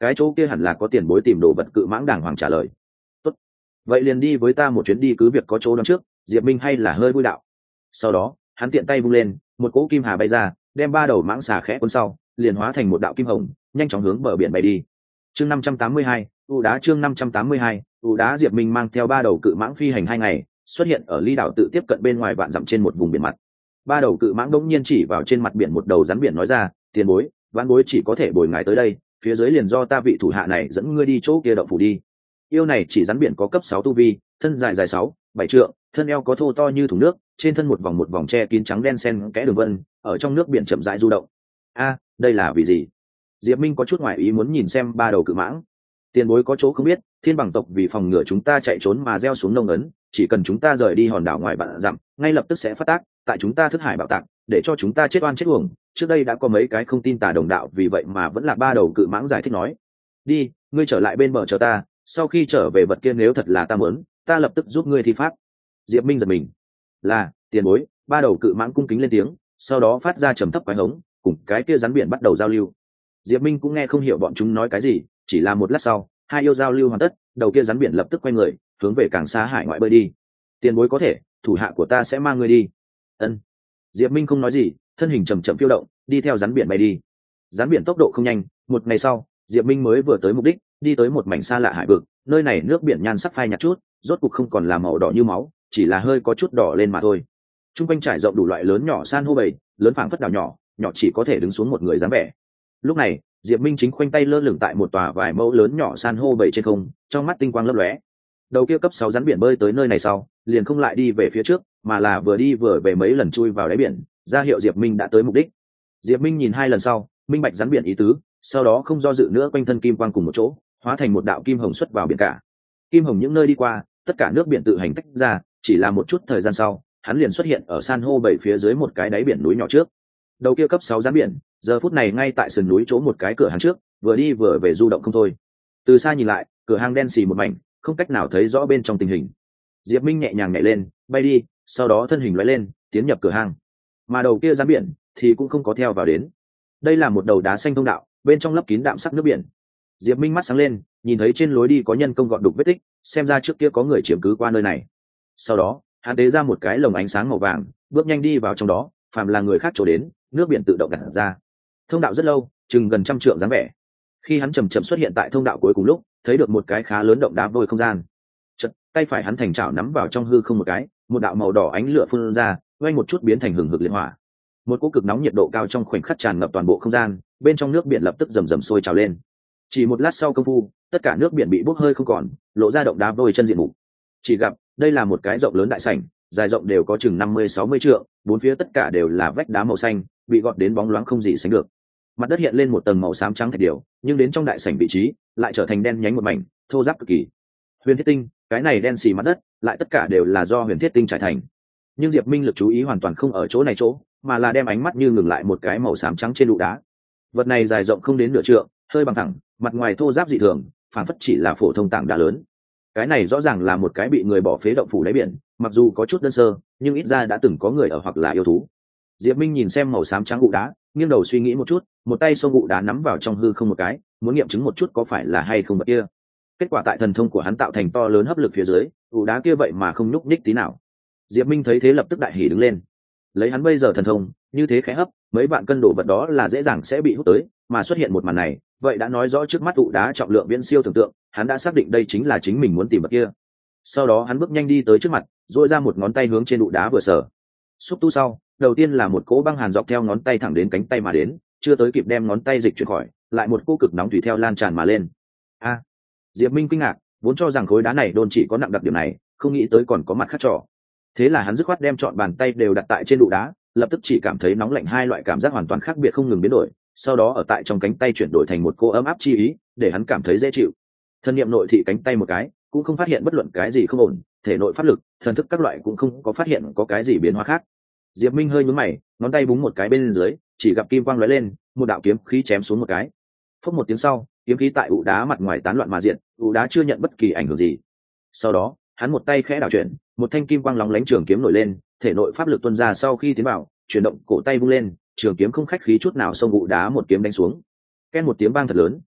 cái chỗ kia hẳn là có tiền bối tìm đồ vật cự mãng đàng hoàng trả lời. Tốt, vậy liền đi với ta một chuyến đi, cứ việc có chỗ đón trước. Diệp Minh hay là hơi vui đạo. Sau đó hắn tiện tay vung lên, một cỗ kim hà bay ra, đem ba đầu mãng xà khẽ cuốn sau, liền hóa thành một đạo kim hồng, nhanh chóng hướng bờ biển bay đi. Chương 582, u đá. Chương 582, u đá. Diệp Minh mang theo ba đầu cự mãng phi hành 2 ngày, xuất hiện ở ly đảo tự tiếp cận bên ngoài vạn dặm trên một vùng biển mặt. Ba đầu cự mãng đống nhiên chỉ vào trên mặt biển một đầu rắn biển nói ra, tiền bối, vãn bối chỉ có thể bồi ngài tới đây, phía dưới liền do ta vị thủ hạ này dẫn ngươi đi chỗ kia động phủ đi. Yêu này chỉ rắn biển có cấp 6 tu vi, thân dài 6-7 trượng, thân eo có thô to như thùng nước, trên thân một vòng che kín trắng đen xen kẽ đường vân, ở trong nước biển chậm rãi du động. A, đây là vì gì? Diệp Minh có chút ngoài ý muốn nhìn xem ba đầu cự mãng. Tiền bối có chỗ không biết, Thiên Bằng tộc vì phòng ngừa chúng ta chạy trốn mà gieo xuống nông ấn, chỉ cần chúng ta rời đi hòn đảo ngoài vạn dặm, ngay lập tức sẽ phát tác, tại chúng ta thức hải bảo tạc, để cho chúng ta chết oan chết uổng. Trước đây đã có mấy cái không tin tà đồng đạo vì vậy mà vẫn là ba đầu cự mãng giải thích nói. Đi, ngươi trở lại bên bờ chờ ta, sau khi trở về vật kia nếu thật là ta muốn, ta lập tức giúp ngươi thi pháp. Diệp Minh giật mình. Là, tiền bối. Ba đầu cự mãng cung kính lên tiếng, sau đó phát ra trầm thấp quái hống, cùng cái kia rắn biển bắt đầu giao lưu. Diệp Minh cũng nghe không hiểu bọn chúng nói cái gì, chỉ là một lát sau, hai yêu giao lưu hoàn tất, đầu kia rắn biển lập tức quay người, hướng về càng xa hải ngoại bơi đi. Tiền bối có thể, thủ hạ của ta sẽ mang ngươi đi. Ân. Diệp Minh không nói gì, thân hình chậm chậm phiêu động, đi theo rắn biển bay đi. Rắn biển tốc độ không nhanh, một ngày sau, Diệp Minh mới vừa tới mục đích, đi tới một mảnh xa lạ hải vực, nơi này nước biển nhan sắc phai nhạt chút, rốt cục không còn là màu đỏ như máu, chỉ là hơi có chút đỏ lên mà thôi. Trung quanh trải rộng đủ loại lớn nhỏ san hô bầy, lớn phảng phất đảo nhỏ, nhỏ chỉ có thể đứng xuống một người dáng vẻ. Lúc này, Diệp Minh chính khoanh tay lơ lửng tại một tòa vài mẫu lớn nhỏ san hô bầy trên không, trong mắt tinh quang lấp lóe. Đầu kia cấp 6 rắn biển bơi tới nơi này sau, liền không lại đi về phía trước, mà là vừa đi vừa về mấy lần chui vào đáy biển, ra hiệu Diệp Minh đã tới mục đích. Diệp Minh nhìn 2 lần sau, minh bạch rắn biển ý tứ, sau đó không do dự nữa quanh thân kim quang cùng một chỗ, hóa thành một đạo kim hồng xuất vào biển cả. Kim hồng những nơi đi qua, tất cả nước biển tự hành tách ra, chỉ là một chút thời gian sau, hắn liền xuất hiện ở san hô bảy phía dưới một cái đáy biển núi nhỏ trước. Đầu kia cấp 6 rắn biển, giờ phút này ngay tại sườn núi chỗ một cái cửa hàng trước, vừa đi vừa về du động không thôi. Từ xa nhìn lại, cửa hàng đen xì một mảnh, không cách nào thấy rõ bên trong tình hình. Diệp Minh nhẹ nhàng nhảy lên, bay đi, sau đó thân hình lóe lên, tiến nhập cửa hàng. Mà đầu kia rắn biển thì cũng không có theo vào đến. Đây là một đầu đá xanh thông đạo, bên trong lấp kín đạm sắc nước biển. Diệp Minh mắt sáng lên, nhìn thấy trên lối đi có nhân công gọt đục vết tích, xem ra trước kia có người chiếm cứ qua nơi này. Sau đó, hắn tế ra một cái lồng ánh sáng màu vàng, bước nhanh đi vào trong đó, phàm là người khác chỗ đến, nước biển tự động đặt ra. Thông đạo rất lâu, chừng gần 100 trượng dáng vẻ. Khi hắn chậm chậm xuất hiện tại thông đạo cuối cùng lúc, thấy được một cái khá lớn động đá vôi không gian. Chợt, tay phải hắn thành chảo nắm vào trong hư không một cái, một đạo màu đỏ ánh lửa phun ra, quay một chút biến thành hừng hực liệt hỏa. Một cỗ cực nóng nhiệt độ cao trong khoảnh khắc tràn ngập toàn bộ không gian, bên trong nước biển lập tức rầm rầm sôi trào lên. Chỉ một lát sau công phu, tất cả nước biển bị bốc hơi không còn, lộ ra động đá vôi chân diện mục. Chỉ gặp đây là một cái rộng lớn đại sảnh, dài rộng đều có chừng 50-60 trượng, bốn phía tất cả đều là vách đá màu xanh, bị gọt đến bóng loáng không gì sánh được. Mặt đất hiện lên một tầng màu xám trắng thạch điều, nhưng đến trong đại sảnh vị trí lại trở thành đen nhánh một mảnh, thô ráp cực kỳ. Huyền thiết tinh, cái này đen xì mặt đất, lại tất cả đều là do huyền thiết tinh trải thành. Nhưng Diệp Minh lực chú ý hoàn toàn không ở chỗ này chỗ, mà là đem ánh mắt như ngừng lại một cái màu xám trắng trên đụ đá. Vật này dài rộng không đến nửa trượng, hơi bằng thẳng, mặt ngoài thô ráp dị thường, phản phất chỉ là phổ thông tảng đá lớn. Cái này rõ ràng là một cái bị người bỏ phế động phủ đáy biển, mặc dù có chút đơn sơ, nhưng ít ra đã từng có người ở hoặc là yêu thú. Diệp Minh nhìn xem màu xám trắng gụ đá, nghiêng đầu suy nghĩ một chút, một tay xô gụ đá nắm vào trong hư không một cái, muốn nghiệm chứng một chút có phải là hay không vật kia. Kết quả tại thần thông của hắn tạo thành to lớn hấp lực phía dưới, gụ đá kia vậy mà không nhúc nhích tí nào. Diệp Minh thấy thế lập tức đại hỉ đứng lên. Lấy hắn bây giờ thần thông, như thế khẽ hấp, mấy vạn cân đồ vật đó là dễ dàng sẽ bị hút tới, mà xuất hiện một màn này, vậy đã nói rõ trước mắt tụ đá trọng lượng viễn siêu tưởng tượng, hắn đã xác định đây chính là chính mình muốn tìm vật kia. Sau đó hắn bước nhanh đi tới trước mặt, duỗi ra một ngón tay hướng trên tụ đá vừa sờ. Xúc tu sau, đầu tiên là một cỗ băng hàn dọc theo ngón tay thẳng đến cánh tay mà đến, chưa tới kịp đem ngón tay dịch chuyển khỏi, lại một cỗ cực nóng tùy theo lan tràn mà lên. A! Diệp Minh kinh ngạc, vốn cho rằng khối đá này đôn chỉ có nặng đặc điểm này, không nghĩ tới còn có mặt khác trò. Thế là hắn dứt khoát đem trọn bàn tay đều đặt tại trên tụ đá, lập tức chỉ cảm thấy nóng lạnh, hai loại cảm giác hoàn toàn khác biệt không ngừng biến đổi, sau đó ở tại trong cánh tay chuyển đổi thành một cô ấm áp chi ý, để hắn cảm thấy dễ chịu. Thân niệm nội thị cánh tay một cái, cũng không phát hiện bất luận cái gì không ổn, thể nội pháp lực, thần thức các loại cũng không có phát hiện có cái gì biến hóa khác. Diệp Minh hơi nhướng mày, ngón tay búng một cái bên dưới, chỉ gặp kim quang lóe lên, một đạo kiếm khí chém xuống một cái. Phốc một tiếng sau, kiếm khí tại ụ đá mặt ngoài tán loạn mà diện, ụ đá chưa nhận bất kỳ ảnh hưởng gì. Sau đó, hắn một tay khẽ đảo chuyển, một thanh kim quang lóng lánh trường kiếm nổi lên, thể nội pháp lực tuôn ra sau khi tiến vào, chuyển động cổ tay vung lên, trường kiếm không khách khí chút nào xông ụ đá một kiếm đánh xuống. Ken một tiếng vang thật lớn,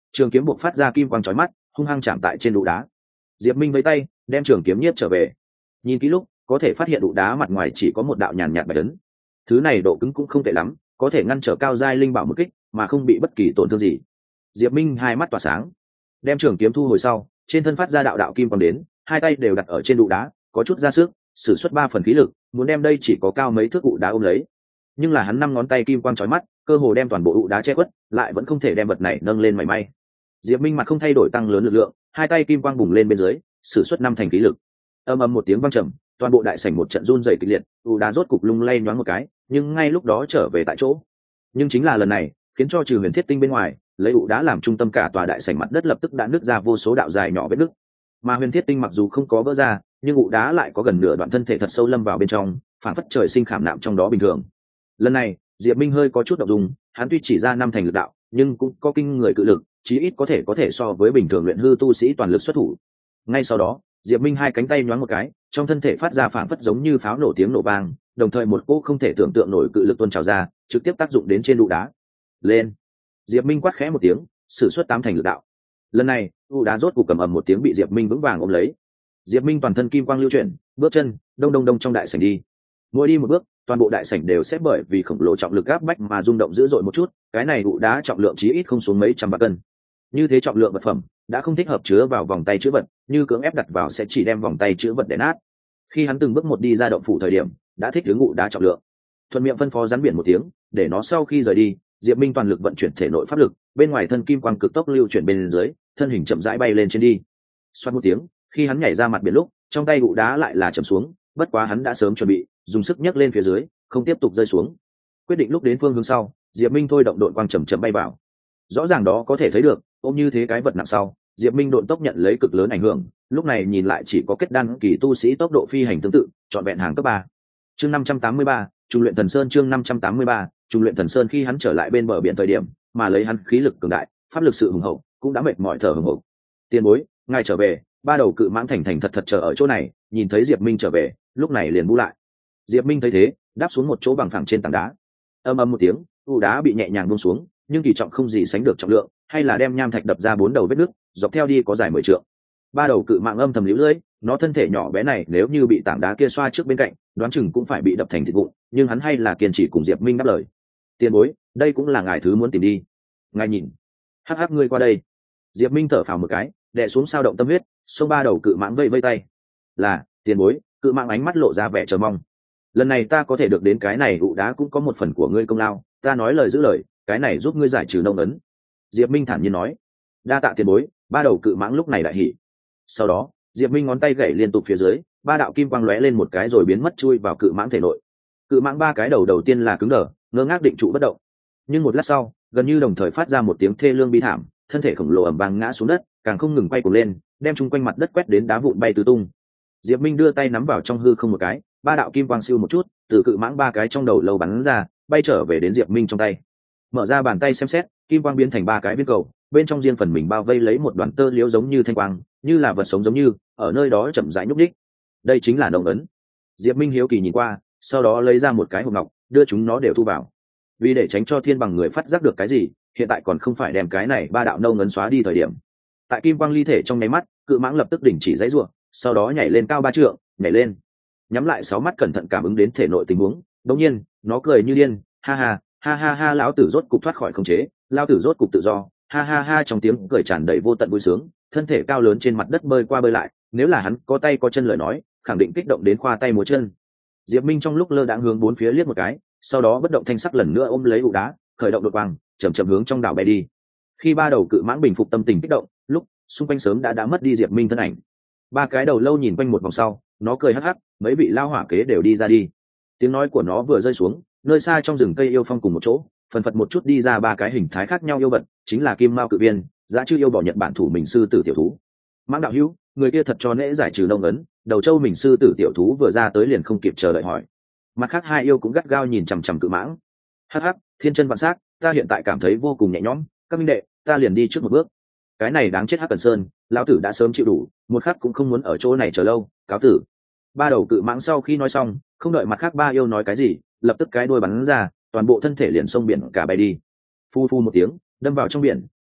trường kiếm buộc phát ra kim quang chói mắt, hung hăng chạm tại trên đụ đá. Diệp Minh vẫy tay đem trường kiếm nhiếp trở về, nhìn kỹ lúc có thể phát hiện đụ đá mặt ngoài chỉ có một đạo nhàn nhạt bạch ấn. Thứ này độ cứng cũng không tệ lắm, có thể ngăn trở cao giai linh bảo một kích mà không bị bất kỳ tổn thương gì. Diệp Minh hai mắt tỏa sáng, đem trường kiếm thu hồi sau, trên thân phát ra đạo đạo kim quang đến, hai tay đều đặt ở trên đụ đá, có chút ra sức, sử xuất 3 phần khí lực, muốn đem đây chỉ có cao mấy thước ụ đá ôm lấy. Nhưng là hắn 5 ngón tay kim quang chói mắt, cơ hồ đem toàn bộ ụ đá che khuất, lại vẫn không thể đem vật này nâng lên mảy may. Diệp Minh mặt không thay đổi tăng lớn lực lượng, hai tay kim quang bùng lên bên dưới, sử xuất 5 thành khí lực. Ầm ầm một tiếng vang trầm, toàn bộ đại sảnh một trận run rẩy kịch liệt, ụ đá rốt cục lung lay nhoáng một cái, nhưng ngay lúc đó trở về tại chỗ. Nhưng chính là lần này, khiến cho trừ huyền thiết tinh bên ngoài, lấy ụ đá làm trung tâm cả tòa đại sảnh mặt đất lập tức đã nứt ra vô số đạo dài nhỏ vết nứt. Mà huyền thiết tinh mặc dù không có vỡ ra, nhưng ụ đá lại có gần nửa đoạn thân thể thật sâu lâm vào bên trong, phản phất trời sinh khảm nạm trong đó bình thường. Lần này Diệp Minh hơi có chút động dung, hắn tuy chỉ ra 5 thành lực đạo, nhưng cũng có kinh người cự lực, chí ít có thể so với bình thường luyện hư tu sĩ toàn lực xuất thủ. Ngay sau đó Diệp Minh hai cánh tay nhoáng một cái, trong thân thể phát ra phản phất giống như pháo nổ tiếng nổ vang, đồng thời một cỗ không thể tưởng tượng nổi cự lực tuôn trào ra, trực tiếp tác dụng đến trên đụ đá. Lên! Diệp Minh quát khẽ một tiếng, sử xuất 8 thành lực đạo. Lần này đụ đá rốt cục cầm ầm một tiếng bị Diệp Minh vững vàng ôm lấy. Diệp Minh toàn thân kim quang lưu chuyển, bước chân đông đông đông trong đại sảnh đi. Mỗi đi một bước, toàn bộ đại sảnh đều sẽ bởi vì khổng lồ trọng lực áp bách mà rung động dữ dội một chút, cái này đụ đá trọng lượng chí ít không xuống mấy trăm vạn cân. Như thế trọng lượng vật phẩm đã không thích hợp chứa vào vòng tay chữ vật, như cưỡng ép đặt vào sẽ chỉ đem vòng tay chữ vật để nát. Khi hắn từng bước một đi ra động phủ thời điểm, đã thích ứng ngụ đá trọng lượng. Thuận miệng phân phó rắn biển một tiếng, để nó sau khi rời đi, Diệp Minh toàn lực vận chuyển thể nội pháp lực, bên ngoài thân kim quang cực tốc lưu chuyển bên dưới, thân hình chậm rãi bay lên trên đi. Xoát một tiếng, khi hắn nhảy ra mặt biển lúc, trong tay ngụ đá lại là chầm xuống, bất quá hắn đã sớm chuẩn bị, dùng sức nhấc lên phía dưới, không tiếp tục rơi xuống. Quyết định lúc đến phương hướng sau, Diệp Minh thôi động độn quang chậm chậm bay vào. Rõ ràng đó có thể thấy được, ôm như thế cái vật nặng sau, Diệp Minh độn tốc nhận lấy cực lớn ảnh hưởng, lúc này nhìn lại chỉ có kết đan kỳ tu sĩ tốc độ phi hành tương tự, chọn vẹn hàng cấp 3. Chương 583, Trung luyện thần sơn. Chương 583, Trung luyện thần sơn. Khi hắn trở lại bên bờ biển thời điểm, mà lấy hắn khí lực cường đại, pháp lực sự hùng hậu, cũng đã mệt mỏi thở hổn hển. Tiền bối, ngài trở về. Ba đầu cự mãng thành thật chờ ở chỗ này, nhìn thấy Diệp Minh trở về, lúc này liền bu lại. Diệp Minh thấy thế, đáp xuống một chỗ bằng phẳng trên tảng đá. Ầm ầm một tiếng, u đá bị nhẹ nhàng buông xuống, nhưng kỳ trọng không gì sánh được trọng lượng, hay là đem nham thạch đập ra 4 đầu vết nứt, dọc theo đi có dài 10 trượng. Ba đầu cự mãng âm thầm liễu lưỡi, nó thân thể nhỏ bé này nếu như bị tảng đá kia xoa trước bên cạnh, đoán chừng cũng phải bị đập thành thịt vụn, nhưng hắn hay là kiên trì cùng Diệp Minh đáp lời. Tiền bối, đây cũng là ngài thứ muốn tìm đi. Ngài nhìn, hắc hắc ngươi qua đây. Diệp Minh thở phào một cái, đè xuống sao động tâm huyết, xông ba đầu cự mãng vây vây tay. Là, tiền bối. Cự mãng ánh mắt lộ ra vẻ chờ mong. Lần này ta có thể được đến cái này ụ đá cũng có một phần của ngươi công lao, ta nói lời giữ lời, cái này giúp ngươi giải trừ nông ấn. Diệp Minh thản nhiên nói. Đa tạ tiền bối. Ba đầu cự mãng lúc này đại hỉ. Sau đó Diệp Minh ngón tay gảy liên tục phía dưới, ba đạo kim quang lóe lên một cái rồi biến mất chui vào cự mãng thể nội. Cự mãng ba cái đầu tiên là cứng đờ, ngơ ngác định trụ bất động, nhưng một lát sau gần như đồng thời phát ra một tiếng thê lương bi thảm, thân thể khổng lồ ầm vang ngã xuống đất, càng không ngừng quay cuồng lên, đem chung quanh mặt đất quét đến đá vụn bay tứ tung. Diệp Minh đưa tay nắm vào trong hư không một cái, ba đạo kim quang siêu một chút, từ cự mãng ba cái trong đầu lâu bắn ra, bay trở về đến Diệp Minh trong tay. Mở ra bàn tay xem xét, kim quang biến thành ba cái viên cầu, bên trong riêng phần mình bao vây lấy một đoàn tơ liễu giống như thanh quang, như là vật sống giống như ở nơi đó chậm rãi nhúc nhích. Đây chính là nồng ấn. Diệp Minh hiếu kỳ nhìn qua, sau đó lấy ra một cái hộp ngọc, đưa chúng nó đều thu vào. Vì để tránh cho thiên bằng người phát giác được cái gì, hiện tại còn không phải đem cái này ba đạo nông ấn xóa đi thời điểm. Tại kim quang ly thể trong nháy mắt, cự mãng lập tức đình chỉ giãy giụa, sau đó nhảy lên cao 3 trượng, nhảy lên, nhắm lại 6 mắt cẩn thận cảm ứng đến thể nội tình huống. Đột nhiên, nó cười như điên, ha ha, ha ha ha, lão tử rốt cục thoát khỏi khống chế, lão tử rốt cục tự do, ha ha ha, trong tiếng cười tràn đầy vô tận vui sướng, thân thể cao lớn trên mặt đất bơi qua bơi lại, nếu là hắn có tay có chân lời nói, khẳng định kích động đến khoa tay múa chân. Diệp Minh trong lúc lơ đãng hướng bốn phía liếc một cái, sau đó bất động thanh sắc lần nữa ôm lấy ụ đá, khởi động đột quang, chậm chậm hướng trong đảo bay đi. Khi ba đầu cự mãng bình phục tâm tình kích động, lúc xung quanh sớm đã mất đi Diệp Minh thân ảnh. Ba cái đầu lâu nhìn quanh một vòng sau, nó cười hắc hắc, mấy vị lao hỏa kế đều đi ra đi. Tiếng nói của nó vừa rơi xuống, nơi xa trong rừng cây yêu phong cùng một chỗ, phần phật một chút đi ra ba cái hình thái khác nhau yêu vật, chính là Kim Mao cự viên, Dã Chư yêu bỏ Nhật Bản thủ mình sư tử tiểu thú. Mãng đạo hữu, người kia thật cho nễ giải trừ nông ấn, đầu châu mình sư tử tiểu thú vừa ra tới liền không kịp chờ đợi hỏi. Mặt khác hai yêu cũng gắt gao nhìn chằm chằm cự mãng. Hắc hắc, thiên chân vạn sắc, ta hiện tại cảm thấy vô cùng nhẹ nhõm, các minh đệ, ta liền đi trước một bước. Cái này đáng chết Hắc Cần Sơn, lão tử đã sớm chịu đủ, một khắc cũng không muốn ở chỗ này chờ lâu, cáo tử. Ba đầu cự mãng sau khi nói xong, không đợi mặt khác ba yêu nói cái gì, lập tức cái đuôi bắn ra, toàn bộ thân thể liền sông biển cả bay đi. Phu phu một tiếng, đâm vào trong biển,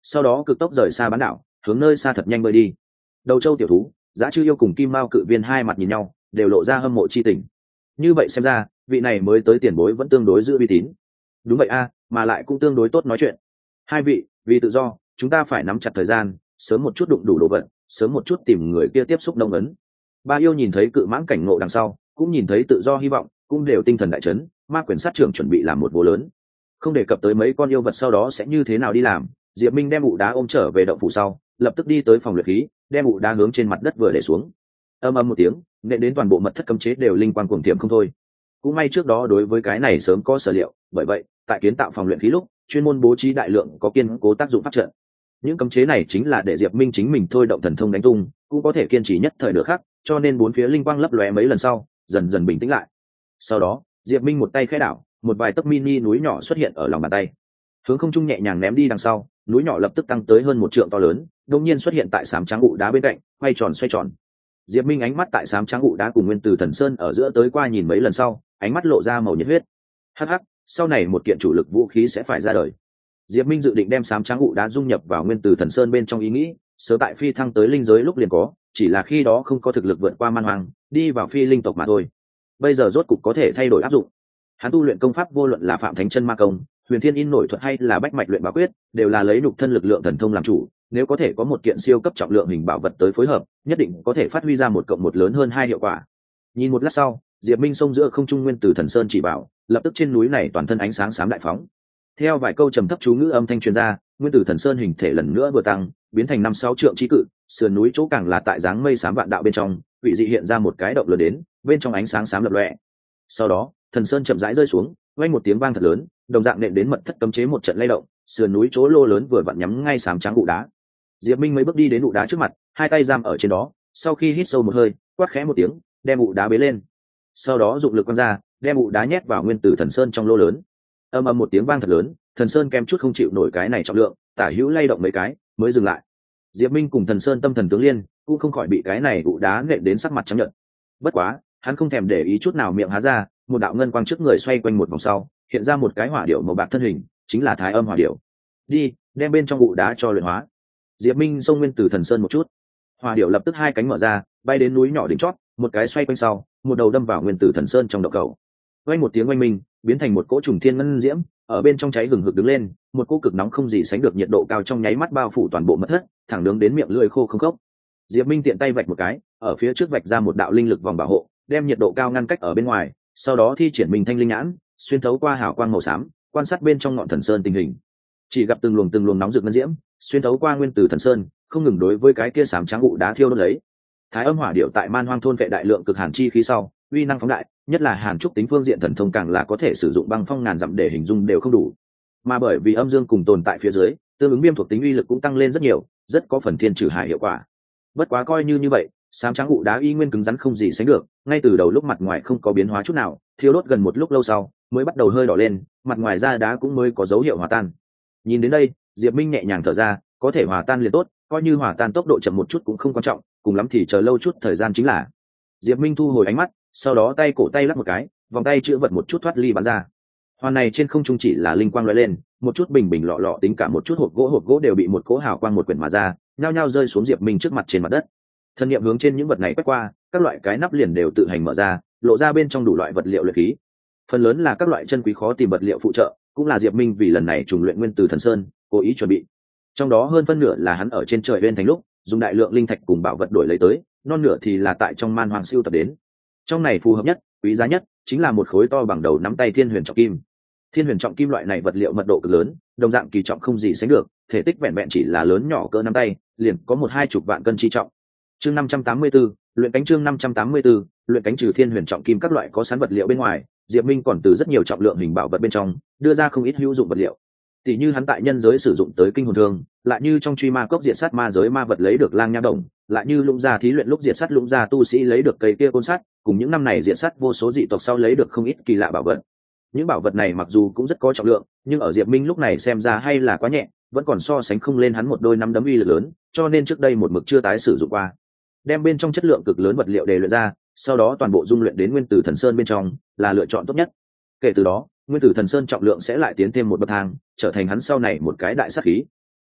sau đó cực tốc rời xa bán đảo, hướng nơi xa thật nhanh bơi đi. Đầu châu tiểu thú, Giá Chư Yêu cùng Kim Mao cự viên hai mặt nhìn nhau, đều lộ ra hâm mộ chi tình. Như vậy xem ra, vị này mới tới tiền bối vẫn tương đối giữ uy tín. Đúng vậy a, mà lại cũng tương đối tốt nói chuyện. Hai vị, vì tự do, chúng ta phải nắm chặt thời gian, sớm một chút đụng đủ đồ vật, sớm một chút tìm người kia tiếp xúc nông ấn. Ba yêu nhìn thấy cự mãng cảnh ngộ đằng sau, cũng nhìn thấy tự do hy vọng, cũng đều tinh thần đại chấn. Ma quyền sát trưởng chuẩn bị làm một vô lớn. Không đề cập tới mấy con yêu vật sau đó sẽ như thế nào đi làm, Diệp Minh đem ụ đá ôm trở về động phủ sau, lập tức đi tới phòng luyện khí, đem ụ đá hướng trên mặt đất vừa để xuống. Ầm ầm một tiếng, nện đến toàn bộ mật thất cấm chế đều linh quang cuồng tiệm không thôi. Cũng may trước đó đối với cái này sớm có sở liệu, bởi vậy, tại kiến tạo phòng luyện khí lúc, chuyên môn bố trí đại lượng có kiên cố tác dụng pháp trận. Những cấm chế này chính là để Diệp Minh chính mình thôi động thần thông đánh tung, cũng có thể kiên trì nhất thời được khác, cho nên bốn phía linh quang lấp lóe mấy lần sau, dần dần bình tĩnh lại. Sau đó, Diệp Minh một tay khẽ đảo, một vài tấc mini núi nhỏ xuất hiện ở lòng bàn tay. Hướng không trung nhẹ nhàng ném đi đằng sau, núi nhỏ lập tức tăng tới hơn 1 trượng to lớn, đột nhiên xuất hiện tại sám trắng ụ đá bên cạnh, quay tròn xoay tròn. Diệp Minh ánh mắt tại sám trắng ụ đá cùng Nguyên Tử Thần Sơn ở giữa tới qua nhìn mấy lần sau, ánh mắt lộ ra màu nhiệt huyết. Hắc hắc, sau này một kiện chủ lực vũ khí sẽ phải ra đời. Diệp Minh dự định đem sám trắng ụ đá dung nhập vào Nguyên Tử Thần Sơn bên trong ý nghĩ, sớm tại phi thăng tới linh giới lúc liền có, chỉ là khi đó không có thực lực vượt qua man hoàng, đi vào phi linh tộc mà thôi. Bây giờ rốt cục có thể thay đổi áp dụng. Hắn tu luyện công pháp vô luận là Phạm Thánh Chân Ma Công, Huyền Thiên In Nổi Thuật hay là Bách Mạch Luyện Bảo Quyết, đều là lấy nhục thân lực lượng thần thông làm chủ, nếu có thể có một kiện siêu cấp trọng lượng hình bảo vật tới phối hợp, nhất định có thể phát huy ra 1+1 lớn hơn 2 hiệu quả. Nhìn một lát sau, Diệp Minh xông giữa không trung Nguyên Tử Thần Sơn chỉ bảo, lập tức trên núi này toàn thân ánh sáng xám đại phóng. Theo vài câu trầm thấp chú ngữ âm thanh truyền ra, Nguyên Tử Thần Sơn hình thể lần nữa vừa tăng, biến thành 5-6 trượng chí cự, sườn núi chỗ càng là tại dáng mây xám vạn đạo bên trong, vị dị hiện ra một cái động lớn đến, bên trong ánh sáng xám lập lòe. Sau đó, Thần Sơn chậm rãi rơi xuống, vang một tiếng vang thật lớn, đồng dạng nện đến mật thất cấm chế một trận lay động, sườn núi chỗ lô lớn vừa vặn nhắm ngay sám trắng ụ đá. Diệp Minh mấy bước đi đến ụ đá trước mặt, hai tay giam ở trên đó, sau khi hít sâu một hơi, quát khẽ một tiếng, đem ụ đá bế lên. Sau đó dụng lực quăng ra, đem ụ đá nhét vào Nguyên Tử Thần Sơn trong lô lớn. Ầm ầm một tiếng vang thật lớn, Thần Sơn kem chút không chịu nổi cái này trọng lượng, tả hữu lay động mấy cái, mới dừng lại. Diệp Minh cùng Thần Sơn tâm thần tướng liên, cũng không khỏi bị cái này ụ đá nện đến sắc mặt trắng nhợt. Bất quá, hắn không thèm để ý chút nào, miệng há ra, một đạo ngân quang trước người xoay quanh một vòng sau, hiện ra một cái hỏa điểu màu bạc thân hình, chính là Thái Âm Hỏa Điểu. Đi, đem bên trong ụ đá cho luyện hóa. Diệp Minh xông Nguyên Tử Thần Sơn một chút, hỏa điểu lập tức hai cánh mở ra, bay đến núi nhỏ đỉnh chót, một cái xoay quanh sau, một đầu đâm vào Nguyên Tử Thần Sơn trong động cầu. Vang một tiếng oanh minh, biến thành một cỗ trùng thiên ngân diễm, ở bên trong cháy hừng hực đứng lên, một cỗ cực nóng không gì sánh được nhiệt độ cao trong nháy mắt bao phủ toàn bộ mật thất, thẳng đứng đến miệng lưỡi khô không khốc. Diệp Minh tiện tay vạch một cái, ở phía trước vạch ra một đạo linh lực vòng bảo hộ, đem nhiệt độ cao ngăn cách ở bên ngoài, sau đó thi triển Minh Thanh Linh Nhãn, xuyên thấu qua hào quang màu xám, quan sát bên trong ngọn thần sơn tình hình. Chỉ gặp từng luồng nóng rực ngân diễm, xuyên thấu qua Nguyên Tử Thần Sơn, không ngừng đối với cái kia xám trắng ụ đá thiêu đốt lấy. Thái Âm Hỏa Điểu tại Man Hoang thôn vệ đại lượng cực hàn chi khí sau, uy năng phóng đại, nhất là hàn trúc tính phương diện thần thông càng là có thể sử dụng băng phong ngàn dặm để hình dung đều không đủ. Mà bởi vì âm dương cùng tồn tại phía dưới, tương ứng viêm thuộc tính uy lực cũng tăng lên rất nhiều, rất có phần thiên trừ hại hiệu quả. Bất quá coi như vậy, xám trắng ụ đá y nguyên cứng rắn không gì sánh được, ngay từ đầu lúc mặt ngoài không có biến hóa chút nào, thiêu đốt gần một lúc lâu sau, mới bắt đầu hơi đỏ lên, mặt ngoài da đá cũng mới có dấu hiệu hòa tan. Nhìn đến đây, Diệp Minh nhẹ nhàng thở ra, có thể hòa tan liền tốt, coi như hòa tan tốc độ chậm một chút cũng không quan trọng, cùng lắm thì chờ lâu chút thời gian chính là. Diệp Minh thu hồi ánh mắt, sau đó tay cổ tay lắc một cái, vòng tay chữa vật một chút thoát ly bắn ra. Hoàn này trên không trung chỉ là linh quang lóe lên, một chút bình bình lọ lọ tính cả một chút hộp gỗ đều bị một cỗ hào quang một quyển mà ra, nhao nhao rơi xuống Diệp Minh trước mặt trên mặt đất. Thân niệm hướng trên những vật này quét qua, các loại cái nắp liền đều tự hành mở ra, lộ ra bên trong đủ loại vật liệu luyện khí. Phần lớn là các loại chân quý khó tìm vật liệu phụ trợ, cũng là Diệp Minh vì lần này trùng luyện Nguyên Tử Thần Sơn, cố ý chuẩn bị. Trong đó hơn phân nửa là hắn ở trên trời bên thành lúc, dùng đại lượng linh thạch cùng bảo vật đổi lấy tới, non nửa thì là tại trong Man Hoang siêu tập đến. Trong này phù hợp nhất, quý giá nhất chính là một khối to bằng đầu nắm tay Thiên Huyền Trọng Kim. Thiên Huyền Trọng Kim loại này vật liệu mật độ cực lớn, đồng dạng kỳ trọng không gì sánh được, thể tích vẹn vẹn chỉ là lớn nhỏ cỡ nắm tay, liền có 1-2 chục vạn cân chi trọng. Chương 584, luyện cánh chương 584, luyện cánh trừ Thiên Huyền Trọng Kim các loại có sẵn vật liệu bên ngoài, Diệp Minh còn từ rất nhiều trọng lượng hình bảo vật bên trong, đưa ra không ít hữu dụng vật liệu. Tỷ như hắn tại nhân giới sử dụng tới kinh hồn thương, lại như trong truy ma cốc diệt sát ma giới ma vật lấy được lang nha đồng, lại như lũng gia thí luyện lúc diệt sát lũng gia tu sĩ lấy được cây kia côn sắt, cùng những năm này diệt sát vô số dị tộc sau lấy được không ít kỳ lạ bảo vật. Những bảo vật này mặc dù cũng rất có trọng lượng, nhưng ở Diệp Minh lúc này xem ra hay là quá nhẹ, vẫn còn so sánh không lên hắn một đôi nắm đấm uy lực lớn, cho nên trước đây một mực chưa tái sử dụng qua. Đem bên trong chất lượng cực lớn vật liệu để luyện ra, sau đó toàn bộ dung luyện đến Nguyên Tử Thần Sơn bên trong, là lựa chọn tốt nhất. Kể từ đó, Nguyên Tử Thần Sơn trọng lượng sẽ lại tiến thêm một bậc thang, trở thành hắn sau này một cái đại sát khí.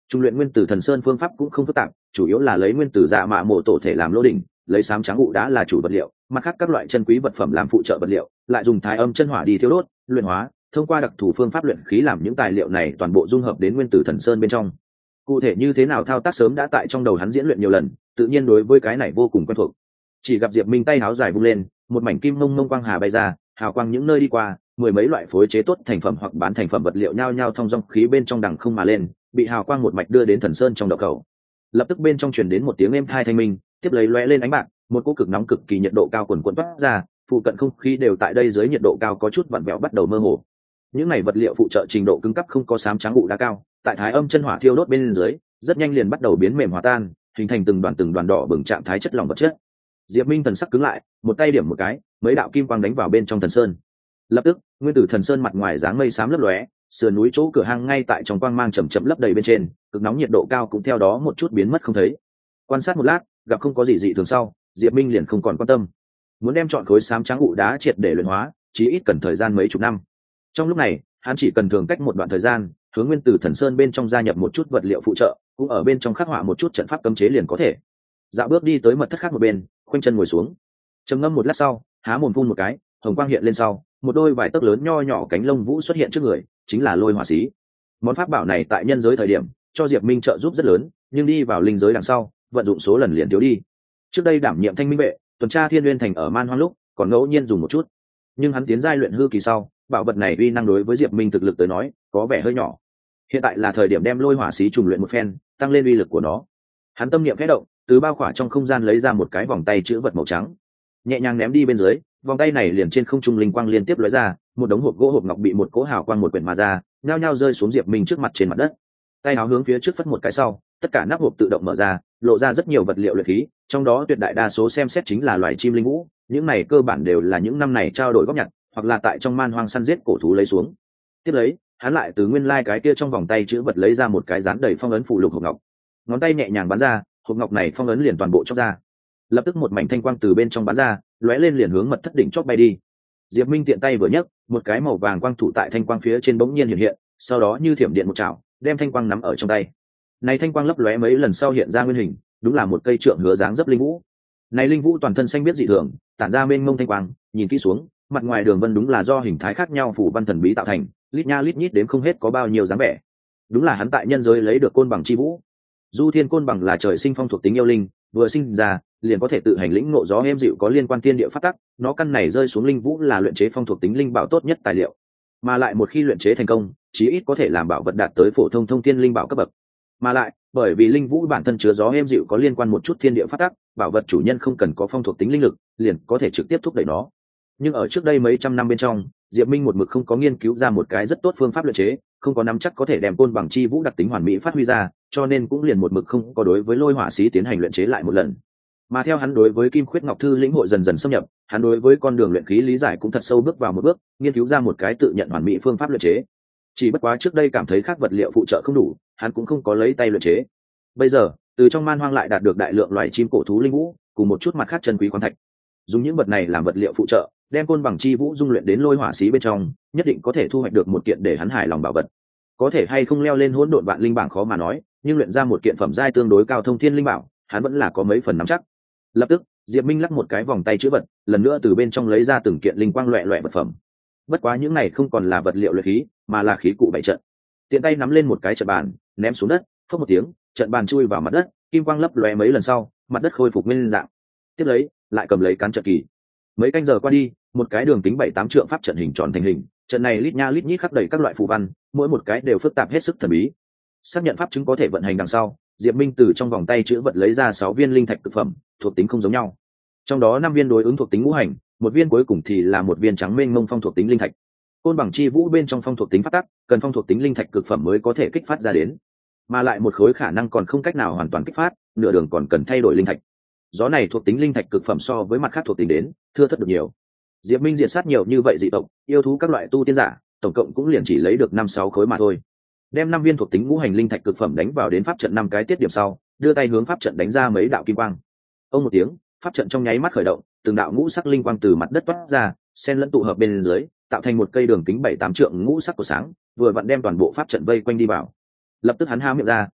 Trung luyện nguyên tử thần sơn phương pháp cũng không phức tạp, chủ yếu là lấy nguyên tử dạ mạ mộ tổ thể làm lô đỉnh, lấy xám trắng ụ đá là chủ vật liệu, mặt khác các loại chân quý vật phẩm làm phụ trợ vật liệu, lại dùng thái âm chân hỏa đi thiêu đốt, luyện hóa, thông qua đặc thù phương pháp luyện khí làm những tài liệu này toàn bộ dung hợp đến nguyên tử thần sơn bên trong. Cụ thể như thế nào thao tác sớm đã tại trong đầu hắn diễn luyện nhiều lần, tự nhiên đối với cái này vô cùng quen thuộc. Chỉ gặp Diệp Minh tay háo dài vung lên, một mảnh kim mông mông quang hà bay ra, hào quang những nơi đi qua, mười mấy loại phối chế tốt thành phẩm hoặc bán thành phẩm vật liệu nhao nhao thông dong khí bên trong đằng không mà lên, bị hào quang một mạch đưa đến thần sơn trong đậu cầu. Lập tức bên trong truyền đến một tiếng êm tai thanh minh, tiếp lấy lóe lên ánh bạc, một cỗ cực nóng cực kỳ nhiệt độ cao cuồn cuộn toát ra, phụ cận không khí đều tại đây dưới nhiệt độ cao có chút vặn vẹo bắt đầu mơ hồ. Những này vật liệu phụ trợ trình độ cứng cấp không có xám trắng ụ đá cao, tại thái âm chân hỏa thiêu đốt bên dưới, rất nhanh liền bắt đầu biến mềm hòa tan, hình thành từng đoàn đỏ bừng trạng thái chất lỏng vật chất. Diệp Minh thần sắc cứng lại, một tay điểm một cái, mấy đạo kim quang đánh vào bên trong thần sơn. Lập tức, nguyên tử thần sơn mặt ngoài dáng mây xám lấp lóe, sườn núi chỗ cửa hang ngay tại trong quang mang chậm chậm lấp đầy bên trên, cực nóng nhiệt độ cao cũng theo đó một chút biến mất không thấy. Quan sát một lát, gặp không có gì dị thường sau, Diệp Minh liền không còn quan tâm. Muốn đem chọn khối xám trắng ụ đá triệt để luyện hóa, chí ít cần thời gian mấy chục năm. Trong lúc này, hắn chỉ cần thường cách một đoạn thời gian, hướng nguyên tử thần sơn bên trong gia nhập một chút vật liệu phụ trợ, cũng ở bên trong khắc họa một chút trận pháp cấm chế liền có thể. Dạo bước đi tới mật thất khác một bên, khoanh chân ngồi xuống, trầm ngâm một lát sau, há mồm phun một cái, hồng quang hiện lên sau, một đôi vải tấc lớn nho nhỏ cánh lông vũ xuất hiện trước người, chính là lôi hỏa xí. Món pháp bảo này tại nhân giới thời điểm cho Diệp Minh trợ giúp rất lớn, nhưng đi vào linh giới đằng sau, vận dụng số lần liền thiếu đi. Trước đây đảm nhiệm thanh minh vệ, tuần tra thiên nguyên thành ở man hoang lúc, còn ngẫu nhiên dùng một chút, nhưng hắn tiến giai luyện hư kỳ sau, bảo vật này uy năng đối với Diệp Minh thực lực tới nói, có vẻ hơi nhỏ. Hiện tại là thời điểm đem lôi hỏa xí trùng luyện một phen, tăng lên uy lực của nó. Hắn tâm niệm khẽ động, từ bao khỏa trong không gian lấy ra một cái vòng tay chữ vật màu trắng, nhẹ nhàng ném đi bên dưới, vòng tay này liền trên không trung linh quang liên tiếp lóe ra, một đống hộp gỗ hộp ngọc bị một cỗ hào quang một quyển mà ra, nhao nhao rơi xuống Diệp Minh trước mặt trên mặt đất. Tay áo hướng phía trước phất một cái sau, tất cả nắp hộp tự động mở ra, lộ ra rất nhiều vật liệu luyện khí, trong đó tuyệt đại đa số xem xét chính là loài chim linh vũ, những này cơ bản đều là những năm này trao đổi góp nhặt, hoặc là tại trong man hoang săn giết cổ thú lấy xuống. Tiếp lấy, hắn lại từ nguyên lai cái kia trong vòng tay chữ vật lấy ra một cái dán đầy phong ấn phụ lục hộp ngọc. Ngón tay nhẹ nhàng bắn ra, hộp ngọc này phong ấn liền toàn bộ chóc ra. Lập tức một mảnh thanh quang từ bên trong bắn ra, lóe lên liền hướng mật thất đỉnh chót bay đi. Diệp Minh tiện tay vừa nhấc, một cái màu vàng quang thủ tại thanh quang phía trên bỗng nhiên hiện hiện, sau đó như thiểm điện một chảo, đem thanh quang nắm ở trong tay. Này thanh quang lấp lóe mấy lần sau hiện ra nguyên hình, đúng là một cây trượng hứa dáng dấp linh vũ. Này linh vũ toàn thân xanh biết dị thường, tản ra mênh mông thanh quang, nhìn kỹ xuống, mặt ngoài đường vân đúng là do hình thái khác nhau phủ văn thần bí tạo thành, lít nha lít nhít đếm không hết có bao nhiêu dáng vẻ. Đúng là hắn tại nhân giới lấy được côn bằng chi vũ. Du Thiên côn bằng là trời sinh phong thuộc tính yêu linh, vừa sinh ra liền có thể tự hành lĩnh ngộ gió êm dịu có liên quan thiên địa phát tắc, nó căn này rơi xuống linh vũ là luyện chế phong thuộc tính linh bảo tốt nhất tài liệu, mà lại một khi luyện chế thành công, chí ít có thể làm bảo vật đạt tới phổ thông thông thiên linh bảo cấp bậc. Mà lại, bởi vì linh vũ bản thân chứa gió êm dịu có liên quan một chút thiên địa phát tắc, bảo vật chủ nhân không cần có phong thuộc tính linh lực, liền có thể trực tiếp thúc đẩy nó. Nhưng ở trước đây mấy trăm năm bên trong, Diệp Minh một mực không có nghiên cứu ra một cái rất tốt phương pháp luyện chế, không có nắm chắc có thể đem côn bằng chi vũ đặc tính hoàn mỹ phát huy ra, cho nên cũng liền một mực không có đối với lôi hỏa xí tiến hành luyện chế lại một lần. Mà theo hắn đối với kim khuyết ngọc thư lĩnh hội dần dần xâm nhập, hắn đối với con đường luyện khí lý giải cũng thật sâu bước vào một bước, nghiên cứu ra một cái tự nhận hoàn mỹ phương pháp luyện chế. Chỉ bất quá trước đây cảm thấy khác vật liệu phụ trợ không đủ, hắn cũng không có lấy tay luyện chế. Bây giờ, từ trong man hoang lại đạt được đại lượng loài chim cổ thú linh vũ, cùng một chút mặt khác chân quý khoáng thạch. Dùng những vật này làm vật liệu phụ trợ, đem côn bằng chi vũ dung luyện đến lôi hỏa xí bên trong, nhất định có thể thu hoạch được một kiện để hắn hài lòng bảo vật. Có thể hay không leo lên hỗn độn vạn linh bảng khó mà nói, nhưng luyện ra một kiện phẩm giai tương đối cao thông thiên linh bảo, hắn vẫn là có mấy phần nắm chắc. Lập tức, Diệp Minh lắc một cái vòng tay chữ vật, lần nữa từ bên trong lấy ra từng kiện linh quang loẹt loẹt vật phẩm. Bất quá những này không còn là vật liệu luyện khí, mà là khí cụ bày trận. Tiện tay nắm lên một cái trận bàn, ném xuống đất, phốc một tiếng, trận bàn chui vào mặt đất, kim quang lấp lóe mấy lần sau, mặt đất khôi phục nguyên dạng. Tiếp lấy, lại cầm lấy cán trận kỳ. Mấy canh giờ qua đi, một cái đường kính 7-8 trượng pháp trận hình tròn thành hình, trận này lít nha lít nhít khắc đầy các loại phù văn, mỗi một cái đều phức tạp hết sức thần bí. Xác nhận pháp chứng có thể vận hành đằng sau, Diệp Minh từ trong vòng tay chữ vật lấy ra 6 viên linh thạch cực phẩm, thuộc tính không giống nhau. Trong đó 5 viên đối ứng thuộc tính ngũ hành, một viên cuối cùng thì là một viên trắng mênh mông phong thuộc tính linh thạch. Côn bằng chi vũ bên trong phong thuộc tính phát tắc, cần phong thuộc tính linh thạch cực phẩm mới có thể kích phát ra đến. Mà lại một khối khả năng còn không cách nào hoàn toàn kích phát, nửa đường còn cần thay đổi linh thạch. Gió này thuộc tính linh thạch cực phẩm so với mặt khác thuộc tính đến, thưa thớt được nhiều. Diệp Minh diệt sát nhiều như vậy dị tộc, yêu thú các loại tu tiên giả, tổng cộng cũng liền chỉ lấy được 5-6 khối mà thôi. Đem 5 viên thuộc tính ngũ hành linh thạch cực phẩm đánh vào đến pháp trận 5 cái tiết điểm sau, đưa tay hướng pháp trận đánh ra mấy đạo kim quang. Ông một tiếng, pháp trận trong nháy mắt khởi động, từng đạo ngũ sắc linh quang từ mặt đất toát ra, xen lẫn tụ hợp bên dưới, tạo thành một cây đường kính 7-8 trượng ngũ sắc của sáng, vừa vặn đem toàn bộ pháp trận vây quanh đi vào. Lập tức hắn há miệng ra,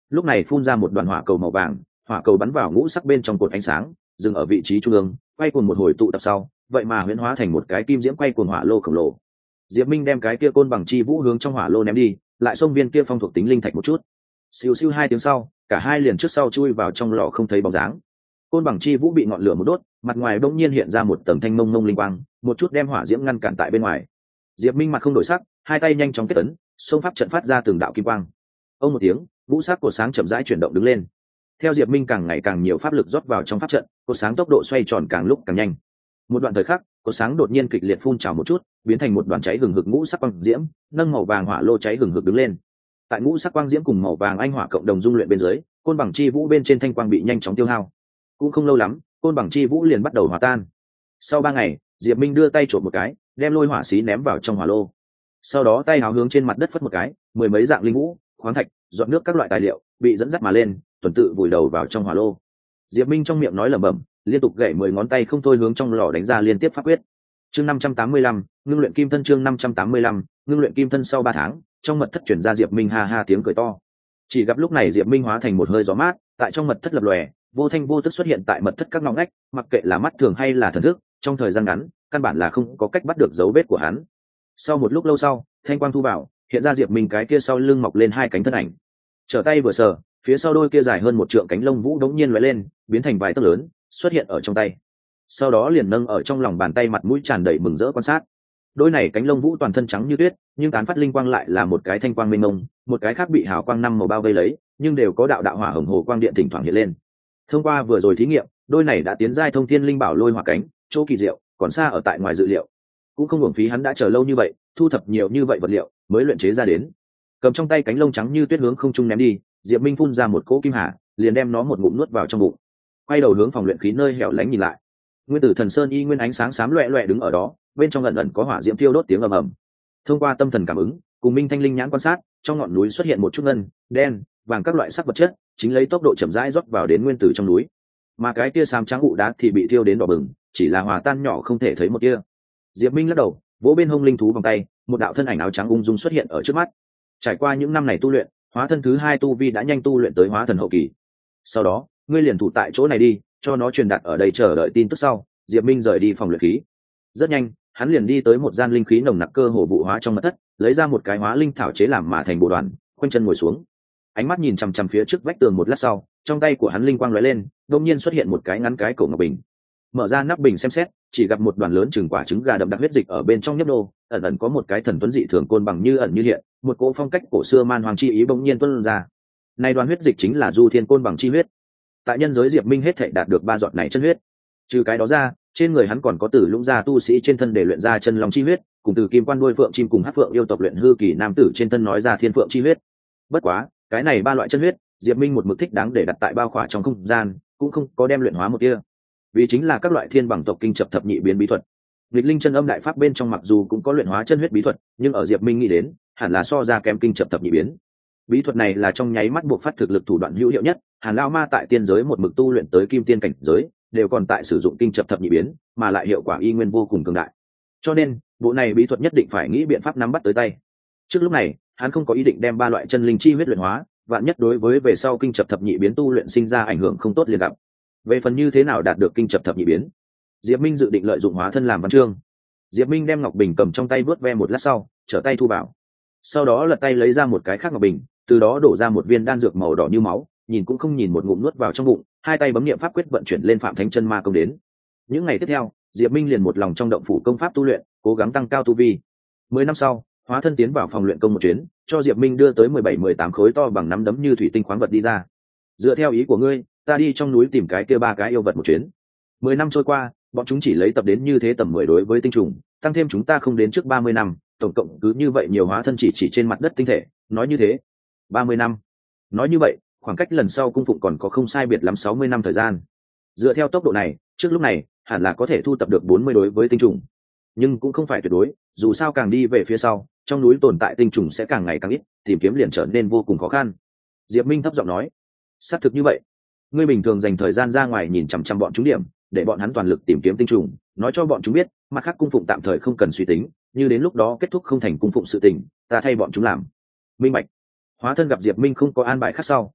lúc này phun ra một đoàn hỏa cầu màu vàng, hỏa cầu bắn vào ngũ sắc bên trong cột ánh sáng, dừng ở vị trí trung ương, quay cuồng một hồi tụ tập sau, vậy mà huyễn hóa thành một cái kim diễm quay cuồng hỏa lô khổng lồ. Diệp Minh đem cái kia côn bằng chi vũ hướng trong hỏa lô ném đi, lại xông viên kia phong thuộc tính linh thạch một chút. Siêu siêu 2 tiếng sau, cả hai liền trước sau chui vào trong lò không thấy bóng dáng. Côn bằng chi vũ bị ngọn lửa một đốt, mặt ngoài bỗng nhiên hiện ra một tầng thanh mông mông linh quang, một chút đem hỏa diễm ngăn cản tại bên ngoài. Diệp Minh mặt không đổi sắc, hai tay nhanh chóng kết ấn, xông pháp trận phát ra từng đạo kim quang. Ông một tiếng, vũ sắc của sáng chậm rãi chuyển động đứng lên. Theo Diệp Minh càng ngày càng nhiều pháp lực rót vào trong pháp trận, cột sáng tốc độ xoay tròn càng lúc càng nhanh. Một đoạn thời khắc, cột sáng đột nhiên kịch liệt phun trào một chút, biến thành một đoàn cháy hừng hực ngũ sắc quang diễm, nâng màu vàng hỏa lô cháy hừng hực đứng lên. Tại ngũ sắc quang diễm cùng màu vàng anh hỏa cộng đồng dung luyện bên dưới, côn bằng chi vũ bên trên thanh quang bị nhanh chóng tiêu hao. Cũng không lâu lắm, côn bằng chi vũ liền bắt đầu hòa tan. Sau 3 ngày, Diệp Minh đưa tay trộm một cái, đem lôi hỏa xí ném vào trong hỏa lô. Sau đó tay háo hướng trên mặt đất phất một cái, mười mấy dạng linh vũ, khoáng thạch, giọt nước các loại tài liệu bị dẫn dắt mà lên, tuần tự vùi đầu vào trong hỏa lô. Diệp Minh trong miệng nói lẩm bẩm, liên tục gảy 10 ngón tay không thôi hướng trong lò đánh ra liên tiếp pháp quyết. Chương 585, ngưng luyện kim thân. Chương 585, ngưng luyện kim thân. Sau 3 tháng, trong mật thất truyền ra Diệp Minh ha ha tiếng cười to. Chỉ gặp lúc này Diệp Minh hóa thành một hơi gió mát, tại trong mật thất lập lòe, vô thanh vô tức xuất hiện tại mật thất các ngõ ngách, mặc kệ là mắt thường hay là thần thức, trong thời gian ngắn, căn bản là không có cách bắt được dấu vết của hắn. Sau một lúc lâu sau, thanh quang thu vào, hiện ra Diệp Minh cái kia sau lưng mọc lên 2 cánh thân ảnh. Trở tay vừa sờ, phía sau đôi kia dài hơn 1 trượng cánh lông vũ đống nhiên lóe lên, biến thành vài tấc lớn, xuất hiện ở trong tay. Sau đó liền nâng ở trong lòng bàn tay, mặt mũi tràn đầy mừng rỡ quan sát. Đôi này cánh lông vũ toàn thân trắng như tuyết, nhưng tán phát linh quang lại là một cái thanh quang mênh mông, một cái khác bị hào quang 5 màu bao vây lấy, nhưng đều có đạo đạo hỏa hồng hồ quang điện thỉnh thoảng hiện lên. Thông qua vừa rồi thí nghiệm, đôi này đã tiến giai thông thiên linh bảo lôi hỏa cánh, chỗ kỳ diệu còn xa ở tại ngoài dự liệu. Cũng không uổng phí hắn đã chờ lâu như vậy, thu thập nhiều như vậy vật liệu mới luyện chế ra đến. Cầm trong tay cánh lông trắng như tuyết hướng không trung ném đi, Diệp Minh phun ra một cỗ kim hà, liền đem nó một ngụm nuốt vào trong bụng. Quay đầu hướng phòng luyện khí nơi hẻo lánh nhìn lại. Nguyên tử thần sơn y nguyên ánh sáng xám loẹt loẹt đứng ở đó, bên trong ẩn ẩn có hỏa diễm thiêu đốt tiếng ầm ầm. Thông qua tâm thần cảm ứng, cùng Minh Thanh Linh nhãn quan sát, trong ngọn núi xuất hiện một chút ngân, đen, vàng các loại sắc vật chất, chính lấy tốc độ chậm rãi rót vào đến nguyên tử trong núi. Mà cái tia xám trắng ụ đá thì bị thiêu đến đỏ bừng, chỉ là hòa tan nhỏ không thể thấy một tia. Diệp Minh lắc đầu, vỗ bên hông linh thú vòng tay, một đạo thân ảnh áo trắng ung dung xuất hiện ở trước mắt. Trải qua những năm này tu luyện, hóa thân thứ 2 tu vi đã nhanh tu luyện tới hóa thần hậu kỳ. Sau đó, ngươi liền thủ tại chỗ này đi, cho nó truyền đạt ở đây chờ đợi tin tức sau. Diệp Minh rời đi phòng luyện khí. Rất nhanh, hắn liền đi tới một gian linh khí nồng nặc cơ hồ vụ hóa trong mật thất, lấy ra một cái hóa linh thảo chế làm mà thành bộ đoàn, khoanh chân ngồi xuống. Ánh mắt nhìn chằm chằm phía trước vách tường một lát sau, trong tay của hắn linh quang lóe lên, đột nhiên xuất hiện một cái ngắn cái cổ ngọc bình. Mở ra nắp bình xem xét, chỉ gặp một đoàn lớn chừng quả trứng gà đậm đặc huyết dịch ở bên trong nhấp nô, ẩn ẩn có một cái thần tuấn dị thường côn bằng như ẩn như hiện, một cỗ phong cách cổ xưa man hoàng chi ý bỗng nhiên tuôn ra. Này đoàn huyết dịch chính là Du Thiên côn bằng chi huyết. Tại nhân giới Diệp Minh hết thảy đạt được 3 giọt này chân huyết. Trừ cái đó ra, trên người hắn còn có từ lũng gia tu sĩ trên thân để luyện ra chân long chi huyết, cùng từ kim quan đuôi phượng chim cùng hắc phượng yêu tộc luyện hư kỳ nam tử trên thân nói ra thiên phượng chi huyết. Bất quá, cái này 3 loại chân huyết, Diệp Minh một mực thích đáng để đặt tại bao khỏa trong không gian, cũng không có đem luyện hóa một tia. Vì chính là các loại thiên bằng tộc kinh chập thập nhị biến bí thuật. Nghịch linh chân âm đại pháp bên trong mặc dù cũng có luyện hóa chân huyết bí thuật, nhưng ở Diệp Minh nghĩ đến, hẳn là so ra kém kinh chập thập nhị biến. Bí thuật này là trong nháy mắt buộc phát thực lực thủ đoạn hữu hiệu nhất, Hàn Lão Ma tại tiên giới một mực tu luyện tới kim tiên cảnh giới, đều còn tại sử dụng kinh chập thập nhị biến, mà lại hiệu quả y nguyên vô cùng cường đại. Cho nên, bộ này bí thuật nhất định phải nghĩ biện pháp nắm bắt tới tay. Trước lúc này, hắn không có ý định đem 3 loại chân linh chi huyết luyện hóa, vạn nhất đối với về sau kinh chập thập nhị biến tu luyện sinh ra ảnh hưởng không tốt liền gặp. Về phần như thế nào đạt được kinh chập thập nhị biến, Diệp Minh dự định lợi dụng hóa thân làm văn chương. Diệp Minh đem ngọc bình cầm trong tay vớt ve một lát sau, trở tay thu vào. Sau đó lật tay lấy ra một cái khác ngọc bình, từ đó đổ ra một viên đan dược màu đỏ như máu, nhìn cũng không nhìn một ngụm nuốt vào trong bụng, hai tay bấm niệm pháp quyết vận chuyển lên Phạm Thánh Chân Ma công đến. Những ngày tiếp theo, Diệp Minh liền một lòng trong động phủ công pháp tu luyện, cố gắng tăng cao tu vi. 10 năm sau, hóa thân tiến vào phòng luyện công một chuyến, cho Diệp Minh đưa tới 17-18 khối to bằng nắm đấm như thủy tinh khoáng vật đi ra. Dựa theo ý của ngươi, ta đi trong núi tìm cái kia 3 cái yêu vật một chuyến. 10 năm trôi qua, bọn chúng chỉ lấy tập đến như thế tầm 10 đối với tinh trùng, tăng thêm chúng ta không đến trước 30 năm, tổng cộng cứ như vậy nhiều hóa thân chỉ trên mặt đất tinh thể, nói như thế, 30 năm. Nói như vậy, khoảng cách lần sau cung phụng còn có không sai biệt lắm 60 năm thời gian. Dựa theo tốc độ này, trước lúc này, hẳn là có thể thu tập được 40 đối với tinh trùng. Nhưng cũng không phải tuyệt đối, dù sao càng đi về phía sau, trong núi tồn tại tinh trùng sẽ càng ngày càng ít, tìm kiếm liền trở nên vô cùng khó khăn. Diệp Minh thấp giọng nói, xác thực như vậy. Ngươi bình thường dành thời gian ra ngoài nhìn chằm chằm bọn chúng điểm, để bọn hắn toàn lực tìm kiếm tinh trùng, nói cho bọn chúng biết, mặt khác cung phụng tạm thời không cần suy tính, như đến lúc đó kết thúc không thành cung phụng sự tình, ta thay bọn chúng làm. Minh bạch. Hóa thân gặp Diệp Minh không có an bài khác sau,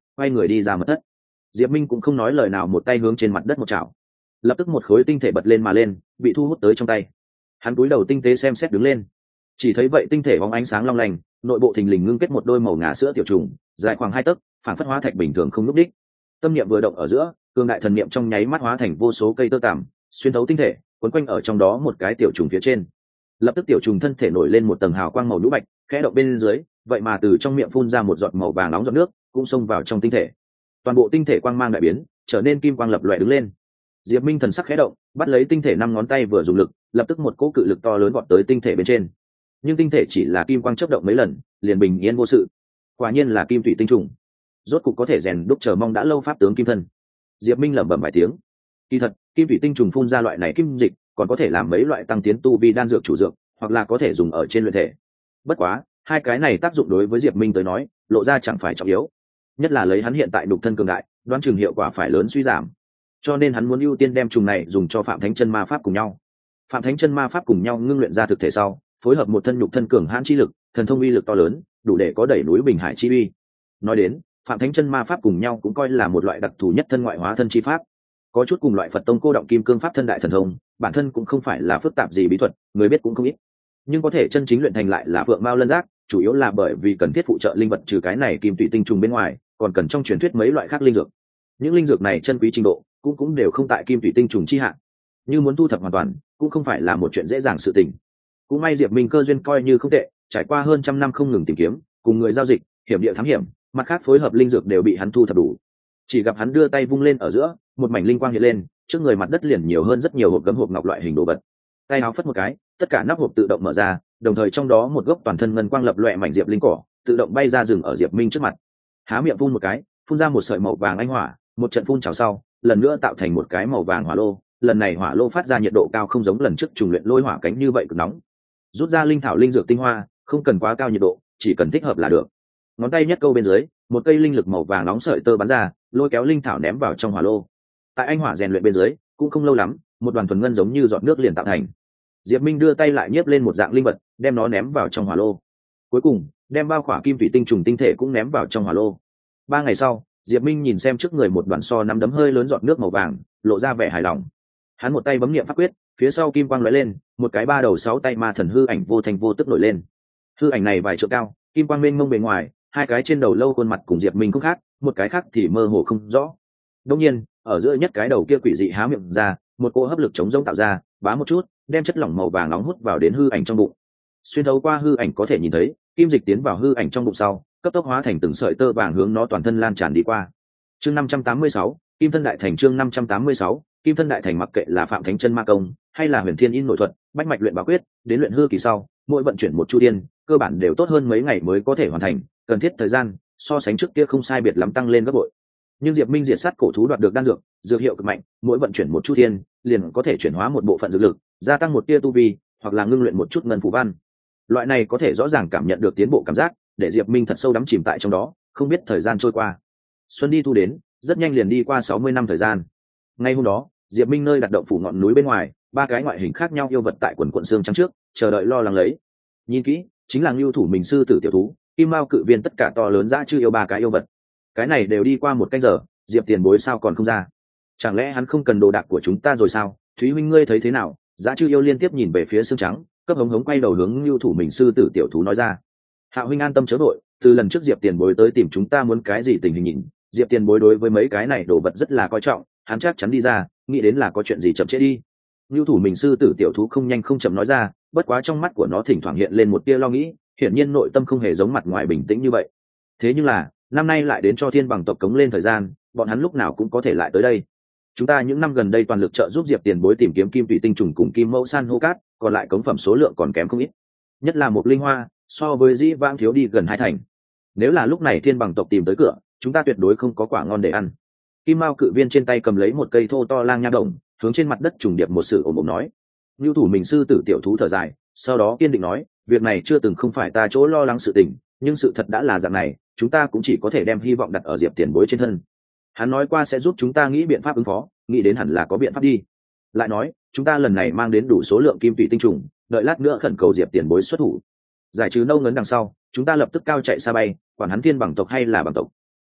quay người đi ra mật thất. Diệp Minh cũng không nói lời nào, một tay hướng trên mặt đất một chảo, lập tức một khối tinh thể bật lên mà lên, bị thu hút tới trong tay. Hắn cúi đầu tinh tế xem xét đứng lên, chỉ thấy vậy tinh thể bóng ánh sáng long lanh, nội bộ thình lình ngưng kết một đôi màu ngà sữa tiểu trùng, dài khoảng 2 tấc, phản phất hóa thạch bình thường không lúc đích. Tâm niệm vừa động ở giữa, cường đại thần niệm trong nháy mắt hóa thành vô số cây tơ tằm, xuyên thấu tinh thể, quấn quanh ở trong đó một cái tiểu trùng phía trên. Lập tức tiểu trùng thân thể nổi lên một tầng hào quang màu nhũ bạch, khẽ động bên dưới, vậy mà từ trong miệng phun ra một giọt màu vàng nóng giọt nước, cũng xông vào trong tinh thể. Toàn bộ tinh thể quang mang đại biến, trở nên kim quang lập lòe đứng lên. Diệp Minh thần sắc khẽ động, bắt lấy tinh thể 5 ngón tay vừa dùng lực, lập tức một cỗ cự lực to lớn vọt tới tinh thể bên trên. Nhưng tinh thể chỉ là kim quang chớp động mấy lần, liền bình yên vô sự. Quả nhiên là kim thủy tinh trùng, rốt cục có thể rèn đúc chờ mong đã lâu pháp tướng kim thân. Diệp Minh lẩm bẩm vài tiếng. Kỳ thật, kim thủy tinh trùng phun ra loại này kim dịch, còn có thể làm mấy loại tăng tiến tu vi đan dược chủ dược, hoặc là có thể dùng ở trên luyện thể. Bất quá, hai cái này tác dụng đối với Diệp Minh tới nói, lộ ra chẳng phải trọng yếu. Nhất là lấy hắn hiện tại đục thân cường đại, đoán chừng hiệu quả phải lớn suy giảm. Cho nên hắn muốn ưu tiên đem trùng này dùng cho Phạm Thánh Chân Ma Pháp cùng nhau. Phạm Thánh Chân Ma Pháp cùng nhau ngưng luyện ra thực thể sau, phối hợp một thân nhục thân cường hãn chi lực, thần thông uy lực to lớn, đủ để có đẩy núi bình hải chi uy. Nói đến, Phạm Thánh Chân Ma Pháp cùng nhau cũng coi là một loại đặc thù nhất thân ngoại hóa thân chi pháp. Có chút cùng loại Phật tông cô động kim cương pháp thân đại thần thông, bản thân cũng không phải là phức tạp gì bí thuật, người biết cũng không ít. Nhưng có thể chân chính luyện thành lại là phượng mao lân giác, chủ yếu là bởi vì cần thiết phụ trợ linh vật, trừ cái này kim thủy tinh trùng bên ngoài, còn cần trong truyền thuyết mấy loại khác linh dược. Những linh dược này chân quý trình độ cũng đều không tại kim thủy tinh trùng chi hạng. Như muốn thu thập hoàn toàn, cũng không phải là một chuyện dễ dàng sự tình. Cũng may Diệp Minh cơ duyên coi như không tệ, trải qua hơn 100 năm không ngừng tìm kiếm, cùng người giao dịch, hiểm địa thám hiểm, mặt khác phối hợp linh dược đều bị hắn thu thập đủ. Chỉ gặp hắn đưa tay vung lên ở giữa, một mảnh linh quang hiện lên, trước người mặt đất liền nhiều hơn rất nhiều hộp gấm hộp ngọc loại hình đồ vật. Tay áo phất một cái, tất cả nắp hộp tự động mở ra, đồng thời trong đó một gốc toàn thân ngân quang lập loè mảnh diệp linh cỏ, tự động bay ra rừng ở Diệp Minh trước mặt. Há miệng phun một cái, phun ra một sợi màu vàng anh hỏa, một trận phun trào sau, lần nữa tạo thành một cái màu vàng hỏa lô, lần này hỏa lô phát ra nhiệt độ cao không giống lần trước trùng luyện lôi hỏa cánh như vậy cực nóng. Rút ra linh thảo linh dược tinh hoa, không cần quá cao nhiệt độ, chỉ cần thích hợp là được. Ngón tay nhất câu bên dưới, một cây linh lực màu vàng nóng sợi tơ bắn ra, lôi kéo linh thảo ném vào trong hỏa lô. Tại anh hỏa rèn luyện bên dưới, cũng không lâu lắm, một đoàn thuần ngân giống như giọt nước liền tạo thành. Diệp Minh đưa tay lại nhếp lên một dạng linh vật, đem nó ném vào trong hỏa lô. Cuối cùng, đem bao khỏa kim thủy tinh trùng tinh thể cũng ném vào trong hỏa lô. 3 ngày sau, Diệp Minh nhìn xem trước người một đoàn so nắm đấm hơi lớn giọt nước màu vàng, lộ ra vẻ hài lòng. Hắn một tay bấm niệm pháp quyết, phía sau kim quang lóe lên, một cái 3 đầu 6 tay ma thần hư ảnh vô thành vô tức nổi lên. Hư ảnh này vài trượng cao, kim quang mênh mông bề ngoài, hai cái trên đầu lâu khuôn mặt cùng Diệp Minh cũng khác, một cái khác thì mơ hồ không rõ. Đương nhiên, ở giữa nhất cái đầu kia quỷ dị há miệng ra, một cỗ hấp lực chống rỗng tạo ra, bá một chút, đem chất lỏng màu vàng nóng hút vào đến hư ảnh trong bụng. Xuyên thấu qua hư ảnh có thể nhìn thấy, kim dịch tiến vào hư ảnh trong bụng sau, cấp tốc hóa thành từng sợi tơ vàng hướng nó toàn thân lan tràn đi qua. Chương 586, Kim thân đại thành. Chương 586, Kim thân đại thành. Mặc kệ là Phạm Thánh Chân Ma công hay là Huyền Thiên In nội thuật, bách mạch luyện bá quyết, đến luyện hư kỳ sau, mỗi vận chuyển một chu tiên, cơ bản đều tốt hơn mấy ngày mới có thể hoàn thành, cần thiết thời gian so sánh trước kia không sai biệt lắm tăng lên gấp bội. Nhưng Diệp Minh diệt sát cổ thú đoạt được đan dược, dược hiệu cực mạnh, mỗi vận chuyển một chu thiên, liền có thể chuyển hóa một bộ phận dược lực, gia tăng một tia tu vi, hoặc là ngưng luyện một chút ngân phù văn. Loại này có thể rõ ràng cảm nhận được tiến bộ cảm giác, để Diệp Minh thật sâu đắm chìm tại trong đó, không biết thời gian trôi qua. Xuân đi thu đến, rất nhanh liền đi qua 60 năm thời gian. Ngay hôm đó, Diệp Minh nơi đặt động phủ ngọn núi bên ngoài, 3 cái ngoại hình khác nhau yêu vật tại quần quần xương trắng trước, chờ đợi lo lắng lấy. Nhìn kỹ, chính là Nưu Thủ Mình sư tử tiểu thú, Kim Mao cự viên, tất cả to lớn dã chư yêu 3 cái yêu vật. Cái này đều đi qua 1 canh giờ, Diệp Tiền Bối sao còn không ra? Chẳng lẽ hắn không cần đồ đạc của chúng ta rồi sao? Thúy huynh ngươi thấy thế nào? Dã chư yêu liên tiếp nhìn về phía xương trắng, cấp hống hống quay đầu hướng Nưu Thủ Mình sư tử tiểu thú nói ra. Hạo huynh an tâm chớ vội, từ lần trước Diệp Tiền Bối tới tìm chúng ta muốn cái gì tình hình nhìn, Diệp Tiền Bối đối với mấy cái này đồ vật rất là coi trọng, hắn chắc chắn đi ra, nghĩ đến là có chuyện gì chậm trễ đi. Nưu Thủ Mình sư tử tiểu thú không nhanh không chậm nói ra, bất quá trong mắt của nó thỉnh thoảng hiện lên một tia lo nghĩ, hiển nhiên nội tâm không hề giống mặt ngoài bình tĩnh như vậy. Thế nhưng là, năm nay lại đến cho Thiên Bằng tộc cống lên thời gian, bọn hắn lúc nào cũng có thể lại tới đây. Chúng ta những năm gần đây toàn lực trợ giúp Diệp Tiền Bối tìm kiếm kim thủy tinh trùng cùng kim mẫu san hô cát, còn lại cống phẩm số lượng còn kém không ít. Nhất là một linh hoa, so với dĩ vãng thiếu đi gần 2 thành. Nếu là lúc này Thiên Bằng tộc tìm tới cửa, chúng ta tuyệt đối không có quả ngon để ăn. Kim Mao cự viên trên tay cầm lấy một cây thô to lang nha đồng, hướng trên mặt đất trùng điệp một sự ồm ồm nói. Nưu Thủ Mình sư tử tiểu thú thở dài, sau đó kiên định nói, việc này chưa từng không phải ta chỗ lo lắng sự tình, nhưng sự thật đã là dạng này, chúng ta cũng chỉ có thể đem hy vọng đặt ở Diệp Tiền Bối trên thân. Hắn nói qua sẽ giúp chúng ta nghĩ biện pháp ứng phó, nghĩ đến hẳn là có biện pháp đi. Lại nói, chúng ta lần này mang đến đủ số lượng kim thủy tinh trùng, đợi lát nữa khẩn cầu Diệp Tiền Bối xuất thủ. Giải trừ nâu ngấn đằng sau, chúng ta lập tức cao chạy xa bay, quản hắn Thiên Bằng tộc hay là Bằng tộc.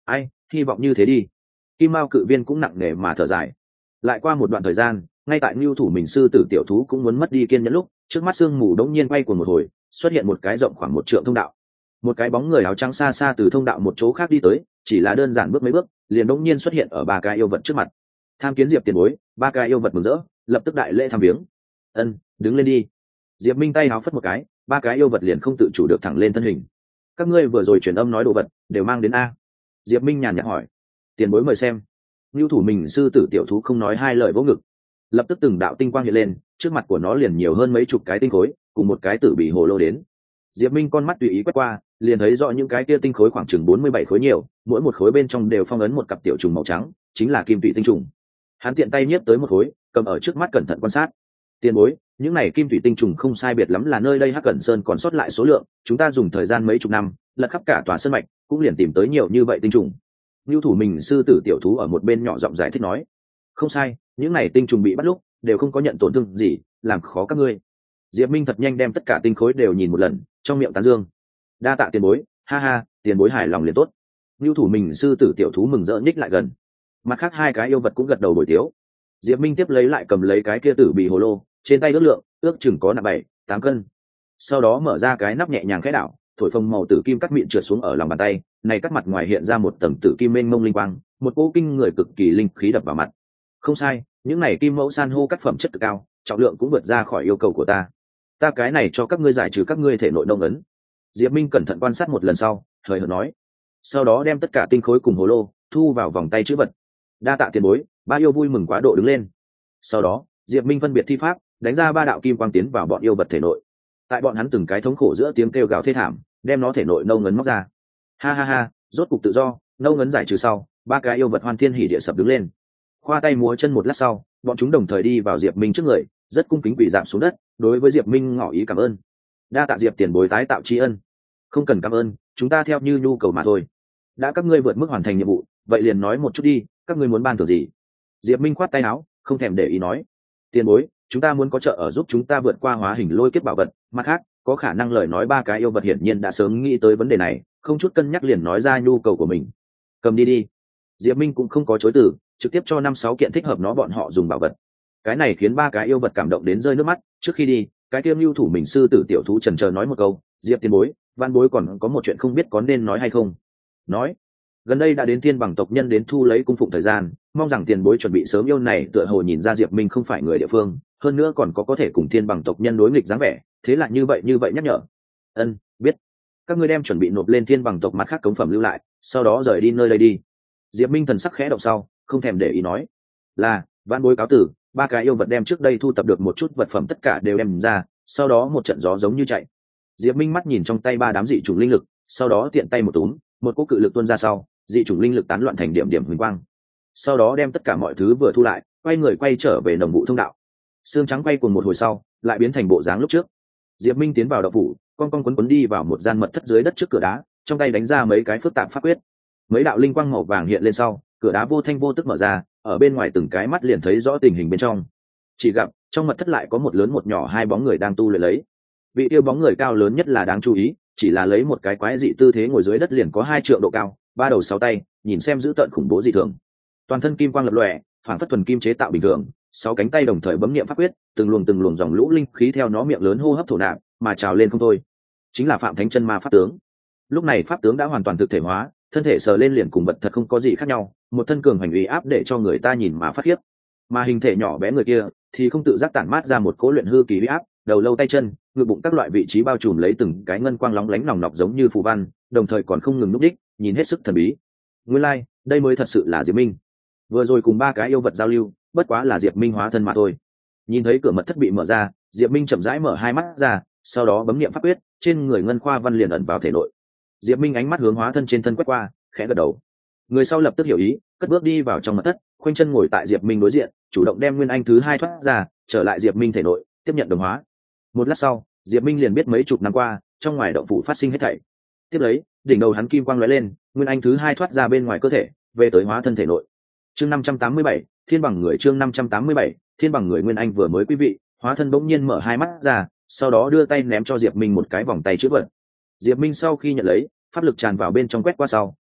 Ai, hy vọng như thế đi. Kim Mao cự viên cũng nặng nề mà thở dài. Lại qua một đoạn thời gian, ngay tại Nưu Thủ mình sư tử tiểu thú cũng muốn mất đi kiên nhẫn lúc, trước mắt sương mù đống nhiên quay cuồng một hồi, xuất hiện một cái rộng khoảng 1 trượng thông đạo. Một cái bóng người áo trắng xa xa từ thông đạo một chỗ khác đi tới, chỉ là đơn giản bước mấy bước, liền đống nhiên xuất hiện ở ba cái yêu vật trước mặt. Tham kiến Diệp tiền bối, ba cái yêu vật mừng rỡ, lập tức đại lễ tham viếng. Ân, đứng lên đi. Diệp Minh tay áo phất một cái, ba cái yêu vật liền không tự chủ được thẳng lên thân hình. Các ngươi vừa rồi truyền âm nói đồ vật đều mang đến a? Diệp Minh nhàn nhạt hỏi. Tiền bối mời xem. Nưu Thủ mình sư tử tiểu thú không nói hai lời vỗ ngực, lập tức từng đạo tinh quang hiện lên, trước mặt của nó liền nhiều hơn mấy chục cái tinh khối, cùng một cái tử bị hồ lô đến. Diệp Minh con mắt tùy ý quét qua, liền thấy rõ những cái kia tinh khối khoảng chừng 47 khối nhiều, mỗi một khối bên trong đều phong ấn một cặp tiểu trùng màu trắng, chính là kim tụy tinh trùng. Hắn tiện tay nhét tới một khối, cầm ở trước mắt cẩn thận quan sát. Tiền bối, những này kim tụy tinh trùng không sai biệt lắm là nơi đây Hắc Cẩn Sơn còn sót lại số lượng, chúng ta dùng thời gian mấy chục năm, lật khắp cả tòa sơn mạch, cũng liền tìm tới nhiều như vậy tinh trùng. Nưu Thủ mình sư tử tiểu thú ở một bên nhỏ giọng giải thích nói. Không sai, những này tinh trùng bị bắt lúc đều không có nhận tổn thương gì, làm khó các ngươi. Diệp Minh thật nhanh đem tất cả tinh khối đều nhìn một lần, trong miệng tán dương. Đa tạ tiền bối, ha ha, tiền bối hài lòng liền tốt. Nưu Thủ mình sư tử tiểu thú mừng rỡ nhích lại gần. Mặt khác hai cái yêu vật cũng gật đầu bồi tiếu. Diệp Minh tiếp lấy lại cầm lấy cái kia tử bị hồ lô, trên tay ước lượng, ước chừng có nặng 7-8 cân. Sau đó mở ra cái nắp nhẹ nhàng khẽ đảo, thổi phồng màu tử kim cắt mịn trượt xuống ở lòng bàn tay, này cắt mặt ngoài hiện ra một tầng tử kim mênh mông linh quang, một cỗ kinh người cực kỳ linh khí đập vào mặt. Không sai, những này kim mẫu san hô các phẩm chất cực cao, trọng lượng cũng vượt ra khỏi yêu cầu của ta. Ta cái này cho các ngươi giải trừ các ngươi thể nội đông ấn. Diệp Minh cẩn thận quan sát một lần sau, hời hợt nói. Sau đó đem tất cả tinh khối cùng hồ lô thu vào vòng tay chữ vật. Đa tạ tiền bối, ba yêu vui mừng quá độ đứng lên. Sau đó, Diệp Minh phân biệt thi pháp, đánh ra 3 đạo kim quang tiến vào bọn yêu vật thể nội. Tại bọn hắn từng cái thống khổ giữa tiếng kêu gào thê thảm, đem nó thể nội nâu ngấn móc ra. Ha ha ha, rốt cục tự do, nâu ngấn giải trừ sau, 3 cái yêu vật hoan thiên hỉ địa sập đứng lên. Khoa tay múa chân một lát sau, bọn chúng đồng thời đi vào Diệp Minh trước người, rất cung kính quỳ rạp xuống đất, đối với Diệp Minh ngỏ ý cảm ơn. Đa tạ Diệp tiền bối tái tạo tri ân. Không cần cảm ơn, chúng ta theo như nhu cầu mà thôi. Đã các ngươi vượt mức hoàn thành nhiệm vụ, vậy liền nói một chút đi, các ngươi muốn ban thưởng gì? Diệp Minh khoát tay áo, không thèm để ý nói. Tiền bối, chúng ta muốn có trợ ở giúp chúng ta vượt qua hóa hình lôi kiếp bảo vật, mặt khác, có khả năng lời nói 3 cái yêu vật hiển nhiên đã sớm nghĩ tới vấn đề này, không chút cân nhắc liền nói ra nhu cầu của mình. Cầm đi đi. Diệp Minh cũng không có chối từ, trực tiếp cho 5-6 kiện thích hợp nó bọn họ dùng bảo vật. Cái này khiến 3 cái yêu vật cảm động đến rơi nước mắt. Trước khi đi, cái kia Nưu Thủ mình sư tử tiểu thú chần chờ nói một câu, Diệp tiền bối, văn bối còn có một chuyện không biết có nên nói hay không. Nói, gần đây đã đến Thiên Bằng tộc nhân đến thu lấy cung phụng thời gian, mong rằng tiền bối chuẩn bị sớm. Yêu này tựa hồ nhìn ra Diệp Minh không phải người địa phương, hơn nữa còn có thể cùng Thiên Bằng tộc nhân đối nghịch dáng vẻ, thế là như vậy nhắc nhở. Ân, biết. Các ngươi đem chuẩn bị nộp lên Thiên Bằng tộc mặt khác cống phẩm lưu lại, sau đó rời đi nơi đây đi. Diệp Minh thần sắc khẽ động sau, không thèm để ý nói. Là, vãn bối cáo tử. 3 cái yêu vật đem trước đây thu tập được một chút vật phẩm tất cả đều đem ra, sau đó một trận gió giống như chạy. Diệp Minh mắt nhìn trong tay 3 đám dị chủng linh lực, sau đó tiện tay một túm, một cỗ cự lực tuôn ra sau, dị chủng linh lực tán loạn thành điểm điểm huỳnh quang. Sau đó đem tất cả mọi thứ vừa thu lại, quay người quay trở về nồng vụ thông đạo. Xương trắng quay cuồng một hồi sau, lại biến thành bộ dáng lúc trước. Diệp Minh tiến vào động phủ, con quấn đi vào một gian mật thất dưới đất trước cửa đá, trong tay đánh ra mấy cái phức tạp pháp quyết. Mấy đạo linh quang màu vàng hiện lên sau, cửa đá vô thanh vô tức mở ra, ở bên ngoài từng cái mắt liền thấy rõ tình hình bên trong. Chỉ gặp trong mật thất lại có một lớn một nhỏ 2 bóng người đang tu luyện lấy. Vị yêu bóng người cao lớn nhất là đáng chú ý, chỉ là lấy một cái quái dị tư thế ngồi dưới đất liền có 2 trượng độ cao, 3 đầu 6 tay, nhìn xem dữ tợn khủng bố dị thường. Toàn thân kim quang lập lòe, phản phất thuần kim chế tạo bình thường, 6 cánh tay đồng thời bấm niệm pháp quyết, từng luồng dòng lũ linh khí theo nó miệng lớn hô hấp thổ nạp mà trào lên không thôi. Chính là Phạm Thánh Chân Ma pháp tướng. Lúc này pháp tướng đã hoàn toàn thực thể hóa, thân thể sờ lên liền cùng vật thật không có gì khác nhau, một thân cường hành uy áp để cho người ta nhìn mà phát khiếp. Mà hình thể nhỏ bé người kia thì không tự giác tản mát ra một cỗ luyện hư kỳ uy áp, đầu lâu tay chân, ngực bụng các loại vị trí bao trùm lấy từng cái ngân quang lóng lánh nòng nọc giống như phù văn, đồng thời còn không ngừng núp đích, nhìn hết sức thần bí. Nguyên lai, đây mới thật sự là Diệp Minh. Vừa rồi cùng 3 cái yêu vật giao lưu, bất quá là Diệp Minh hóa thân mà thôi. Nhìn thấy cửa mật thất bị mở ra, Diệp Minh chậm rãi mở 2 mắt ra, sau đó bấm niệm pháp quyết, trên người ngân khoa văn liền ẩn vào thể nội. Diệp Minh ánh mắt hướng hóa thân trên thân quét qua, khẽ gật đầu. Người sau lập tức hiểu ý, cất bước đi vào trong mật thất, khoanh chân ngồi tại Diệp Minh đối diện, chủ động đem nguyên anh thứ 2 thoát ra, trở lại Diệp Minh thể nội, tiếp nhận đồng hóa. Một lát sau, Diệp Minh liền biết mấy chục năm qua, trong ngoài động phủ phát sinh hết thảy. Tiếp lấy, đỉnh đầu hắn kim quang lóe lên, nguyên anh thứ 2 thoát ra bên ngoài cơ thể, về tới hóa thân thể nội. Chương 587, Thiên Bằng Người. Chương 587, Thiên Bằng Người. Nguyên anh vừa mới quý vị, hóa thân bỗng nhiên mở 2 mắt ra, sau đó đưa tay ném cho Diệp Minh một cái vòng tay chữ vật. Diệp Minh sau khi nhận lấy, pháp lực tràn vào bên trong quét qua sau,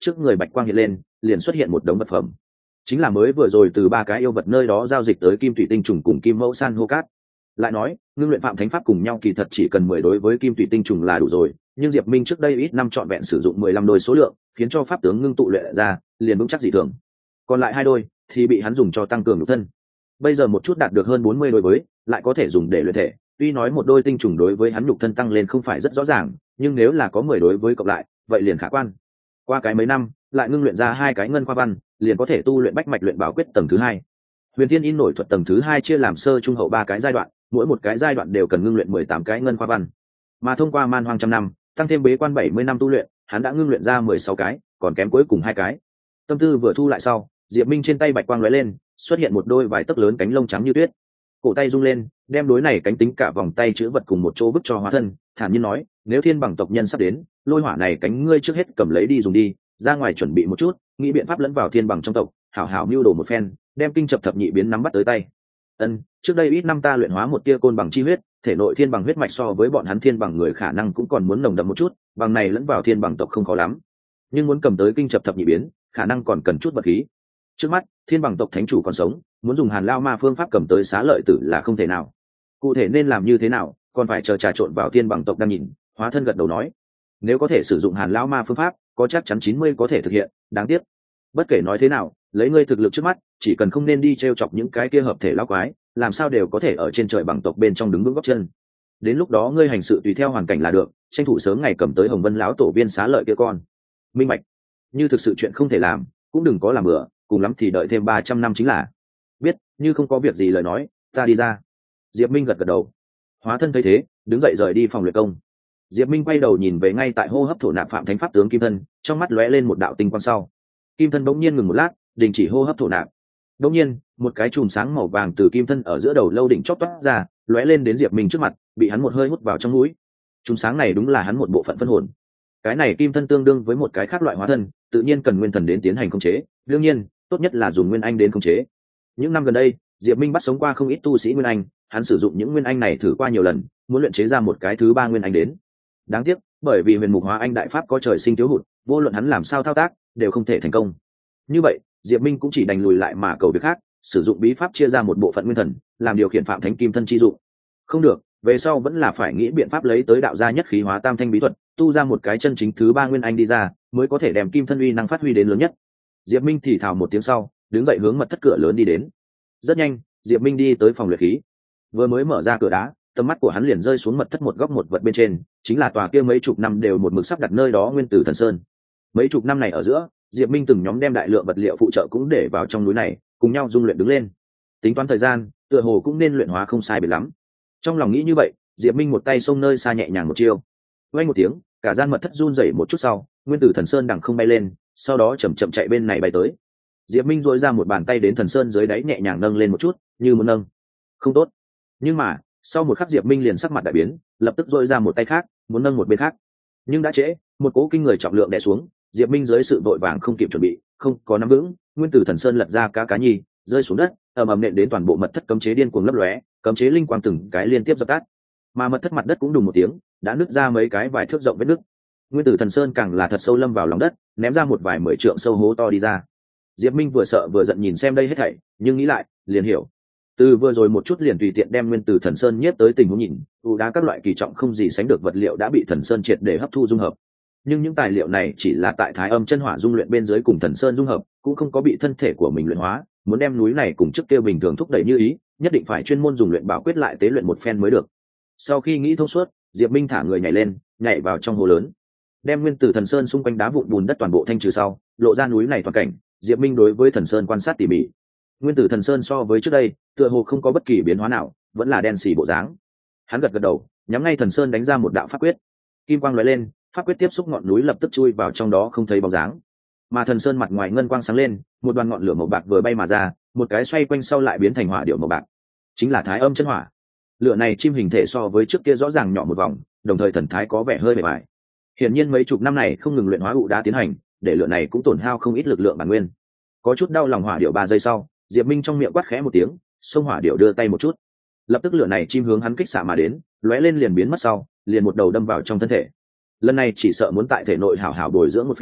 trước người bạch quang hiện lên, liền xuất hiện một đống vật phẩm, chính là mới vừa rồi từ 3 cái yêu vật nơi đó giao dịch tới kim thủy tinh trùng cùng kim mẫu san hô cát. Lại nói ngưng luyện phạm thánh pháp cùng nhau kỳ thật chỉ cần 10 đối với kim thủy tinh trùng là đủ rồi, nhưng Diệp Minh trước đây ít năm trọn vẹn sử dụng 15 đôi số lượng, khiến cho pháp tướng ngưng tụ luyện ra liền vững chắc dị thường. Còn lại 2 đôi thì bị hắn dùng cho tăng cường nhục thân. Bây giờ một chút đạt được hơn 40 đôi với, lại có thể dùng để luyện thể. Tuy nói một đôi tinh trùng đối với hắn nhục thân tăng lên không phải rất rõ ràng, nhưng nếu là có 10 đối với cộng lại, vậy liền khả quan. Qua cái mấy năm, lại ngưng luyện ra 2 cái ngân khoa văn, liền có thể tu luyện bách mạch luyện bảo quyết tầng thứ 2. Huyền Thiên In nổi thuật tầng thứ 2 chia làm sơ trung hậu 3 cái giai đoạn, mỗi một cái giai đoạn đều cần ngưng luyện 18 cái ngân khoa văn. Mà thông qua man hoang trăm năm, tăng thêm bế quan 70 năm tu luyện, hắn đã ngưng luyện ra 16 cái, còn kém cuối cùng 2 cái. Tâm tư vừa thu lại sau, Diệp Minh trên tay bạch quang lóe lên, xuất hiện một đôi vài tấc lớn cánh lông trắng như tuyết. Cổ tay rung lên, đem đối này cánh tính cả vòng tay chứa vật cùng một chỗ vứt cho hóa thân, thản nhiên nói, nếu Thiên Bằng tộc nhân sắp đến, lôi hỏa này cánh ngươi trước hết cầm lấy đi dùng đi, ra ngoài chuẩn bị một chút, nghĩ biện pháp lẫn vào Thiên Bằng trong tộc, hảo hảo mưu đồ một phen, đem kinh chập thập nhị biến nắm bắt tới tay. Trước đây ít năm ta luyện hóa một tia côn bằng chi huyết, thể nội thiên bằng huyết mạch so với bọn hắn thiên bằng người khả năng cũng còn muốn nồng đậm một chút, bằng này lẫn vào thiên bằng tộc không khó lắm, nhưng muốn cầm tới kinh chập thập nhị biến, khả năng còn cần chút vật khí. Trước mắt thiên bằng tộc thánh chủ còn sống, muốn dùng Hàn Lao Ma phương pháp cầm tới xá lợi tử là không thể nào. Cụ thể nên làm như thế nào, còn phải chờ trà trộn vào thiên bằng tộc đang nhìn. Hóa thân gật đầu nói, nếu có thể sử dụng Hàn Lao Ma phương pháp, có chắc chắn 90 có thể thực hiện. Đáng tiếc, bất kể nói thế nào, lấy ngươi thực lực trước mắt, chỉ cần không nên đi trêu chọc những cái kia hợp thể lão quái, làm sao đều có thể ở trên trời bằng tộc bên trong đứng vững gót chân. Đến lúc đó ngươi hành sự tùy theo hoàn cảnh là được, tranh thủ sớm ngày cầm tới Hồng Vân lão tổ viên xá lợi kia con. Minh bạch. Như thực sự chuyện không thể làm, cũng đừng có làm bừa, cùng lắm thì đợi thêm 300 năm chính là. Biết, như không có việc gì lời nói, ta đi ra. Diệp Minh gật gật đầu. Hóa thân thấy thế, đứng dậy rời đi phòng luyện công. Diệp Minh quay đầu nhìn về ngay tại hô hấp thổ nạp phạm thánh pháp tướng kim thân, trong mắt lóe lên một đạo tinh quang sau. Kim thân bỗng nhiên ngừng một lát, đình chỉ hô hấp thổ nạp. Bỗng nhiên, một cái chùm sáng màu vàng từ kim thân ở giữa đầu lâu đỉnh chót toát ra, lóe lên đến Diệp Minh trước mặt, bị hắn một hơi hút vào trong mũi. Chùm sáng này đúng là hắn một bộ phận phân hồn. Cái này kim thân tương đương với một cái khác loại hóa thân, tự nhiên cần nguyên thần đến tiến hành khống chế, đương nhiên, tốt nhất là dùng nguyên anh đến khống chế. Những năm gần đây, Diệp Minh bắt sống qua không ít tu sĩ nguyên anh, hắn sử dụng những nguyên anh này thử qua nhiều lần, muốn luyện chế ra một cái thứ 3 nguyên anh đến. Đáng tiếc, bởi vì huyền mục hóa anh đại pháp có trời sinh thiếu hụt, vô luận hắn làm sao thao tác, đều không thể thành công. Như vậy, Diệp Minh cũng chỉ đành lùi lại mà cầu việc khác, sử dụng bí pháp chia ra một bộ phận nguyên thần, làm điều khiển phạm thánh kim thân chi dụng. Không được, về sau vẫn là phải nghĩ biện pháp lấy tới đạo gia nhất khí hóa tam thanh bí thuật, tu ra một cái chân chính thứ 3 nguyên anh đi ra, mới có thể đem kim thân uy năng phát huy đến lớn nhất. Diệp Minh thì thào một tiếng sau, đứng dậy hướng mật thất cửa lớn đi đến. Rất nhanh, Diệp Minh đi tới phòng luyện khí. Vừa mới mở ra cửa đá, tầm mắt của hắn liền rơi xuống mật thất một góc một vật bên trên, chính là tòa kia mấy chục năm đều một mực sắp đặt nơi đó nguyên tử thần sơn. Mấy chục năm này ở giữa, Diệp Minh từng nhóm đem đại lượng vật liệu phụ trợ cũng để vào trong núi này, cùng nhau dung luyện đứng lên. Tính toán thời gian, tựa hồ cũng nên luyện hóa không sai biệt lắm. Trong lòng nghĩ như vậy, Diệp Minh một tay xông nơi xa nhẹ nhàng một chiêu. Vang một tiếng, cả gian mật thất run rẩy một chút sau, nguyên tử thần sơn đằng không bay lên, sau đó chậm chậm chạy bên này bay tới. Diệp Minh duỗi ra một bàn tay đến thần sơn dưới đáy nhẹ nhàng nâng lên một chút, như muốn nâng. Không tốt. Nhưng mà, sau một khắc Diệp Minh liền sắc mặt đại biến, lập tức duỗi ra một tay khác, muốn nâng một bên khác. Nhưng đã trễ, một cỗ kinh người trọng lượng đè xuống, Diệp Minh dưới sự vội vàng không kịp chuẩn bị, không có nắm vững, nguyên tử thần sơn lật ra cá nhi, rơi xuống đất, ầm ầm nện đến toàn bộ mật thất cấm chế điên cuồng lấp lóe, cấm chế linh quang từng cái liên tiếp dập tắt. Mà mật thất mặt đất cũng đùng một tiếng, đã nứt ra mấy cái vài thước rộng vết nứt. Nguyên tử thần sơn càng là thật sâu lâm vào lòng đất, ném ra một vài 10 trượng sâu hố to đi ra. Diệp Minh vừa sợ vừa giận nhìn xem đây hết thảy, nhưng nghĩ lại, liền hiểu. Từ vừa rồi một chút liền tùy tiện đem nguyên tử thần sơn nhiếp tới tình huống nhìn, đá các loại kỳ trọng không gì sánh được vật liệu đã bị thần sơn triệt để hấp thu dung hợp. Nhưng những tài liệu này chỉ là tại thái âm chân hỏa dung luyện bên dưới cùng thần sơn dung hợp, cũng không có bị thân thể của mình luyện hóa. Muốn đem núi này cùng trước kia bình thường thúc đẩy như ý, nhất định phải chuyên môn dùng luyện bảo quyết lại tế luyện một phen mới được. Sau khi nghĩ thông suốt, Diệp Minh thả người nhảy lên, nhảy vào trong hồ lớn, đem nguyên tử thần sơn xung quanh đá vụn bùn đất toàn bộ thanh trừ sau, lộ ra núi này toàn cảnh. Diệp Minh đối với thần sơn quan sát tỉ mỉ. Nguyên tử thần sơn so với trước đây, tựa hồ không có bất kỳ biến hóa nào, vẫn là đen xì bộ dáng. Hắn gật gật đầu, nhắm ngay thần sơn đánh ra một đạo pháp quyết. Kim quang lóe lên, pháp quyết tiếp xúc ngọn núi lập tức chui vào trong đó không thấy bóng dáng. Mà thần sơn mặt ngoài ngân quang sáng lên, một đoàn ngọn lửa màu bạc vừa bay mà ra, một cái xoay quanh sau lại biến thành hỏa điệu màu bạc, chính là thái âm chân hỏa. Lửa này chim hình thể so với trước kia rõ ràng nhỏ một vòng, đồng thời thần thái có vẻ hơi bề bại. Hiển nhiên mấy chục năm này không ngừng luyện hóa ụ đá tiến hành, để lửa này cũng tổn hao không ít lực lượng bản nguyên. Có chút đau lòng hỏa điệu 3 giây sau, Diệp Minh trong miệng quát khẽ một tiếng, xông hỏa điệu đưa tay một chút, lập tức lửa này chim hướng hắn kích xạ mà đến, lóe lên liền biến mất sau, liền một đầu đâm vào trong thân thể. Lần này chỉ sợ muốn tại thể nội hảo hảo bồi dưỡng một phen,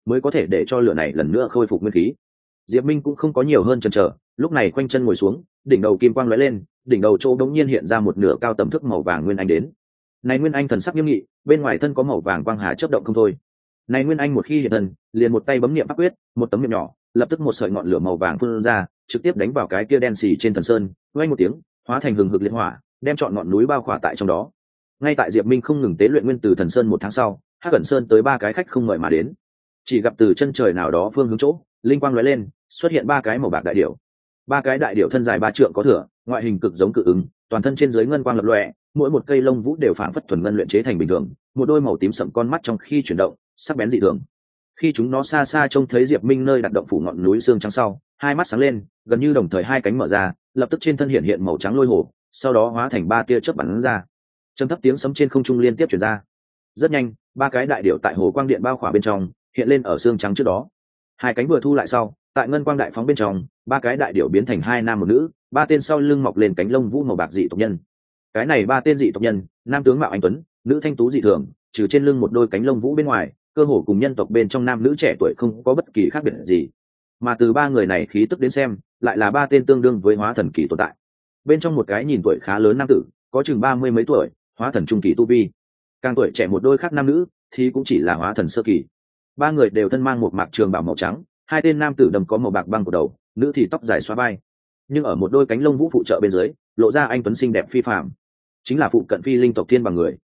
mới có thể để cho lửa này lần nữa khôi phục nguyên khí. Diệp Minh cũng không có nhiều hơn chần chờ, lúc này khoanh chân ngồi xuống, đỉnh đầu kim quang lóe lên, đỉnh đầu chỗ đống nhiên hiện ra một nửa cao tầm thước màu vàng nguyên anh đến. Này nguyên anh thần sắc nghiêm nghị, bên ngoài thân có màu vàng quang hà chớp động không thôi. Này nguyên anh một khi hiện thân, liền một tay bấm niệm pháp quyết, một tấm miệng nhỏ, lập tức một sợi ngọn lửa màu vàng phun ra, trực tiếp đánh vào cái kia đen xì trên thần sơn, vang một tiếng, hóa thành hừng hực liệt hỏa, đem trọn ngọn núi bao khỏa tại trong đó. Ngay tại Diệp Minh không ngừng tế luyện nguyên từ thần sơn một tháng sau, Hắc Cẩn Sơn tới ba cái khách không mời mà đến. Chỉ gặp từ chân trời nào đó phương hướng chỗ, linh quang lóe lên, xuất hiện ba cái màu bạc đại điểu. Ba cái đại điểu thân dài 3 trượng có thừa, ngoại hình cực giống cự ứng, toàn thân trên dưới ngân quang lập lòe, mỗi một cây lông vũ đều phảng phất thuần ngân luyện chế thành bình thường, một đôi màu tím sẫm con mắt trong khi chuyển động, sắc bén dị thường. Khi chúng nó xa xa trông thấy Diệp Minh nơi đặt động phủ ngọn núi xương trắng sau, hai mắt sáng lên, gần như đồng thời hai cánh mở ra, lập tức trên thân hiện hiện màu trắng lôi hồ, sau đó hóa thành ba tia chớp bắn ra. Trầm thấp tiếng sấm trên không trung liên tiếp truyền ra. Rất nhanh, ba cái đại điểu tại hồ quang điện bao khỏa bên trong, hiện lên ở xương trắng trước đó. Hai cánh vừa thu lại sau, tại ngân quang đại phóng bên trong, ba cái đại điểu biến thành hai nam một nữ, ba tên sau lưng mọc lên cánh lông vũ màu bạc dị tộc nhân. Cái này ba tên dị tộc nhân, nam tướng mạo anh tuấn, nữ thanh tú dị thường, trừ trên lưng một đôi cánh lông vũ bên ngoài, cơ hồ cùng nhân tộc bên trong nam nữ trẻ tuổi không có bất kỳ khác biệt gì. Mà từ ba người này khí tức đến xem, lại là ba tên tương đương với hóa thần kỳ tồn tại. Bên trong một cái nhìn tuổi khá lớn nam tử, có chừng 30 mấy tuổi, hóa thần trung kỳ tu vi. Càng tuổi trẻ một đôi khác nam nữ thì cũng chỉ là hóa thần sơ kỳ. Ba người đều thân mang một mạc trường bào màu trắng, hai tên nam tử đầm có màu bạc băng của đầu, nữ thì tóc dài xóa vai. Nhưng ở một đôi cánh lông vũ phụ trợ bên dưới, lộ ra anh tuấn xinh đẹp phi phàm, chính là phụ cận phi linh tộc thiên bằng người.